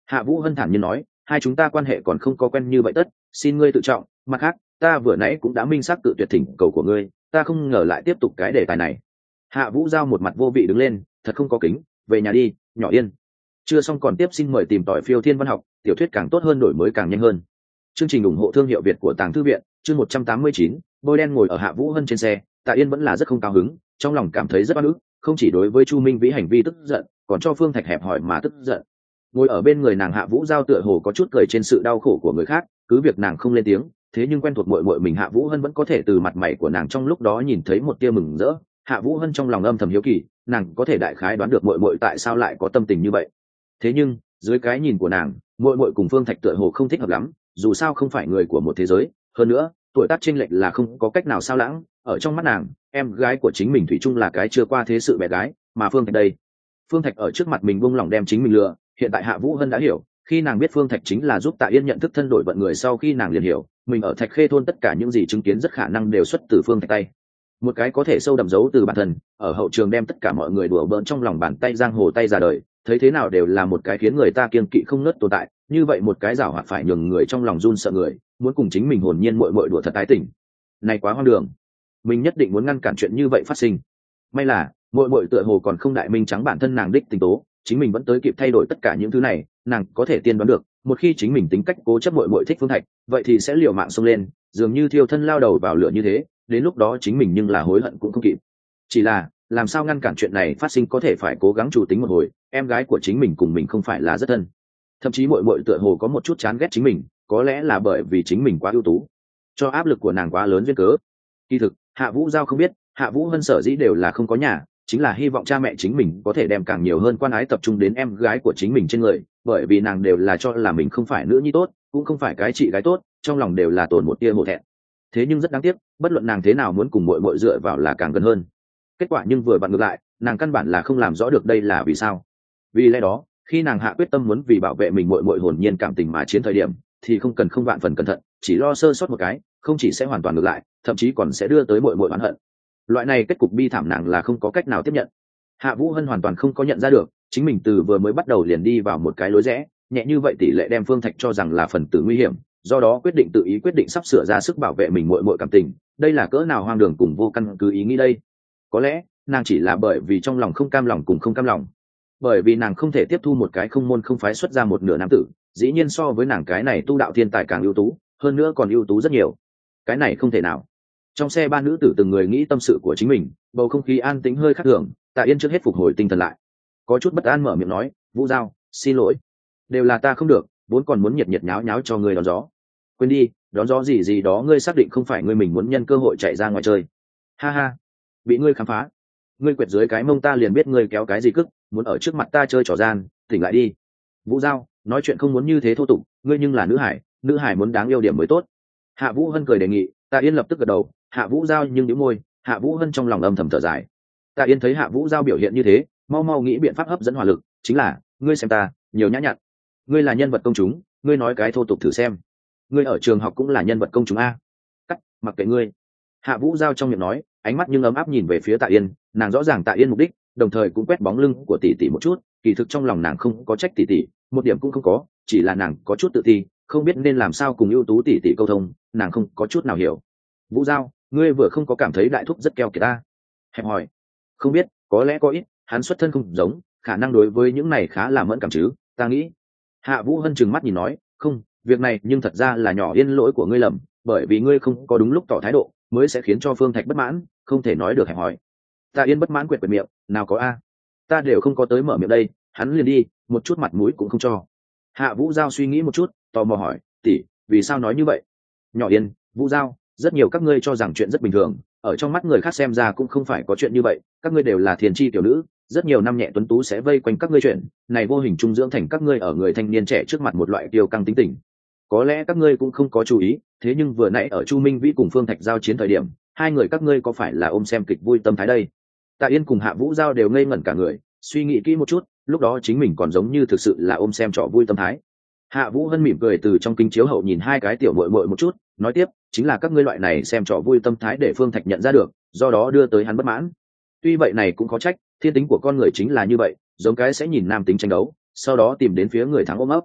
Hạ Vũ Hân thản nhiên nói, hai chúng ta quan hệ còn không có quen như vậy tất, xin ngươi tự trọng. Mặt khác, ta vừa nãy cũng đã minh xác cự tuyệt thỉnh cầu của ngươi, ta không ngờ lại tiếp tục cái đề tài này. Hạ Vũ Giao một mặt vô vị đứng lên, thật không có kính, về nhà đi, nhỏ Yên. Chưa xong còn tiếp, xin mời tìm tỏi Phiêu Thiên Văn Học, tiểu thuyết càng tốt hơn, đổi mới càng nhanh hơn. Chương trình ủng hộ thương hiệu Việt của Tàng Thư viện, chương một trăm tám mươi chín, bôi đen ngồi ở Hạ Vũ Hân trên xe, Tạ Yên vẫn là rất không cao hứng, trong lòng cảm thấy rất oan ức, không chỉ đối với Chu Minh Vĩ hành vi tức giận, còn cho Phương Thạch hẹp hòi mà tức giận. Ngồi ở bên người nàng Hạ Vũ Giao tựa hồ có chút cười trên sự đau khổ của người khác, cứ việc nàng không lên tiếng, thế nhưng quen thuộc muội muội mình Hạ Vũ Hân vẫn có thể từ mặt mày của nàng trong lúc đó nhìn thấy một tia mừng rỡ. Hạ Vũ Hân trong lòng âm thầm hiếu kỳ, nàng có thể đại khái đoán được muội muội tại sao lại có tâm tình như vậy. Thế nhưng, dưới cái nhìn của nàng, muội muội cùng Phương Thạch tựa hồ không thích hợp lắm, dù sao không phải người của một thế giới, hơn nữa, tuổi tác chênh lệch là không có cách nào sao lãng, ở trong mắt nàng, em gái của chính mình thủy chung là cái chưa qua thế sự bé gái, mà Phương Thạch đây, Phương Thạch ở trước mặt mình buông lỏng đem chính mình lừa, hiện tại Hạ Vũ Hân đã hiểu, khi nàng biết Phương Thạch chính là giúp Tạ Yên nhận thức thân đổi vận người, sau khi nàng liền hiểu, mình ở Thạch Khê thôn tất cả những gì chứng kiến rất khả năng đều xuất từ Phương Thạch tay. Một cái có thể sâu đậm giấu từ bản thân, ở hậu trường đem tất cả mọi người đùa bỡn trong lòng bàn tay giang hồ tay ra đời, thấy thế nào đều là một cái khiến người ta kiêng kỵ không ngớt tồn tại, như vậy một cái giảo hoạt phải nhường người trong lòng run sợ người, muốn cùng chính mình hồn nhiên muội muội đùa thật tái tỉnh. Này quá hoang đường. Mình nhất định muốn ngăn cản chuyện như vậy phát sinh. May là, muội muội tựa hồ còn không đại minh trắng bản thân nàng đích tình tố, chính mình vẫn tới kịp thay đổi tất cả những thứ này, nàng có thể tiên đoán được, một khi chính mình tính cách cố chấp muội muội thích Phương Thạch, vậy thì sẽ liều mạng xông lên, dường như thiêu thân lao đầu vào lửa như thế, đến lúc đó chính mình nhưng là hối hận cũng không kịp. Chỉ là, làm sao ngăn cản chuyện này phát sinh, có thể phải cố gắng chủ tính một hồi, em gái của chính mình cùng mình không phải là rất thân. Thậm chí muội muội tựa hồ có một chút chán ghét chính mình, có lẽ là bởi vì chính mình quá ưu tú, cho áp lực của nàng quá lớn duyên cớ. Kỳ thực, Hạ Vũ Giao không biết, Hạ Vũ Hân sở dĩ đều là không có nhà, chính là hy vọng cha mẹ chính mình có thể đem càng nhiều hơn quan ái tập trung đến em gái của chính mình trên người, bởi vì nàng đều là cho là mình không phải nữ nhi tốt, cũng không phải cái chị gái tốt, trong lòng đều là tồn một tia hổ thẹn. Thế nhưng rất đáng tiếc, bất luận nàng thế nào muốn cùng muội muội dựa vào là càng gần hơn. Kết quả nhưng vừa vặn ngược lại, nàng căn bản là không làm rõ được đây là vì sao. Vì lẽ đó, khi nàng hạ quyết tâm muốn vì bảo vệ mình muội muội hồn nhiên cảm tình mà chiến thời điểm, thì không cần không vạn phần cẩn thận, chỉ lo sơ sót một cái, không chỉ sẽ hoàn toàn ngược lại, thậm chí còn sẽ đưa tới muội muội oán hận. Loại này kết cục bi thảm nàng là không có cách nào tiếp nhận. Hạ Vũ Hân hoàn toàn không có nhận ra được, chính mình từ vừa mới bắt đầu liền đi vào một cái lối rẽ, nhẹ như vậy tỷ lệ đem Phương Thạch cho rằng là phần tử nguy hiểm, do đó quyết định tự ý quyết định sắp sửa ra sức bảo vệ mình muội muội cảm tình, đây là cỡ nào hoang đường cùng vô căn cứ ý nghĩ đây. Có lẽ nàng chỉ là bởi vì trong lòng không cam lòng cùng không cam lòng, bởi vì nàng không thể tiếp thu một cái không môn không phái xuất ra một nửa nam tử, dĩ nhiên so với nàng cái này tu đạo thiên tài càng ưu tú, hơn nữa còn ưu tú rất nhiều, cái này không thể nào. Trong xe ba nữ tử từng người nghĩ tâm sự của chính mình, bầu không khí an tĩnh hơi khác thường. Tạ Yên trước hết phục hồi tinh thần lại, có chút bất an mở miệng nói, Vũ Giao, xin lỗi, đều là ta không được, vốn còn muốn nhiệt nhiệt nháo nháo cho ngươi đón gió. Quên đi, đón gió gì gì đó, ngươi xác định không phải ngươi mình muốn nhân cơ hội chạy ra ngoài chơi. Ha ha, bị ngươi khám phá, ngươi quẹt dưới cái mông ta liền biết ngươi kéo cái gì cức, muốn ở trước mặt ta chơi trò gian, tỉnh lại đi. Vũ Giao, nói chuyện không muốn như thế thô tục, ngươi nhưng là nữ hải, nữ hải muốn đáng yêu điểm mới tốt. Hạ Vũ Hân cười đề nghị. Tạ Yên lập tức gật đầu. Hạ Vũ Giao nhưng nhíu môi. Hạ Vũ Hân trong lòng âm thầm thở dài. Tạ Yên thấy Hạ Vũ Giao biểu hiện như thế, mau mau nghĩ biện pháp hấp dẫn hỏa lực, chính là, ngươi xem ta, nhiều nhã nhặn, ngươi là nhân vật công chúng, ngươi nói cái thô tục thử xem, ngươi ở trường học cũng là nhân vật công chúng a. Cắt, mặc kệ ngươi. Hạ Vũ Giao trong miệng nói, ánh mắt nhưng ấm áp nhìn về phía Tạ Yên, nàng rõ ràng Tạ Yên mục đích, đồng thời cũng quét bóng lưng của tỷ tỷ một chút, kỳ thực trong lòng nàng không có trách tỷ tỷ, một điểm cũng không có, chỉ là nàng có chút tự ti, không biết nên làm sao cùng ưu tú tỷ tỷ câu thông, nàng không có chút nào hiểu. Vũ Giao, ngươi vừa không có cảm thấy đại thúc rất keo kiệt ta? Hẹp hỏi. Không biết, có lẽ có ít, hắn xuất thân không giống, khả năng đối với những này khá là mẫn cảm chứ, ta nghĩ. Hạ Vũ Hân trừng mắt nhìn nói, không, việc này nhưng thật ra là nhỏ Yên lỗi của ngươi lầm, bởi vì ngươi không có đúng lúc tỏ thái độ, mới sẽ khiến cho Phương Thạch bất mãn, không thể nói được hẹp hỏi. Tạ Yên bất mãn quệt quệt miệng, nào có a, ta đều không có tới mở miệng đây, hắn liền đi, một chút mặt mũi cũng không cho. Hạ Vũ Giao suy nghĩ một chút, tò mò hỏi, tỷ, vì sao nói như vậy? Nhỏ Yên, Vũ Giao, rất nhiều các ngươi cho rằng chuyện rất bình thường, ở trong mắt người khác xem ra cũng không phải có chuyện như vậy, các ngươi đều là thiền chi tiểu nữ, rất nhiều năm nhẹ tuấn tú sẽ vây quanh các ngươi chuyện này, vô hình trung dưỡng thành các ngươi ở người thanh niên trẻ trước mặt một loại kiêu căng tính tình. Có lẽ các ngươi cũng không có chú ý, thế nhưng vừa nãy ở Chu Minh Vĩ cùng Phương Thạch giao chiến thời điểm, hai người các ngươi có phải là ôm xem kịch vui tâm thái đây? Tạ Yên cùng Hạ Vũ Giao đều ngây ngẩn cả người, suy nghĩ kỹ một chút, lúc đó chính mình còn giống như thực sự là ôm xem trò vui tâm thái. Hạ Vũ Hân mỉm cười từ trong kính chiếu hậu nhìn hai cái tiểu muội muội một chút, nói tiếp, chính là các ngươi loại này xem trò vui tâm thái để Phương Thạch nhận ra được, do đó đưa tới hắn bất mãn. Tuy vậy này cũng có trách, thiên tính của con người chính là như vậy, giống cái sẽ nhìn nam tính tranh đấu, sau đó tìm đến phía người thắng ôm ấp,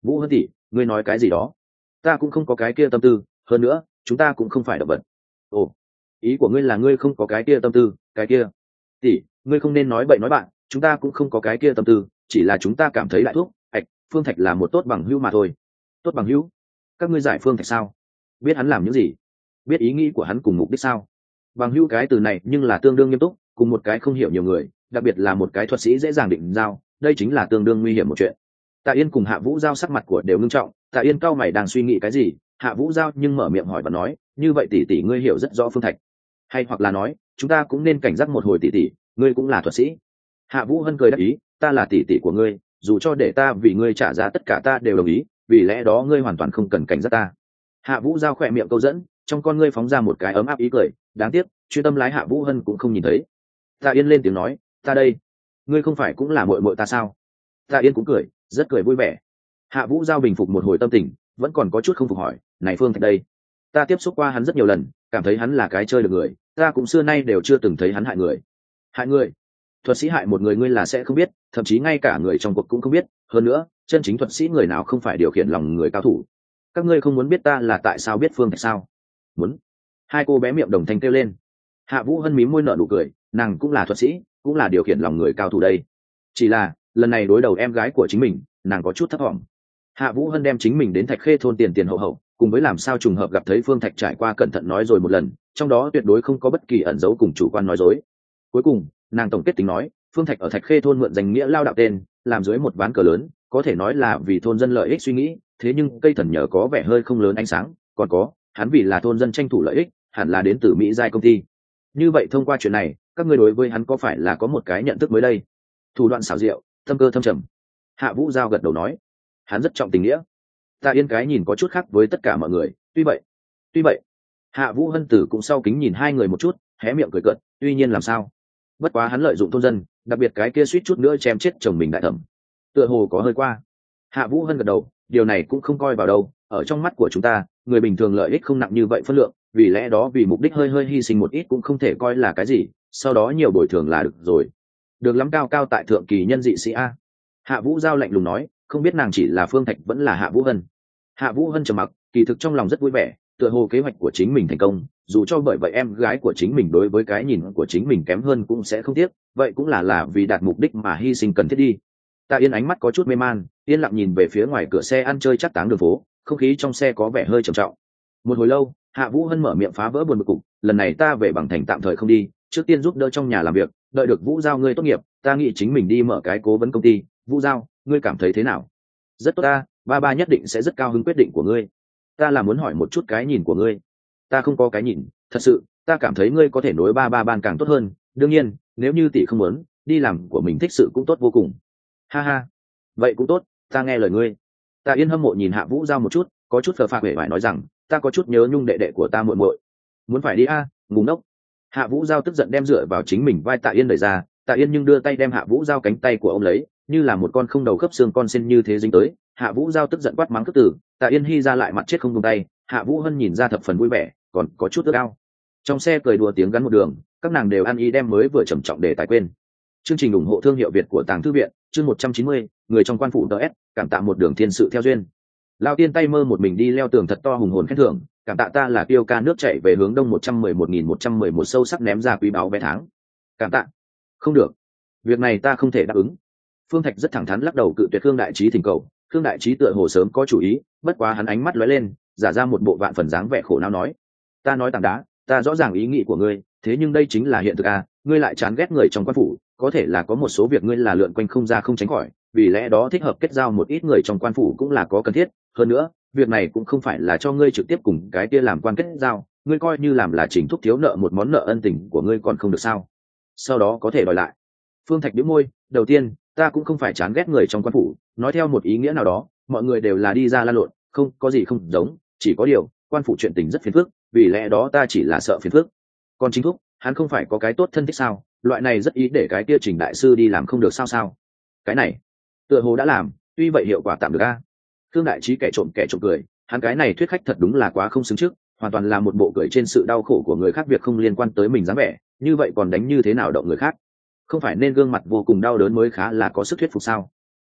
Vũ Hân tỷ, ngươi nói cái gì đó? Ta cũng không có cái kia tâm tư, hơn nữa chúng ta cũng không phải động vật. Ồ, ý của ngươi là ngươi không có cái kia tâm tư? Cái kia tỷ, ngươi không nên nói bậy nói bạn, chúng ta cũng không có cái kia tâm tư, chỉ là chúng ta cảm thấy đại thúc ạch Phương Thạch là một tốt bằng hữu mà thôi. Tốt bằng hữu? Các ngươi giải Phương Thạch sao? Biết hắn làm những gì? Biết ý nghĩ của hắn cùng mục đích sao? Bằng hữu cái từ này nhưng là tương đương nghiêm túc, cùng một cái không hiểu nhiều người, đặc biệt là một cái thuật sĩ dễ dàng định giao, đây chính là tương đương nguy hiểm một chuyện. Tạ Yên cùng Hạ Vũ Giao sắc mặt của đều ngưng trọng. Tạ Yên cao mày đang suy nghĩ cái gì, Hạ Vũ Giao nhưng mở miệng hỏi và nói, như vậy tỷ tỷ ngươi hiểu rất rõ Phương Thạch, hay hoặc là nói chúng ta cũng nên cảnh giác một hồi tỷ tỷ, ngươi cũng là thuật sĩ. Hạ Vũ Hân cười đáp ý, ta là tỷ tỷ của ngươi, dù cho để ta vì ngươi trả giá tất cả ta đều đồng ý, vì lẽ đó ngươi hoàn toàn không cần cảnh giác ta. Hạ Vũ Giao khỏe miệng câu dẫn, trong con ngươi phóng ra một cái ấm áp ý cười, đáng tiếc chuyên tâm lái Hạ Vũ Hân cũng không nhìn thấy. Tạ Yên lên tiếng nói, ta đây, ngươi không phải cũng là muội muội ta sao? Tạ Yên cũng cười, rất cười vui vẻ. Hạ Vũ Giao bình phục một hồi tâm tình, vẫn còn có chút không phục hỏi, này Phương Thạch đây, ta tiếp xúc qua hắn rất nhiều lần, cảm thấy hắn là cái chơi được người, ta cũng xưa nay đều chưa từng thấy hắn hại người. Hại người? Thuật sĩ hại một người ngươi là sẽ không biết, thậm chí ngay cả người trong cuộc cũng không biết, hơn nữa chân chính thuật sĩ người nào không phải điều khiển lòng người cao thủ. Các ngươi không muốn biết ta là tại sao biết Phương Thạch sao? Muốn. Hai cô bé miệng đồng thanh kêu lên. Hạ Vũ Hân mím môi nở nụ cười, nàng cũng là thuật sĩ, cũng là điều khiển lòng người cao thủ đây. Chỉ là lần này đối đầu em gái của chính mình, nàng có chút thấp thỏm. Hạ Vũ Hân đem chính mình đến Thạch Khê thôn tiền tiền hậu hậu, cùng với làm sao trùng hợp gặp thấy Phương Thạch trải qua cẩn thận nói rồi một lần, trong đó tuyệt đối không có bất kỳ ẩn dấu cùng chủ quan nói dối. Cuối cùng nàng tổng kết tính nói, Phương Thạch ở Thạch Khê thôn mượn danh nghĩa lao đạo tên, làm dưới một ván cờ lớn, có thể nói là vì thôn dân lợi ích suy nghĩ, thế nhưng cây thần nhờ có vẻ hơi không lớn ánh sáng, còn có hắn vì là thôn dân tranh thủ lợi ích, hẳn là đến từ Mỹ giai công ty. Như vậy thông qua chuyện này, các ngươi đối với hắn có phải là có một cái nhận thức mới đây? Thủ đoạn xảo diệu, thâm cơ thâm trầm. Hạ Vũ Giao gật đầu nói, hắn rất trọng tình nghĩa. Tạ Yên cái nhìn có chút khác với tất cả mọi người, tuy vậy tuy vậy Hạ Vũ Hân Tử cũng sau kính nhìn hai người một chút, hé miệng cười cợt, tuy nhiên làm sao, bất quá hắn lợi dụng thôn dân, đặc biệt cái kia suýt chút nữa chém chết chồng mình đại thẩm, tựa hồ có hơi qua. Hạ Vũ Hân gật đầu, điều này cũng không coi vào đâu, ở trong mắt của chúng ta, người bình thường lợi ích không nặng như vậy phân lượng, vì lẽ đó vì mục đích hơi hơi hy sinh một ít cũng không thể coi là cái gì, sau đó nhiều bồi thường là được rồi. Được lắm, cao cao tại thượng kỳ nhân dị sĩ a. Hạ Vũ Giao lạnh lùng nói, không biết nàng chỉ là Phương Thạch vẫn là Hạ Vũ Hân. Hạ Vũ Hân trầm mặc, kỳ thực trong lòng rất vui vẻ, tựa hồ kế hoạch của chính mình thành công, dù cho bởi vậy em gái của chính mình đối với cái nhìn của chính mình kém hơn cũng sẽ không tiếc, vậy cũng là là vì đạt mục đích mà hy sinh cần thiết đi. Tạ Yên ánh mắt có chút mê man, yên lặng nhìn về phía ngoài cửa xe ăn chơi chắc táng đường phố, không khí trong xe có vẻ hơi trầm trọng. Một hồi lâu, Hạ Vũ Hân mở miệng phá vỡ buồn bực cục, lần này ta về Bằng Thành tạm thời không đi, trước tiên giúp đỡ trong nhà làm việc, đợi được Vũ Giao ngươi tốt nghiệp, ta nghĩ chính mình đi mở cái cố vấn công ty. Vũ Giao, ngươi cảm thấy thế nào? Rất tốt ta, ba ba nhất định sẽ rất cao hứng quyết định của ngươi. Ta là muốn hỏi một chút cái nhìn của ngươi. Ta không có cái nhìn, thật sự, ta cảm thấy ngươi có thể nối ba ba ban càng tốt hơn, đương nhiên, nếu như tỷ không muốn, đi làm của mình thích sự cũng tốt vô cùng. Ha ha, vậy cũng tốt, ta nghe lời ngươi. Tạ Yên hâm mộ nhìn Hạ Vũ Giao một chút, có chút phờ phạc vẻ vải nói rằng, ta có chút nhớ nhung đệ đệ của ta muội muội. Muốn phải đi a, à, ngu ngốc. Hạ Vũ Giao tức giận đem dựa vào chính mình vai Tạ Yên đẩy ra, Tạ Yên nhưng đưa tay đem Hạ Vũ Giao cánh tay của ông lấy, như là một con không đầu khớp xương con sen như thế dính tới. Hạ Vũ Giao tức giận quát mắng cất tử, Tạ Yên hy ra lại mặt chết không buông tay. Hạ Vũ Hân nhìn ra thập phần vui vẻ, còn có chút ước ao. Trong xe cười đùa tiếng gắn một đường, các nàng đều ăn ý đem mới vừa trầm trọng để tài quên. Chương trình ủng hộ thương hiệu Việt của Tàng Thư viện, chương một trăm chín mươi, người trong quan phủ đê ét, cảm tạ một đường thiên sự theo duyên. Lao tiên tay mơ một mình đi leo tường thật to hùng hồn khen thưởng, cảm tạ ta là tiêu ca nước chảy về hướng đông một trăm mười một nghìn một trăm mười một sâu sắc ném ra quý báo vé tháng. Cảm tạ. Không được, việc này ta không thể đáp ứng. Phương Thạch rất thẳng thắn lắc đầu cự tuyệt Khương Đại Trí thỉnh cầu. Khương Đại Trí tựa hồ sớm có chủ ý, bất quá hắn ánh mắt lóe lên, giả ra một bộ vạn phần dáng vẻ khổ não nói, ta nói tảng đá, ta rõ ràng ý nghĩ của ngươi, thế nhưng đây chính là hiện thực à, ngươi lại chán ghét người trong quan phủ, có thể là có một số việc ngươi là lượn quanh không ra không tránh khỏi, vì lẽ đó thích hợp kết giao một ít người trong quan phủ cũng là có cần thiết. Hơn nữa, việc này cũng không phải là cho ngươi trực tiếp cùng cái kia làm quan kết giao, ngươi coi như làm là Trình Thúc thiếu nợ một món nợ ân tình của ngươi còn không được sao? Sau đó có thể đòi lại. Phương Thạch bĩu môi, đầu tiên, ta cũng không phải chán ghét người trong quan phủ, nói theo một ý nghĩa nào đó, mọi người đều là đi ra lan lộn, không có gì không giống, chỉ có điều, quan phủ chuyện tình rất phiền phức, vì lẽ đó ta chỉ là sợ phiền phức. Còn Trình Thúc, hắn không phải có cái tốt thân thích sao? Loại này rất ý để cái kia Trình đại sư đi làm không được sao sao? Cái này, tựa hồ đã làm, tuy vậy hiệu quả tạm được a. Khương Đại Trí kẻ trộm kẻ trộm cười, hắn cái này thuyết khách thật đúng là quá không xứng trước, hoàn toàn là một bộ cười trên sự đau khổ của người khác, việc không liên quan tới mình dáng vẻ, như vậy còn đánh như thế nào động người khác? Không phải nên gương mặt vô cùng đau đớn mới khá là có sức thuyết phục sao?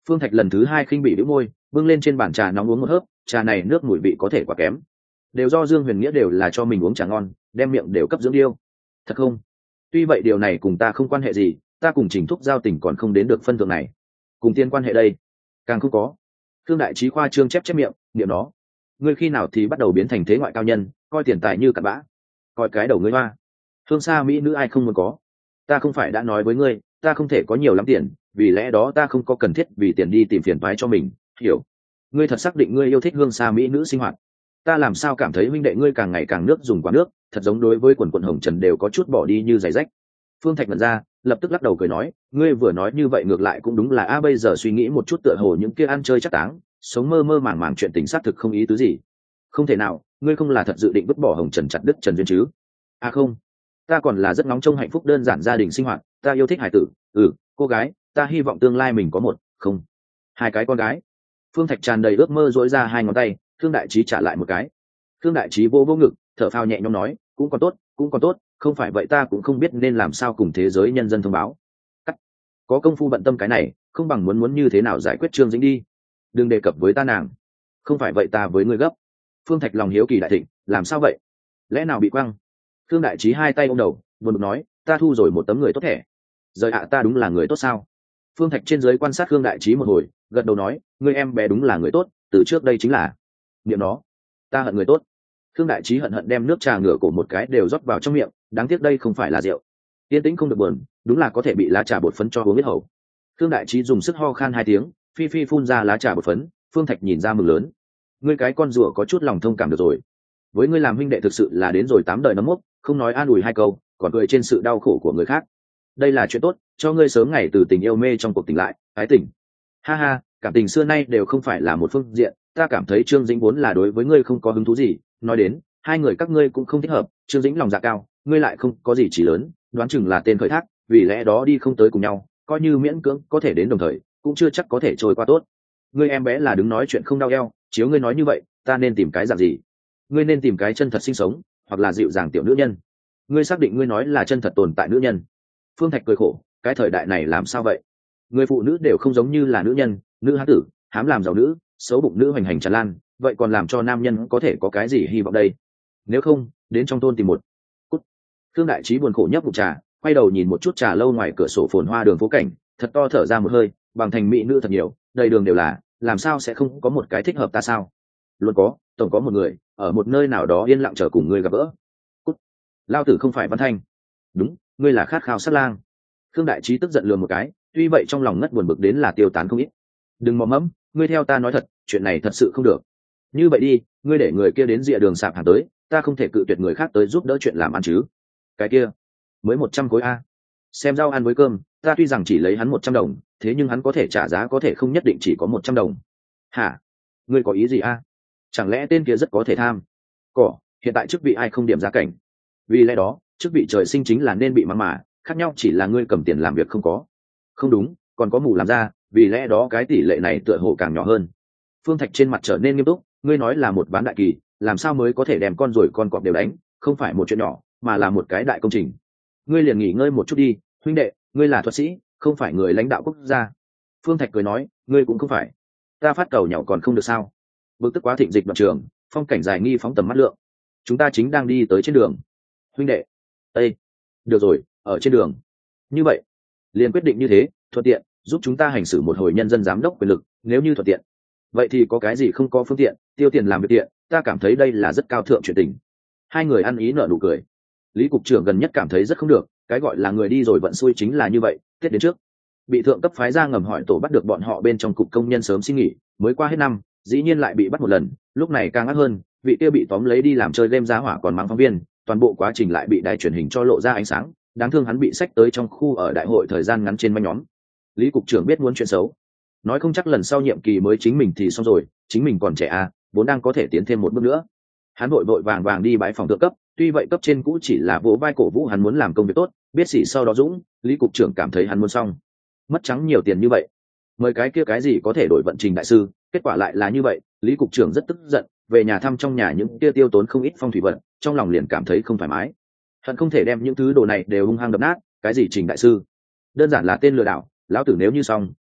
Phương Thạch lần thứ hai khinh bị bĩu môi, bưng lên trên bàn trà nóng uống một hớp, trà này nước mùi vị có thể quá kém, đều do Dương Huyền Nghĩa đều là cho mình uống trà ngon, đem miệng đều cấp dưỡng điêu. Thật không? Tuy vậy điều này cùng ta không quan hệ gì, ta cùng Trình Thúc giao tình còn không đến được phân thượng này. Cùng tiên quan hệ đây, càng không có. Thương Đại Trí khoa trương chép chép miệng, niệm nó. Ngươi khi nào thì bắt đầu biến thành thế ngoại cao nhân, coi tiền tài như cặn bã, coi cái đầu ngươi hoa. Thương xa mỹ nữ ai không muốn có. Ta không phải đã nói với ngươi, ta không thể có nhiều lắm tiền, vì lẽ đó ta không có cần thiết vì tiền đi tìm phiền toái cho mình, hiểu? Ngươi thật xác định ngươi yêu thích hương xa mỹ nữ sinh hoạt? Ta làm sao cảm thấy huynh đệ ngươi càng ngày càng nước dùng quá nước, thật giống đối với quần quần hồng trần đều có chút bỏ đi như giày rách. Phương Thạch mật ra, lập tức lắc đầu cười nói, ngươi vừa nói như vậy ngược lại cũng đúng là a bây giờ suy nghĩ một chút tựa hồ những kia ăn chơi chắc táng, sống mơ mơ màng màng chuyện tình xác thực không ý tứ gì. Không thể nào, ngươi không là thật dự định vứt bỏ hồng trần chặt đứt trần duyên chứ? À không, ta còn là rất ngóng trông hạnh phúc đơn giản gia đình sinh hoạt, ta yêu thích hải tử, ừ, cô gái, ta hy vọng tương lai mình có một, không, hai cái con gái. Phương Thạch tràn đầy ước mơ dỗi ra hai ngón tay, Thương Đại Trí trả lại một cái. Thương Đại Trí vô vô ngực, thở phào nhẹ nhõm nói, cũng còn tốt, cũng còn tốt, không phải vậy ta cũng không biết nên làm sao cùng thế giới nhân dân thông báo. Cắt. Có công phu bận tâm cái này, không bằng muốn muốn như thế nào giải quyết Trương Dĩnh đi. Đừng đề cập với ta nàng. Không phải vậy ta với ngươi gấp. Phương Thạch lòng hiếu kỳ đại thịnh, làm sao vậy? Lẽ nào bị quăng? Thương Đại Trí hai tay ôm đầu, buồn bực nói, ta thu rồi một tấm người tốt thẻ. Rời ạ ta đúng là người tốt sao? Phương Thạch trên dưới quan sát Thương Đại Trí một hồi, gật đầu nói, ngươi em bé đúng là người tốt, từ trước đây chính là. Niệm nó, ta hận người tốt. Thương Đại Trí hận hận đem nước trà ngửa cổ một cái đều rót vào trong miệng, đáng tiếc đây không phải là rượu. Yên tĩnh không được buồn, đúng là có thể bị lá trà bột phấn cho uống hết hầu. Thương Đại Trí dùng sức ho khan hai tiếng, phi phi phun ra lá trà bột phấn. Phương Thạch nhìn ra mừng lớn, ngươi cái con rùa có chút lòng thông cảm được rồi. Với ngươi làm huynh đệ thực sự là đến rồi tám đời nấm mốc, không nói an ủi hai câu, còn cười trên sự đau khổ của người khác. Đây là chuyện tốt, cho ngươi sớm ngày từ tình yêu mê trong cuộc tỉnh lại, ái tình. Ha ha, cảm tình xưa nay đều không phải là một phương diện, ta cảm thấy Trương Dĩnh vốn là đối với ngươi không có hứng thú gì, nói đến, hai người các ngươi cũng không thích hợp, Trương Dĩnh lòng dạ cao, ngươi lại không có gì chỉ lớn, đoán chừng là tên khởi thác, vì lẽ đó đi không tới cùng nhau, coi như miễn cưỡng có thể đến đồng thời, cũng chưa chắc có thể trôi qua tốt. Ngươi em bé là đứng nói chuyện không đau eo, chiếu ngươi nói như vậy, ta nên tìm cái dạng gì? Ngươi nên tìm cái chân thật sinh sống, hoặc là dịu dàng tiểu nữ nhân. Ngươi xác định ngươi nói là chân thật tồn tại nữ nhân? Phương Thạch cười khổ, cái thời đại này làm sao vậy? Người phụ nữ đều không giống như là nữ nhân, nữ hán tử, hám làm giàu nữ, xấu bụng nữ hoành hành tràn lan, vậy còn làm cho nam nhân có thể có cái gì hy vọng đây? Nếu không, đến trong thôn tìm một. Cút. Thương Đại Trí buồn khổ nhấp ngụm trà, quay đầu nhìn một chút trà lâu ngoài cửa sổ phồn hoa đường phố cảnh, thật to thở ra một hơi, bằng thành mỹ nữ thật nhiều, đầy đường đều là, làm sao sẽ không có một cái thích hợp ta sao? Luôn có, tổng có một người ở một nơi nào đó yên lặng chờ cùng ngươi gặp gỡ. Cút. Lao tử không phải Văn Thanh. Đúng, ngươi là khát khao sát lang. Thương Đại Trí tức giận lườm một cái, tuy vậy trong lòng ngất buồn bực đến là tiêu tán không ít. Đừng mò mẫm, ngươi theo ta nói thật, chuyện này thật sự không được. Như vậy đi, ngươi để người kia đến rìa đường sạp hàng tới, ta không thể cự tuyệt người khác tới giúp đỡ chuyện làm ăn chứ? Cái kia, mới một trăm khối a. Xem rau ăn với cơm, ta tuy rằng chỉ lấy hắn một trăm đồng, thế nhưng hắn có thể trả giá có thể không nhất định chỉ có một trăm đồng. Hả? Ngươi có ý gì a? Chẳng lẽ tên kia rất có thể tham? Cỏ, hiện tại chức vị ai không điểm giá cảnh? Vì lẽ đó, chức vị trời sinh chính là nên bị mắng mà, khác nhau chỉ là ngươi cầm tiền làm việc không có. Không đúng, còn có mù làm ra, vì lẽ đó cái tỷ lệ này tựa hồ càng nhỏ hơn. Phương Thạch trên mặt trở nên nghiêm túc, ngươi nói là một bán đại kỳ, làm sao mới có thể đem con rồi con cọp đều đánh, không phải một chuyện nhỏ, mà là một cái đại công trình. Ngươi liền nghỉ ngơi một chút đi, huynh đệ, ngươi là thuật sĩ, không phải người lãnh đạo quốc gia. Phương Thạch cười nói, ngươi cũng không phải. Ta phát cầu nhỏ còn không được sao? Bực tức quá thịnh dịch đoạn trường, phong cảnh dài nghi phóng tầm mắt lượng. Chúng ta chính đang đi tới trên đường. Huynh đệ, Ê! Được rồi, ở trên đường. Như vậy, liền quyết định như thế, thuận tiện, giúp chúng ta hành xử một hồi nhân dân giám đốc quyền lực, nếu như thuận tiện. Vậy thì có cái gì không có phương tiện, tiêu tiền làm việc tiện, ta cảm thấy đây là rất cao thượng chuyện tình. Hai người ăn ý nở nụ cười. Lý cục trưởng gần nhất cảm thấy rất không được, cái gọi là người đi rồi vận xui chính là như vậy, Tết đến trước. Bị thượng cấp phái ra ngầm hỏi tổ bắt được bọn họ bên trong cục công nhân sớm xin nghỉ, mới qua hết năm, dĩ nhiên lại bị bắt một lần, lúc này càng ác hơn, vị kia bị tóm lấy đi làm chơi game giá hỏa còn mắng phóng viên, toàn bộ quá trình lại bị đài truyền hình cho lộ ra ánh sáng, đáng thương hắn bị xách tới trong khu ở đại hội thời gian ngắn trên băng nhóm. Lý cục trưởng biết muốn chuyện xấu, nói không chắc lần sau nhiệm kỳ mới chính mình thì xong rồi, chính mình còn trẻ à, vốn đang có thể tiến thêm một bước nữa. Hắn vội vội vàng vàng đi bãi phòng thượng cấp, tuy vậy cấp trên cũ chỉ là vỗ vai cổ vũ hắn muốn làm công việc tốt, biết xỉ sau đó dũng, Lý cục trưởng cảm thấy hắn muốn xong, mất trắng nhiều tiền như vậy, mời cái kia cái gì có thể đổi vận trình đại sư, kết quả lại là như vậy, Lý cục trưởng rất tức giận, về nhà thăm trong nhà những kia tiêu tốn không ít phong thủy vận, trong lòng liền cảm thấy không thoải mái, hận không thể đem những thứ đồ này đều hung hăng đập nát, cái gì trình đại sư, đơn giản là tên lừa đảo, lão tử nếu như xong,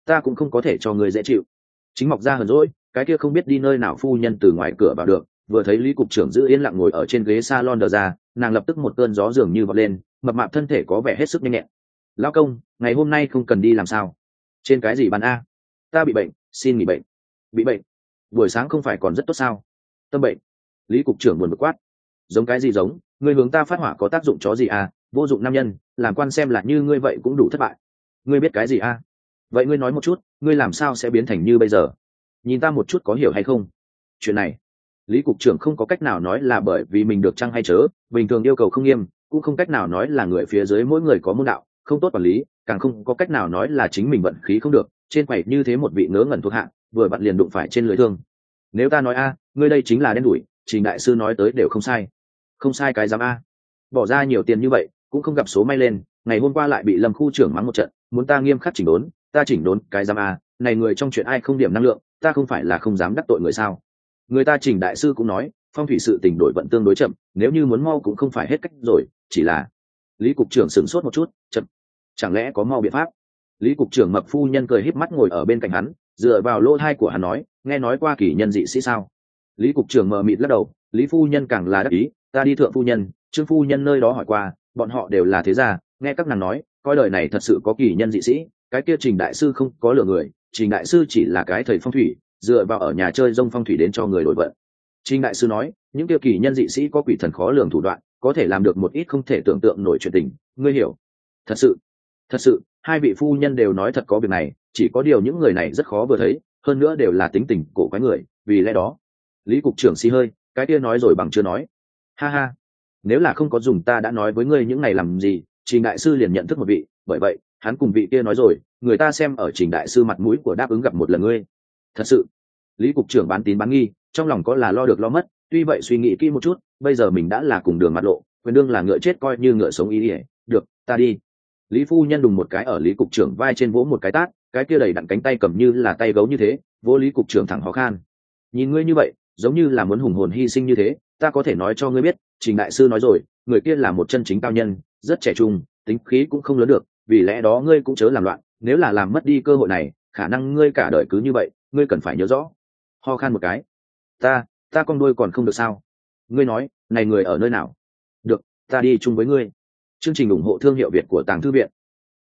ta cũng không có thể cho người dễ chịu. Chính mọc ra hờn rỗi, cái kia không biết đi nơi nào phu nhân từ ngoài cửa vào được, vừa thấy Lý cục trưởng giữ yên lặng ngồi ở trên ghế salon đờ ra, nàng lập tức một cơn gió dường như vọt lên, mập mạp thân thể có vẻ hết sức nhanh nhẹn. Lão công, ngày hôm nay không cần đi làm sao? Trên cái gì ban a? Ta bị bệnh, xin nghỉ bệnh. Bị bệnh? Buổi sáng không phải còn rất tốt sao? Tâm bệnh. Lý cục trưởng buồn bực quát. Giống cái gì giống? Ngươi hướng ta phát hỏa có tác dụng chó gì à? Vô dụng nam nhân, làm quan xem là như ngươi vậy cũng đủ thất bại. Ngươi biết cái gì a? Vậy ngươi nói một chút, ngươi làm sao sẽ biến thành như bây giờ? Nhìn ta một chút có hiểu hay không? Chuyện này, Lý cục trưởng không có cách nào nói là bởi vì mình được chăng hay chớ, bình thường yêu cầu không nghiêm, cũng không cách nào nói là người phía dưới mỗi người có môn đạo, không tốt quản lý, càng không có cách nào nói là chính mình vận khí không được, trên quầy như thế một vị ngớ ngẩn thuộc hạ, vừa bạn liền đụng phải trên lưới thương. Nếu ta nói a, ngươi đây chính là đen đủi, Trình đại sư nói tới đều không sai. Không sai cái dám a. Bỏ ra nhiều tiền như vậy, cũng không gặp số may lên, ngày hôm qua lại bị Lâm khu trưởng mắng một trận, muốn ta nghiêm khắc chỉnh đốn, ta chỉnh đốn cái dám a, này người trong chuyện ai không điểm năng lượng, ta không phải là không dám đắc tội người sao? Người ta Trình đại sư cũng nói, phong thủy sự tình đổi vận tương đối chậm, nếu như muốn mau cũng không phải hết cách rồi, chỉ là Lý cục trưởng sửng sốt một chút, chậm, chẳng lẽ có mau biện pháp? Lý cục trưởng mập phu nhân cười híp mắt ngồi ở bên cạnh hắn, dựa vào lỗ tai của hắn nói, nghe nói qua kỳ nhân dị sĩ sao? Lý cục trưởng mờ mịt lắc đầu, Lý phu nhân càng là đắc ý, ta đi thượng phu nhân, Trương phu nhân nơi đó hỏi qua, bọn họ đều là thế gia, nghe các nàng nói, coi đời này thật sự có kỳ nhân dị sĩ, cái kia Trình đại sư không có lừa người, Trình đại sư chỉ là cái thầy phong thủy, dựa vào ở nhà chơi rông phong thủy đến cho người đổi vận. Trình đại sư nói, những kia kỳ nhân dị sĩ có quỷ thần khó lường thủ đoạn, có thể làm được một ít không thể tưởng tượng nổi chuyện tình, ngươi hiểu? Thật sự, thật sự, hai vị phu nhân đều nói thật có việc này, chỉ có điều những người này rất khó vừa thấy, hơn nữa đều là tính tình cổ quái người, vì lẽ đó. Lý cục trưởng xì hơi, cái kia nói rồi bằng chưa nói. Ha ha, nếu là không có dùng ta đã nói với ngươi những này làm gì, Trình đại sư liền nhận thức một vị, bởi vậy, hắn cùng vị kia nói rồi, người ta xem ở Trình đại sư mặt mũi của đáp ứng gặp một lần ngươi. Thật sự. Lý cục trưởng bán tín bán nghi, trong lòng có là lo được lo mất, tuy vậy suy nghĩ kỹ một chút, bây giờ mình đã là cùng đường mặt lộ, quyền đương là ngựa chết coi như ngựa sống ý ỉa, được, ta đi. Lý phu nhân đùng một cái ở Lý cục trưởng vai trên vỗ một cái tát, cái kia đầy đặn cánh tay cầm như là tay gấu như thế, vỗ Lý cục trưởng thẳng khó khan. Nhìn ngươi như vậy, giống như là muốn hùng hồn hy sinh như thế, ta có thể nói cho ngươi biết, Trình đại sư nói rồi, người kia là một chân chính cao nhân, rất trẻ trung, tính khí cũng không lớn được, vì lẽ đó ngươi cũng chớ làm loạn, nếu là làm mất đi cơ hội này, khả năng ngươi cả đời cứ như vậy, ngươi cần phải nhớ rõ. Ho khan một cái. Ta, ta con đuôi còn không được sao? Ngươi nói, này người ở nơi nào? Được, ta đi chung với ngươi. Chương trình ủng hộ thương hiệu Việt của Tàng Thư viện.